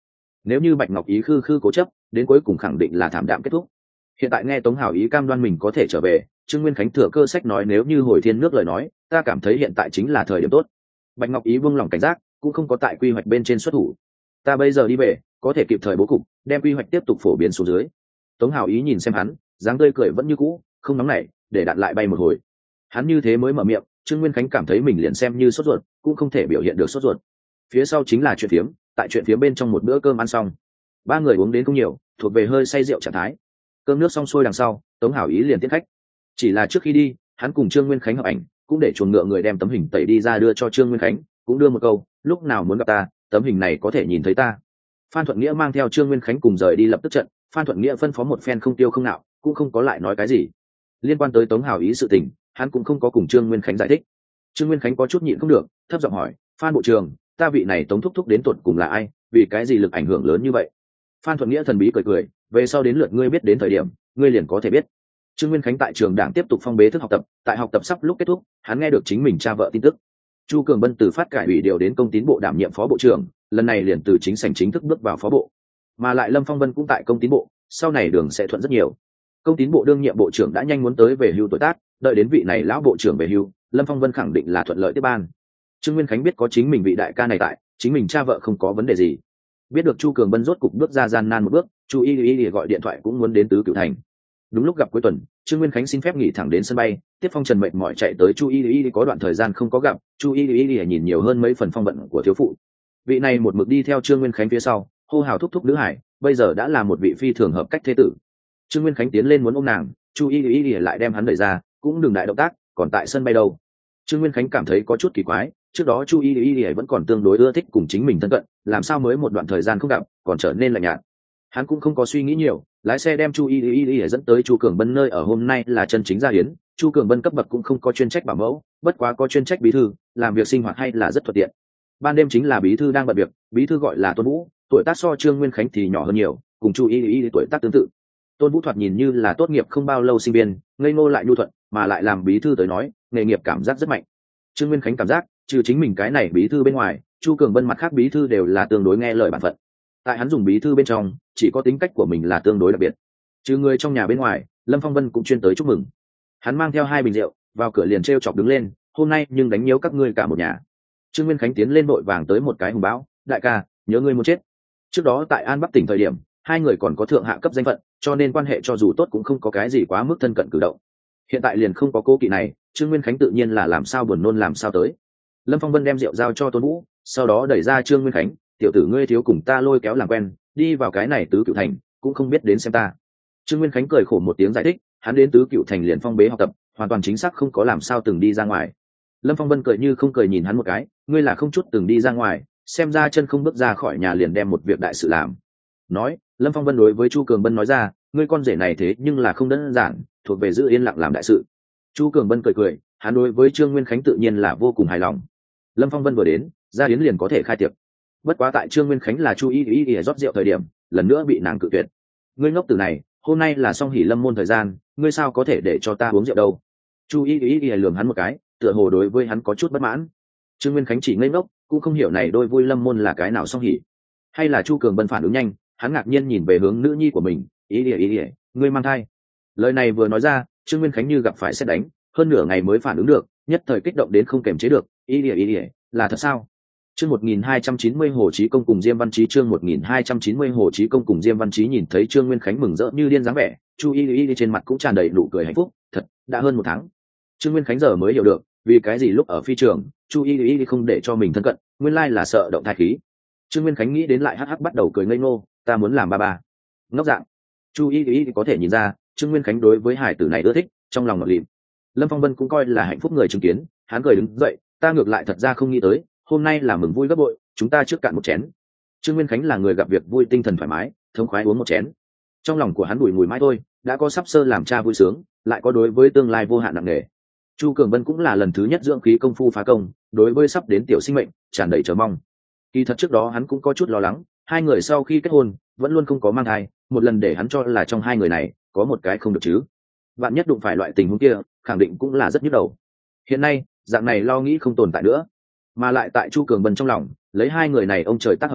S1: nếu như bạch ngọc ý khư khư cố chấp đến cuối cùng khẳng định là thảm đạm kết thúc. Hiện tại nghe tống hảo ý cam đoan mình có thể trở về, trương nguyên khánh thừa cơ sách nói nếu như hồi thiên nước lời nói, ta cảm thấy hiện tại chính là thời điểm tốt. Bạch ngọc ý buông lỏng cảnh giác, cũng không có tại quy hoạch bên trên xuất thủ. Ta bây giờ đi về có thể kịp thời bố cục, đem quy hoạch tiếp tục phổ biến xuống dưới. Tống hảo ý nhìn xem hắn, dáng tươi cười vẫn như cũ, không nóng nảy, để đạn lại bay một hồi. Hắn như thế mới mở miệng, trương nguyên khánh cảm thấy mình liền xem như sốt ruột cũng không thể biểu hiện được sốt ruột. Phía sau chính là chuyện phiếm, tại chuyện phiếm bên trong một bữa cơm ăn xong, ba người uống đến không nhiều, thuộc về hơi say rượu trạng thái. Cơm nước xong xuôi đằng sau, tống hảo ý liền tiễn khách. Chỉ là trước khi đi, hắn cùng trương nguyên khánh hợp ảnh, cũng để chuồng ngựa người đem tấm hình tẩy đi ra đưa cho trương nguyên khánh, cũng đưa một câu lúc nào muốn gặp ta, tấm hình này có thể nhìn thấy ta. Phan Thuận Nghĩa mang theo trương nguyên khánh cùng rời đi lập tức trận. Phan Thuận Nghĩa phân phó một phen không tiêu không nạo, cũng không có lại nói cái gì liên quan tới tống hảo ý sự tình, hắn cũng không có cùng trương nguyên khánh giải thích. Trương nguyên khánh có chút nhịn không được, thấp giọng hỏi Phan bộ trưởng, ta vị này tống thúc thúc đến tuột cùng là ai, vì cái gì lực ảnh hưởng lớn như vậy? Phan Thuận Nghĩa thần bí cười cười, về sau đến lượt ngươi biết đến thời điểm, ngươi liền có thể biết. Trương nguyên khánh tại trường đảng tiếp tục phong bế thức học tập, tại học tập sắp lúc kết thúc, hắn nghe được chính mình cha vợ tin tức. Chu Cường Bân từ phát cải ủy điều đến công tín bộ đảm nhiệm phó bộ trưởng, lần này liền từ chính sảnh chính thức bước vào phó bộ, mà lại Lâm Phong Vân cũng tại công tín bộ, sau này đường sẽ thuận rất nhiều. Công tín bộ đương nhiệm bộ trưởng đã nhanh muốn tới về hưu tuổi tác, đợi đến vị này lão bộ trưởng về hưu, Lâm Phong Vân khẳng định là thuận lợi tiếp ban. Trương Nguyên Khánh biết có chính mình vị đại ca này tại, chính mình cha vợ không có vấn đề gì. Biết được Chu Cường Bân rốt cục bước ra gian nan một bước, Chu Y Y gọi điện thoại cũng muốn đến tứ Cửu Thành. Đúng lúc gặp cuối tuần, Trương Nguyên Khánh xin phép nghỉ thẳng đến sân bay, tiếp Phong Trần mệt mỏi chạy tới Chu Y Y có đoạn thời gian không có gặp, Chu Y Y nhìn nhiều hơn mấy phần phong vận của thiếu phụ. Vị này một mực đi theo Trương Nguyên Khánh phía sau, hô hào thúc thúc nữ hải, bây giờ đã là một vị phi thường hợp cách thế tử. Trương Nguyên Khánh tiến lên muốn ôm nàng, Chu Y Y lại đem hắn đẩy ra, cũng đừng đại động tác, còn tại sân bay đâu. Trương Nguyên Khánh cảm thấy có chút kỳ quái, trước đó Chu Y Y vẫn còn tương đối ưa thích cùng chính mình thân cận, làm sao mới một đoạn thời gian không gặp, còn trở nên lạnh nhạt. Hắn cũng không có suy nghĩ nhiều, lái xe đem Chu Y Y dẫn tới Chu Cường Bân nơi ở, hôm nay là chân chính gia hiến. Chu Cường Bân cấp bậc cũng không có chuyên trách bảo mẫu, bất quá có chuyên trách bí thư, làm việc sinh hoạt hay là rất thuận tiện. Ban đêm chính là bí thư đang bận việc, bí thư gọi là Tôn Vũ, tuổi tác so Trương Nguyên Khánh thì nhỏ hơn nhiều, cùng Chu Y Y tuổi tác tương tự. Tôn Vũ thoạt nhìn như là tốt nghiệp không bao lâu sinh viên, ngây ngô lại nhu thuận, mà lại làm bí thư tới nói, nghề nghiệp cảm giác rất mạnh. Trương Nguyên Khánh cảm giác, trừ chính mình cái này bí thư bên ngoài, Chu Cường Bân mặt khác bí thư đều là tương đối nghe lời bản phận. Tại hắn dùng bí thư bên trong, chỉ có tính cách của mình là tương đối đặc biệt. Trừ người trong nhà bên ngoài, Lâm Phong Vân cũng chuyên tới chúc mừng. Hắn mang theo hai bình rượu, vào cửa liền trêu chọc đứng lên, hôm nay nhưng đánh nhiễu các ngươi cả một nhà. Trương Nguyên Khánh tiến lên vội vàng tới một cái hùng bão, đại ca, nhớ ngươi muốn chết. Trước đó tại An Bắc tỉnh thời điểm, hai người còn có thượng hạ cấp danh phận, cho nên quan hệ cho dù tốt cũng không có cái gì quá mức thân cận cử động. Hiện tại liền không có cố kỵ này, Trương Nguyên Khánh tự nhiên là làm sao buồn nôn làm sao tới. Lâm Phong Vân đem rượu giao cho Tôn Vũ, sau đó đẩy ra Trương Nguyên Khánh, tiểu tử ngươi thiếu cùng ta lôi kéo làm quen, đi vào cái này tứ Cửu Thành, cũng không biết đến xem ta. Trương Nguyên Khánh cười khổ một tiếng giải thích, hắn đến tứ Cửu Thành liền phong bế học tập, hoàn toàn chính xác không có làm sao từng đi ra ngoài. Lâm Phong Vân cười như không cười nhìn hắn một cái, ngươi là không chút từng đi ra ngoài, xem ra chân không bước ra khỏi nhà liền đem một việc đại sự làm. Nói, Lâm Phong Vân đối với Chu Cường Bân nói ra, ngươi con rể này thế nhưng là không đơn giản, thuộc về giữ yên lặng làm đại sự. Chu Cường Bân cười cười, hắn đối với Trương Nguyên Khánh tự nhiên là vô cùng hài lòng. Lâm Phong Vân vừa đến, gia yến liền có thể khai tiệc. Bất quá tại Trương Nguyên Khánh là Chu Y Y Y rót rượu thời điểm, lần nữa bị nàng cự tuyệt. Ngươi ngốc tử này, hôm nay là song hỷ lâm môn thời gian, ngươi sao có thể để cho ta uống rượu đâu? Chu Y Y Y lườm hắn một cái, tựa hồ đối với hắn có chút bất mãn. Trương Nguyên Khánh chỉ ngây ngốc, cũng không hiểu này đôi vui lâm môn là cái nào song hỷ. Hay là Chu Cường Bân phản ứng nhanh, hắn ngạc nhiên nhìn về hướng nữ nhi của mình, ý ỉa ý ỉa, ngươi mang thai. Lời này vừa nói ra, Trương Nguyên Khánh như gặp phải sét đánh, hơn nửa ngày mới phản ứng được, nhất thời kích động đến không kềm chế được, ý ỉa ý ỉa, là thật sao? Chương một nghìn hai trăm chín mươi Hồ Chí Công cùng Diêm Văn Chí, chương một nghìn hai trăm chín mươi Hồ Chí Công cùng Diêm Văn Chí nhìn thấy Trương Nguyên Khánh mừng rỡ như điên dáng vẻ, Chu Y Y trên mặt cũng tràn đầy nụ cười hạnh phúc, thật, đã hơn một tháng. Trương Nguyên Khánh giờ mới hiểu được, vì cái gì lúc ở phi trường, Chu Y Y không để cho mình thân cận, nguyên lai là sợ động thai khí. Trương Nguyên Khánh nghĩ đến lại hắc hắc bắt đầu cười ngây ngô, ta muốn làm ba ba. Ngốc dạng. Chu Y Y có thể nhìn ra, Trương Nguyên Khánh đối với hải tử này ưa thích, trong lòng ngọt lịm. Lâm Phong Vân cũng coi là hạnh phúc người chứng kiến, hắn cười đứng dậy, ta ngược lại thật ra không nghĩ tới, hôm nay là mừng vui gấp bội, chúng ta trước cạn một chén. Trương Nguyên Khánh là người gặp việc vui tinh thần thoải mái, thống khoái uống một chén. Trong lòng của hắn bùi ngùi mãi thôi, đã có sắp sơ làm cha vui sướng, lại có đối với tương lai vô hạn nặng nề. Chu Cường Bân cũng là lần thứ nhất dưỡng khí công phu phá công, đối với sắp đến tiểu sinh mệnh tràn đầy chờ mong. Kỳ thật trước đó hắn cũng có chút lo lắng, hai người sau khi kết hôn vẫn luôn không có mang thai, một lần để hắn cho là trong hai người này có một cái không được chứ. Bạn nhất đụng phải loại tình huống kia, khẳng định cũng là rất nhức đầu. Hiện nay, dạng này lo nghĩ không tồn tại nữa, mà lại tại Chu Cường Bân trong lòng, lấy hai người này ông trời tác hợp cho,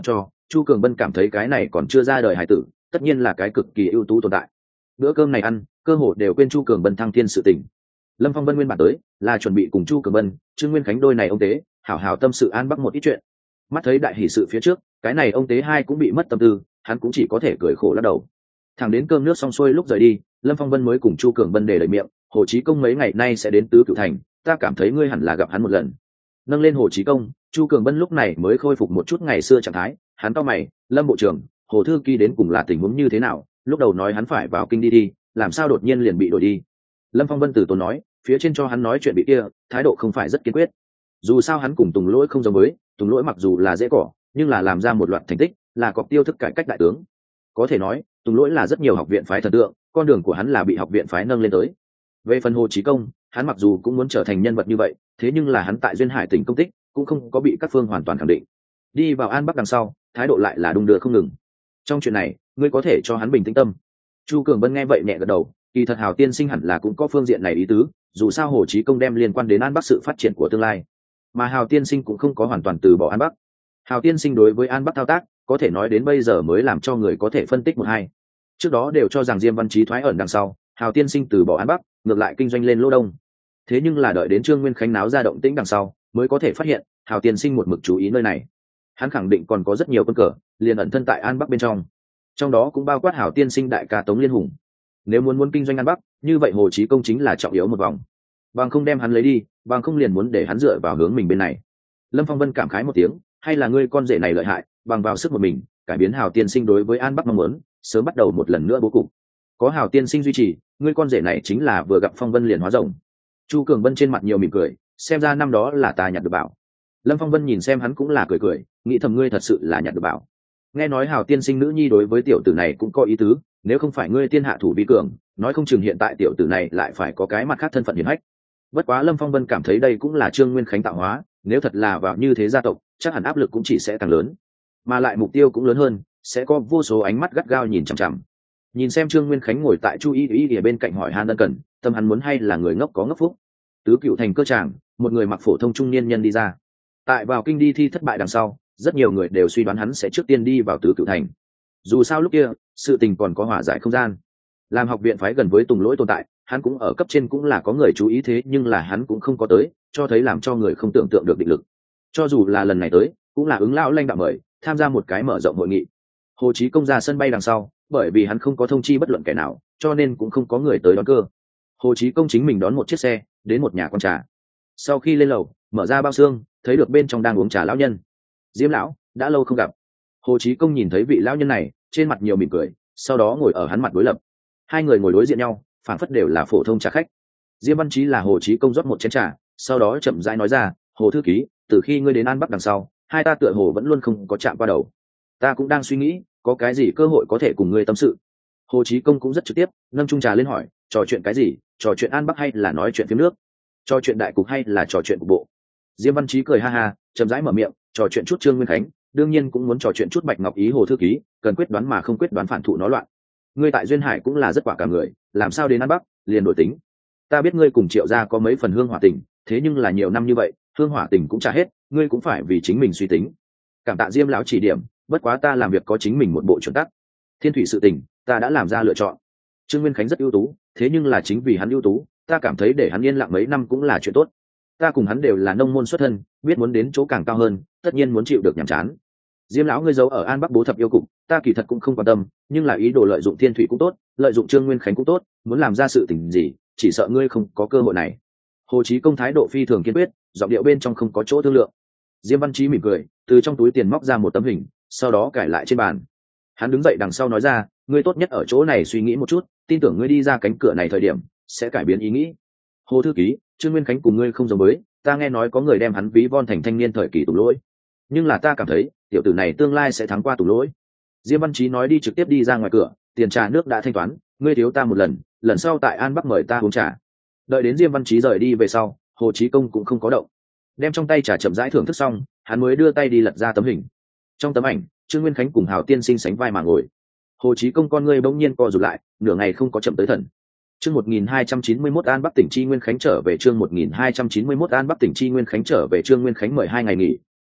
S1: Chu Cường Bân cảm thấy cái này còn chưa ra đời hải tử tất nhiên là cái cực kỳ ưu tú tồn tại. Bữa cơm này ăn cơ hồ đều quên Chu Cường Bân thăng thiên sự tình. Lâm Phong Bân nguyên bản tới là chuẩn bị cùng Chu Cường Bân, Trương Nguyên Khánh đôi này ông tế hảo hảo tâm sự an bắc một ít chuyện. Mắt thấy đại hỷ sự phía trước, cái này ông tế hai cũng bị mất tâm tư, hắn cũng chỉ có thể cười khổ lắc đầu. Thẳng đến cơm nước xong xuôi lúc rời đi, Lâm Phong Bân mới cùng Chu Cường Bân để lời miệng, Hồ Chí Công mấy ngày nay sẽ đến Tứ Cửu Thành, ta cảm thấy ngươi hẳn là gặp hắn một lần. Nâng lên Hồ Chí Công, Chu Cường Bân lúc này mới khôi phục một chút ngày xưa trạng thái, hắn cau mày, Lâm bộ trưởng, Hồ thư ký đến cùng là tình huống như thế nào? Lúc đầu nói hắn phải vào kinh đi đi, làm sao đột nhiên liền bị đổi đi? Lâm Phong Bân từ tốn nói, phía trên cho hắn nói chuyện bị kia, thái độ không phải rất kiên quyết. Dù sao hắn cùng Tùng Lỗi không giống với, Tùng Lỗi mặc dù là dễ cỏ, nhưng là làm ra một loạt thành tích, là cọc tiêu thức cải cách đại tướng. Có thể nói, Tùng Lỗi là rất nhiều học viện phái thần tượng, con đường của hắn là bị học viện phái nâng lên tới. Về phần Hồ Chí Công, hắn mặc dù cũng muốn trở thành nhân vật như vậy, thế nhưng là hắn tại Duyên Hải tỉnh công tích cũng không có bị các phương hoàn toàn khẳng định. Đi vào An Bắc đằng sau, thái độ lại là đung đưa không ngừng. Trong chuyện này, ngươi có thể cho hắn bình tĩnh tâm. Chu Cường Bân nghe vậy nhẹ gật đầu, kỳ thật Hào tiên sinh hẳn là cũng có phương diện này ý tứ, dù sao Hồ Chí Công đem liên quan đến An Bắc sự phát triển của tương lai, mà Hào tiên sinh cũng không có hoàn toàn từ bỏ An Bắc. Hào tiên sinh đối với An Bắc thao tác, có thể nói đến bây giờ mới làm cho người có thể phân tích một hai. Trước đó đều cho rằng Diêm Văn Chí thoái ẩn đằng sau, Hào tiên sinh từ bỏ An Bắc, ngược lại kinh doanh lên Lô Đông. Thế nhưng là đợi đến Trương Nguyên Khánh náo ra động tĩnh đằng sau, mới có thể phát hiện, Hào tiên sinh một mực chú ý nơi này. Hắn khẳng định còn có rất nhiều quân cờ, liền ẩn thân tại An Bắc bên trong. Trong đó cũng bao quát Hào tiên sinh đại ca Tống Liên Hùng. Nếu muốn muốn kinh doanh An Bắc, như vậy Hồ Chí Công chính là trọng yếu một vòng. Bằng không đem hắn lấy đi, bằng không liền muốn để hắn dựa vào hướng mình bên này. Lâm Phong Vân cảm khái một tiếng, hay là ngươi con rể này lợi hại, bằng vào sức một mình, cải biến Hào tiên sinh đối với An Bắc mong muốn, sớm bắt đầu một lần nữa bố cục. Có Hào tiên sinh duy trì, ngươi con rể này chính là vừa gặp Phong Vân liền hóa rồng. Chu Cường Bân trên mặt nhiều mỉm cười, xem ra năm đó là ta nhặt được bảo. Lâm Phong Vân nhìn xem hắn cũng là cười cười, nghĩ thầm ngươi thật sự là nhặt được bảo. Nghe nói Hào tiên sinh nữ nhi đối với tiểu tử này cũng có ý tứ, nếu không phải ngươi tiên hạ thủ vi cường, nói không chừng hiện tại tiểu tử này lại phải có cái mặt khác thân phận hiển hách. Bất quá Lâm Phong Vân cảm thấy đây cũng là Trương Nguyên Khánh tạo hóa, nếu thật là vào như thế gia tộc, chắc hẳn áp lực cũng chỉ sẽ càng lớn, mà lại mục tiêu cũng lớn hơn, sẽ có vô số ánh mắt gắt gao nhìn chằm chằm. Nhìn xem Trương Nguyên Khánh ngồi tại Chu Y Y ở bên cạnh hỏi han ân cần, tâm hắn muốn hay là người ngốc có ngốc phúc. Tứ Cựu Thành cơ tràng, một người mặc phổ thông trung niên nhân đi ra. Tại vào kinh đi thi thất bại đằng sau, rất nhiều người đều suy đoán hắn sẽ trước tiên đi vào Tứ Cựu Thành. Dù sao lúc kia, sự tình còn có hòa giải không gian. Làm học viện phái gần với Tùng Lỗi tồn tại, hắn cũng ở cấp trên cũng là có người chú ý, thế nhưng là hắn cũng không có tới, cho thấy làm cho người không tưởng tượng được định lực. Cho dù là lần này tới, cũng là ứng lão lãnh đạo mời, tham gia một cái mở rộng hội nghị. Hồ Chí Công ra sân bay đằng sau, bởi vì hắn không có thông chi bất luận kẻ nào, cho nên cũng không có người tới đón cơ. Hồ Chí Công chính mình đón một chiếc xe đến một nhà quán trà. Sau khi lên lầu, mở ra bao xương, thấy được bên trong đang uống trà lão nhân. Diêm lão, đã lâu không gặp. Hồ Chí Công nhìn thấy vị lão nhân này, trên mặt nhiều mỉm cười, sau đó ngồi ở hắn mặt đối lập. Hai người ngồi đối diện nhau, phản phất đều là phổ thông trà khách. Diêm Văn Chí là Hồ Chí Công rót một chén trà, sau đó chậm rãi nói ra, Hồ thư ký, từ khi ngươi đến An Bắc đằng sau, hai ta tựa hồ vẫn luôn không có chạm qua đầu. Ta cũng đang suy nghĩ, có cái gì cơ hội có thể cùng ngươi tâm sự. Hồ Chí Công cũng rất trực tiếp, nâng chung trà lên hỏi, trò chuyện cái gì, trò chuyện An Bắc hay là nói chuyện phím nước, trò chuyện đại cục hay là trò chuyện cục bộ. Diêm Văn Chí cười ha ha, chậm rãi mở miệng, trò chuyện chút Trương Nguyên Khánh, đương nhiên cũng muốn trò chuyện chút Bạch Ngọc Ý Hồ thư ký, cần quyết đoán mà không quyết đoán phản thụ nó loạn. Ngươi tại Duyên Hải cũng là rất quả cả người, làm sao đến An Bắc liền đổi tính. Ta biết ngươi cùng Triệu gia có mấy phần hương hỏa tình, thế nhưng là nhiều năm như vậy, hương hỏa tình cũng trả hết, ngươi cũng phải vì chính mình suy tính. Cảm tạ Diêm lão chỉ điểm, bất quá ta làm việc có chính mình một bộ chuẩn tắc. Thiên thủy sự tình, ta đã làm ra lựa chọn. Trương Nguyên Khánh rất ưu tú, thế nhưng là chính vì hắn ưu tú, ta cảm thấy để hắn yên lặng mấy năm cũng là chuyện tốt. Ta cùng hắn đều là nông môn xuất thân, biết muốn đến chỗ càng cao hơn, tất nhiên muốn chịu được nhàm chán. Diêm lão ngươi giấu ở An Bắc bố thập yêu cục, ta kỳ thật cũng không quan tâm, nhưng là ý đồ lợi dụng Thiên thủy cũng tốt, lợi dụng Trương Nguyên Khánh cũng tốt, muốn làm ra sự tình gì, chỉ sợ ngươi không có cơ hội này. Hồ Chí Công thái độ phi thường kiên quyết, giọng điệu bên trong không có chỗ thương lượng. Diêm Văn Chí mỉm cười, từ trong túi tiền móc ra một tấm hình, sau đó cải lại trên bàn. Hắn đứng dậy đằng sau nói ra, ngươi tốt nhất ở chỗ này suy nghĩ một chút, tin tưởng ngươi đi ra cánh cửa này thời điểm sẽ cải biến ý nghĩ. Hồ thư ký, Trương Nguyên Khánh cùng ngươi không giống với, ta nghe nói có người đem hắn ví von thành thanh niên thời kỳ Tùng Lỗi, nhưng là ta cảm thấy tiểu tử này tương lai sẽ thắng qua Tùng Lỗi. Diêm Văn Chí nói đi trực tiếp đi ra ngoài cửa, tiền trà nước đã thanh toán, ngươi thiếu ta một lần, lần sau tại An Bắc mời ta uống trà. Đợi đến Diêm Văn Chí rời đi về sau, Hồ Chí Công cũng không có động, đem trong tay trà chậm rãi thưởng thức xong, hắn mới đưa tay đi lật ra tấm hình. Trong tấm ảnh, Trương Nguyên Khánh cùng Hào tiên sinh sánh vai mà ngồi. Hồ Chí Công con ngươi bỗng nhiên co rụt lại, nửa ngày không có chậm tới thần. Chương một nghìn hai trăm chín mươi mốt An Bắc tỉnh chi Nguyên Khánh trở về chương một nghìn hai trăm chín mươi mốt An Bắc tỉnh chi Nguyên Khánh trở về Trương Nguyên Khánh mời hai ngày nghỉ,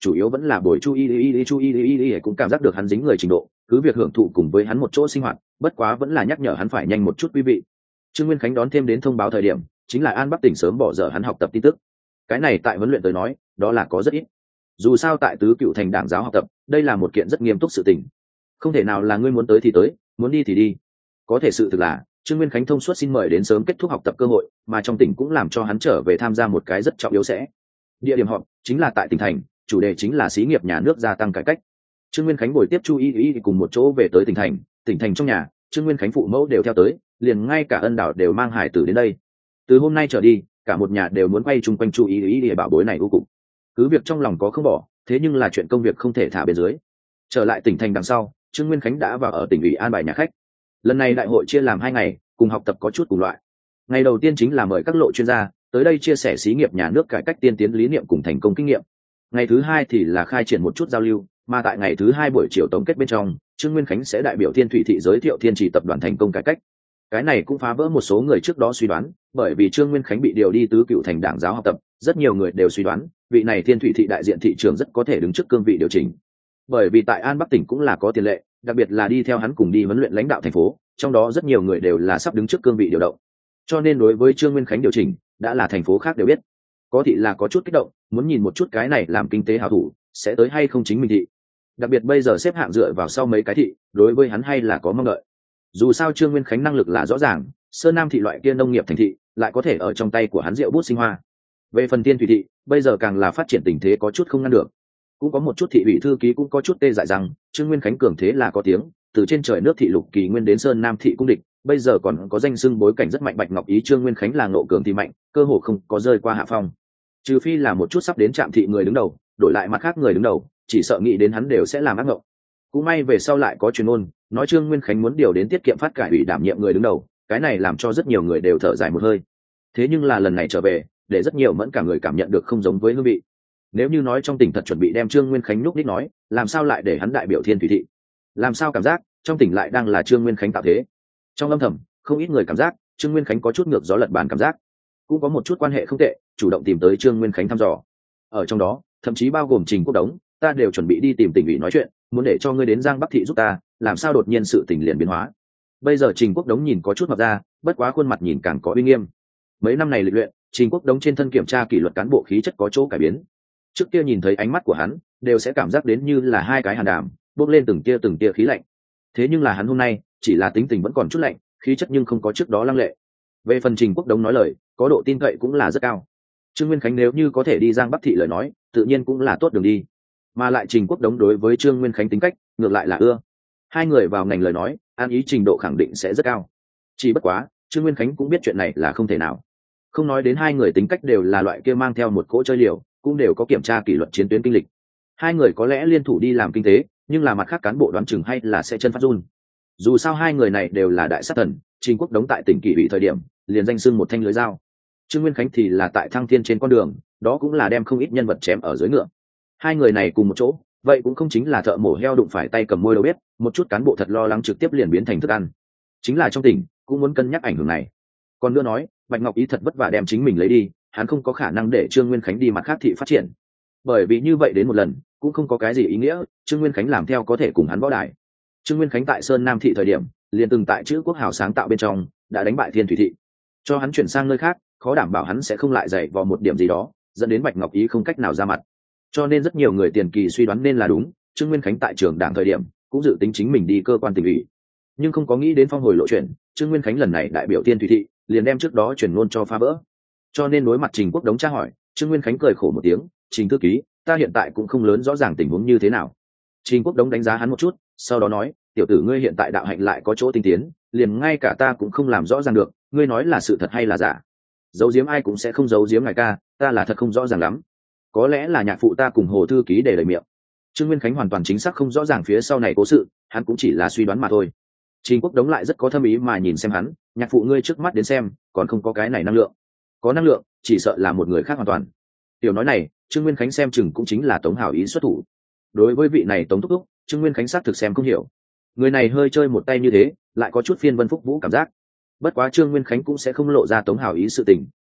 S1: chủ yếu vẫn là buổi chu y y y chu y y y cũng cảm giác được hắn dính người trình độ, cứ việc hưởng thụ cùng với hắn một chỗ sinh hoạt, bất quá vẫn là nhắc nhở hắn phải nhanh một chút quý vị. Trương Nguyên Khánh đón thêm đến thông báo thời điểm, chính là An Bắc tỉnh sớm bỏ dở hắn học tập tin tức. Cái này tại huấn luyện tới nói, đó là có rất ít. Dù sao tại tứ cựu thành đảng giáo học tập, đây là một kiện rất nghiêm túc sự tình. Không thể nào là ngươi muốn tới thì tới, muốn đi thì đi. Có thể sự thực là, Trương Nguyên Khánh thông suốt xin mời đến sớm kết thúc học tập cơ hội, mà trong tỉnh cũng làm cho hắn trở về tham gia một cái rất trọng yếu sẽ. Địa điểm họp chính là tại tỉnh thành, chủ đề chính là xí nghiệp nhà nước gia tăng cải cách. Trương Nguyên Khánh buổi tiếp Chu Y Y cùng một chỗ về tới tỉnh thành, tỉnh thành trong nhà, Trương Nguyên Khánh phụ mẫu đều theo tới, liền ngay cả Ân Đảo đều mang hải tử đến đây. Từ hôm nay trở đi, cả một nhà đều muốn quay chung quanh Chu Y Y để bảo bối này vô cùng. Cứ việc trong lòng có không bỏ, thế nhưng là chuyện công việc không thể thả bên dưới. Trở lại tỉnh thành đằng sau, Trương Nguyên Khánh đã vào ở tỉnh ủy an bài nhà khách. Lần này đại hội chia làm hai ngày, cùng học tập có chút cùng loại. Ngày đầu tiên chính là mời các lộ chuyên gia tới đây chia sẻ xí nghiệp nhà nước cải cách tiên tiến lý niệm cùng thành công kinh nghiệm. Ngày thứ hai thì là khai triển một chút giao lưu, mà tại ngày thứ hai buổi chiều tổng kết bên trong, Trương Nguyên Khánh sẽ đại biểu Thiên Thủy thị giới thiệu Thiên Trì tập đoàn thành công cải cách. Cái này cũng phá vỡ một số người trước đó suy đoán, bởi vì Trương Nguyên Khánh bị điều đi tứ cựu thành đảng giáo học tập, rất nhiều người đều suy đoán vị này Thiên Thủy thị đại diện thị trường rất có thể đứng trước cương vị điều chỉnh. Bởi vì tại An Bắc tỉnh cũng là có tiền lệ, đặc biệt là đi theo hắn cùng đi huấn luyện lãnh đạo thành phố, trong đó rất nhiều người đều là sắp đứng trước cương vị điều động. Cho nên đối với Trương Nguyên Khánh điều chỉnh, đã là thành phố khác đều biết. Có thị là có chút kích động, muốn nhìn một chút cái này làm kinh tế hảo thủ sẽ tới hay không chính mình thị. Đặc biệt bây giờ xếp hạng dựa vào sau mấy cái thị, đối với hắn hay là có mong đợi. Dù sao Trương Nguyên Khánh năng lực là rõ ràng, Sơn Nam thị loại kia nông nghiệp thành thị lại có thể ở trong tay của hắn rượu bút sinh hoa. Về phần Tiên Thủy thị, bây giờ càng là phát triển tình thế có chút không ngăn được. Cũng có một chút thị ủy thư ký cũng có chút tê dại rằng Trương Nguyên Khánh cường thế là có tiếng, từ trên trời nước thị lục kỳ nguyên đến Sơn Nam thị cung địch, bây giờ còn có danh xưng bối cảnh rất mạnh. Bạch Ngọc Ý Trương Nguyên Khánh là ngộ cường thì mạnh, cơ hồ không có rơi qua hạ phong. Trừ phi là một chút sắp đến trạm thị người đứng đầu, đổi lại mặt khác người đứng đầu, chỉ sợ nghĩ đến hắn đều sẽ làm ác ngộng. Cũng may về sau lại có truyền ngôn nói Trương Nguyên Khánh muốn điều đến tiết kiệm phát cải ủy đảm nhiệm người đứng đầu, cái này làm cho rất nhiều người đều thở dài một hơi. Thế nhưng là lần này trở về, để rất nhiều mẫn cả người cảm nhận được không giống với hương vị. Nếu như nói trong tỉnh thật chuẩn bị đem Trương Nguyên Khánh nhúc đích nói, làm sao lại để hắn đại biểu Thiên Thủy thị? Làm sao cảm giác trong tỉnh lại đang là Trương Nguyên Khánh tạo thế? Trong âm thầm, không ít người cảm giác Trương Nguyên Khánh có chút ngược gió lật bàn cảm giác, cũng có một chút quan hệ không tệ, chủ động tìm tới Trương Nguyên Khánh thăm dò. Ở trong đó, thậm chí bao gồm Trình Quốc Đống, ta đều chuẩn bị đi tìm tỉnh ủy nói chuyện, muốn để cho ngươi đến Giang Bắc thị giúp ta, làm sao đột nhiên sự tình liền biến hóa. Bây giờ Trình Quốc Đống nhìn có chút mập ra, bất quá khuôn mặt nhìn càng có uy nghiêm. Mấy năm này lịch luyện, Trình Quốc Đống trên thân kiểm tra kỷ luật cán bộ khí chất có chỗ cải biến. Trước kia nhìn thấy ánh mắt của hắn, đều sẽ cảm giác đến như là hai cái hàn đàm, bốc lên từng tia từng tia khí lạnh. Thế nhưng là hắn hôm nay, chỉ là tính tình vẫn còn chút lạnh, khí chất nhưng không có trước đó lăng lệ. Về phần Trình Quốc Đống nói lời, có độ tin cậy cũng là rất cao. Trương Nguyên Khánh nếu như có thể đi Giang Bắc thị lời nói, tự nhiên cũng là tốt đường đi. Mà lại Trình Quốc Đống đối với Trương Nguyên Khánh tính cách, ngược lại là ưa. Hai người vào ngành lời nói, an ý trình độ khẳng định sẽ rất cao. Chỉ bất quá, Trương Nguyên Khánh cũng biết chuyện này là không thể nào. Không nói đến hai người tính cách đều là loại kia mang theo một cỗ chơi liều, cũng đều có kiểm tra kỷ luật chiến tuyến kinh lịch. Hai người có lẽ liên thủ đi làm kinh tế, nhưng là mặt khác cán bộ đoán chừng hay là sẽ chân phát run. Dù sao hai người này đều là đại sát thần, Trình Quốc Đống tại tỉnh kỷ ủy thời điểm, liền danh xưng một thanh lưới dao. Trương Nguyên Khánh thì là tại thăng thiên trên con đường, đó cũng là đem không ít nhân vật chém ở dưới ngựa. Hai người này cùng một chỗ, vậy cũng không chính là thợ mổ heo đụng phải tay cầm môi đâu biết, một chút cán bộ thật lo lắng trực tiếp liền biến thành thức ăn. Chính là trong tỉnh, cũng muốn cân nhắc ảnh hưởng này. Còn nữa nói, Bạch Ngọc Ý thật vất vả đem chính mình lấy đi, hắn không có khả năng để Trương Nguyên Khánh đi mặt khác thị phát triển. Bởi vì như vậy đến một lần, cũng không có cái gì ý nghĩa, Trương Nguyên Khánh làm theo có thể cùng hắn võ đài. Trương Nguyên Khánh tại Sơn Nam thị thời điểm, liền từng tại chữ Quốc Hào sáng tạo bên trong, đã đánh bại Thiên Thủy thị. Cho hắn chuyển sang nơi khác, khó đảm bảo hắn sẽ không lại dạy vào một điểm gì đó, dẫn đến Bạch Ngọc Ý không cách nào ra mặt. Cho nên rất nhiều người tiền kỳ suy đoán nên là đúng, Trương Nguyên Khánh tại trường đảng thời điểm, cũng dự tính chính mình đi cơ quan tỉnh ủy. Nhưng không có nghĩ đến phong hồi lộ chuyển, Trương Nguyên Khánh lần này đại biểu Thiên Thủy thị, liền đem trước đó chuyển ngôn cho phá vỡ. Cho nên đối mặt Trình Quốc Đống tra hỏi, Trương Nguyên Khánh cười khổ một tiếng, "Trình thư ký, ta hiện tại cũng không lớn rõ ràng tình huống như thế nào." Trình Quốc Đống đánh giá hắn một chút, sau đó nói, "Tiểu tử ngươi hiện tại đạo hạnh lại có chỗ tinh tiến, liền ngay cả ta cũng không làm rõ ràng được, ngươi nói là sự thật hay là giả. Giấu giếm ai cũng sẽ không giấu giếm ngài ca, ta là thật không rõ ràng lắm. Có lẽ là nhạc phụ ta cùng Hồ thư ký để lời miệng." Trương Nguyên Khánh hoàn toàn chính xác không rõ ràng phía sau này cố sự, hắn cũng chỉ là suy đoán mà thôi. Trình Quốc Đống lại rất có thâm ý mà nhìn xem hắn, "Nhạc phụ ngươi trước mắt đến xem, còn không có cái này năng lượng. Có năng lượng, chỉ sợ là một người khác hoàn toàn." Tiểu nói này, Trương Nguyên Khánh xem chừng cũng chính là Tống Hảo ý xuất thủ. Đối với vị này Tống thúc thúc, Trương Nguyên Khánh xác thực xem không hiểu. Người này hơi chơi một tay như thế, lại có chút phiên Vân Phúc Vũ cảm giác. Bất quá Trương Nguyên Khánh cũng sẽ không lộ ra Tống Hảo ý sự tình,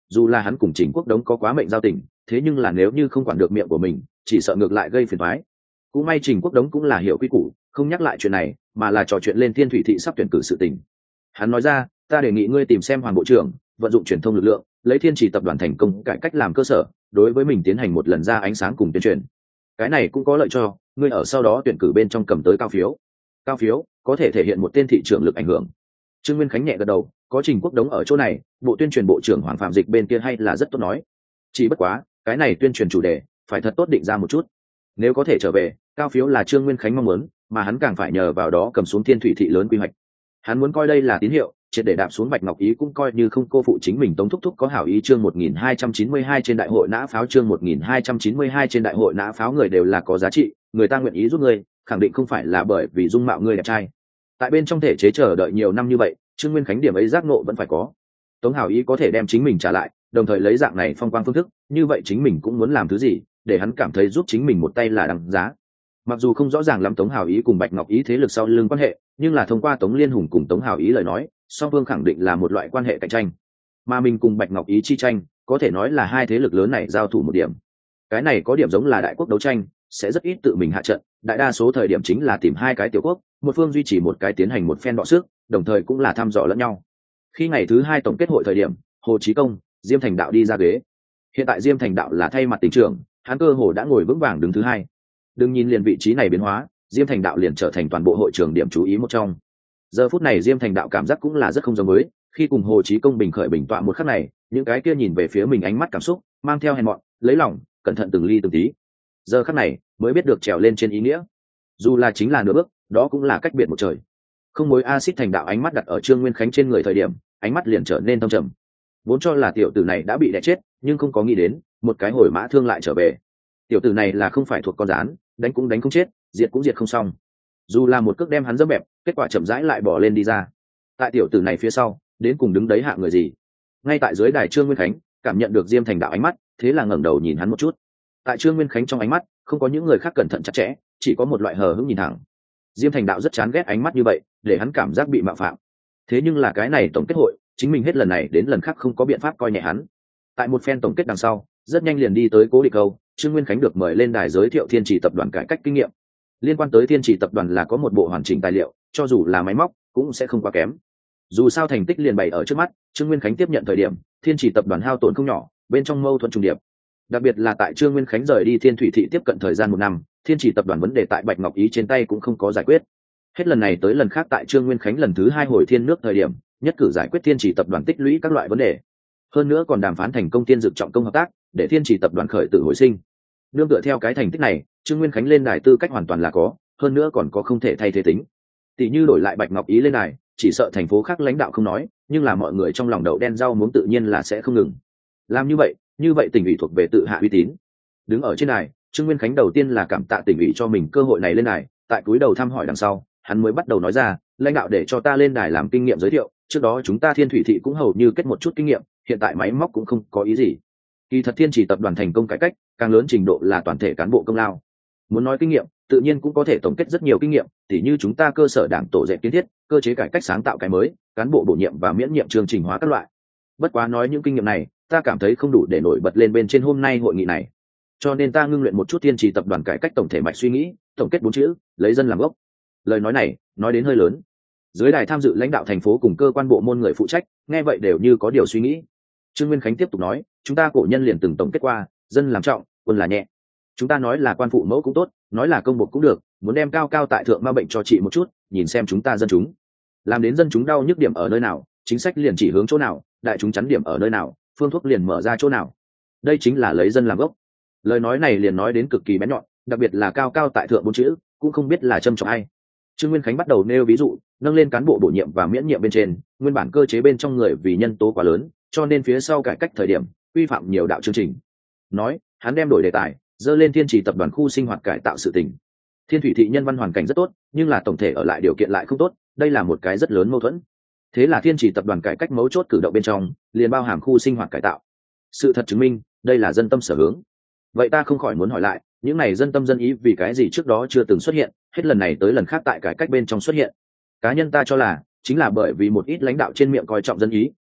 S1: dù là hắn cùng Trình Quốc Đống có quá mệnh giao tình, thế nhưng là nếu như không quản được miệng của mình, chỉ sợ ngược lại gây phiền toái. Cũng may Trình Quốc Đống cũng là hiểu quy củ, không nhắc lại chuyện này, mà là trò chuyện lên Thiên Thủy thị sắp tuyển cử sự tình. Hắn nói ra, ta đề nghị ngươi tìm xem Hoàng bộ trưởng, vận dụng truyền thông lực lượng, lấy Thiên Chỉ tập đoàn thành công cải cách làm cơ sở, đối với mình tiến hành một lần ra ánh sáng cùng tuyên truyền. Cái này cũng có lợi cho ngươi ở sau đó tuyển cử bên trong cầm tới cao phiếu. Cao phiếu có thể thể hiện một tên thị trưởng lực ảnh hưởng. Trương Nguyên Khánh nhẹ gật đầu, có Trình Quốc Đống ở chỗ này, bộ tuyên truyền bộ trưởng Hoàng Phạm Dịch bên kia hay là rất tốt nói. Chỉ bất quá, cái này tuyên truyền chủ đề phải thật tốt định ra một chút. Nếu có thể trở về, cao phiếu là Trương Nguyên Khánh mong muốn, mà hắn càng phải nhờ vào đó cầm xuống Thiên Thủy thị lớn quy hoạch. Hắn muốn coi đây là tín hiệu, triệt để đạp xuống Bạch Ngọc Ý cũng coi như không cô phụ chính mình. Tống thúc thúc có hảo ý. Chương một nghìn hai trăm chín mươi hai trên đại hội nã pháo. Chương một nghìn hai trăm chín mươi hai trên đại hội nã pháo. Người đều là có giá trị, người ta nguyện ý giúp ngươi, khẳng định không phải là bởi vì dung mạo ngươi đẹp trai. Tại bên trong thể chế chờ đợi nhiều năm như vậy, Trương Nguyên Khánh điểm ấy giác nộ vẫn phải có. Tống hảo ý có thể đem chính mình trả lại, đồng thời lấy dạng này phong quang phương thức, như vậy chính mình cũng muốn làm thứ gì để hắn cảm thấy giúp chính mình một tay là đằng giá. Mặc dù không rõ ràng lắm Tống hảo ý cùng Bạch Ngọc Ý thế lực sau lưng quan hệ, nhưng là thông qua Tống Liên Hùng cùng Tống hảo ý lời nói, song phương khẳng định là một loại quan hệ cạnh tranh, mà mình cùng Bạch Ngọc Ý chi tranh có thể nói là hai thế lực lớn này giao thủ một điểm. Cái này có điểm giống là đại quốc đấu tranh, sẽ rất ít tự mình hạ trận, đại đa số thời điểm chính là tìm hai cái tiểu quốc, một phương duy trì một cái tiến hành một phen đọ sức, đồng thời cũng là thăm dò lẫn nhau. Khi ngày thứ hai tổng kết hội thời điểm, Hồ Chí Công, Diêm Thành Đạo đi ra ghế. Hiện tại Diêm Thành Đạo là thay mặt tỉnh trưởng, hắn cơ hồ đã ngồi vững vàng đứng thứ hai. Đừng nhìn liền vị trí này biến hóa, Diêm Thành Đạo liền trở thành toàn bộ hội trường điểm chú ý một trong. Giờ phút này Diêm Thành Đạo cảm giác cũng là rất không giống với, khi cùng Hồ Chí Công bình khởi bình tọa một khắc này, những cái kia nhìn về phía mình ánh mắt cảm xúc, mang theo hèn mọn, lấy lòng, cẩn thận từng ly từng tí. Giờ khắc này, mới biết được trèo lên trên ý nghĩa. Dù là chính là nửa bước, đó cũng là cách biệt một trời. Không mối axit Thành Đạo ánh mắt đặt ở Trương Nguyên Khánh trên người thời điểm, ánh mắt liền trở nên thâm trầm. Vốn cho là tiểu tử này đã bị đè chết, nhưng không có nghĩ đến, một cái hồi mã thương lại trở về. Tiểu tử này là không phải thuộc con rán, đánh cũng đánh không chết, diệt cũng diệt không xong. Dù là một cước đem hắn dẫm bẹp, kết quả chậm rãi lại bỏ lên đi ra. Tại tiểu tử này phía sau, đến cùng đứng đấy hạ người gì? Ngay tại dưới đài Trương Nguyên Khánh, cảm nhận được Diêm Thành Đạo ánh mắt, thế là ngẩng đầu nhìn hắn một chút. Tại Trương Nguyên Khánh trong ánh mắt, không có những người khác cẩn thận chặt chẽ, chỉ có một loại hờ hững nhìn thẳng. Diêm Thành Đạo rất chán ghét ánh mắt như vậy, để hắn cảm giác bị mạo phạm. Thế nhưng là cái này tổng kết hội, chính mình hết lần này đến lần khác không có biện pháp coi nhẹ hắn. Tại một phen tổng kết đằng sau, rất nhanh liền đi tới Cố Địch Câu, Trương Nguyên Khánh được mời lên đài giới thiệu Thiên Chỉ tập đoàn cải cách kinh nghiệm. Liên quan tới Thiên Chỉ tập đoàn là có một bộ hoàn chỉnh tài liệu, cho dù là máy móc cũng sẽ không quá kém. Dù sao thành tích liền bày ở trước mắt, Trương Nguyên Khánh tiếp nhận thời điểm, Thiên Chỉ tập đoàn hao tổn không nhỏ, bên trong mâu thuẫn trùng điệp. Đặc biệt là tại Trương Nguyên Khánh rời đi Thiên Thủy thị tiếp cận thời gian một năm, Thiên Chỉ tập đoàn vấn đề tại Bạch Ngọc Ý trên tay cũng không có giải quyết. Hết lần này tới lần khác tại Trương Nguyên Khánh lần thứ hai hồi thiên nước thời điểm, nhất cử giải quyết Thiên Chỉ tập đoàn tích lũy các loại vấn đề. Hơn nữa còn đàm phán thành công tiên dược trọng công hợp tác, để Thiên Chỉ tập đoàn khởi tử hồi sinh. Nương tựa theo cái thành tích này, Trương Nguyên Khánh lên đài tư cách hoàn toàn là có, hơn nữa còn có không thể thay thế tính. Tỷ như đổi lại Bạch Ngọc Ý lên đài, chỉ sợ thành phố khác lãnh đạo không nói, nhưng là mọi người trong lòng đậu đen rau muống tự nhiên là sẽ không ngừng. Làm như vậy, như vậy tỉnh ủy thuộc về tự hạ uy tín. Đứng ở trên đài, Trương Nguyên Khánh đầu tiên là cảm tạ tỉnh ủy cho mình cơ hội này lên đài, tại cúi đầu thăm hỏi đằng sau, hắn mới bắt đầu nói ra, lãnh đạo để cho ta lên đài làm kinh nghiệm giới thiệu, trước đó chúng ta Thiên Thủy thị cũng hầu như kết một chút kinh nghiệm, hiện tại máy móc cũng không có ý gì. Kỳ thật Thiên Chỉ tập đoàn thành công cải cách, càng lớn trình độ là toàn thể cán bộ công lao. Muốn nói kinh nghiệm, tự nhiên cũng có thể tổng kết rất nhiều kinh nghiệm, tỉ như chúng ta cơ sở đảng tổ dệt kiến thiết, cơ chế cải cách sáng tạo cái mới, cán bộ bổ nhiệm và miễn nhiệm chương trình hóa các loại. Bất quá nói những kinh nghiệm này, ta cảm thấy không đủ để nổi bật lên bên trên hôm nay hội nghị này. Cho nên ta ngưng luyện một chút Thiên Chỉ tập đoàn cải cách tổng thể mạch suy nghĩ, tổng kết bốn chữ, lấy dân làm gốc. Lời nói này, nói đến hơi lớn. Dưới đài tham dự lãnh đạo thành phố cùng cơ quan bộ môn người phụ trách, nghe vậy đều như có điều suy nghĩ. Trương Nguyên Khánh tiếp tục nói, chúng ta cổ nhân liền từng tổng kết qua, dân làm trọng, quân là nhẹ. Chúng ta nói là quan phụ mẫu cũng tốt, nói là công bộ cũng được, muốn đem cao cao tại thượng ma bệnh cho chị một chút, nhìn xem chúng ta dân chúng làm đến dân chúng đau nhức điểm ở nơi nào, chính sách liền chỉ hướng chỗ nào, đại chúng chắn điểm ở nơi nào, phương thuốc liền mở ra chỗ nào. Đây chính là lấy dân làm gốc. Lời nói này liền nói đến cực kỳ bén nhọn, đặc biệt là cao cao tại thượng bốn chữ, cũng không biết là châm trọng ai. Trương Nguyên Khánh bắt đầu nêu ví dụ, nâng lên cán bộ bổ nhiệm và miễn nhiệm bên trên, nguyên bản cơ chế bên trong người vì nhân tố quá lớn, cho nên phía sau cải cách thời điểm quy phạm nhiều đạo chương trình. Nói, hắn đem đổi đề tài, dơ lên Thiên Chỉ tập đoàn khu sinh hoạt cải tạo sự tình. Thiên Thủy thị nhân văn hoàn cảnh rất tốt, nhưng là tổng thể ở lại điều kiện lại không tốt, đây là một cái rất lớn mâu thuẫn. Thế là Thiên Chỉ tập đoàn cải cách mấu chốt cử động bên trong, liền bao hàm khu sinh hoạt cải tạo. Sự thật chứng minh, đây là dân tâm sở hướng. Vậy ta không khỏi muốn hỏi lại, những này dân tâm dân ý vì cái gì trước đó chưa từng xuất hiện, hết lần này tới lần khác tại cải cách bên trong xuất hiện. Cá nhân ta cho là, chính là bởi vì một ít lãnh đạo trên miệng coi trọng dân ý,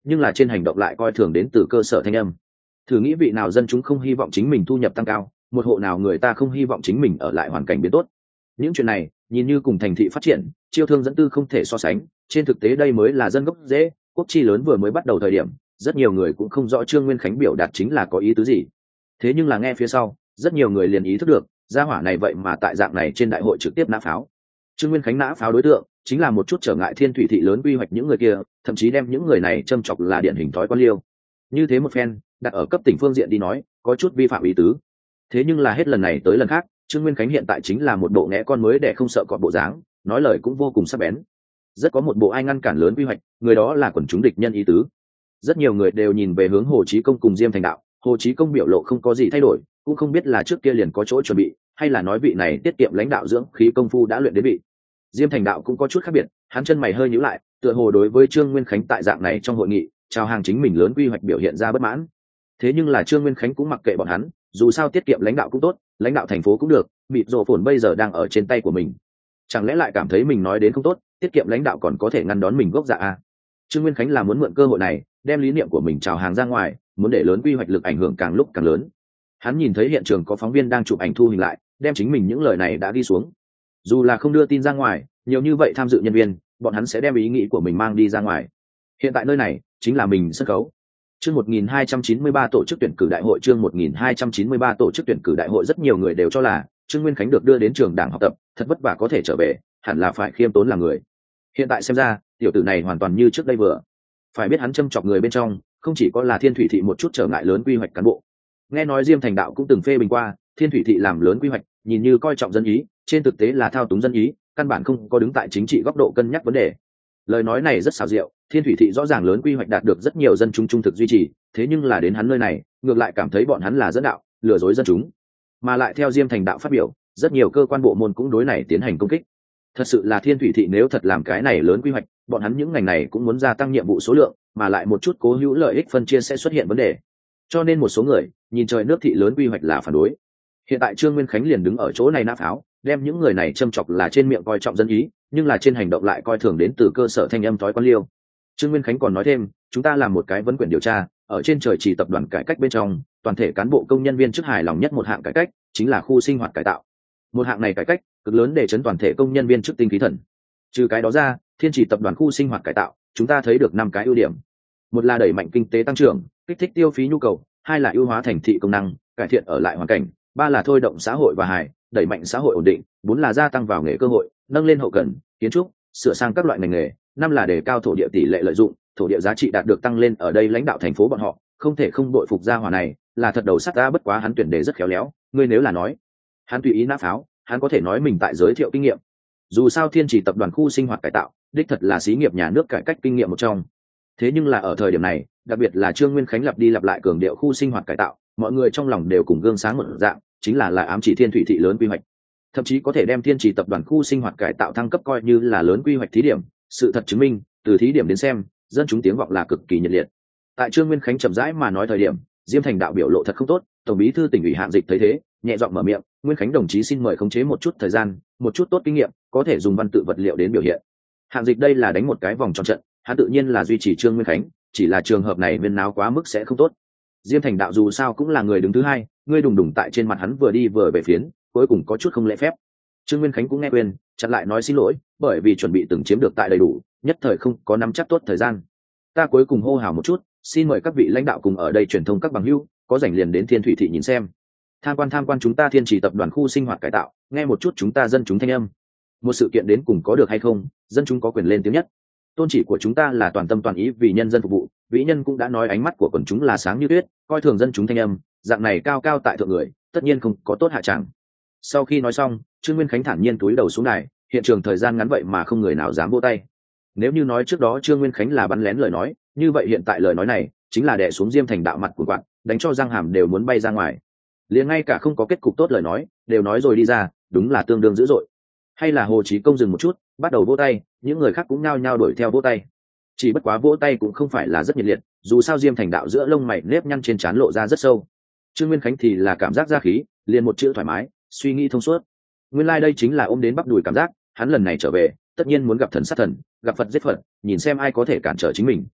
S1: nhưng là trên hành động lại coi thường đến từ cơ sở thanh âm. Thử nghĩ vị nào dân chúng không hy vọng chính mình thu nhập tăng cao, một hộ nào người ta không hy vọng chính mình ở lại hoàn cảnh biến tốt. Những chuyện này nhìn như cùng thành thị phát triển, chiêu thương dẫn tư không thể so sánh, trên thực tế đây mới là dân gốc dễ, quốc chi lớn vừa mới bắt đầu thời điểm, rất nhiều người cũng không rõ Trương Nguyên Khánh biểu đạt chính là có ý tứ gì. Thế nhưng là nghe phía sau, rất nhiều người liền ý thức được, gia hỏa này vậy mà tại dạng này trên đại hội trực tiếp nã pháo. Trương Nguyên Khánh nã pháo đối tượng chính là một chút trở ngại thiên thủy thị lớn quy hoạch những người kia, thậm chí đem những người này châm chọc là điển hình thói quan liêu. Như thế một phen, đặt ở cấp tỉnh phương diện đi nói, có chút vi phạm ý tứ. Thế nhưng là hết lần này tới lần khác, Trương Nguyên Khánh hiện tại chính là một bộ ngẽ con mới để không sợ cọp bộ dáng, nói lời cũng vô cùng sắc bén. Rất có một bộ ai ngăn cản lớn quy hoạch, người đó là quần chúng địch nhân ý tứ. Rất nhiều người đều nhìn về hướng Hồ Chí Công cùng Diêm Thành Đạo, Hồ Chí Công biểu lộ không có gì thay đổi, cũng không biết là trước kia liền có chỗ chuẩn bị, hay là nói vị này tiết kiệm lãnh đạo dưỡng khí công phu đã luyện đến vị. Diêm Thành Đạo cũng có chút khác biệt, hắn chân mày hơi nhíu lại, tựa hồ đối với Trương Nguyên Khánh tại dạng này trong hội nghị, chào hàng chính mình lớn quy hoạch biểu hiện ra bất mãn. Thế nhưng là Trương Nguyên Khánh cũng mặc kệ bọn hắn, dù sao tiết kiệm lãnh đạo cũng tốt, lãnh đạo thành phố cũng được, bị rồ phồn bây giờ đang ở trên tay của mình. Chẳng lẽ lại cảm thấy mình nói đến không tốt, tiết kiệm lãnh đạo còn có thể ngăn đón mình gốc dạ à? Trương Nguyên Khánh là muốn mượn cơ hội này, đem lý niệm của mình chào hàng ra ngoài, muốn để lớn quy hoạch lực ảnh hưởng càng lúc càng lớn. Hắn nhìn thấy hiện trường có phóng viên đang chụp ảnh thu hình lại, đem chính mình những lời này đã ghi xuống. Dù là không đưa tin ra ngoài, nhiều như vậy tham dự nhân viên, bọn hắn sẽ đem ý nghĩ của mình mang đi ra ngoài. Hiện tại nơi này chính là mình sân khấu. Chương một nghìn hai trăm chín mươi ba tổ chức tuyển cử đại hội, chương một nghìn hai trăm chín mươi ba tổ chức tuyển cử đại hội, rất nhiều người đều cho là Trương Nguyên Khánh được đưa đến trường đảng học tập, thật vất vả có thể trở về, hẳn là phải khiêm tốn làm người. Hiện tại xem ra, tiểu tử này hoàn toàn như trước đây vừa. Phải biết hắn châm chọc người bên trong, không chỉ có là Thiên Thủy thị một chút trở ngại lớn quy hoạch cán bộ. Nghe nói Diêm Thành Đạo cũng từng phê bình qua, Thiên Thủy thị làm lớn quy hoạch, nhìn như coi trọng dân ý, trên thực tế là thao túng dân ý, căn bản không có đứng tại chính trị góc độ cân nhắc vấn đề. Lời nói này rất xảo diệu, Thiên Thủy thị rõ ràng lớn quy hoạch đạt được rất nhiều dân chúng trung thực duy trì, thế nhưng là đến hắn nơi này, ngược lại cảm thấy bọn hắn là dẫn đạo, lừa dối dân chúng. Mà lại theo Diêm Thành Đạo phát biểu, rất nhiều cơ quan bộ môn cũng đối này tiến hành công kích. Thật sự là Thiên Thủy thị nếu thật làm cái này lớn quy hoạch, bọn hắn những ngành này cũng muốn gia tăng nhiệm vụ số lượng, mà lại một chút cố hữu lợi ích phân chia sẽ xuất hiện vấn đề. Cho nên một số người nhìn trời nước thị lớn quy hoạch là phản đối. Hiện tại Trương Nguyên Khánh liền đứng ở chỗ này nã pháo, đem những người này châm chọc là trên miệng coi trọng dân ý, nhưng là trên hành động lại coi thường đến từ cơ sở thanh âm thói quan liêu. Trương Nguyên Khánh còn nói thêm, chúng ta làm một cái vấn quyền điều tra, ở trên trời chỉ tập đoàn cải cách bên trong, toàn thể cán bộ công nhân viên chức hài lòng nhất một hạng cải cách, chính là khu sinh hoạt cải tạo. Một hạng này cải cách cực lớn để chấn toàn thể công nhân viên chức tinh khí thần. Trừ cái đó ra, Thiên Chỉ tập đoàn khu sinh hoạt cải tạo, chúng ta thấy được năm cái ưu điểm. Một là đẩy mạnh kinh tế tăng trưởng, kích thích tiêu phí nhu cầu, hai là ưu hóa thành thị công năng, cải thiện ở lại hoàn cảnh, ba là thôi động xã hội và hài, đẩy mạnh xã hội ổn định, bốn là gia tăng vào nghề cơ hội, nâng lên hậu cần, kiến trúc, sửa sang các loại ngành nghề, năm là đề cao thổ địa tỷ lệ lợi dụng, thổ địa giá trị đạt được tăng lên. Ở đây lãnh đạo thành phố bọn họ không thể không đội phục gia hỏa này, là thật đầu sắt ra, bất quá hắn tuyển đề rất khéo léo, ngươi nếu là nói hắn tùy ý nã pháo, hắn có thể nói mình tại giới thiệu kinh nghiệm. Dù sao Thiên Chỉ tập đoàn khu sinh hoạt cải tạo đích thật là xí nghiệp nhà nước cải cách kinh nghiệm một trong. Thế nhưng là ở thời điểm này, đặc biệt là Trương Nguyên Khánh lặp đi lặp lại cường điệu khu sinh hoạt cải tạo, mọi người trong lòng đều cùng gương sáng một dạng, chính là là ám chỉ Thiên Thủy thị lớn quy hoạch. Thậm chí có thể đem Thiên Chỉ tập đoàn khu sinh hoạt cải tạo thăng cấp coi như là lớn quy hoạch thí điểm. Sự thật chứng minh, từ thí điểm đến xem, dân chúng tiếng vọng là cực kỳ nhiệt liệt. Tại Trương Nguyên Khánh chậm rãi mà nói thời điểm, Diêm Thành Đạo biểu lộ thật không tốt, tổng bí thư tỉnh ủy Hạng Dịch thấy thế, nhẹ giọng mở miệng, Nguyên Khánh đồng chí xin mời khống chế một chút thời gian, một chút tốt kinh nghiệm, có thể dùng văn tự vật liệu đến biểu hiện. Hạng Dịch đây là đánh một cái vòng tròn trận, hắn tự nhiên là duy trì Trương Nguyên Khánh, chỉ là trường hợp này viên náo quá mức sẽ không tốt. Diêm Thành Đạo dù sao cũng là người đứng thứ hai, ngươi đùng đùng tại trên mặt hắn vừa đi vừa về phiến, cuối cùng có chút không lễ phép. Trương Nguyên Khánh cũng nghe quên, chặn lại nói xin lỗi, bởi vì chuẩn bị từng chiếm được tại đầy đủ, nhất thời không có nắm chắc tốt thời gian. Ta cuối cùng hô hào một chút, xin mời các vị lãnh đạo cùng ở đây truyền thông các bằng hữu, có rảnh liền đến Thiên Thủy thị nhìn xem. Tham quan tham quan chúng ta Thiên Chỉ tập đoàn khu sinh hoạt cải tạo, nghe một chút chúng ta dân chúng thanh âm. Một sự kiện đến cùng có được hay không, dân chúng có quyền lên tiếng nhất. Tôn chỉ của chúng ta là toàn tâm toàn ý vì nhân dân phục vụ, vĩ nhân cũng đã nói ánh mắt của quần chúng là sáng như tuyết, coi thường dân chúng thanh âm, dạng này cao cao tại thượng người, tất nhiên không có tốt hạ chẳng. Sau khi nói xong, Trương Nguyên Khánh thản nhiên túi đầu xuống đài, hiện trường thời gian ngắn vậy mà không người nào dám vỗ tay. Nếu như nói trước đó Trương Nguyên Khánh là bắn lén lời nói, như vậy hiện tại lời nói này chính là đè xuống Diêm Thành Đạo mặt của quạt, đánh cho răng hàm đều muốn bay ra ngoài. Liền ngay cả không có kết cục tốt lời nói, đều nói rồi đi ra, đúng là tương đương dữ dội. Hay là Hồ Chí Công dừng một chút, bắt đầu vỗ tay, những người khác cũng nhao nhao đuổi theo vỗ tay. Chỉ bất quá vỗ tay cũng không phải là rất nhiệt liệt, dù sao Diêm Thành Đạo giữa lông mày nếp nhăn trên trán lộ ra rất sâu. Trương Nguyên Khánh thì là cảm giác ra khí, liền một chữ thoải mái, suy nghĩ thông suốt. Nguyên lai like đây chính là ôm đến bắp đùi cảm giác, hắn lần này trở về, tất nhiên muốn gặp thần sát thần, gặp Phật giết Phật, nhìn xem ai có thể cản trở chính mình.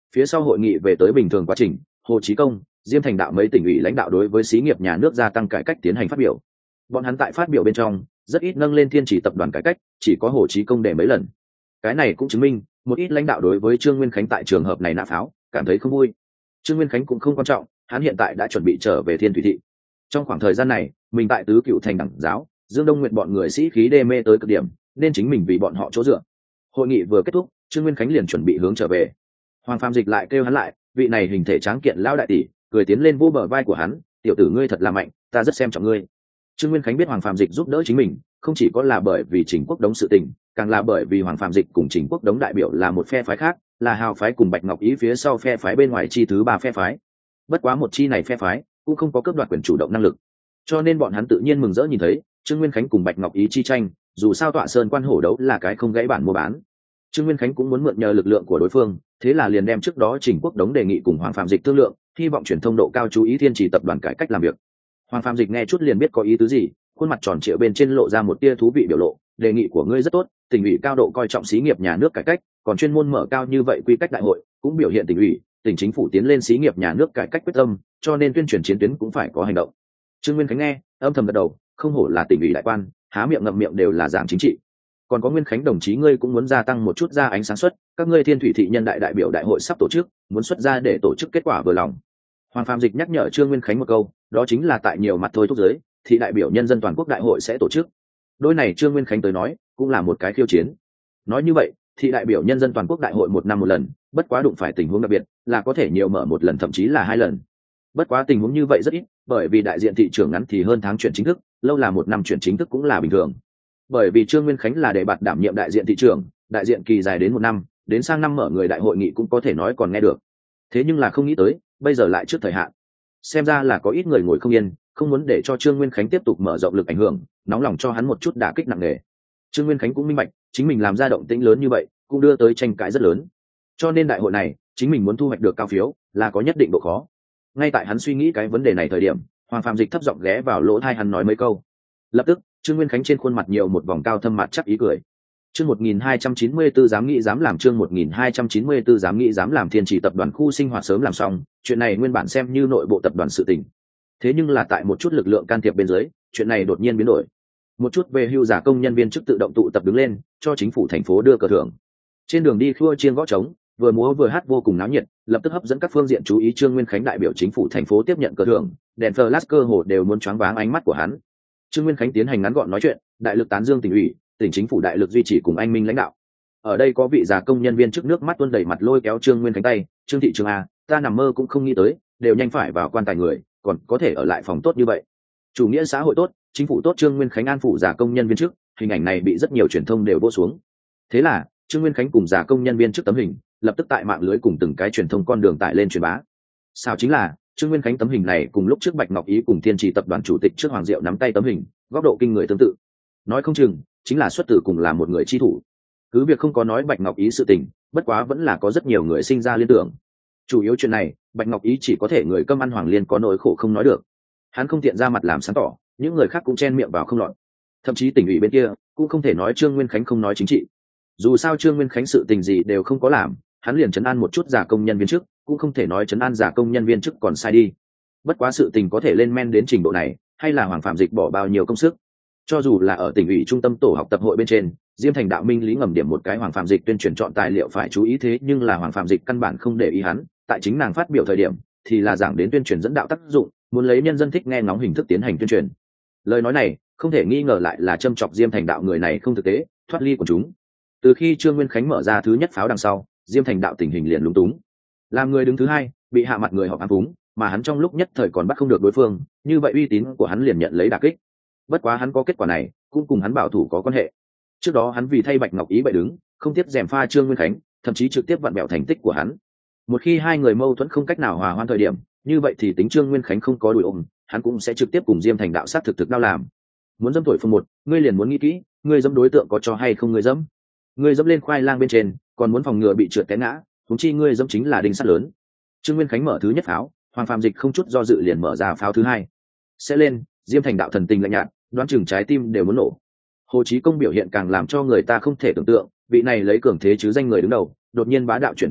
S1: Phía sau hội nghị về tới bình thường quá trình, Hồ Chí Công, Diêm Thành Đạo mấy tỉnh ủy lãnh đạo đối với xí nghiệp nhà nước gia tăng cải cách tiến hành phát biểu. Bọn hắn tại phát biểu bên trong rất ít nâng lên Thiên Chỉ tập đoàn cải cách, chỉ có Hồ Chí Công để mấy lần. Cái này cũng chứng minh một ít lãnh đạo đối với Trương Nguyên Khánh tại trường hợp này nã pháo cảm thấy không vui. Trương Nguyên Khánh cũng không quan trọng, hắn hiện tại đã chuẩn bị trở về Thiên Thủy thị. Trong khoảng thời gian này mình tại tứ cựu thành đẳng giáo, Dương Đông Nguyện bọn người sĩ khí đê mê tới cực điểm, nên chính mình vì bọn họ chỗ dựa. Hội nghị vừa kết thúc, Trương Nguyên Khánh liền chuẩn bị hướng trở về. Hoàng Phạm Dịch lại kêu hắn lại, vị này hình thể tráng kiện lão đại tỷ, cười tiến lên vô bờ vai của hắn, tiểu tử ngươi thật là mạnh, ta rất xem trọng ngươi. Trương Nguyên Khánh biết Hoàng Phạm Dịch giúp đỡ chính mình, không chỉ có là bởi vì Trình Quốc Đống sự tình, càng là bởi vì Hoàng Phạm Dịch cùng Trình Quốc Đống đại biểu là một phe phái khác, là Hào phái cùng Bạch Ngọc Ý phía sau phe phái bên ngoài chi thứ ba phe phái. Bất quá một chi này phe phái cũng không có cướp đoạt quyền chủ động năng lực, cho nên bọn hắn tự nhiên mừng rỡ nhìn thấy Trương Nguyên Khánh cùng Bạch Ngọc Ý chi tranh, dù sao Tọa Sơn quan hổ đấu là cái không gãy bản mua bán. Trương Nguyên Khánh cũng muốn mượn nhờ lực lượng của đối phương, thế là liền đem trước đó Trình Quốc Đống đề nghị cùng Hoàng Phạm Dịch thương lượng, hy vọng truyền thông độ cao chú ý Thiên Chỉ tập đoàn cải cách làm việc. Hoàng Phạm Dịch nghe chút liền biết có ý tứ gì, khuôn mặt tròn trịa bên trên lộ ra một tia thú vị biểu lộ, đề nghị của ngươi rất tốt, tỉnh ủy cao độ coi trọng xí nghiệp nhà nước cải cách, còn chuyên môn mở cao như vậy quy cách đại hội, cũng biểu hiện tỉnh ủy, tỉnh chính phủ tiến lên xí nghiệp nhà nước cải cách quyết tâm, cho nên tuyên truyền chiến tuyến cũng phải có hành động. Trương Nguyên Khánh nghe, âm thầm gật đầu, không hổ là tỉnh ủy đại quan, há miệng ngậm miệng đều là giảng chính trị. Còn có Nguyên Khánh đồng chí ngươi cũng muốn gia tăng một chút ra ánh sáng suất, các ngươi Thiên Thủy thị nhân đại đại biểu đại hội sắp tổ chức, muốn xuất ra để tổ chức kết quả vừa lòng. Hoàng Phạm Dịch nhắc nhở Trương Nguyên Khánh một câu, đó chính là tại nhiều mặt thôi thúc giới, thị đại biểu nhân dân toàn quốc đại hội sẽ tổ chức. Đôi này Trương Nguyên Khánh tới nói, cũng là một cái khiêu chiến. Nói như vậy, thị đại biểu nhân dân toàn quốc đại hội một năm một lần, bất quá đụng phải tình huống đặc biệt, là có thể nhiều mở một lần thậm chí là hai lần. Bất quá tình huống như vậy rất ít, bởi vì đại diện thị trưởng ngắn thì hơn tháng chuyển chính thức, lâu là một năm chuyển chính thức cũng là bình thường. Bởi vì Trương Nguyên Khánh là để bạt đảm nhiệm đại diện thị trưởng, đại diện kỳ dài đến một năm, đến sang năm mở người đại hội nghị cũng có thể nói còn nghe được. Thế nhưng là không nghĩ tới, bây giờ lại trước thời hạn. Xem ra là có ít người ngồi không yên, không muốn để cho Trương Nguyên Khánh tiếp tục mở rộng lực ảnh hưởng, nóng lòng cho hắn một chút đả kích nặng nề. Trương Nguyên Khánh cũng minh bạch, chính mình làm ra động tĩnh lớn như vậy, cũng đưa tới tranh cãi rất lớn. Cho nên đại hội này, chính mình muốn thu hoạch được cao phiếu, là có nhất định độ khó. Ngay tại hắn suy nghĩ cái vấn đề này thời điểm, Hoàng Phạm Dịch thấp giọng ghé vào lỗ tai hắn nói mấy câu. Lập tức, Trương Nguyên Khánh trên khuôn mặt nhiều một vòng cao thâm mặt chắc ý cười. Chương một nghìn hai trăm chín mươi tư dám nghĩ dám làm chương một nghìn hai trăm chín mươi tư dám nghĩ dám làm Thiên Chỉ tập đoàn khu sinh hoạt sớm làm xong, chuyện này nguyên bản xem như nội bộ tập đoàn sự tình. Thế nhưng là tại một chút lực lượng can thiệp bên dưới, chuyện này đột nhiên biến đổi. Một chút về hưu giả công nhân viên chức tự động tụ tập đứng lên, cho chính phủ thành phố đưa cờ thưởng. Trên đường đi khua chiêng gõ trống, vừa múa vừa hát vô cùng náo nhiệt, lập tức hấp dẫn các phương diện chú ý. Trương Nguyên Khánh đại biểu chính phủ thành phố tiếp nhận cờ thưởng, đèn flash cơ hồ đều muốn choáng váng ánh mắt của hắn. Trương Nguyên Khánh tiến hành ngắn gọn nói chuyện, đại lực tán dương tỉnh ủy, tỉnh chính phủ đại lực duy trì cùng anh minh lãnh đạo. Ở đây có vị già công nhân viên trước nước mắt tuôn đầy mặt lôi kéo Trương Nguyên Khánh tay, Trương thị trường a, ta nằm mơ cũng không nghĩ tới, đều nhanh phải vào quan tài người, còn có thể ở lại phòng tốt như vậy. Chủ nghĩa xã hội tốt, chính phủ tốt. Trương Nguyên Khánh an phủ già công nhân viên trước, hình ảnh này bị rất nhiều truyền thông đều vô xuống. Thế là Trương Nguyên Khánh cùng già công nhân viên trước tấm hình, lập tức tại mạng lưới cùng từng cái truyền thông con đường tải lên truyền bá. Sao chính là Trương Nguyên Khánh tấm hình này cùng lúc trước Bạch Ngọc Ý cùng Thiên Chỉ tập đoàn chủ tịch trước Hoàng Diệu nắm tay tấm hình, góc độ kinh người tương tự. Nói không chừng chính là xuất tử cùng là một người chi thủ. Cứ việc không có nói Bạch Ngọc Ý sự tình, bất quá vẫn là có rất nhiều người sinh ra liên tưởng. Chủ yếu chuyện này, Bạch Ngọc Ý chỉ có thể người câm ăn Hoàng Liên có nỗi khổ không nói được. Hắn không tiện ra mặt làm sáng tỏ, những người khác cũng chen miệng vào không lọt. Thậm chí tỉnh ủy bên kia cũng không thể nói Trương Nguyên Khánh không nói chính trị. Dù sao Trương Nguyên Khánh sự tình gì đều không có làm, hắn liền trấn an một chút giả công nhân viên chức, cũng không thể nói trấn an giả công nhân viên chức còn sai đi. Bất quá sự tình có thể lên men đến trình độ này, hay là Hoàng Phạm Dịch bỏ bao nhiêu công sức. Cho dù là ở tỉnh ủy trung tâm tổ học tập hội bên trên, Diêm Thành Đạo minh lý ngầm điểm một cái Hoàng Phạm Dịch tuyên truyền chọn tài liệu phải chú ý, thế nhưng là Hoàng Phạm Dịch căn bản không để ý hắn, tại chính nàng phát biểu thời điểm thì là giảng đến tuyên truyền dẫn đạo tác dụng, muốn lấy nhân dân thích nghe ngóng hình thức tiến hành tuyên truyền. Lời nói này không thể nghi ngờ lại là châm chọc Diêm Thành Đạo người này không thực tế, thoát ly của chúng. Từ khi Trương Nguyên Khánh mở ra thứ nhất pháo đằng sau, Diêm Thành Đạo tình hình liền lúng túng. Làm người đứng thứ hai, bị hạ mặt người họp ám phúng, mà hắn trong lúc nhất thời còn bắt không được đối phương, như vậy uy tín của hắn liền nhận lấy đả kích. Bất quá hắn có kết quả này, cũng cùng hắn bảo thủ có quan hệ. Trước đó hắn vì thay Bạch Ngọc Ý bậy đứng, không tiếp rèm pha Trương Nguyên Khánh, thậm chí trực tiếp vặn bẹo thành tích của hắn. Một khi hai người mâu thuẫn không cách nào hòa hoãn thời điểm, như vậy thì tính Trương Nguyên Khánh không có đuổi ôm, hắn cũng sẽ trực tiếp cùng Diêm Thành Đạo sát thực thực đao làm. Muốn dâm tuổi phương một, ngươi liền muốn nghĩ kỹ, ngươi dâm đối tượng có cho hay không ngươi dâm. Ngươi dâm lên khoai lang bên trên, còn muốn phòng ngừa bị trượt té ngã, huống chi ngươi dâm chính là đinh sắt lớn. Trương Nguyên Khánh mở thứ nhất pháo, Hoàng Phạm Dịch không chút do dự liền mở ra pháo thứ hai. Sẽ lên, Diêm Thành Đạo thần tình lạnh nhạt, đoán chừng trái tim đều muốn nổ. Hồ Chí Công biểu hiện càng làm cho người ta không thể tưởng tượng, vị này lấy cường thế chứ danh người đứng đầu, đột nhiên bá đạo chuyển vương đạo,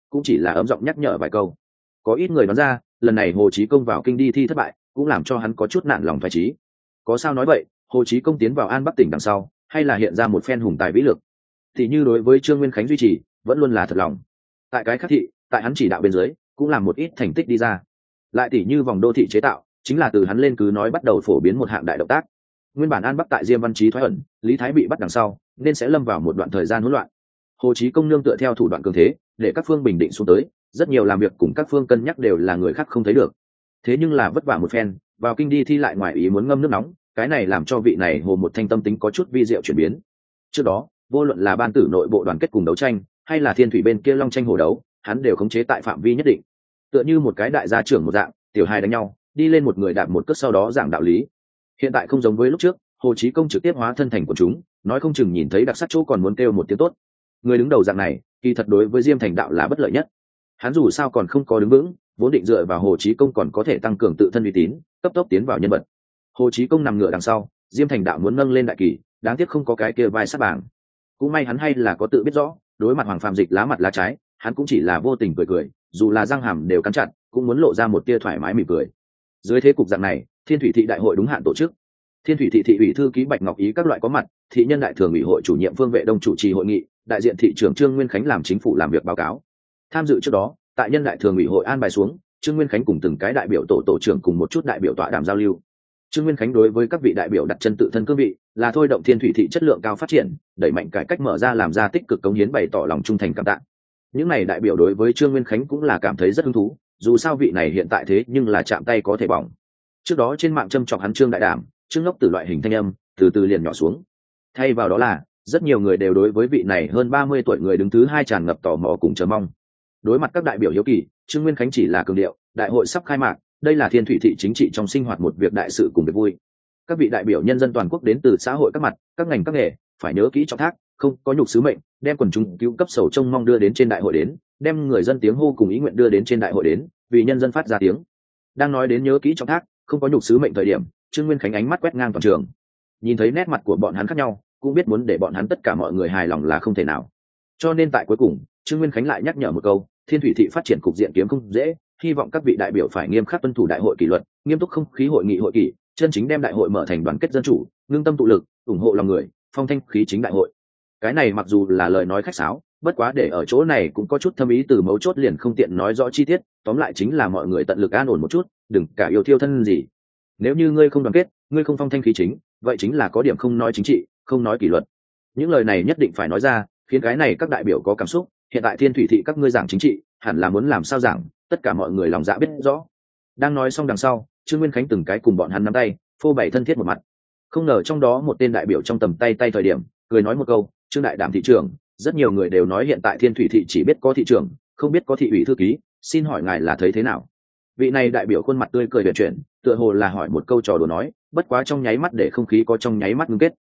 S1: cũng chỉ là ấm giọng nhắc nhở vài câu. Có ít người đoán ra lần này Hồ Chí Công vào kinh đi thi thất bại cũng làm cho hắn có chút nản lòng phải trí. Có sao nói vậy, Hồ Chí Công tiến vào An Bắc tỉnh đằng sau hay là hiện ra một phen hùng tài vĩ lực, thì như đối với Trương Nguyên Khánh duy trì vẫn luôn là thật lòng. Tại cái khác thị, tại hắn chỉ đạo bên dưới cũng làm một ít thành tích đi ra. Lại tỷ như vòng đô thị chế tạo, chính là từ hắn lên cứ nói bắt đầu phổ biến một hạng đại động tác. Nguyên bản An Bắc tại Diêm Văn Chí thoái ẩn, Lý Thái bị bắt đằng sau nên sẽ lâm vào một đoạn thời gian hỗn loạn. Hồ Chí Công nương tựa theo thủ đoạn cường thế để các phương bình định xuống tới, rất nhiều làm việc cùng các phương cân nhắc đều là người khác không thấy được. Thế nhưng là vất vả một phen, vào kinh đi thi lại ngoài ý muốn ngâm nước nóng, cái này làm cho vị này Hồ một thanh tâm tính có chút vi diệu chuyển biến. Trước đó, vô luận là ban tử nội bộ đoàn kết cùng đấu tranh, hay là thiên thủy bên kia long tranh hổ đấu, hắn đều khống chế tại phạm vi nhất định. Tựa như một cái đại gia trưởng một dạng, tiểu hai đánh nhau, đi lên một người đạp một cước sau đó giảng đạo lý. Hiện tại không giống với lúc trước, Hồ Chí Công trực tiếp hóa thân thành của chúng, nói không chừng nhìn thấy đặc sắc chỗ còn muốn kêu một tiếng tốt. Người đứng đầu dạng này, kỳ thật đối với Diêm Thành đạo là bất lợi nhất. Hắn dù sao còn không có đứng vững, vốn định dựa vào Hồ Chí Công còn có thể tăng cường tự thân uy tín, cấp tốc tiến vào nhân vật. Hồ Chí Công nằm ngựa đằng sau, Diêm Thành đạo muốn nâng lên đại kỳ, đáng tiếc không có cái kia vai sát bảng. Cũng may hắn hay là có tự biết rõ, đối mặt Hoàng Phàm Dịch lá mặt lá trái, hắn cũng chỉ là vô tình cười cười, dù là răng hàm đều cắn chặt, cũng muốn lộ ra một tia thoải mái mỉm cười. Dưới thế cục dạng này, Thiên Thủy thị đại hội đúng hạn tổ chức. Thiên Thủy thị thị ủy thư ký Bạch Ngọc Ý các loại có mặt, thị nhân đại thường ủy hội chủ nhiệm Phương Vệ Đông chủ trì hội nghị, đại diện thị trưởng Trương Nguyên Khánh làm chính phủ làm việc báo cáo. Tham dự trước đó, tại nhân đại thường ủy hội an bài xuống, Trương Nguyên Khánh cùng từng cái đại biểu tổ tổ trưởng cùng một chút đại biểu tọa đàm giao lưu. Trương Nguyên Khánh đối với các vị đại biểu đặt chân tự thân cương vị, là thôi động Thiên Thủy thị chất lượng cao phát triển, đẩy mạnh cải cách mở ra làm ra tích cực cống hiến bày tỏ lòng trung thành cảm tạ. Những này đại biểu đối với Trương Nguyên Khánh cũng là cảm thấy rất hứng thú, dù sao vị này hiện tại thế nhưng là chạm tay có thể bỏng. Trước đó trên mạng châm chọc hắn Trương đại đảm, Trương ngốc từ loại hình thanh âm, từ từ liền nhỏ xuống. Thay vào đó là, rất nhiều người đều đối với vị này hơn ba mươi tuổi người đứng thứ hai tràn ngập tò mò cùng chờ mong. Đối mặt các đại biểu hiếu kỳ, Trương Nguyên Khánh chỉ là cường điệu, đại hội sắp khai mạc, đây là Thiên Thủy thị chính trị trong sinh hoạt một việc đại sự cùng việc vui. Các vị đại biểu nhân dân toàn quốc đến từ xã hội các mặt, các ngành các nghề, phải nhớ kỹ trọng thác, không có nhục sứ mệnh, đem quần chúng cứu cấp sầu trông mong đưa đến trên đại hội đến, đem người dân tiếng hô cùng ý nguyện đưa đến trên đại hội đến, vì nhân dân phát ra tiếng. Đang nói đến nhớ kỹ trọng thác, không có nhục sứ mệnh thời điểm, Trương Nguyên Khánh ánh mắt quét ngang toàn trường. Nhìn thấy nét mặt của bọn hắn khác nhau, cũng biết muốn để bọn hắn tất cả mọi người hài lòng là không thể nào. Cho nên tại cuối cùng, Trương Nguyên Khánh lại nhắc nhở một câu, Thiên Thủy thị phát triển cục diện kiếm không dễ, hy vọng các vị đại biểu phải nghiêm khắc tuân thủ đại hội kỷ luật, nghiêm túc không khí hội nghị hội kỷ, chân chính đem đại hội mở thành đoàn kết dân chủ, ngưng tâm tụ lực, ủng hộ lòng người, phong thanh khí chính đại hội. Cái này mặc dù là lời nói khách sáo, bất quá để ở chỗ này cũng có chút thâm ý, từ mấu chốt liền không tiện nói rõ chi tiết, tóm lại chính là mọi người tận lực an ổn một chút, đừng cả yêu thiêu thân gì. Nếu như ngươi không đoàn kết, ngươi không phong thanh khí chính, vậy chính là có điểm không nói chính trị, không nói kỷ luật. Những lời này nhất định phải nói ra, khiến cái này các đại biểu có cảm xúc. Hiện tại Thiên Thủy thị các ngươi giảng chính trị, hẳn là muốn làm sao giảng, tất cả mọi người lòng dạ biết rõ. Đang nói xong đằng sau, Trương Nguyên Khánh từng cái cùng bọn hắn nắm tay, phô bày thân thiết một mặt. Không ngờ trong đó một tên đại biểu trong tầm tay tay thời điểm, cười nói một câu, Trương đại đảm thị trưởng, rất nhiều người đều nói hiện tại Thiên Thủy thị chỉ biết có thị trưởng, không biết có thị ủy thư ký, xin hỏi ngài là thấy thế nào? Vị này đại biểu khuôn mặt tươi cười huyền chuyển, tựa hồ là hỏi một câu trò đùa nói, bất quá trong nháy mắt để không khí có trong nháy mắt ngưng kết.